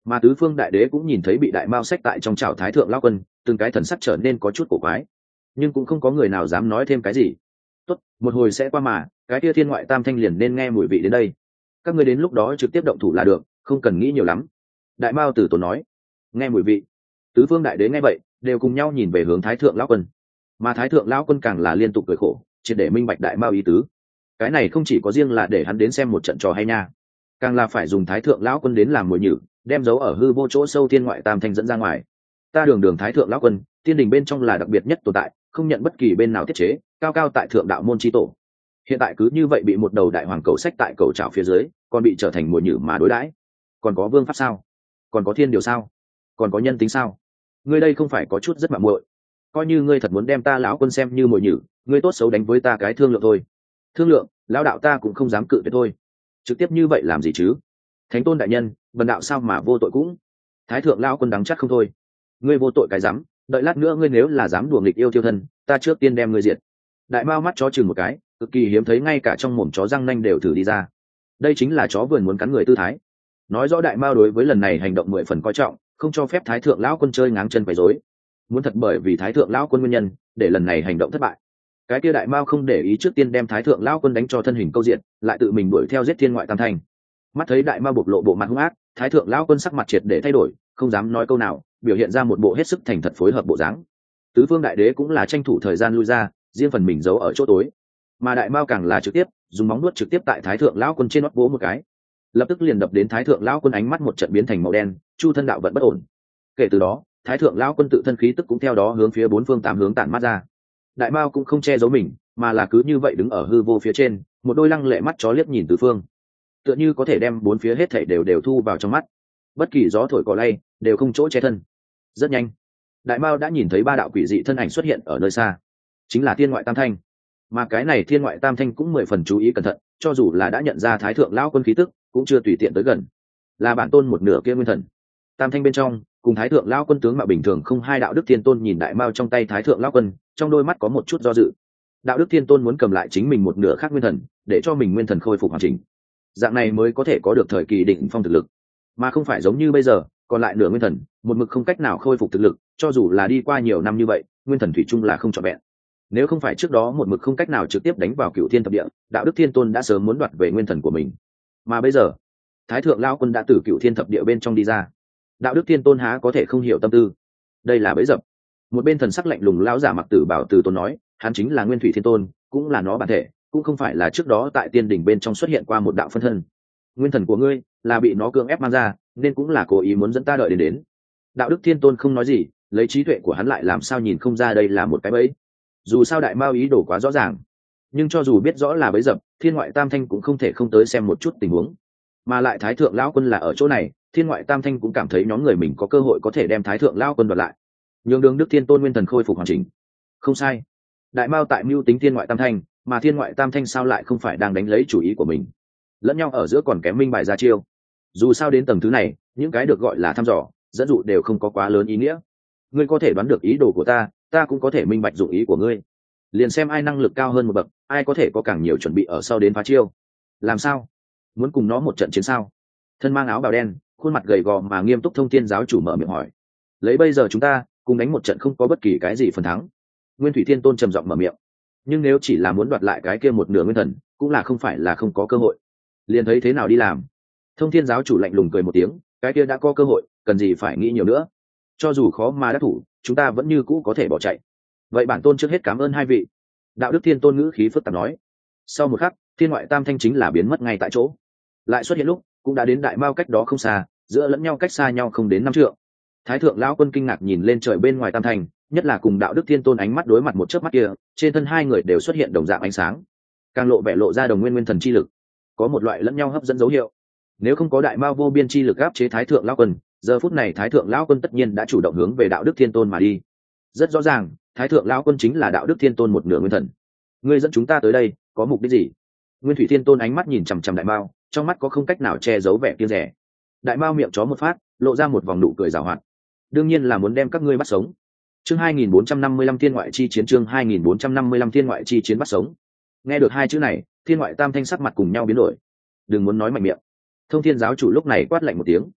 Mà tứ phương đại đế cũng nhìn thấy bị đại mao sách tại trong chảo thái thượng lão quân, từng cái thần sắc trở nên có chút cổ quái, nhưng cũng không có người nào dám nói thêm cái gì. Tốt, một hồi sẽ qua mà, cái kia thiên ngoại tam thanh liền nên nghe mùi vị đến đây. Các ngươi đến lúc đó trực tiếp động thủ là được, không cần nghĩ nhiều lắm. Đại mao tử tốn nói. Nghe mùi vị. Tứ phương đại đế nghe vậy, đều cùng nhau nhìn về hướng thái thượng lão quân. Mà thái thượng lão quân càng là liên tục cười khổ, triệt để minh bạch đại mao ý tứ. Cái này không chỉ có riêng là để hắn đến xem một trận trò hay nha, càng là phải dùng thái thượng lão quân đến làm mồi nhử, đem dấu ở hư vô chỗ sâu thiên ngoại tam thanh dẫn ra ngoài. Ta đường đường thái thượng lão quân, tiên đình bên trong là đặc biệt nhất tồn tại, không nhận bất kỳ bên nào tiết chế, cao cao tại thượng đạo môn chi tổ. Hiện tại cứ như vậy bị một đầu đại hoàng cầu sách tại cầu trảo phía dưới, còn bị trở thành mồi nhử mà đối đãi. Còn có vương pháp sao? Còn có thiên điều sao? Còn có nhân tính sao? Ngươi đây không phải có chút rất mạo muội? Coi như ngươi thật muốn đem ta lão quân xem như mồi nhử, ngươi tốt xấu đánh với ta cái thương lượng thôi. Thương lượng, lão đạo ta cũng không dám cự tuyệt thôi. Trực tiếp như vậy làm gì chứ? Thánh tôn đại nhân, vần đạo sao mà vô tội cũng? Thái thượng lão quân đắng chắc không thôi. Ngươi vô tội cái dám, đợi lát nữa ngươi nếu là dám đùa nghịch yêu tiêu thân, ta trước tiên đem ngươi diệt. Đại mao mắt chó chừng một cái, cực kỳ hiếm thấy ngay cả trong mồm chó răng nanh đều thử đi ra. Đây chính là chó vườn muốn cắn người tư thái. Nói rõ đại mao đối với lần này hành động mười phần coi trọng, không cho phép thái thượng lão quân chơi ngáng chân quấy rối. Muốn thật bởi vì thái thượng lão quân nguyên nhân để lần này hành động thất bại, cái kia đại mao không để ý trước tiên đem thái thượng lão quân đánh cho thân hình câu diện, lại tự mình đuổi theo giết thiên ngoại tam thanh. Mắt thấy đại mao bộc lộ bộ mặt hung ác, thái thượng lão quân sắc mặt triệt để thay đổi, không dám nói câu nào, biểu hiện ra một bộ hết sức thành thật phối hợp bộ dáng. Tứ phương đại đế cũng là tranh thủ thời gian lui ra, riêng phần mình giấu ở chỗ tối. Mà đại mao càng là trực tiếp dùng móng nuốt trực tiếp tại thái thượng lão quân trên nót vỗ một cái, lập tức liền đập đến thái thượng lão quân ánh mắt một trận biến thành màu đen, chu thân đạo vận bất ổn. Kể từ đó, thái thượng lão quân tự thân khí tức cũng theo đó hướng phía bốn phương tám hướng tản mát ra. Đại mao cũng không che giấu mình, mà là cứ như vậy đứng ở hư vô phía trên, một đôi lăng lệ mắt chó liếc nhìn tứ phương, tựa như có thể đem bốn phía hết thảy đều đều thu vào trong mắt, bất kỳ gió thổi cỏ lay đều không chỗ che thân. Rất nhanh, đại mao đã nhìn thấy ba đạo quỷ dị thân ảnh xuất hiện ở nơi xa, chính là thiên ngoại tam thanh. Mà cái này thiên ngoại tam thanh cũng mười phần chú ý cẩn thận, cho dù là đã nhận ra thái thượng lão quân khí tức, cũng chưa tùy tiện tới gần. Là bản tôn một nửa kia nguyên thần. Tam thanh bên trong, cùng thái thượng lão quân tướng mạo bình thường không hai đạo đức thiên tôn nhìn đại mao trong tay thái thượng lão quân, trong đôi mắt có một chút do dự. Đạo đức thiên tôn muốn cầm lại chính mình một nửa khác nguyên thần, để cho mình nguyên thần khôi phục hoàn chỉnh, dạng này mới có thể có được thời kỳ đỉnh phong thực lực, mà không phải giống như bây giờ còn lại nửa nguyên thần một mực không cách nào khôi phục thực lực. Cho dù là đi qua nhiều năm như vậy, nguyên thần thủy chung là không trọn vẹn. Nếu không phải trước đó một mực không cách nào trực tiếp đánh vào cựu thiên thập địa, đạo đức thiên tôn đã sớm muốn đoạt về nguyên thần của mình. Mà bây giờ thái thượng lão quân đã từ cựu thiên thập địa bên trong đi ra, đạo đức thiên tôn há có thể không hiểu tâm tư. Đây là bẫy dập. Một bên thần sắc lạnh lùng lão giả mặc tử bảo từ tôn nói, hắn chính là nguyên thủy thiên tôn, cũng là nó bản thể, cũng không phải là trước đó tại tiên đỉnh bên trong xuất hiện qua một đạo phân thân. Nguyên thần của ngươi là bị nó cưỡng ép mang ra, nên cũng là cố ý muốn dẫn ta đợi đến đến. Đạo đức thiên tôn không nói gì, lấy trí tuệ của hắn lại làm sao nhìn không ra đây là một cái bẫy. Dù sao đại mao ý đồ quá rõ ràng, nhưng cho dù biết rõ là bẫy dập, thiên ngoại tam thanh cũng không thể không tới xem một chút tình huống. Mà lại thái thượng lão quân là ở chỗ này, thiên ngoại tam thanh cũng cảm thấy nhóm người mình có cơ hội có thể đem thái thượng lão quân đoạt lại, nhường đường đức thiên tôn nguyên thần khôi phục hoàn chỉnh. Không sai, đại mao tại mưu tính thiên ngoại tam thanh, mà thiên ngoại tam thanh sao lại không phải đang đánh lấy chủ ý của mình. Lẫn nhau ở giữa còn kém minh bài ra chiêu. Dù sao đến tầng thứ này, những cái được gọi là thăm dò dẫn dụ đều không có quá lớn ý nghĩa. Ngươi có thể đoán được ý đồ của ta, ta cũng có thể minh bạch dụng ý của ngươi, liền xem ai năng lực cao hơn một bậc, ai có thể có càng nhiều chuẩn bị ở sau đến phá chiêu. Làm sao? Muốn cùng nó một trận chiến sao? Thân mang áo bào đen, khuôn mặt gầy gò mà nghiêm túc thông thiên giáo chủ mở miệng hỏi. Lấy bây giờ chúng ta cùng đánh một trận không có bất kỳ cái gì phần thắng. Nguyên thủy thiên tôn trầm giọng mở miệng. Nhưng nếu chỉ là muốn đoạt lại cái kia một nửa nguyên thần, cũng là không phải là không có cơ hội. Liền thấy thế nào đi làm. Thông thiên giáo chủ lạnh lùng cười một tiếng, cái kia đã có cơ hội, cần gì phải nghĩ nhiều nữa. Cho dù khó mà đắc thủ, chúng ta vẫn như cũ có thể bỏ chạy. Vậy bản tôn trước hết cảm ơn hai vị. Đạo đức thiên tôn ngữ khí phức tạp nói. Sau một khắc, thiên ngoại tam thanh chính là biến mất ngay tại chỗ. Lại xuất hiện lúc cũng đã đến đại mao cách đó không xa, giữa lẫn nhau cách xa nhau không đến năm trượng. Thái thượng lão quân kinh ngạc nhìn lên trời bên ngoài tam thanh, nhất là cùng đạo đức thiên tôn ánh mắt đối mặt một chớp mắt kia, trên thân hai người đều xuất hiện đồng dạng ánh sáng, càng lộ vẻ lộ ra đồng nguyên nguyên thần chi lực, có một loại lẫn nhau hấp dẫn dấu hiệu. Nếu không có đại mao vô biên chi lực áp chế thái thượng lão quân, giờ phút này thái thượng lão quân tất nhiên đã chủ động hướng về đạo đức thiên tôn mà đi. Rất rõ ràng, thái thượng lão quân chính là đạo đức thiên tôn một nửa nguyên thần. Ngươi dẫn chúng ta tới đây có mục đích gì? Nguyên thủy thiên tôn ánh mắt nhìn chằm chằm đại mao, trong mắt có không cách nào che giấu vẻ kiêng rẻ. Đại mao miệng chó một phát, lộ ra một vòng nụ cười giảo hoạt. Đương nhiên là muốn đem các ngươi bắt sống. Chương hai nghìn bốn trăm năm mươi lăm thiên ngoại chi chiến chương hai nghìn bốn trăm năm mươi lăm thiên ngoại chi chiến bắt sống. Nghe được hai chữ này, thiên ngoại tam thanh sắc mặt cùng nhau biến đổi. Đừng muốn nói mạnh miệng. Thông thiên giáo chủ lúc này quát lạnh một tiếng.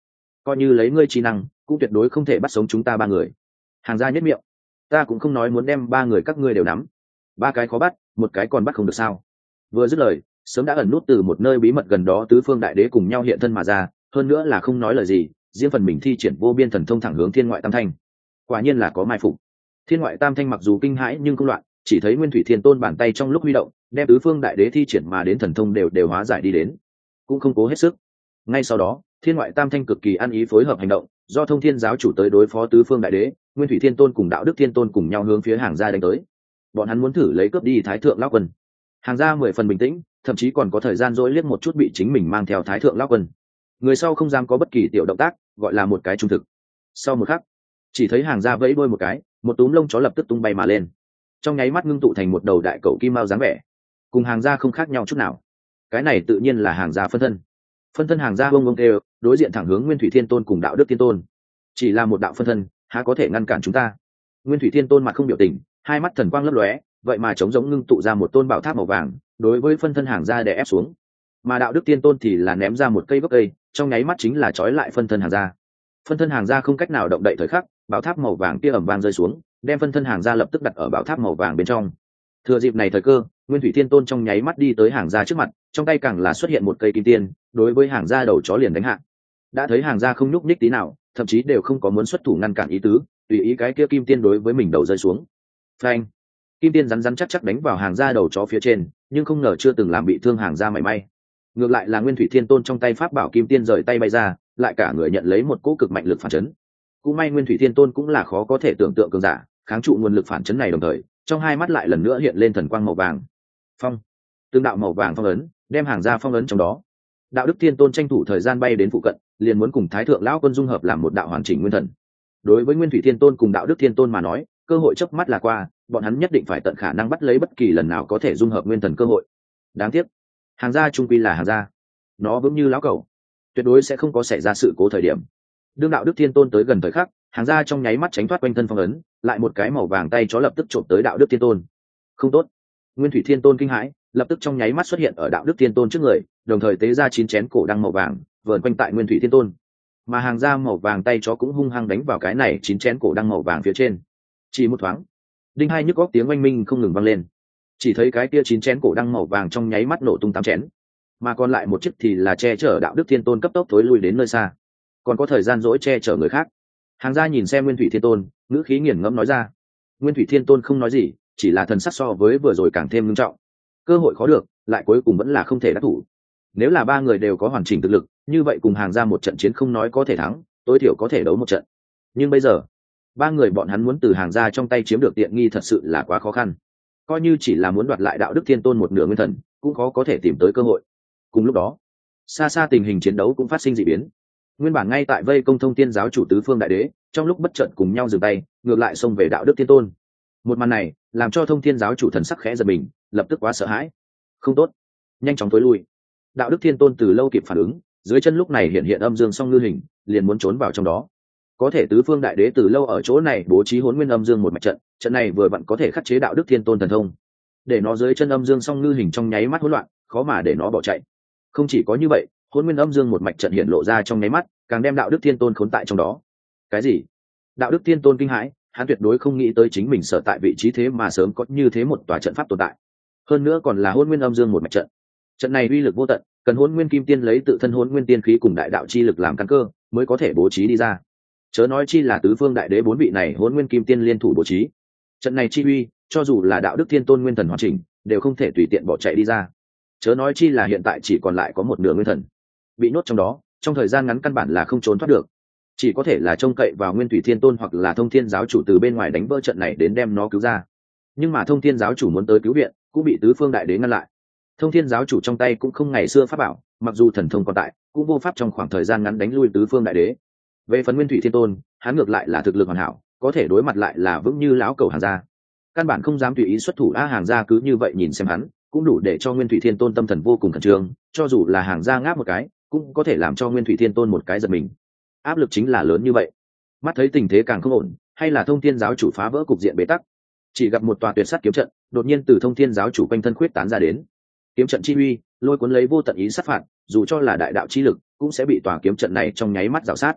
coi như lấy ngươi trí năng cũng tuyệt đối không thể bắt sống chúng ta ba người. Hàng gia nhất miệng, ta cũng không nói muốn đem ba người các ngươi đều nắm, ba cái khó bắt, một cái còn bắt không được sao? Vừa dứt lời, sớm đã ẩn nút từ một nơi bí mật gần đó tứ phương đại đế cùng nhau hiện thân mà ra, hơn nữa là không nói lời gì, riêng phần mình thi triển vô biên thần thông thẳng hướng thiên ngoại tam thanh. Quả nhiên là có mai phục. Thiên ngoại tam thanh mặc dù kinh hãi nhưng không loạn, chỉ thấy nguyên thủy thiên tôn bàn tay trong lúc huy động, đem tứ phương đại đế thi triển mà đến thần thông đều đều hóa giải đi đến, cũng không cố hết sức. Ngay sau đó, thiên ngoại tam thanh cực kỳ ăn ý phối hợp hành động, do thông thiên giáo chủ tới đối phó tứ phương đại đế, nguyên thủy thiên tôn cùng đạo đức thiên tôn cùng nhau hướng phía hàng gia đánh tới. Bọn hắn muốn thử lấy cướp đi thái thượng lão quân. Hàng gia mười phần bình tĩnh, thậm chí còn có thời gian dỗi liếc một chút bị chính mình mang theo thái thượng lão quân. Người sau không dám có bất kỳ tiểu động tác, gọi là một cái trung thực. Sau một khắc, chỉ thấy hàng gia vẫy đuôi một cái, một túm lông chó lập tức tung bay mà lên, trong nháy mắt ngưng tụ thành một đầu đại cẩu kim mao dáng vẻ, cùng hàng gia không khác nhau chút nào. Cái này tự nhiên là hàng gia phân thân. Phân thân hàng gia bông bông kêu, đối diện thẳng hướng nguyên thủy thiên tôn cùng đạo đức thiên tôn. Chỉ là một đạo phân thân, há có thể ngăn cản chúng ta? Nguyên thủy thiên tôn mặt không biểu tình, hai mắt thần quang lấp lóe, vậy mà chống giống ngưng tụ ra một tôn bảo tháp màu vàng, đối với phân thân hàng gia đè ép xuống. Mà đạo đức thiên tôn thì là ném ra một cây gốc cây, trong nháy mắt chính là trói lại phân thân hàng gia. Phân thân hàng gia không cách nào động đậy thời khắc, bảo tháp màu vàng kia ầm vang rơi xuống, đem phân thân hàng gia lập tức đặt ở bảo tháp màu vàng bên trong. Thừa dịp này thời cơ, nguyên thủy thiên tôn trong nháy mắt đi tới hàng gia trước mặt, trong tay càng là xuất hiện một cây kim tiên, đối với hàng gia đầu chó liền đánh hạ. Đã thấy hàng gia không nhúc nhích tí nào, thậm chí đều không có muốn xuất thủ ngăn cản ý tứ, tùy ý cái kia kim tiên đối với mình đầu rơi xuống. Phanh! Kim tiên rắn rắn chắc chắc đánh vào hàng gia đầu chó phía trên, nhưng không ngờ chưa từng làm bị thương hàng gia mảy may. Ngược lại là nguyên thủy thiên tôn trong tay pháp bảo kim tiên rời tay bay ra, lại cả người nhận lấy một cỗ cực mạnh lực phản chấn. Cũng may nguyên thủy thiên tôn cũng là khó có thể tưởng tượng cường giả, kháng trụ nguồn lực phản chấn này đồng thời, trong hai mắt lại lần nữa hiện lên thần quang màu vàng. Phong! Tương đạo màu vàng phong ấn, đem hàng gia phong ấn trong đó. Đạo đức thiên tôn tranh thủ thời gian bay đến phụ cận, liền muốn cùng thái thượng lão quân dung hợp làm một đạo hoàn chỉnh nguyên thần. Đối với nguyên thủy thiên tôn cùng đạo đức thiên tôn mà nói, cơ hội chớp mắt là qua, bọn hắn nhất định phải tận khả năng bắt lấy bất kỳ lần nào có thể dung hợp nguyên thần cơ hội. Đáng tiếc, hàng gia trung quy là hàng gia, nó vững như lão cẩu, tuyệt đối sẽ không có xảy ra sự cố thời điểm. Đương đạo đức thiên tôn tới gần thời khắc, hàng gia trong nháy mắt tránh thoát quanh thân phong ấn, lại một cái màu vàng tay chó lập tức trộm tới đạo đức thiên tôn. Không tốt! Nguyên thủy thiên tôn kinh hãi, lập tức trong nháy mắt xuất hiện ở đạo đức thiên tôn trước người, đồng thời tế ra chín chén cổ đăng màu vàng vờn quanh tại nguyên thủy thiên tôn. Mà hàng gia màu vàng tay chó cũng hung hăng đánh vào cái này chín chén cổ đăng màu vàng phía trên. Chỉ một thoáng, đinh hai nhức góc tiếng oanh minh không ngừng vang lên, chỉ thấy cái kia chín chén cổ đăng màu vàng trong nháy mắt nổ tung tám chén, mà còn lại một chiếc thì là che chở đạo đức thiên tôn cấp tốc thối lui đến nơi xa, còn có thời gian dỗi che chở người khác. Hàng gia nhìn xem nguyên thủy thiên tôn, ngữ khí nghiền ngẫm nói ra. Nguyên thủy thiên tôn không nói gì, chỉ là thần sắc so với vừa rồi càng thêm nghiêm trọng. Cơ hội khó được, lại cuối cùng vẫn là không thể đắc thủ. Nếu là ba người đều có hoàn chỉnh thực lực, như vậy cùng hàng gia một trận chiến không nói có thể thắng, tối thiểu có thể đấu một trận. Nhưng bây giờ, ba người bọn hắn muốn từ hàng gia trong tay chiếm được tiện nghi thật sự là quá khó khăn. Coi như chỉ là muốn đoạt lại đạo đức thiên tôn một nửa nguyên thần, cũng khó có thể tìm tới cơ hội. Cùng lúc đó, xa xa tình hình chiến đấu cũng phát sinh dị biến. Nguyên bản ngay tại vây công thông thiên giáo chủ tứ phương đại đế, trong lúc bất chợt cùng nhau dừng tay, ngược lại xông về đạo đức thiên tôn. Một màn này làm cho thông thiên giáo chủ thần sắc khẽ giật mình, lập tức quá sợ hãi. Không tốt, nhanh chóng tối lui. Đạo đức thiên tôn từ lâu kịp phản ứng, dưới chân lúc này hiện hiện âm dương song ngư hình, liền muốn trốn vào trong đó. Có thể tứ phương đại đế từ lâu ở chỗ này bố trí hỗn nguyên âm dương một mạch trận, trận này vừa vặn có thể khắc chế đạo đức thiên tôn thần thông, để nó dưới chân âm dương song ngư hình trong nháy mắt hỗn loạn, khó mà để nó bỏ chạy. Không chỉ có như vậy, hỗn nguyên âm dương một mạch trận hiện lộ ra trong nháy mắt, càng đem đạo đức thiên tôn khốn tại trong đó. Cái gì? Đạo đức thiên tôn kinh hãi, hắn tuyệt đối không nghĩ tới chính mình sở tại vị trí thế mà sớm có như thế một tòa trận pháp tồn tại, hơn nữa còn là hỗn nguyên âm dương một mạch trận. Trận này uy lực vô tận, cần hỗn nguyên kim tiên lấy tự thân hỗn nguyên tiên khí cùng đại đạo chi lực làm căn cơ, mới có thể bố trí đi ra. Chớ nói chi là tứ phương đại đế bốn vị này hỗn nguyên kim tiên liên thủ bố trí. Trận này chi uy, cho dù là đạo đức thiên tôn nguyên thần hoàn chỉnh, đều không thể tùy tiện bỏ chạy đi ra. Chớ nói chi là hiện tại chỉ còn lại có một nửa nguyên thần, bị nhốt trong đó, trong thời gian ngắn căn bản là không trốn thoát được. Chỉ có thể là trông cậy vào nguyên thủy thiên tôn hoặc là thông thiên giáo chủ từ bên ngoài đánh vỡ trận này đến đem nó cứu ra. Nhưng mà thông thiên giáo chủ muốn tới cứu viện, cũng bị tứ phương đại đế ngăn lại. Thông thiên giáo chủ trong tay cũng không ngày xưa pháp bảo, mặc dù thần thông còn tại, cũng vô pháp trong khoảng thời gian ngắn đánh lui tứ phương đại đế. Về phần nguyên thủy thiên tôn, hắn ngược lại là thực lực hoàn hảo, có thể đối mặt lại là vững như lão cầu hàng gia, căn bản không dám tùy ý xuất thủ. A hàng gia cứ như vậy nhìn xem hắn, cũng đủ để cho nguyên thủy thiên tôn tâm thần vô cùng khẩn trương, cho dù là hàng gia ngáp một cái, cũng có thể làm cho nguyên thủy thiên tôn một cái giật mình. Áp lực chính là lớn như vậy. Mắt thấy tình thế càng không ổn, hay là thông thiên giáo chủ phá vỡ cục diện bế tắc, chỉ gặp một tòa tuyệt sắt kiếm trận đột nhiên từ thông thiên giáo chủ quanh thân khuyết tán ra đến. Kiếm trận chi uy lôi cuốn lấy vô tận ý sát phạt, dù cho là đại đạo chi lực cũng sẽ bị tòa kiếm trận này trong nháy mắt rào sát.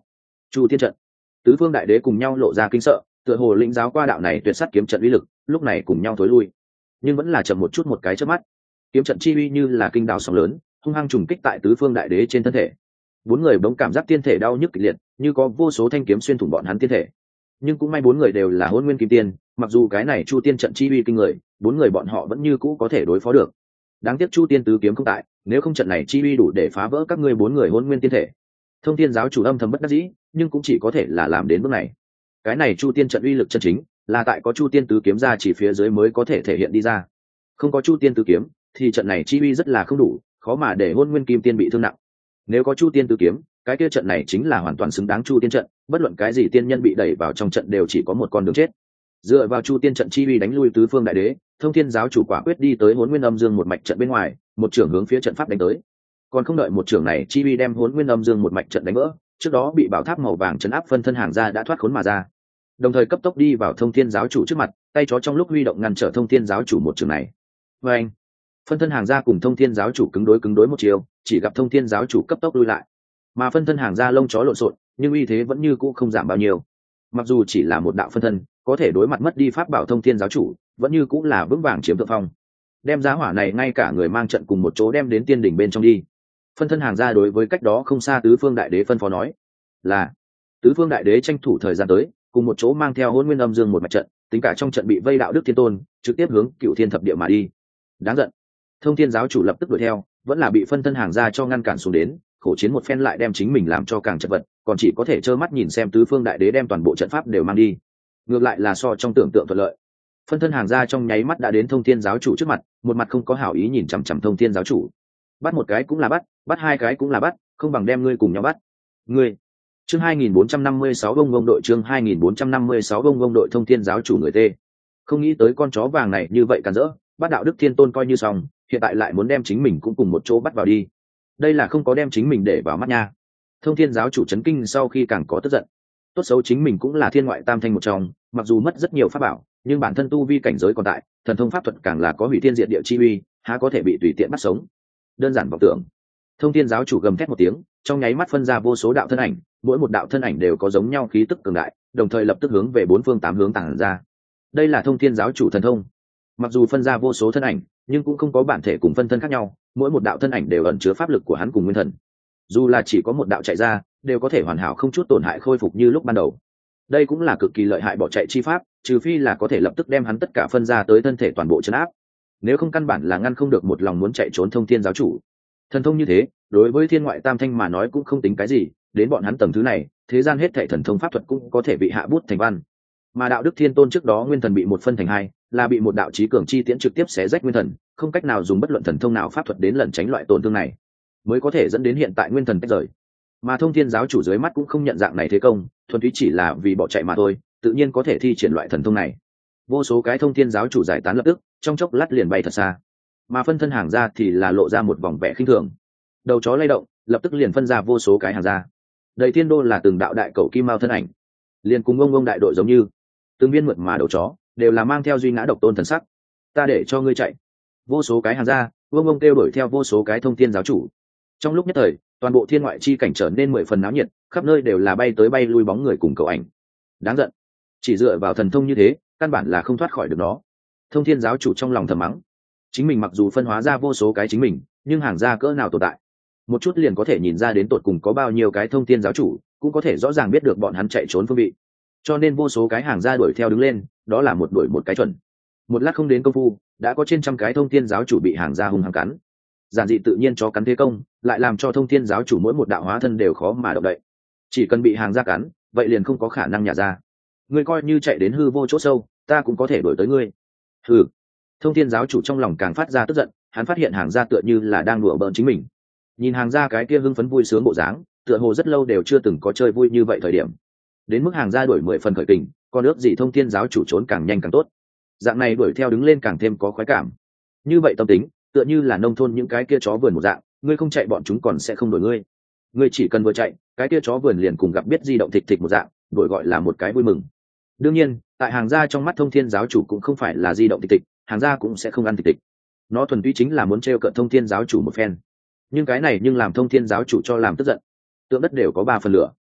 Chu tiên trận. Tứ phương đại đế cùng nhau lộ ra kinh sợ, tựa hồ lĩnh giáo qua đạo này tuyệt sát kiếm trận uy lực, lúc này cùng nhau thối lui, nhưng vẫn là chậm một chút một cái chớp mắt. Kiếm trận chi uy như là kinh đào sóng lớn, hung hăng trùng kích tại tứ phương đại đế trên thân thể. Bốn người bỗng cảm giác tiên thể đau nhức kịch liệt, như có vô số thanh kiếm xuyên thủng bọn hắn tiên thể. Nhưng cũng may bốn người đều là hôn nguyên kim tiên, mặc dù cái này chu tiên trận chi uy kinh người, bốn người bọn họ vẫn như cũ có thể đối phó được. Đáng tiếc chu tiên tứ kiếm không tại, nếu không trận này chi uy đủ để phá vỡ các ngươi bốn người hôn nguyên tiên thể. Thông Thiên giáo chủ âm thầm bất đắc dĩ, nhưng cũng chỉ có thể là làm đến bước này. Cái này chu tiên trận uy lực chân chính, là tại có chu tiên tứ kiếm ra chỉ phía dưới mới có thể thể hiện đi ra. Không có chu tiên tứ kiếm, thì trận này chi uy rất là không đủ, khó mà để hôn nguyên kim tiên bị thương nặng. Nếu có chu tiên tứ kiếm, cái kia trận này chính là hoàn toàn xứng đáng chu tiên trận, bất luận cái gì tiên nhân bị đẩy vào trong trận đều chỉ có một con đường chết. Dựa vào chu tiên trận chi uy đánh lui tứ phương đại đế, Thông Thiên giáo chủ quả quyết đi tới Hỗn Nguyên Âm Dương một mạch trận bên ngoài, một trưởng hướng phía trận pháp đánh tới. Còn không đợi một trưởng này chi uy đem Hỗn Nguyên Âm Dương một mạch trận đánh vỡ, trước đó bị bảo tháp màu vàng chấn áp phân thân hàng ra đã thoát khốn mà ra, đồng thời cấp tốc đi vào Thông Thiên giáo chủ trước mặt, tay chó trong lúc huy động ngăn trở Thông Thiên giáo chủ một trường này. Và anh, phân thân hàng ra cùng Thông Thiên giáo chủ cứng đối cứng đối một chiều, chỉ gặp Thông Thiên giáo chủ cấp tốc lui lại, mà phân thân hàng ra lông chó lộn xộn, nhưng uy thế vẫn như cũ không giảm bao nhiêu. Mặc dù chỉ là một đạo phân thân, có thể đối mặt mất đi pháp bảo Thông Thiên giáo chủ, vẫn như cũ là vững vàng chiếm thượng phong. Đem giá hỏa này ngay cả người mang trận cùng một chỗ đem đến tiên đỉnh bên trong đi. Phân thân hàng ra đối với cách đó không xa tứ phương đại đế phân phó nói, là tứ phương đại đế tranh thủ thời gian tới, cùng một chỗ mang theo Hỗn Nguyên Âm Dương một mạch trận, tính cả trong trận bị vây đạo đức thiên tôn, trực tiếp hướng Cựu Thiên thập địa mà đi. Đáng giận. Thông Thiên giáo chủ lập tức đuổi theo, vẫn là bị phân thân hàng ra cho ngăn cản xuống đến, khổ chiến một phen lại đem chính mình làm cho càng chật vật, còn chỉ có thể trơ mắt nhìn xem tứ phương đại đế đem toàn bộ trận pháp đều mang đi. Ngược lại là so trong tưởng tượng thuận lợi. Phân thân hàng ra trong nháy mắt đã đến Thông Thiên giáo chủ trước mặt, một mặt không có hảo ý nhìn chằm chằm Thông Thiên giáo chủ. Bắt một cái cũng là bắt, bắt hai cái cũng là bắt, không bằng đem ngươi cùng nhau bắt. Ngươi. Chương hai nghìn bốn trăm năm mươi sáu bông bông đội chương hai nghìn bốn trăm năm mươi sáu bông bông đội Thông Thiên giáo chủ người tê. Không nghĩ tới con chó vàng này như vậy càn rỡ, bắt đạo đức thiên tôn coi như xong, hiện tại lại muốn đem chính mình cũng cùng một chỗ bắt vào đi. Đây là không có đem chính mình để vào mắt nha. Thông Thiên giáo chủ chấn kinh sau khi càng có tức giận. Tốt xấu chính mình cũng là thiên ngoại tam thanh một trong, mặc dù mất rất nhiều pháp bảo, nhưng bản thân tu vi cảnh giới còn tại, thần thông pháp thuật càng là có hủy thiên diệt địa chi uy, há có thể bị tùy tiện bắt sống. Đơn giản vọng tưởng. Thông Thiên giáo chủ gầm thét một tiếng, trong nháy mắt phân ra vô số đạo thân ảnh, mỗi một đạo thân ảnh đều có giống nhau khí tức cường đại, đồng thời lập tức hướng về bốn phương tám hướng tản ra. Đây là Thông Thiên giáo chủ thần thông. Mặc dù phân ra vô số thân ảnh, nhưng cũng không có bản thể cùng phân thân khác nhau, mỗi một đạo thân ảnh đều ẩn chứa pháp lực của hắn cùng nguyên thần. Dù là chỉ có một đạo chạy ra, đều có thể hoàn hảo không chút tổn hại khôi phục như lúc ban đầu. Đây cũng là cực kỳ lợi hại bỏ chạy chi pháp, trừ phi là có thể lập tức đem hắn tất cả phân ra tới thân thể toàn bộ trấn áp. Nếu không căn bản là ngăn không được một lòng muốn chạy trốn Thông Thiên giáo chủ. Thần thông như thế, đối với thiên ngoại tam thanh mà nói cũng không tính cái gì, đến bọn hắn tầng thứ này, thế gian hết thảy thần thông pháp thuật cũng có thể bị hạ bút thành văn. Mà đạo đức thiên tôn trước đó nguyên thần bị một phân thành hai, là bị một đạo chí cường chi tiễn trực tiếp xé rách nguyên thần, không cách nào dùng bất luận thần thông nào pháp thuật đến lẩn tránh loại tổn thương này, mới có thể dẫn đến hiện tại nguyên thần tách rời. Mà Thông Thiên giáo chủ dưới mắt cũng không nhận dạng này thế công, thuần túy chỉ là vì bỏ chạy mà thôi, tự nhiên có thể thi triển loại thần thông này. Vô số cái Thông Thiên giáo chủ giải tán lập tức, trong chốc lát liền bay thật xa. Mà phân thân hàng ra thì là lộ ra một vòng vẻ khinh thường. Đầu chó lay động, lập tức liền phân ra vô số cái hàng ra. Đầy thiên đô là từng đạo đại cầu kim mao thân ảnh, liền cùng ông ông đại đội giống như từng viên mượt mà đầu chó đều là mang theo duy ngã độc tôn thần sắc. Ta để cho ngươi chạy. Vô số cái hàng ra, ông ông kêu đuổi theo vô số cái Thông Thiên giáo chủ. Trong lúc nhất thời, toàn bộ thiên ngoại chi cảnh trở nên mười phần náo nhiệt, khắp nơi đều là bay tới bay lui bóng người cùng cầu ảnh. Đáng giận, chỉ dựa vào thần thông như thế, căn bản là không thoát khỏi được nó. Thông Thiên giáo chủ trong lòng thầm mắng, chính mình mặc dù phân hóa ra vô số cái chính mình, nhưng hàng ra cỡ nào tồn tại, một chút liền có thể nhìn ra đến tột cùng có bao nhiêu cái Thông Thiên giáo chủ, cũng có thể rõ ràng biết được bọn hắn chạy trốn phương vị. Cho nên vô số cái hàng ra đuổi theo đứng lên, đó là một đuổi một cái chuẩn. Một lát không đến công phu, đã có trên trăm cái Thông Thiên giáo chủ bị hàng ra hung hăng cắn. Giản dị tự nhiên cho cắn thế công, lại làm cho Thông Thiên giáo chủ mỗi một đạo hóa thân đều khó mà động đậy. Chỉ cần bị hàng ra cắn, vậy liền không có khả năng nhả ra. Ngươi coi như chạy đến hư vô chỗ sâu, ta cũng có thể đuổi tới ngươi. Hừ. Thông Thiên giáo chủ trong lòng càng phát ra tức giận, hắn phát hiện hàng ra tựa như là đang đùa bỡn chính mình. Nhìn hàng ra cái kia hưng phấn vui sướng bộ dáng, tựa hồ rất lâu đều chưa từng có chơi vui như vậy thời điểm. Đến mức hàng ra đuổi mười phần khởi kình, còn ước gì Thông Thiên giáo chủ trốn càng nhanh càng tốt. Dạng này đuổi theo đứng lên càng thêm có khoái cảm. Như vậy tâm tính, tựa như là nông thôn những cái kia chó vườn một dạng, ngươi không chạy bọn chúng còn sẽ không đuổi ngươi. Ngươi chỉ cần vừa chạy, cái kia chó vườn liền cùng gặp biết di động thịch thịch một dạng, đổi gọi là một cái vui mừng. Đương nhiên, tại hàng gia trong mắt Thông Thiên giáo chủ cũng không phải là di động thịch thịch, hàng gia cũng sẽ không ăn thịch thịch. Nó thuần túy chính là muốn trêu cợt Thông Thiên giáo chủ một phen. Nhưng cái này nhưng làm Thông Thiên giáo chủ cho làm tức giận. Tượng đất đều có ba phần lửa,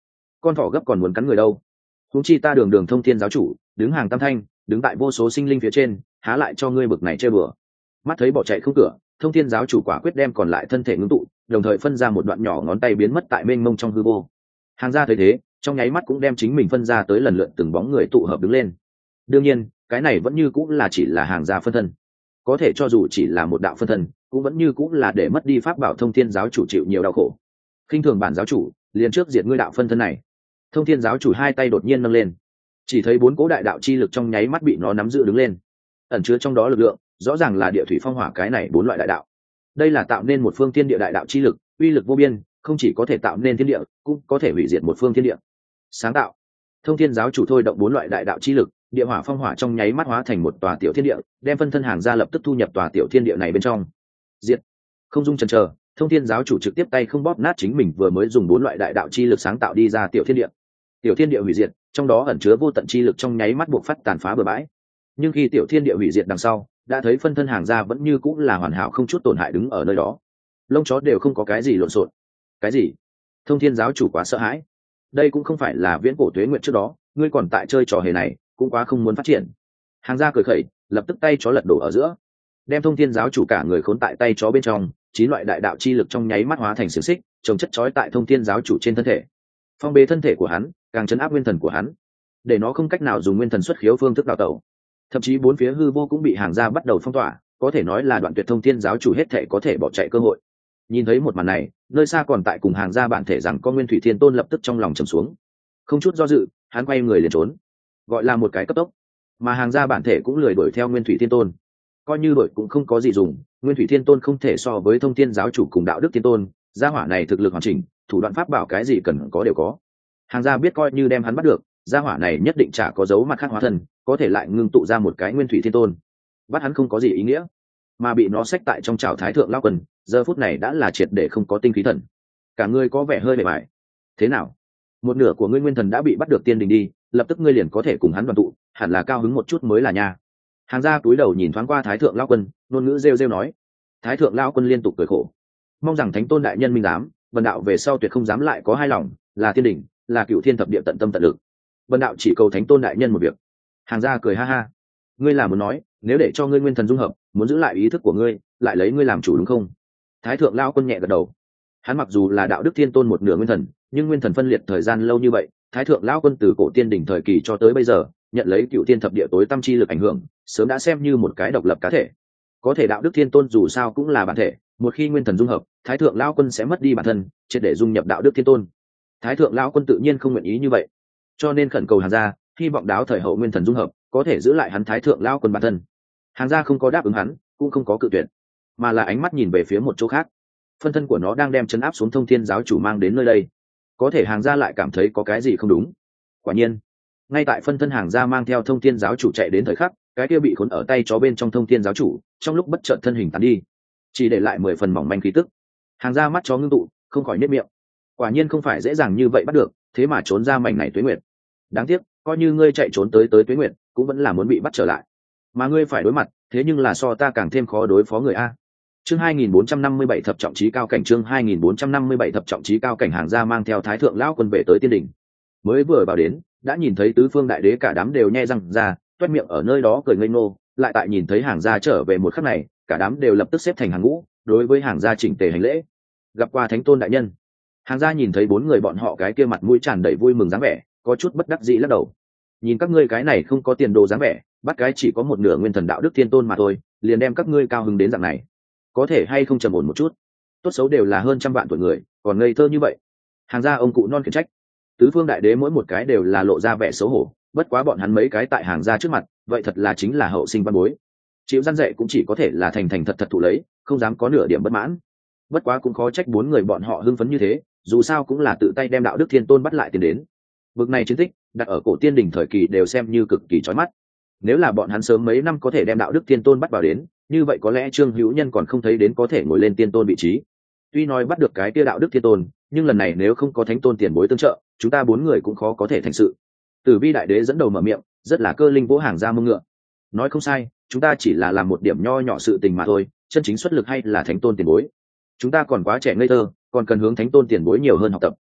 con thỏ gấp còn muốn cắn người đâu. Huống chi ta đường đường thông thiên giáo chủ, đứng hàng tam thanh, đứng tại vô số sinh linh phía trên, há lại cho ngươi bực này chơi bừa. Mắt thấy bỏ chạy không cửa, thông thiên giáo chủ quả quyết đem còn lại thân thể ngưng tụ, đồng thời phân ra một đoạn nhỏ ngón tay biến mất tại mênh mông trong hư vô. Hàng gia thấy thế, trong nháy mắt cũng đem chính mình phân ra tới lần lượt từng bóng người tụ hợp đứng lên. Đương nhiên, cái này vẫn như cũng là chỉ là hàng gia phân thân. Có thể cho dù chỉ là một đạo phân thân, cũng vẫn như cũng là để mất đi pháp bảo thông thiên giáo chủ chịu nhiều đau khổ. Khinh thường bản giáo chủ, liền trước diệt ngươi đạo phân thân này. Thông thiên giáo chủ hai tay đột nhiên nâng lên, chỉ thấy bốn cố đại đạo chi lực trong nháy mắt bị nó nắm giữ đứng lên, ẩn chứa trong đó lực lượng rõ ràng là địa thủy phong hỏa cái này bốn loại đại đạo. Đây là tạo nên một phương thiên địa đại đạo chi lực, uy lực vô biên, không chỉ có thể tạo nên thiên địa, cũng có thể hủy diệt một phương thiên địa. Sáng tạo. Thông thiên giáo chủ thôi động bốn loại đại đạo chi lực, địa hỏa phong hỏa trong nháy mắt hóa thành một tòa tiểu thiên địa, đem phân thân hàng gia lập tức thu nhập tòa tiểu thiên địa này bên trong. Diệt. Không dung chần chờ, thông thiên giáo chủ trực tiếp tay không bóp nát chính mình vừa mới dùng bốn loại đại đạo chi lực sáng tạo đi ra tiểu thiên địa. Tiểu thiên địa hủy diệt, trong đó ẩn chứa vô tận chi lực trong nháy mắt buộc phát tàn phá bừa bãi. Nhưng khi tiểu thiên địa hủy diệt đằng sau, đã thấy phân thân hàng gia vẫn như cũng là hoàn hảo không chút tổn hại đứng ở nơi đó, lông chó đều không có cái gì lộn xộn. Cái gì? Thông thiên giáo chủ quá sợ hãi. Đây cũng không phải là viễn cổ tuế nguyện trước đó, ngươi còn tại chơi trò hề này, cũng quá không muốn phát triển. Hàng gia cười khẩy, lập tức tay chó lật đổ ở giữa, đem thông thiên giáo chủ cả người khốn tại tay chó bên trong. Chín loại đại đạo chi lực trong nháy mắt hóa thành xiềng xích, trồng chất chói tại thông thiên giáo chủ trên thân thể, phong bế thân thể của hắn, càng chấn áp nguyên thần của hắn, để nó không cách nào dùng nguyên thần xuất khiếu phương thức đào tẩu. Thậm chí bốn phía hư vô cũng bị hàng gia bắt đầu phong tỏa, có thể nói là đoạn tuyệt thông thiên giáo chủ hết thể có thể bỏ chạy cơ hội. Nhìn thấy một màn này, nơi xa còn tại cùng hàng gia bản thể rằng có Nguyên Thủy Thiên Tôn lập tức trong lòng trầm xuống, không chút do dự, hắn quay người liền trốn, gọi là một cái cấp tốc. Mà hàng gia bản thể cũng lười đuổi theo Nguyên Thủy Thiên Tôn, coi như đuổi cũng không có gì dùng. Nguyên Thủy Thiên Tôn không thể so với thông thiên giáo chủ cùng đạo đức thiên tôn, gia hỏa này thực lực hoàn chỉnh, thủ đoạn pháp bảo cái gì cần có đều có. Hàng gia biết coi như đem hắn bắt được, gia hỏa này nhất định chả có dấu mặt khác hóa thân, có thể lại ngưng tụ ra một cái Nguyên Thủy Thiên Tôn, bắt hắn không có gì ý nghĩa. Mà bị nó xách tại trong chảo thái thượng lao quần, giờ phút này đã là triệt để không có tinh khí thần, cả ngươi có vẻ hơi bề bại. Thế nào, một nửa của ngươi nguyên thần đã bị bắt được tiên đình đi, lập tức ngươi liền có thể cùng hắn đoàn tụ, hẳn là cao hứng một chút mới là nha. Hàng gia túi đầu nhìn thoáng qua thái thượng lao quân, ngôn ngữ rêu rêu nói. Thái thượng lao quân liên tục cười khổ, mong rằng thánh tôn đại nhân minh giám, vần đạo về sau tuyệt không dám lại có hai lòng, là tiên đỉnh, là cựu thiên thập địa tận tâm tận lực, vần đạo chỉ cầu thánh tôn đại nhân một việc. Hàng gia cười ha ha, ngươi là muốn nói, nếu để cho ngươi nguyên thần dung hợp, muốn giữ lại ý thức của ngươi, lại lấy ngươi làm chủ đúng không? Thái thượng lao quân nhẹ gật đầu. Hắn mặc dù là đạo đức thiên tôn một nửa nguyên thần, nhưng nguyên thần phân liệt thời gian lâu như vậy, thái thượng lao quân từ cổ tiên đỉnh thời kỳ cho tới bây giờ, nhận lấy cựu thiên thập địa tối tâm chi lực ảnh hưởng, sớm đã xem như một cái độc lập cá thể. Có thể đạo đức thiên tôn dù sao cũng là bản thể, một khi nguyên thần dung hợp, thái thượng lao quân sẽ mất đi bản thân, triệt để dung nhập đạo đức thiên tôn. Thái thượng lao quân tự nhiên không nguyện ý như vậy, cho nên khẩn cầu hàng gia, hy vọng đáo thời hậu nguyên thần dung hợp, có thể giữ lại hắn thái thượng lao quân bản thân. Hàng gia không có đáp ứng hắn, cũng không có cự tuyệt, mà là ánh mắt nhìn về phía một chỗ khác. Phân thân của nó đang đem chấn áp xuống thông thiên giáo chủ mang đến nơi đây, có thể hàng gia lại cảm thấy có cái gì không đúng. Quả nhiên, ngay tại phân thân hàng gia mang theo thông thiên giáo chủ chạy đến thời khắc, cái kia bị khốn ở tay chó bên trong thông thiên giáo chủ, trong lúc bất chợt thân hình tán đi, chỉ để lại mười phần mỏng manh khí tức. Hàng gia mắt chó ngưng tụ, không khỏi nhếch miệng. Quả nhiên không phải dễ dàng như vậy bắt được, thế mà trốn ra mảnh này tuế nguyệt. Đáng tiếc, coi như ngươi chạy trốn tới tới tuế nguyệt, cũng vẫn là muốn bị bắt trở lại. Mà ngươi phải đối mặt, thế nhưng là so ta càng thêm khó đối phó người a. Chương hai nghìn bốn trăm năm mươi bảy thập trọng chí cao cảnh, chương hai nghìn bốn trăm năm mươi bảy thập trọng chí cao cảnh. Hàng gia mang theo thái thượng lão quân về tới tiên đỉnh. Mới vừa vào đến, đã nhìn thấy tứ phương đại đế cả đám đều nhe răng ra, toét miệng ở nơi đó cười ngây ngô, lại tại nhìn thấy hàng gia trở về một khắc này, cả đám đều lập tức xếp thành hàng ngũ, đối với hàng gia chỉnh tề hành lễ. Gặp qua thánh tôn đại nhân. Hàng gia nhìn thấy bốn người bọn họ cái kia mặt mũi tràn đầy vui mừng dáng vẻ, có chút bất đắc dĩ lắc đầu. Nhìn các ngươi cái này không có tiền đồ dáng vẻ, bắt cái chỉ có một nửa nguyên thần đạo đức thiên tôn mà thôi, liền đem các ngươi cao hứng đến dạng này, có thể hay không trầm ổn một chút? Tốt xấu đều là hơn trăm vạn tuổi người, còn ngây thơ như vậy. Hàng gia ông cụ non khiển trách. Tứ phương đại đế mỗi một cái đều là lộ ra vẻ xấu hổ, bất quá bọn hắn mấy cái tại hàng gia trước mặt, vậy thật là chính là hậu sinh văn bối, chịu răn dạy cũng chỉ có thể là thành thành thật thật thụ lấy, không dám có nửa điểm bất mãn. Bất quá cũng khó trách bốn người bọn họ hưng phấn như thế, dù sao cũng là tự tay đem đạo đức thiên tôn bắt lại tiền đến. Bực này chiến tích đặt ở cổ tiên đỉnh thời kỳ đều xem như cực kỳ chói mắt. Nếu là bọn hắn sớm mấy năm có thể đem đạo đức thiên tôn bắt vào đến, như vậy có lẽ Trương Hữu Nhân còn không thấy đến có thể ngồi lên tiên tôn vị trí. Tuy nói bắt được cái kia đạo đức thiên tôn, nhưng lần này nếu không có thánh tôn tiền bối tương trợ, chúng ta bốn người cũng khó có thể thành sự. Tử Vi đại đế dẫn đầu mở miệng, rất là cơ linh vỗ hàng ra mông ngựa. Nói không sai, chúng ta chỉ là làm một điểm nho nhỏ sự tình mà thôi, chân chính xuất lực hay là thánh tôn tiền bối. Chúng ta còn quá trẻ ngây thơ, còn cần hướng thánh tôn tiền bối nhiều hơn học tập.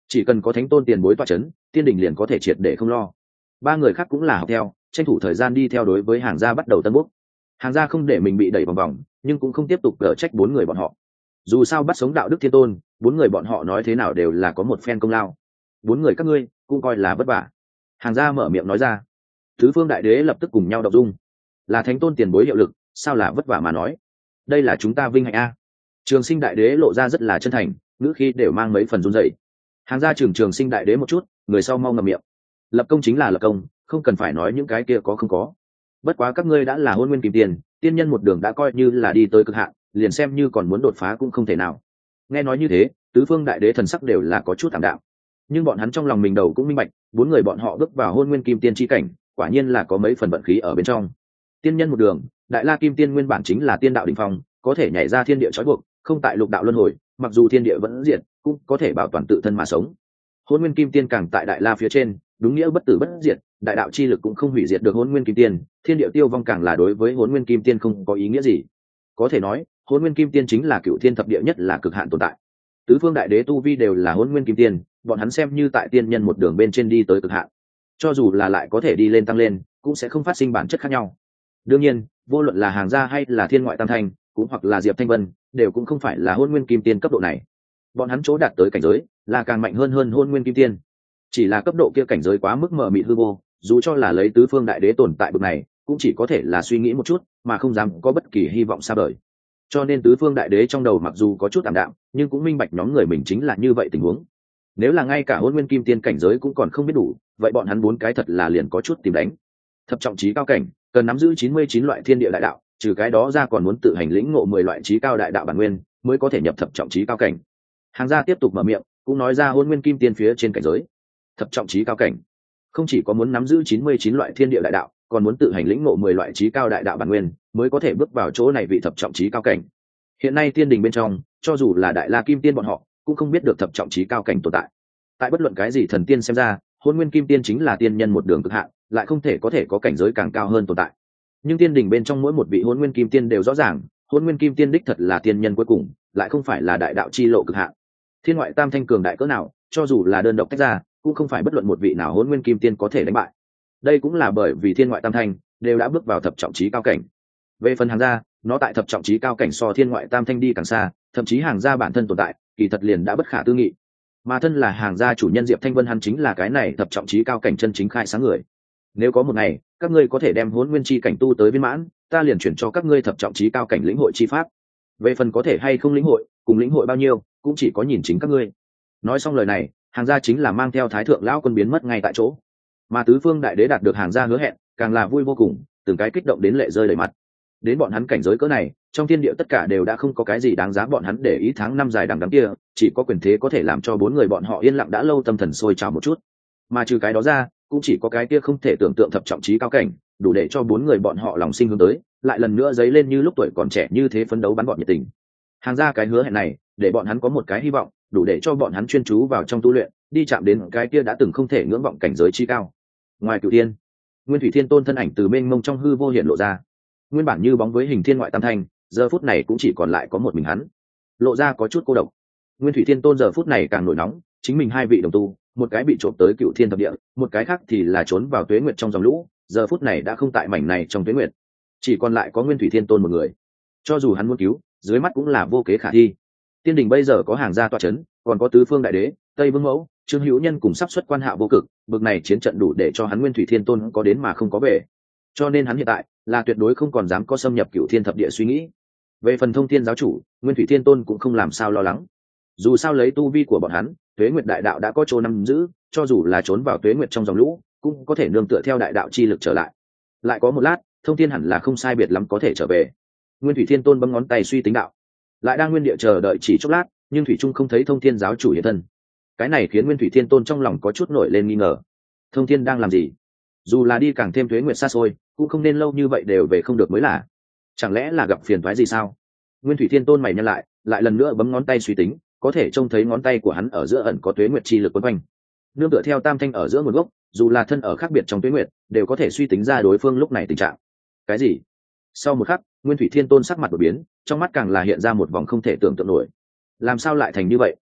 chỉ cần có thánh tôn tiền bối toa c h ấ n tiên đình liền có thể triệt để không lo. Ba người khác cũng là học theo, tranh thủ thời gian đi theo đối với hàng gia bắt đầu tân bốc. Hàng gia không để mình bị đẩy vòng vòng, nhưng cũng không tiếp tục gỡ trách bốn người bọn họ. Dù sao bắt sống đạo đức thiên tôn, bốn người bọn họ nói thế nào đều là có một phen công lao. Bốn người các ngươi cũng coi là vất vả. Hàng gia mở miệng nói ra. Tứ phương đại đế lập tức cùng nhau đọc dung. Là thánh tôn tiền bối hiệu lực, sao là vất vả mà nói. Đây là chúng ta vinh hạnh a. Trường sinh đại đế lộ ra rất là chân thành, ngữ khi đều mang mấy phần run dậy. Hàng gia trường trường sinh đại đế một chút, người sau mau ngậm miệng. Lập công chính là lập công, không cần phải nói những cái kia có không có. Bất quá các ngươi đã là hôn nguyên kim tiền, tiên nhân một đường đã coi như là đi tới cực hạn, liền xem như còn muốn đột phá cũng không thể nào. Nghe nói như thế, tứ phương đại đế thần sắc đều là có chút thảm đạm. Nhưng bọn hắn trong lòng mình đầu cũng minh bạch, bốn người bọn họ bước vào hôn nguyên kim tiên chi cảnh, quả nhiên là có mấy phần vận khí ở bên trong. Tiên nhân một đường, đại la kim tiên nguyên bản chính là tiên đạo đỉnh phong, có thể nhảy ra thiên địa trói buộc, không tại lục đạo luân hồi, mặc dù thiên địa vẫn diệt, cũng có thể bảo toàn tự thân mà sống. Hôn nguyên kim tiên càng tại đại la phía trên, đúng nghĩa bất tử bất diệt, đại đạo chi lực cũng không hủy diệt được hôn nguyên kim tiên, thiên địa tiêu vong càng là đối với hôn nguyên kim tiên không có ý nghĩa gì. Có thể nói, hôn nguyên kim tiên chính là cựu thiên thập địa nhất là cực hạn tồn tại. Tứ phương đại đế tu vi đều là hôn nguyên kim tiên, bọn hắn xem như tại tiên nhân một đường bên trên đi tới cực hạn. Cho dù là lại có thể đi lên tăng lên, cũng sẽ không phát sinh bản chất khác nhau. Đương nhiên, vô luận là hàng gia hay là thiên ngoại tam thanh, cũng hoặc là diệp thanh vân, đều cũng không phải là hôn nguyên kim tiên cấp độ này. Bọn hắn chỗ đạt tới cảnh giới là càng mạnh hơn hơn hôn nguyên kim tiên, chỉ là cấp độ kia cảnh giới quá mức mờ mịt hư vô, dù cho là lấy tứ phương đại đế tồn tại bậc này, cũng chỉ có thể là suy nghĩ một chút, mà không dám có bất kỳ hy vọng xa vời. Cho nên tứ phương đại đế trong đầu mặc dù có chút tạm đạm, nhưng cũng minh bạch nhóm người mình chính là như vậy tình huống. Nếu là ngay cả hôn nguyên kim tiên cảnh giới cũng còn không biết đủ, vậy bọn hắn bốn cái thật là liền có chút tìm đánh. Thập trọng trí cao cảnh cần nắm giữ chín mươi chín loại thiên địa đại đạo, trừ cái đó ra còn muốn tự hành lĩnh ngộ mười loại trí cao đại đạo bản nguyên, mới có thể nhập thập trọng trí cao cảnh. Hàng gia tiếp tục mở miệng, cũng nói ra hôn nguyên kim tiên phía trên cảnh giới thập trọng trí cao cảnh, không chỉ có muốn nắm giữ chín mươi chín loại thiên địa đại đạo, còn muốn tự hành lĩnh ngộ mười loại trí cao đại đạo bản nguyên, mới có thể bước vào chỗ này vị thập trọng trí cao cảnh. Hiện nay tiên đình bên trong, cho dù là đại la kim tiên bọn họ, cũng không biết được thập trọng trí cao cảnh tồn tại. Tại bất luận cái gì thần tiên xem ra, hôn nguyên kim tiên chính là tiên nhân một đường cực hạn, lại không thể có thể có cảnh giới càng cao hơn tồn tại. Nhưng tiên đình bên trong mỗi một vị hôn nguyên kim tiên đều rõ ràng, hôn nguyên kim tiên đích thật là tiên nhân cuối cùng, lại không phải là đại đạo chi lộ cực hạn. Thiên ngoại tam thanh cường đại cỡ nào, cho dù là đơn độc tách ra, cũng không phải bất luận một vị nào hôn nguyên kim tiên có thể đánh bại. Đây cũng là bởi vì thiên ngoại tam thanh đều đã bước vào thập trọng trí cao cảnh. Về phần hàng gia, nó tại thập trọng trí cao cảnh so thiên ngoại tam thanh đi càng xa, thậm chí hàng gia bản thân tồn tại kỳ thật liền đã bất khả tư nghị. Mà thân là hàng gia chủ nhân Diệp Thanh Vân, hắn chính là cái này thập trọng trí cao cảnh chân chính khai sáng người. Nếu có một ngày các ngươi có thể đem hôn nguyên chi cảnh tu tới viên mãn, ta liền chuyển cho các ngươi thập trọng trí cao cảnh lĩnh hội chi pháp. Về phần có thể hay không lĩnh hội, cùng lĩnh hội bao nhiêu, cũng chỉ có nhìn chính các ngươi. Nói xong lời này, hàng gia chính là mang theo thái thượng lão quân biến mất ngay tại chỗ. Mà tứ phương đại đế đạt được hàng gia hứa hẹn, càng là vui vô cùng, từng cái kích động đến lệ rơi đầy mặt. Đến bọn hắn cảnh giới cỡ này, trong thiên địa tất cả đều đã không có cái gì đáng giá bọn hắn để ý. Tháng năm dài đằng đẵng kia, chỉ có quyền thế có thể làm cho bốn người bọn họ yên lặng đã lâu tâm thần sôi trào một chút. Mà trừ cái đó ra, cũng chỉ có cái kia không thể tưởng tượng thập trọng trí cao cảnh, đủ để cho bốn người bọn họ lòng sinh hướng tới, lại lần nữa dấy lên như lúc tuổi còn trẻ như thế phấn đấu bắn bọn nhiệt tình. Hàng gia cái hứa hẹn này, để bọn hắn có một cái hy vọng, đủ để cho bọn hắn chuyên chú vào trong tu luyện, đi chạm đến cái kia đã từng không thể ngưỡng vọng cảnh giới chi cao. Ngoài Cửu Thiên, Nguyên Thủy Thiên Tôn thân ảnh từ mênh mông trong hư vô hiện lộ ra. Nguyên bản như bóng với hình thiên ngoại tam thanh, giờ phút này cũng chỉ còn lại có một mình hắn, lộ ra có chút cô độc. Nguyên Thủy Thiên Tôn giờ phút này càng nổi nóng, chính mình hai vị đồng tu, một cái bị trộm tới Cửu Thiên thập địa, một cái khác thì là trốn vào Tuế Nguyệt trong dòng lũ, giờ phút này đã không tại mảnh này trong Tuế Nguyệt, chỉ còn lại có Nguyên Thủy Thiên Tôn một người. Cho dù hắn muốn cứu, dưới mắt cũng là vô kế khả thi. Tiên đình bây giờ có hàng gia tọa chấn, còn có tứ phương đại đế, Tây Vương Mẫu, Trương Hữu Nhân cùng sắp xuất quan hạ vô cực, bực này chiến trận đủ để cho hắn Nguyên Thủy Thiên Tôn có đến mà không có về. Cho nên hắn hiện tại là tuyệt đối không còn dám có xâm nhập Cửu Thiên thập địa suy nghĩ. Về phần Thông Thiên giáo chủ, Nguyên Thủy Thiên Tôn cũng không làm sao lo lắng. Dù sao lấy tu vi của bọn hắn, Tuế Nguyệt đại đạo đã có chỗ nắm giữ, cho dù là trốn vào Tuế Nguyệt trong dòng lũ, cũng có thể nương tựa theo đại đạo chi lực trở lại. Lại có một lát, Thông Thiên hẳn là không sai biệt lắm có thể trở về. Nguyên Thủy Thiên Tôn bấm ngón tay suy tính đạo, lại đang nguyên địa chờ đợi chỉ chốc lát, nhưng thủy trung không thấy Thông Thiên giáo chủ hiện thân. Cái này khiến Nguyên Thủy Thiên Tôn trong lòng có chút nổi lên nghi ngờ. Thông Thiên đang làm gì? Dù là đi càng thêm Tuế Nguyệt xa xôi, cũng không nên lâu như vậy đều về không được mới là. Chẳng lẽ là gặp phiền toái gì sao? Nguyên Thủy Thiên Tôn mày nhăn lại, lại lần nữa bấm ngón tay suy tính, có thể trông thấy ngón tay của hắn ở giữa ẩn có Tuế Nguyệt chi lực quấn quanh. Nương tựa theo tam thanh ở giữa một gốc, dù là thân ở khác biệt trong Tuế Nguyệt, đều có thể suy tính ra đối phương lúc này tình trạng. Cái gì? Sau một khắc, Nguyên Thủy Thiên Tôn sắc mặt đổi biến, trong mắt càng là hiện ra một vòng không thể tưởng tượng nổi. Làm sao lại thành như vậy?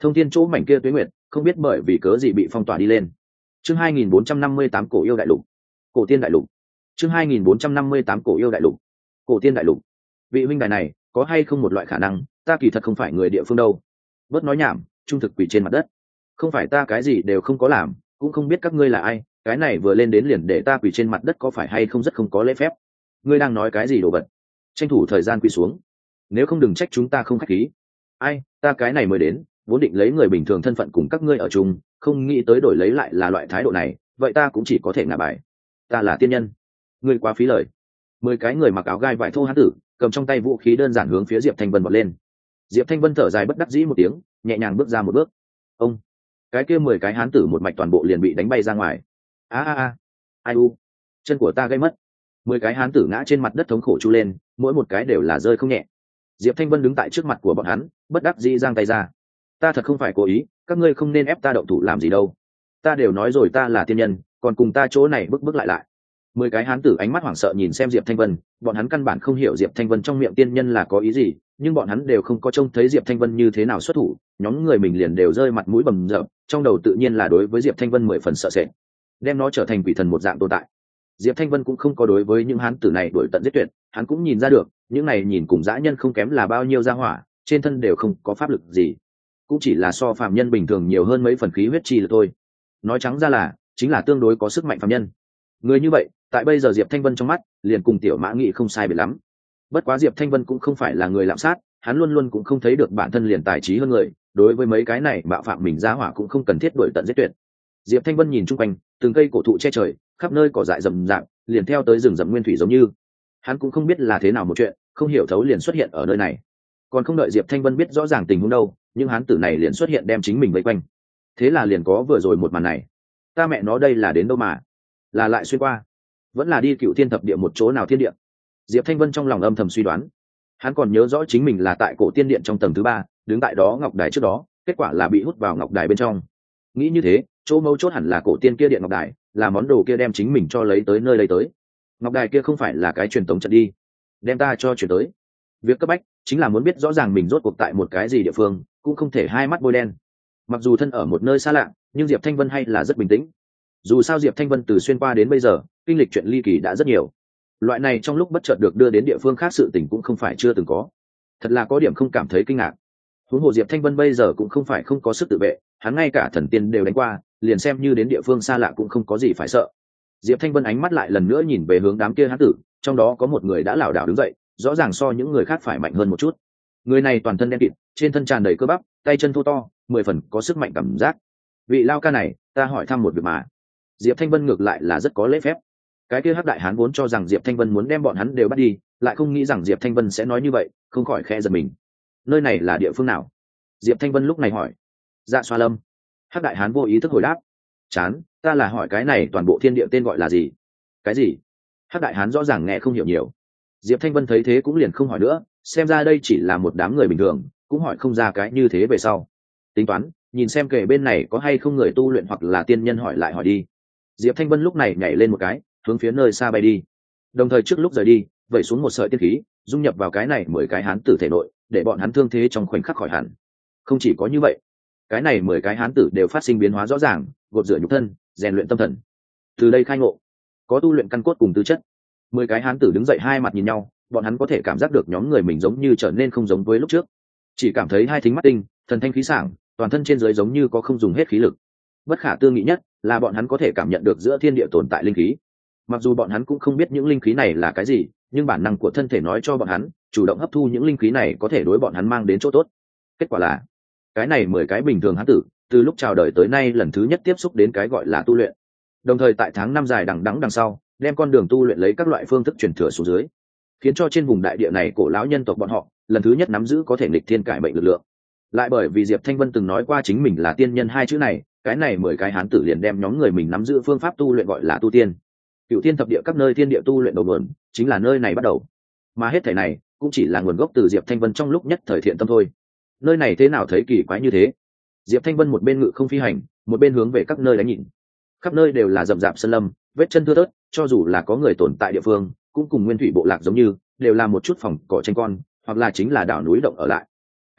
thông thiên chỗ mảnh kia tuế nguyệt không biết bởi vì cớ gì bị phong tỏa đi lên. Chương hai nghìn bốn trăm năm mươi tám cổ yêu đại lục. Cổ tiên đại lục. Chương hai nghìn bốn trăm năm mươi tám cổ yêu đại lục. Cổ tiên đại lục. Vị huynh đài này có hay không một loại khả năng ta kỳ thật không phải người địa phương đâu. Bớt nói nhảm, trung thực quỳ trên mặt đất. Không phải ta cái gì đều không có làm, cũng không biết các ngươi là ai, cái này vừa lên đến liền để ta quỳ trên mặt đất có phải hay không rất không có lễ phép. Ngươi đang nói cái gì đồ vật? Tranh thủ thời gian quỳ xuống, nếu không đừng trách chúng ta không khách khí. Ai, ta cái này mới đến, vốn định lấy người bình thường thân phận cùng các ngươi ở chung, không nghĩ tới đổi lấy lại là loại thái độ này, vậy ta cũng chỉ có thể ngả bài. Ta là tiên nhân. Ngươi quá phí lời. Mười cái người mặc áo gai vải thô hán tử cầm trong tay vũ khí đơn giản hướng phía Diệp Thanh Vân vọt lên. Diệp Thanh Vân thở dài bất đắc dĩ một tiếng, nhẹ nhàng bước ra một bước. Ông, cái kia mười cái hán tử một mạch toàn bộ liền bị đánh bay ra ngoài. A a a, ai u, chân của ta gây mất. Mười cái hán tử ngã trên mặt đất thống khổ chu lên, mỗi một cái đều là rơi không nhẹ. Diệp Thanh Vân đứng tại trước mặt của bọn hắn, bất đắc dĩ giang tay ra. Ta thật không phải cố ý, các ngươi không nên ép ta động thủ làm gì đâu. Ta đều nói rồi ta là tiên nhân, còn cùng ta chỗ này bước bước lại lại. Mười cái hán tử ánh mắt hoảng sợ nhìn xem Diệp Thanh Vân, bọn hắn căn bản không hiểu Diệp Thanh Vân trong miệng tiên nhân là có ý gì, nhưng bọn hắn đều không có trông thấy Diệp Thanh Vân như thế nào xuất thủ, nhóm người mình liền đều rơi mặt mũi bầm dập, trong đầu tự nhiên là đối với Diệp Thanh Vân mười phần sợ sệt, đem nó trở thành quỷ thần một dạng tồn tại. Diệp Thanh Vân cũng không có đối với những hán tử này đuổi tận giết tuyệt, hắn cũng nhìn ra được, những này nhìn cùng dã nhân không kém là bao nhiêu gia hỏa, trên thân đều không có pháp lực gì, cũng chỉ là so phàm nhân bình thường nhiều hơn mấy phần khí huyết chi là thôi. Nói trắng ra là, chính là tương đối có sức mạnh phàm nhân. Người như vậy, tại bây giờ Diệp Thanh Vân trong mắt, liền cùng Tiểu Mã Nghị không sai biệt lắm. Bất quá Diệp Thanh Vân cũng không phải là người lạm sát, hắn luôn luôn cũng không thấy được bản thân liền tài trí hơn người, đối với mấy cái này bạo phạm mình ra hỏa cũng không cần thiết đuổi tận giết tuyệt. Diệp Thanh Vân nhìn chung quanh, từng cây cổ thụ che trời, khắp nơi cỏ dại rậm rạp, liền theo tới rừng rậm nguyên thủy giống như. Hắn cũng không biết là thế nào một chuyện, không hiểu thấu liền xuất hiện ở nơi này. Còn không đợi Diệp Thanh Vân biết rõ ràng tình huống đâu, nhưng hán tử này liền xuất hiện đem chính mình vây quanh. Thế là liền có vừa rồi một màn này. Ta mẹ nó đây là đến đâu mà? Là lại xuyên qua, vẫn là đi Cựu Thiên Thập Địa một chỗ nào thiên địa? Diệp Thanh Vân trong lòng âm thầm suy đoán. Hắn còn nhớ rõ chính mình là tại cổ tiên điện trong tầng thứ ba, đứng tại đó ngọc đài trước đó, kết quả là bị hút vào ngọc đài bên trong. Nghĩ như thế, chỗ mấu chốt hẳn là cổ tiên kia điện ngọc đài, là món đồ kia đem chính mình cho lấy tới nơi đây tới. Ngọc đài kia không phải là cái truyền tống trận đi, đem ta cho chuyển tới. Việc cấp bách chính là muốn biết rõ ràng mình rốt cuộc tại một cái gì địa phương, cũng không thể hai mắt bôi đen. Mặc dù thân ở một nơi xa lạ, nhưng Diệp Thanh Vân hay là rất bình tĩnh. Dù sao Diệp Thanh Vân từ xuyên qua đến bây giờ, kinh lịch chuyện ly kỳ đã rất nhiều. Loại này trong lúc bất chợt được đưa đến địa phương khác sự tình cũng không phải chưa từng có. Thật là có điểm không cảm thấy kinh ngạc. Huống hồ Diệp Thanh Vân bây giờ cũng không phải không có sức tự vệ, hắn ngay cả thần tiên đều đánh qua, liền xem như đến địa phương xa lạ cũng không có gì phải sợ. Diệp Thanh Vân ánh mắt lại lần nữa nhìn về hướng đám kia hán tử, trong đó có một người đã lảo đảo đứng dậy, rõ ràng so những người khác phải mạnh hơn một chút. Người này toàn thân đen kịt, trên thân tràn đầy cơ bắp, tay chân thô to, mười phần có sức mạnh cảm giác. Vị lao ca này, ta hỏi thăm một việc mà. Diệp Thanh Vân ngược lại là rất có lễ phép. Cái kia hắc đại hán vốn cho rằng Diệp Thanh Vân muốn đem bọn hắn đều bắt đi, lại không nghĩ rằng Diệp Thanh Vân sẽ nói như vậy, không khỏi khẽ giật mình. Nơi này là địa phương nào? Diệp Thanh Vân lúc này hỏi. Dạ Xoa Lâm. Hắc đại hán vô ý thức hồi đáp. Chán, ta là hỏi cái này toàn bộ thiên địa tên gọi là gì? Cái gì? Hắc đại hán rõ ràng nghe không hiểu nhiều. Diệp Thanh Vân thấy thế cũng liền không hỏi nữa, xem ra đây chỉ là một đám người bình thường, cũng hỏi không ra cái như thế về sau. Tính toán, nhìn xem kể bên này có hay không người tu luyện hoặc là tiên nhân hỏi lại hỏi đi. Diệp Thanh Vân lúc này nhảy lên một cái, hướng phía nơi xa bay đi. Đồng thời trước lúc rời đi, vẩy xuống một sợi tiên khí, dung nhập vào cái này mười cái hán tử thể nội, để bọn hắn thương thế trong khoảnh khắc khỏi hẳn. Không chỉ có như vậy, cái này mười cái hán tử đều phát sinh biến hóa rõ ràng, gột rửa nhục thân, rèn luyện tâm thần. Từ đây khai ngộ, có tu luyện căn cốt cùng tư chất. Mười cái hán tử đứng dậy hai mặt nhìn nhau, bọn hắn có thể cảm giác được nhóm người mình giống như trở nên không giống với lúc trước, chỉ cảm thấy hai thính mắt tinh, thần thanh khí sảng, toàn thân trên dưới giống như có không dùng hết khí lực. Bất khả tư nghị nhất là bọn hắn có thể cảm nhận được giữa thiên địa tồn tại linh khí. Mặc dù bọn hắn cũng không biết những linh khí này là cái gì, nhưng bản năng của thân thể nói cho bọn hắn, chủ động hấp thu những linh khí này có thể đối bọn hắn mang đến chỗ tốt. Kết quả là, cái này mười cái bình thường hán tử, từ lúc chào đời tới nay lần thứ nhất tiếp xúc đến cái gọi là tu luyện. Đồng thời tại tháng năm dài đằng đẵng đằng sau, đem con đường tu luyện lấy các loại phương thức truyền thừa xuống dưới, khiến cho trên vùng đại địa này cổ lão nhân tộc bọn họ lần thứ nhất nắm giữ có thể nghịch thiên cải mệnh lực lượng. Lại bởi vì Diệp Thanh Vân từng nói qua chính mình là tiên nhân hai chữ này, cái này mười cái hán tử liền đem nhóm người mình nắm giữ phương pháp tu luyện gọi là tu tiên. Cựu thiên thập địa các nơi thiên địa tu luyện đầu nguồn chính là nơi này bắt đầu, mà hết thảy này cũng chỉ là nguồn gốc từ Diệp Thanh Vân trong lúc nhất thời thiện tâm thôi. Nơi này thế nào thấy kỳ quái như thế? Diệp Thanh Vân một bên ngự không phi hành, một bên hướng về các nơi đánh nhìn. Khắp nơi đều là rậm rạp sơn lâm, vết chân thưa thớt, cho dù là có người tồn tại địa phương, cũng cùng nguyên thủy bộ lạc giống như, đều là một chút phòng cỏ tranh con, hoặc là chính là đảo núi động ở lại.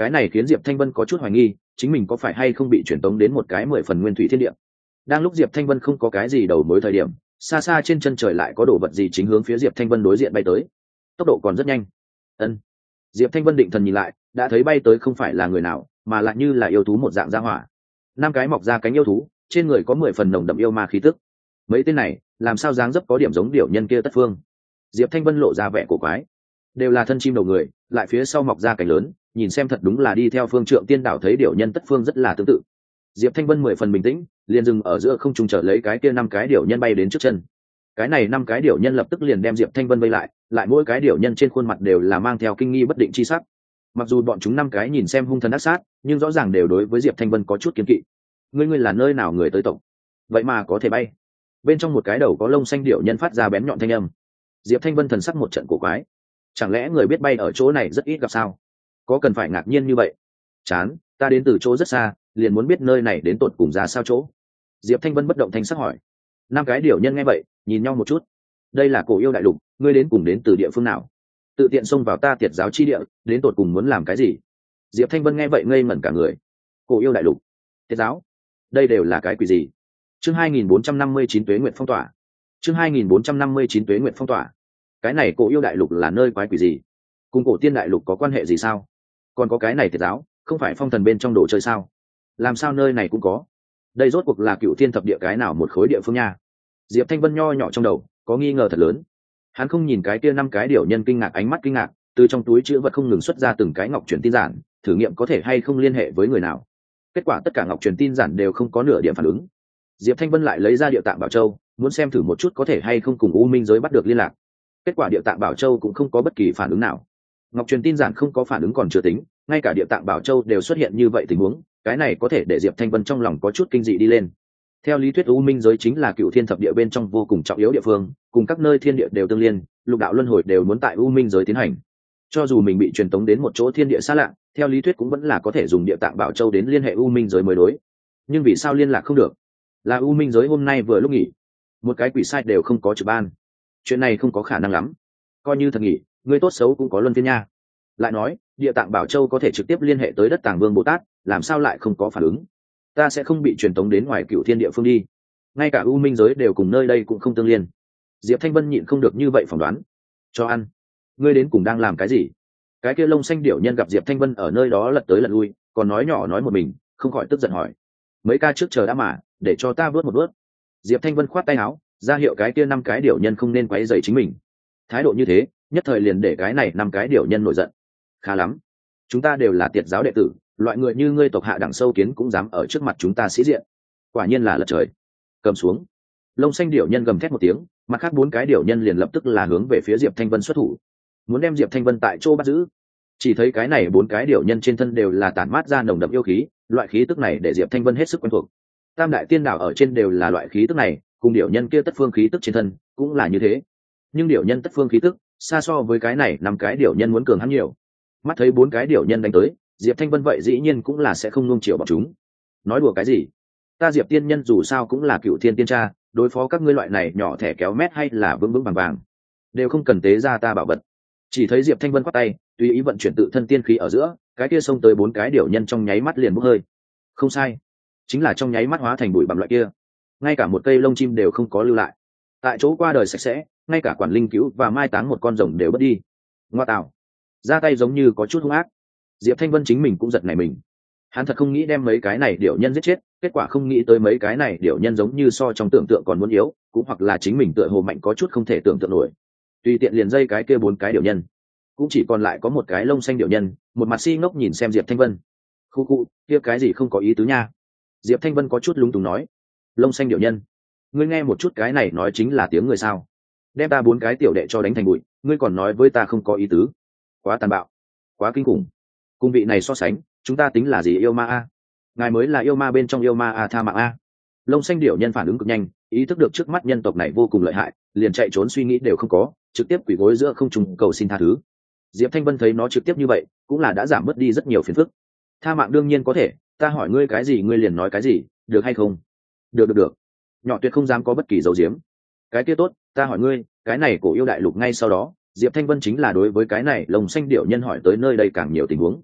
Cái này khiến Diệp Thanh Vân có chút hoài nghi chính mình có phải hay không bị truyền tống đến một cái mười phần nguyên thủy thiên địa. Đang lúc Diệp Thanh Vân không có cái gì đầu mối thời điểm, xa xa trên chân trời lại có đồ vật gì chính hướng phía Diệp Thanh Vân đối diện bay tới, tốc độ còn rất nhanh. Ân. Diệp Thanh Vân định thần nhìn lại, đã thấy bay tới không phải là người nào, mà lại như là yêu thú một dạng gia hỏa. Năm cái mọc ra cánh yêu thú, trên người có mười phần nồng đậm yêu ma khí tức. Mấy tên này, làm sao dáng dấp có điểm giống điểu nhân kia Tất Phương. Diệp Thanh Vân lộ ra vẻ cổ quái. Đều là thân chim đầu người, lại phía sau mọc ra cánh lớn, nhìn xem thật đúng là đi theo Phương Trượng Tiên đảo thấy điểu nhân Tất Phương rất là tương tự. Diệp Thanh Vân mười phần bình tĩnh, liền dừng ở giữa không trung chờ lấy cái kia năm cái điểu nhân bay đến trước chân. Cái này năm cái điểu nhân lập tức liền đem Diệp Thanh Vân vây lại, lại mỗi cái điểu nhân trên khuôn mặt đều là mang theo kinh nghi bất định chi sắc. Mặc dù bọn chúng năm cái nhìn xem hung thần ác sát, nhưng rõ ràng đều đối với Diệp Thanh Vân có chút kiêng kỵ. Ngươi ngươi là nơi nào người tới tộc? Vậy mà có thể bay? Bên trong một cái đầu có lông xanh điểu nhân phát ra bén nhọn thanh âm. Diệp Thanh Vân thần sắc một trận cổ quái. Chẳng lẽ người biết bay ở chỗ này rất ít gặp sao? Có cần phải ngạc nhiên như vậy? Chán, ta đến từ chỗ rất xa, liền muốn biết nơi này đến tột cùng ra sao chỗ. Diệp Thanh Vân bất động thanh sắc hỏi. Năm cái điểu nhân nghe vậy, nhìn nhau một chút. Đây là Cổ Yêu đại lục, ngươi đến cùng đến từ địa phương nào? Tự tiện xông vào ta Tiệt giáo chi địa, đến tột cùng muốn làm cái gì? Diệp Thanh Vân nghe vậy ngây ngẩn cả người. Cổ Yêu đại lục, Tiệt giáo, đây đều là cái quỷ gì? Chương hai nghìn bốn trăm năm mươi chín Tuế Nguyệt phong tỏa. Chương hai nghìn bốn trăm năm mươi chín Tuế Nguyệt phong tỏa. Cái này Cổ Yêu đại lục là nơi quái quỷ gì? Cùng Cổ Tiên đại lục có quan hệ gì sao? Còn có cái này Tiệt giáo, không phải phong thần bên trong đồ chơi sao? Làm sao nơi này cũng có? Đây rốt cuộc là Cựu Thiên thập địa cái nào một khối địa phương nha? Diệp Thanh Vân nho nhỏ trong đầu có nghi ngờ thật lớn. Hắn không nhìn cái kia năm cái điểu nhân kinh ngạc ánh mắt kinh ngạc, từ trong túi chữ vật không ngừng xuất ra từng cái ngọc truyền tin giản, thử nghiệm có thể hay không liên hệ với người nào. Kết quả tất cả ngọc truyền tin giản đều không có nửa điểm phản ứng. Diệp Thanh Vân lại lấy ra địa tạng bảo châu, muốn xem thử một chút có thể hay không cùng U Minh giới bắt được liên lạc. Kết quả địa tạng bảo châu cũng không có bất kỳ phản ứng nào. Ngọc truyền tin giản không có phản ứng còn chưa tính, ngay cả địa tạng bảo châu đều xuất hiện như vậy tình huống, cái này có thể để Diệp Thanh Vân trong lòng có chút kinh dị đi lên. Theo lý thuyết U Minh giới chính là Cựu Thiên thập địa bên trong vô cùng trọng yếu địa phương, cùng các nơi thiên địa đều tương liên, lục đạo luân hồi đều muốn tại U Minh giới tiến hành. Cho dù mình bị truyền tống đến một chỗ thiên địa xa lạ, theo lý thuyết cũng vẫn là có thể dùng địa tạng bảo châu đến liên hệ U Minh giới mới đối. Nhưng vì sao liên lạc không được? Là U Minh giới hôm nay vừa lúc nghỉ, một cái quỷ sai đều không có trực ban. Chuyện này không có khả năng lắm. Coi như thật nghỉ, người tốt xấu cũng có luân phiên nha. Lại nói, địa tạng bảo châu có thể trực tiếp liên hệ tới đất Tàng Vương Bồ Tát, làm sao lại không có phản ứng? Ta sẽ không bị truyền tống đến ngoài Cựu Thiên địa phương đi. Ngay cả U Minh giới đều cùng nơi đây cũng không tương liên. Diệp Thanh Vân nhịn không được như vậy phỏng đoán. Cho ăn. Ngươi đến cùng đang làm cái gì? Cái kia lông xanh điểu nhân gặp Diệp Thanh Vân ở nơi đó lật tới lật lui, còn nói nhỏ nói một mình, không khỏi tức giận hỏi. Mấy ca trước chờ đã mà, để cho ta vớt một vớt. Diệp Thanh Vân khoát tay áo, ra hiệu cái kia năm cái điểu nhân không nên quấy rầy chính mình. Thái độ như thế, nhất thời liền để cái này năm cái điểu nhân nổi giận. Khá lắm. Chúng ta đều là Tiệt giáo đệ tử, loại người như ngươi tộc hạ đẳng sâu kiến cũng dám ở trước mặt chúng ta sĩ diện. Quả nhiên là lật trời. Cầm xuống. Lông xanh điểu nhân gầm thét một tiếng, mặt khác bốn cái điểu nhân liền lập tức là hướng về phía Diệp Thanh Vân xuất thủ, muốn đem Diệp Thanh Vân tại chỗ bắt giữ. Chỉ thấy cái này bốn cái điểu nhân trên thân đều là tản mát ra nồng đậm yêu khí, loại khí tức này để Diệp Thanh Vân hết sức quen thuộc. Tam đại tiên đảo ở trên đều là loại khí tức này, cùng điểu nhân kia Tất Phương khí tức trên thân cũng là như thế. Nhưng điểu nhân Tất Phương khí tức xa so với cái này năm cái điểu nhân muốn cường hắn nhiều. Mắt thấy bốn cái điểu nhân đánh tới, Diệp Thanh Vân vậy dĩ nhiên cũng là sẽ không nuông chiều bọn chúng. Nói đùa cái gì? Ta Diệp tiên nhân dù sao cũng là Cựu Thiên tiên tra, đối phó các ngươi loại này nhỏ thẻ kéo mét hay là vững vững vàng vàng, đều không cần tế ra ta bảo vật. Chỉ thấy Diệp Thanh Vân quát tay, tùy ý vận chuyển tự thân tiên khí ở giữa, cái kia xông tới bốn cái điểu nhân trong nháy mắt liền bốc hơi. Không sai, chính là trong nháy mắt hóa thành bụi bặm loại kia, ngay cả một cây lông chim đều không có lưu lại. Tại chỗ qua đời sạch sẽ, ngay cả quản linh cứu và mai táng một con rồng đều mất đi. Ngoa tạo, ra tay giống như có chút hung ác. Diệp Thanh Vân chính mình cũng giật nảy mình. Hắn thật không nghĩ đem mấy cái này điểu nhân giết chết, kết quả không nghĩ tới mấy cái này điểu nhân giống như so trong tưởng tượng còn muốn yếu, cũng hoặc là chính mình tựa hồ mạnh có chút không thể tưởng tượng nổi. Tùy tiện liền dây cái kia bốn cái điểu nhân, cũng chỉ còn lại có một cái lông xanh điểu nhân, một mặt si ngốc nhìn xem Diệp Thanh Vân. Khu khu, kia cái gì không có ý tứ nha. Diệp Thanh Vân có chút lúng túng nói. Lông xanh điểu nhân, ngươi nghe một chút, cái này nói chính là tiếng người sao? Đem ta bốn cái tiểu đệ cho đánh thành bụi, ngươi còn nói với ta không có ý tứ? Quá tàn bạo, quá kinh khủng. Cùng vị này so sánh, chúng ta tính là gì yêu ma a? Ngài mới là yêu ma bên trong yêu ma a, tha mạng a. Lông xanh điểu nhân phản ứng cực nhanh, ý thức được trước mắt nhân tộc này vô cùng lợi hại, liền chạy trốn suy nghĩ đều không có, trực tiếp quỳ gối giữa không trung cầu xin tha thứ. Diệp Thanh Vân thấy nó trực tiếp như vậy, cũng là đã giảm bớt đi rất nhiều phiền phức. Tha mạng đương nhiên có thể, ta hỏi ngươi cái gì ngươi liền nói cái gì, được hay không? Được được được. Nhỏ tuyệt không dám có bất kỳ dấu diếm. Cái kia tốt, ta hỏi ngươi, cái này Cổ Yêu đại lục ngay sau đó, Diệp Thanh Vân chính là đối với cái này lồng xanh điểu nhân hỏi tới nơi đây càng nhiều tình huống.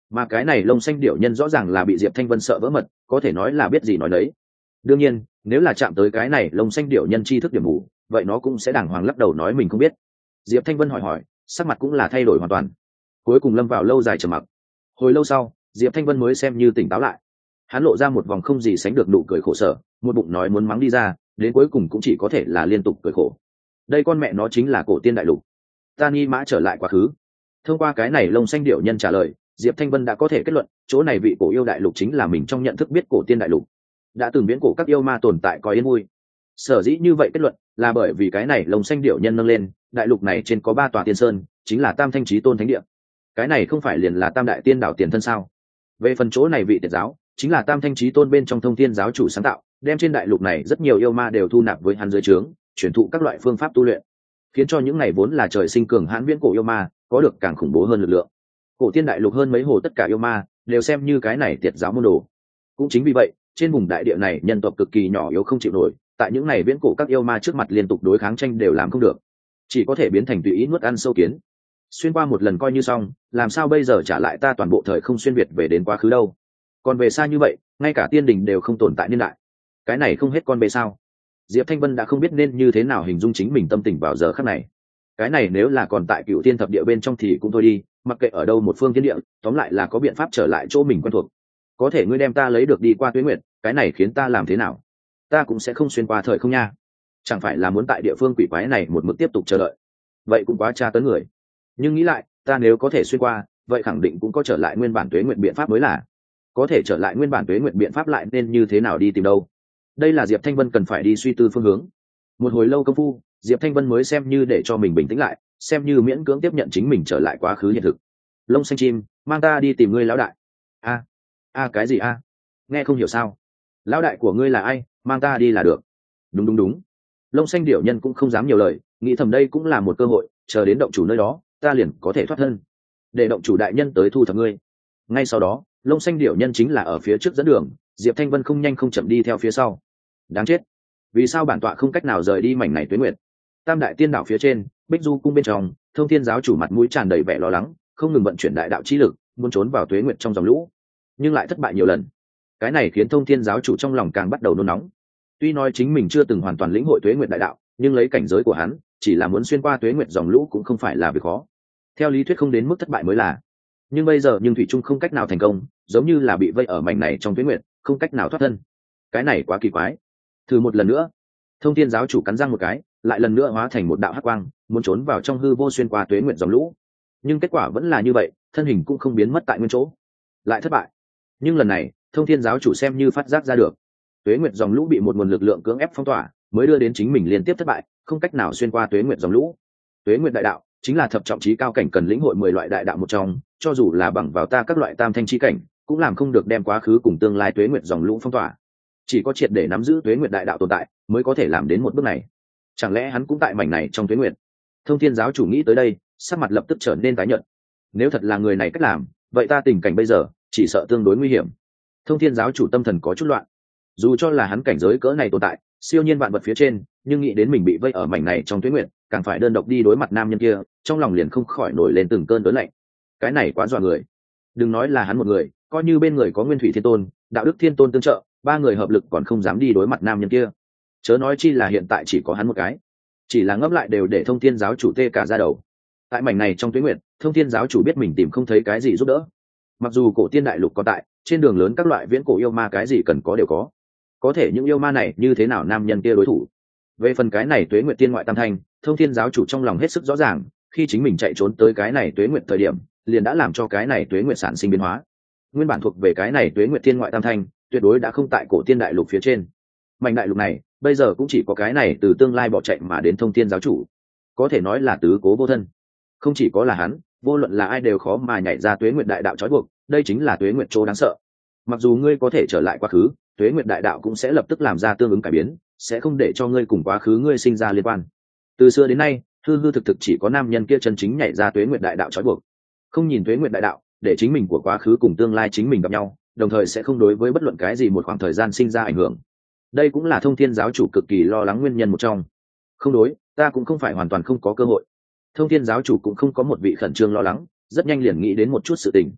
mà cái này lông xanh điểu nhân rõ ràng là bị Diệp Thanh Vân sợ vỡ mật, có thể nói là biết gì nói đấy. Đương nhiên nếu là chạm tới cái này lông xanh điểu nhân tri thức điểm mù, vậy nó cũng sẽ đàng hoàng lắc đầu nói mình không biết. Diệp Thanh Vân hỏi hỏi, sắc mặt cũng là thay đổi hoàn toàn, cuối cùng lâm vào lâu dài trầm mặc. Hồi lâu sau, Diệp Thanh Vân mới xem như tỉnh táo lại, hắn lộ ra một vòng không gì sánh được nụ cười khổ sở, một bụng nói muốn mắng đi ra, đến cuối cùng cũng chỉ có thể là liên tục cười khổ. Đây con mẹ nó chính là cổ tiên đại lục. Ta nghi mã trở lại quá khứ. Thông qua cái này lông xanh điểu nhân trả lời, Diệp Thanh Vân đã có thể kết luận chỗ này vị cổ yêu đại lục chính là mình trong nhận thức biết cổ tiên đại lục, đã từng viễn cổ các yêu ma tồn tại có yên vui. Sở dĩ như vậy kết luận là bởi vì cái này lông xanh điểu nhân nâng lên đại lục này trên có ba tòa tiên sơn, chính là Tam Thanh Chí Tôn thánh địa. Cái này không phải liền là Tam Đại Tiên Đảo tiền thân sao? Về phần chỗ này vị tiệt giáo chính là Tam Thanh Chí Tôn bên trong Thông Thiên giáo chủ sáng tạo, đem trên đại lục này rất nhiều yêu ma đều thu nạp với hắn dưới trướng, truyền thụ các loại phương pháp tu luyện, khiến cho những ngày vốn là trời sinh cường hãn viễn cổ yêu ma có được càng khủng bố hơn lực lượng. Cổ tiên đại lục hơn mấy hồ tất cả yêu ma đều xem như cái này tiệt giáo môn đồ. Cũng chính vì vậy, trên vùng đại địa này nhân tộc cực kỳ nhỏ yếu không chịu nổi, tại những ngày viễn cổ các yêu ma trước mặt liên tục đối kháng tranh đều làm không được, chỉ có thể biến thành tùy ý nuốt ăn sâu kiến. Xuyên qua một lần coi như xong, làm sao bây giờ trả lại ta toàn bộ thời không xuyên việt về đến quá khứ đâu? Còn về xa như vậy, ngay cả tiên đình đều không tồn tại niên đại, cái này không hết con bê sao? Diệp Thanh Vân đã không biết nên như thế nào hình dung chính mình tâm tình vào giờ khắc này. Cái này nếu là còn tại Cựu Thiên Thập Địa bên trong thì cũng thôi đi, mặc kệ ở đâu một phương thiên địa, tóm lại là có biện pháp trở lại chỗ mình quen thuộc. Có thể ngươi đem ta lấy được đi qua Tuế Nguyệt, cái này khiến ta làm thế nào? Ta cũng sẽ không xuyên qua thời không nha. Chẳng phải là muốn tại địa phương quỷ quái này một mực tiếp tục chờ đợi? Vậy cũng quá tra tấn người. Nhưng nghĩ lại, ta nếu có thể xuyên qua, vậy khẳng định cũng có trở lại nguyên bản Tuế Nguyệt biện pháp mới là. Có thể trở lại nguyên bản Tuế Nguyệt biện pháp lại nên như thế nào đi tìm đâu? Đây là Diệp Thanh Vân cần phải đi suy tư phương hướng. Một hồi lâu công phu, Diệp Thanh Vân mới xem như để cho mình bình tĩnh lại, xem như miễn cưỡng tiếp nhận chính mình trở lại quá khứ hiện thực. Lông xanh chim, mang ta đi tìm ngươi lão đại. A, a cái gì a? Nghe không hiểu sao? Lão đại của ngươi là ai? Mang ta đi là được. Đúng đúng đúng. Lông xanh điểu nhân cũng không dám nhiều lời, nghĩ thầm đây cũng là một cơ hội, chờ đến động chủ nơi đó, ta liền có thể thoát thân. Để động chủ đại nhân tới thu thập ngươi. Ngay sau đó, lông xanh điểu nhân chính là ở phía trước dẫn đường, Diệp Thanh Vân không nhanh không chậm đi theo phía sau. Đáng chết, vì sao bản tọa không cách nào rời đi mảnh này Tuế Nguyệt? Tam Đại Tiên Đảo phía trên, Bích Du cung bên trong, Thông Thiên giáo chủ mặt mũi tràn đầy vẻ lo lắng, không ngừng vận chuyển đại đạo chi lực, muốn trốn vào Tuế Nguyệt trong dòng lũ, nhưng lại thất bại nhiều lần. Cái này khiến Thông Thiên giáo chủ trong lòng càng bắt đầu nôn nóng. Tuy nói chính mình chưa từng hoàn toàn lĩnh hội Tuế Nguyệt đại đạo, nhưng lấy cảnh giới của hắn, chỉ là muốn xuyên qua Tuế Nguyệt dòng lũ cũng không phải là việc khó. Theo lý thuyết không đến mức thất bại mới là. Nhưng bây giờ nhưng thủy chung không cách nào thành công, giống như là bị vây ở mảnh này trong Tuế Nguyệt, không cách nào thoát thân. Cái này quá kỳ quái. Thử một lần nữa. Thông Thiên giáo chủ cắn răng một cái, lại lần nữa hóa thành một đạo hắc quang, muốn trốn vào trong hư vô xuyên qua Tuế Nguyệt dòng lũ. Nhưng kết quả vẫn là như vậy, thân hình cũng không biến mất tại nguyên chỗ, lại thất bại. Nhưng lần này, Thông Thiên giáo chủ xem như phát giác ra được, Tuế Nguyệt dòng lũ bị một nguồn lực lượng cưỡng ép phong tỏa, mới đưa đến chính mình liên tiếp thất bại, không cách nào xuyên qua Tuế Nguyệt dòng lũ. Tuế Nguyệt đại đạo chính là thập trọng chí cao cảnh cần lĩnh hội mười loại đại đạo một trong, cho dù là bằng vào ta các loại tam thanh chí cảnh, cũng làm không được đem quá khứ cùng tương lai Tuế Nguyệt dòng lũ phong tỏa. Chỉ có triệt để nắm giữ Tuế Nguyệt đại đạo tồn tại, mới có thể làm đến một bước này. Chẳng lẽ hắn cũng tại mảnh này trong Tuế Nguyệt? Thông Thiên giáo chủ nghĩ tới đây, sắc mặt lập tức trở nên tái nhợt. Nếu thật là người này cách làm, vậy ta tình cảnh bây giờ chỉ sợ tương đối nguy hiểm. Thông Thiên giáo chủ tâm thần có chút loạn. Dù cho là hắn cảnh giới cỡ này tồn tại, siêu nhiên vạn vật phía trên, nhưng nghĩ đến mình bị vây ở mảnh này trong Tuế Nguyệt, càng phải đơn độc đi đối mặt nam nhân kia, trong lòng liền không khỏi nổi lên từng cơn đớn lạnh. Cái này quá dọa người. Đừng nói là hắn một người, coi như bên người có Nguyên Thủy Thiên Tôn, Đạo Đức Thiên Tôn tương trợ, ba người hợp lực còn không dám đi đối mặt nam nhân kia. Chớ nói chi là hiện tại chỉ có hắn một cái. Chỉ là ngấp lại đều để Thông Thiên giáo chủ tê cả da đầu. Tại mảnh này trong Tuế Nguyệt, Thông Thiên giáo chủ biết mình tìm không thấy cái gì giúp đỡ. Mặc dù cổ tiên đại lục có tại, trên đường lớn các loại viễn cổ yêu ma cái gì cần có đều có. Có thể những yêu ma này như thế nào nam nhân kia đối thủ? Về phần cái này Tuế Nguyệt tiên ngoại tam thanh, Thông Thiên giáo chủ trong lòng hết sức rõ ràng, khi chính mình chạy trốn tới cái này Tuế Nguyệt thời điểm, liền đã làm cho cái này Tuế Nguyệt sản sinh biến hóa. Nguyên bản thuộc về cái này Tuế Nguyệt tiên ngoại tam thanh, tuyệt đối đã không tại cổ tiên đại lục phía trên. Mảnh đại lục này, bây giờ cũng chỉ có cái này từ tương lai bỏ chạy mà đến Thông Thiên giáo chủ, có thể nói là tứ cố vô thân. Không chỉ có là hắn, vô luận là ai đều khó mà nhảy ra Tuế Nguyệt đại đạo trói buộc, đây chính là Tuế Nguyệt chỗ đáng sợ. Mặc dù ngươi có thể trở lại quá khứ, Tuế Nguyệt đại đạo cũng sẽ lập tức làm ra tương ứng cải biến, sẽ không để cho ngươi cùng quá khứ ngươi sinh ra liên quan. Từ xưa đến nay, hư hư thực thực chỉ có nam nhân kia chân chính nhảy ra Tuế Nguyệt đại đạo trói buộc, không nhìn Tuế Nguyệt đại đạo, để chính mình của quá khứ cùng tương lai chính mình gặp nhau, đồng thời sẽ không đối với bất luận cái gì một khoảng thời gian sinh ra ảnh hưởng. Đây cũng là Thông Thiên giáo chủ cực kỳ lo lắng nguyên nhân một trong. Không đối, ta cũng không phải hoàn toàn không có cơ hội. Thông Thiên giáo chủ cũng không có một vị khẩn trương lo lắng, rất nhanh liền nghĩ đến một chút sự tình.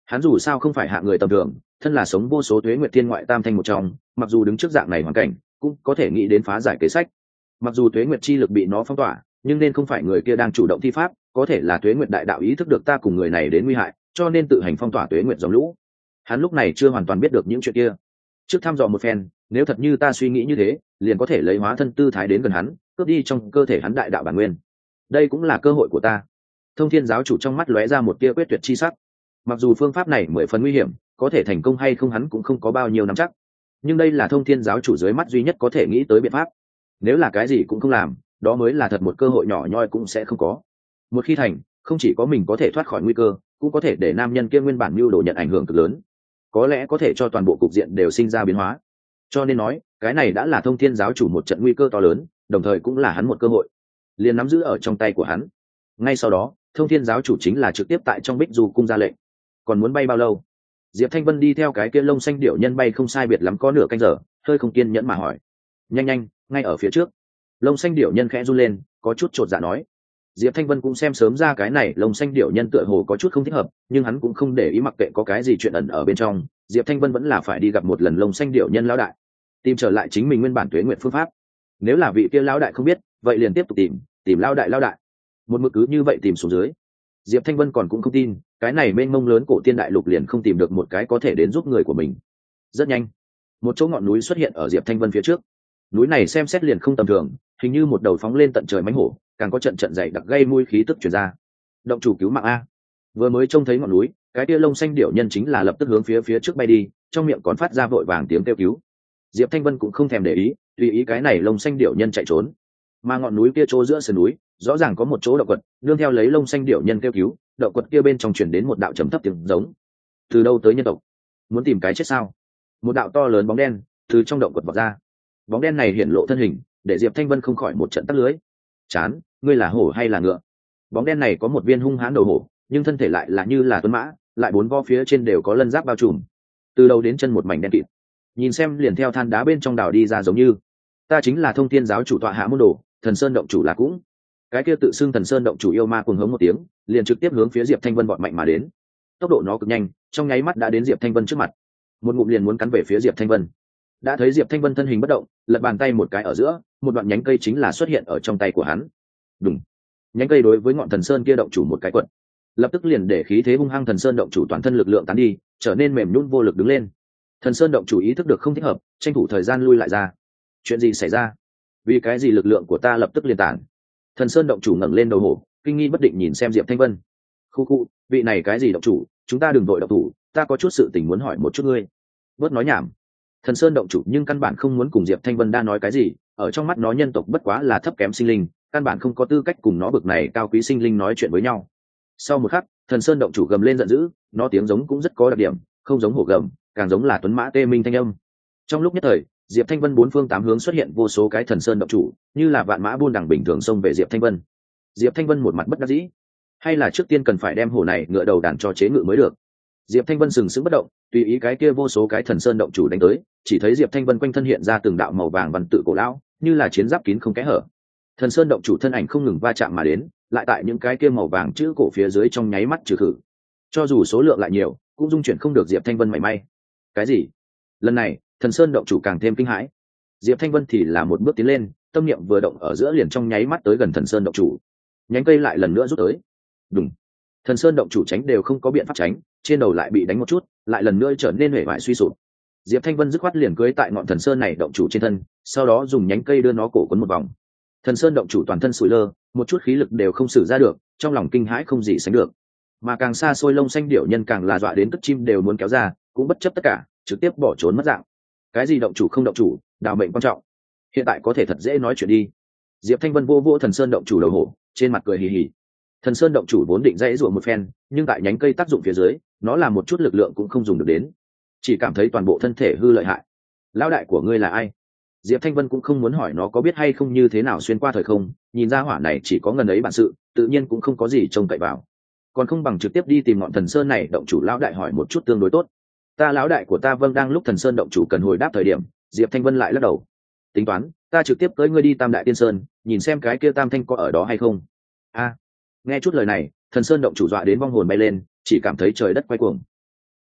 Hắn dù sao không phải hạ người tầm thường, thân là sống vô số tuế nguyệt thiên ngoại tam thanh một trong, mặc dù đứng trước dạng này hoàn cảnh cũng có thể nghĩ đến phá giải kế sách. Mặc dù tuế nguyệt chi lực bị nó phong tỏa, nhưng nên không phải người kia đang chủ động thi pháp, có thể là tuế nguyệt đại đạo ý thức được ta cùng người này đến nguy hại, cho nên tự hành phong tỏa tuế nguyệt dòng lũ. Hắn lúc này chưa hoàn toàn biết được những chuyện kia. Trước thăm dò một phen, nếu thật như ta suy nghĩ như thế, liền có thể lấy hóa thân tư thái đến gần hắn, cướp đi trong cơ thể hắn đại đạo bản nguyên. Đây cũng là cơ hội của ta. Thông Thiên giáo chủ trong mắt lóe ra một tia quyết tuyệt chi sắc. Mặc dù phương pháp này mười phần nguy hiểm, có thể thành công hay không hắn cũng không có bao nhiêu nắm chắc, nhưng đây là Thông Thiên giáo chủ dưới mắt duy nhất có thể nghĩ tới biện pháp. Nếu là cái gì cũng không làm, đó mới là thật một cơ hội nhỏ nhoi cũng sẽ không có. Một khi thành, không chỉ có mình có thể thoát khỏi nguy cơ, cũng có thể để nam nhân kia nguyên bản mưu đồ nhận ảnh hưởng cực lớn, có lẽ có thể cho toàn bộ cục diện đều sinh ra biến hóa. Cho nên nói, cái này đã là Thông Thiên giáo chủ một trận nguy cơ to lớn, đồng thời cũng là hắn một cơ hội, liền nắm giữ ở trong tay của hắn. Ngay sau đó, Thông Thiên giáo chủ chính là trực tiếp tại trong Bích Du cung ra lệnh. Còn muốn bay bao lâu? Diệp Thanh Vân đi theo cái kia lông xanh điểu nhân bay không sai biệt lắm có nửa canh giờ, hơi không kiên nhẫn mà hỏi. Nhanh nhanh, ngay ở phía trước. Lông xanh điểu nhân khẽ run lên, có chút chột dạ nói. Diệp Thanh Vân cũng xem sớm ra cái này lông xanh điểu nhân tựa hồ có chút không thích hợp, nhưng hắn cũng không để ý, mặc kệ có cái gì chuyện ẩn ở bên trong, Diệp Thanh Vân vẫn là phải đi gặp một lần lông xanh điểu nhân lão đại, tìm trở lại chính mình nguyên bản tuế nguyện phương pháp. Nếu là vị kia lão đại không biết, vậy liền tiếp tục tìm, tìm lão đại lão đại. Một mực cứ như vậy tìm xuống dưới. Diệp Thanh Vân còn cũng không tin, cái này mênh mông lớn cổ tiên đại lục liền không tìm được một cái có thể đến giúp người của mình. Rất nhanh, một chỗ ngọn núi xuất hiện ở Diệp Thanh Vân phía trước. Núi này xem xét liền không tầm thường, hình như một đầu phóng lên tận trời mãnh hổ, càng có trận trận dày đặc gây mùi khí tức truyền ra. Động chủ cứu mạng a! Vừa mới trông thấy ngọn núi, cái kia lông xanh điểu nhân chính là lập tức hướng phía phía trước bay đi, trong miệng còn phát ra vội vàng tiếng kêu cứu. Diệp Thanh Vân cũng không thèm để ý, tùy ý cái này lông xanh điểu nhân chạy trốn. Mà ngọn núi kia chỗ giữa sườn núi, rõ ràng có một chỗ động quật, nương theo lấy lông xanh điểu nhân kêu cứu, động quật kia bên trong truyền đến một đạo trầm thấp tiếng giống. Từ đâu tới nhân tộc? Muốn tìm cái chết sao? Một đạo to lớn bóng đen từ trong động quật vọt ra. Bóng đen này hiển lộ thân hình, để Diệp Thanh Vân không khỏi một trận tắc lưới. Chán, ngươi là hổ hay là ngựa? Bóng đen này có một viên hung hãn đầu hổ, nhưng thân thể lại là như là tuấn mã, lại bốn vo phía trên đều có lân giáp bao trùm, từ đầu đến chân một mảnh đen kịt, nhìn xem liền theo than đá bên trong đảo đi ra giống như. Ta chính là Thông Thiên giáo chủ tọa hạ môn đồ, Thần Sơn động chủ là cũng. Cái kia tự xưng Thần Sơn động chủ yêu ma cuồng hống một tiếng, liền trực tiếp hướng phía Diệp Thanh Vân vọt mạnh mà đến. Tốc độ nó cực nhanh, trong nháy mắt đã đến Diệp Thanh Vân trước mặt, một ngụm liền muốn cắn về phía Diệp Thanh Vân. Đã thấy Diệp Thanh Vân thân hình bất động, lật bàn tay một cái ở giữa, một đoạn nhánh cây chính là xuất hiện ở trong tay của hắn. Đùng, nhánh cây đối với ngọn Thần Sơn kia động chủ một cái quật, lập tức liền để khí thế hung hăng Thần Sơn động chủ toàn thân lực lượng tán đi, trở nên mềm nhũn vô lực đứng lên. Thần Sơn động chủ ý thức được không thích hợp, tranh thủ thời gian lui lại ra. Chuyện gì xảy ra? Vì cái gì lực lượng của ta lập tức liền tản? Thần Sơn động chủ ngẩng lên đầu hổ, kinh nghi bất định nhìn xem Diệp Thanh Vân. Khu khu, vị này cái gì động chủ, chúng ta đừng vội động thủ, ta có chút sự tình muốn hỏi một chút ngươi. Bớt nói nhảm. Thần Sơn động chủ nhưng căn bản không muốn cùng Diệp Thanh Vân đa nói cái gì, ở trong mắt nó nhân tộc bất quá là thấp kém sinh linh, căn bản không có tư cách cùng nó bực này cao quý sinh linh nói chuyện với nhau. Sau một khắc, Thần Sơn động chủ gầm lên giận dữ, nó tiếng giống cũng rất có đặc điểm, không giống hổ gầm, càng giống là tuấn mã tê minh thanh âm. Trong lúc nhất thời, Diệp Thanh Vân bốn phương tám hướng xuất hiện vô số cái Thần Sơn động chủ, như là vạn mã buôn đằng bình thường xông về Diệp Thanh Vân. Diệp Thanh Vân một mặt bất đắc dĩ, hay là trước tiên cần phải đem hổ này ngựa đầu đàn cho chế ngự mới được. Diệp Thanh Vân sừng sững bất động, tùy ý cái kia vô số cái Thần Sơn động chủ đánh tới, chỉ thấy Diệp Thanh Vân quanh thân hiện ra từng đạo màu vàng văn tự cổ lão, như là chiến giáp kín không kẽ hở. Thần Sơn động chủ thân ảnh không ngừng va chạm mà đến, lại tại những cái kia màu vàng chữ cổ phía dưới trong nháy mắt trừ khử. Cho dù số lượng lại nhiều, cũng dung chuyển không được Diệp Thanh Vân mảy may. Cái gì? Lần này, Thần Sơn động chủ càng thêm kinh hãi. Diệp Thanh Vân thì là một bước tiến lên, tâm niệm vừa động ở giữa liền trong nháy mắt tới gần Thần Sơn động chủ. Nhánh cây lại lần nữa rút tới. Đùng. Thần Sơn động chủ tránh đều không có biện pháp tránh, trên đầu lại bị đánh một chút, lại lần nữa trở nên hể vải suy sụp. Diệp Thanh Vân dứt khoát liền cưỡi tại ngọn Thần Sơn này động chủ trên thân, sau đó dùng nhánh cây đưa nó cổ quấn một vòng. Thần Sơn động chủ toàn thân sủi lơ, một chút khí lực đều không sử ra được, trong lòng kinh hãi không gì sánh được. Mà càng xa xôi lông xanh điểu nhân càng là dọa đến cất chim đều muốn kéo ra, cũng bất chấp tất cả, trực tiếp bỏ trốn mất dạng. Cái gì động chủ không động chủ, đào mệnh quan trọng. Hiện tại có thể thật dễ nói chuyện đi. Diệp Thanh Vân vô vô Thần Sơn động chủ đầu hổ, trên mặt cười hì hì. Thần Sơn động chủ vốn định dãy rủa một phen, nhưng tại nhánh cây tác dụng phía dưới, nó làm một chút lực lượng cũng không dùng được đến, chỉ cảm thấy toàn bộ thân thể hư lợi hại. Lão đại của ngươi là ai? Diệp Thanh Vân cũng không muốn hỏi nó có biết hay không như thế nào xuyên qua thời không, nhìn ra hỏa này chỉ có ngần ấy bản sự, tự nhiên cũng không có gì trông cậy vào, còn không bằng trực tiếp đi tìm ngọn Thần Sơn này động chủ lão đại hỏi một chút tương đối tốt. Ta lão đại của ta vâng. Đang lúc Thần Sơn động chủ cần hồi đáp thời điểm, Diệp Thanh Vân lại lắc đầu. Tính toán, ta trực tiếp cưỡi ngươi đi Tam Đại Tiên Sơn, nhìn xem cái kia Tam Thanh có ở đó hay không. A, nghe chút lời này, Thần Sơn động chủ dọa đến vong hồn bay lên, chỉ cảm thấy trời đất quay cuồng.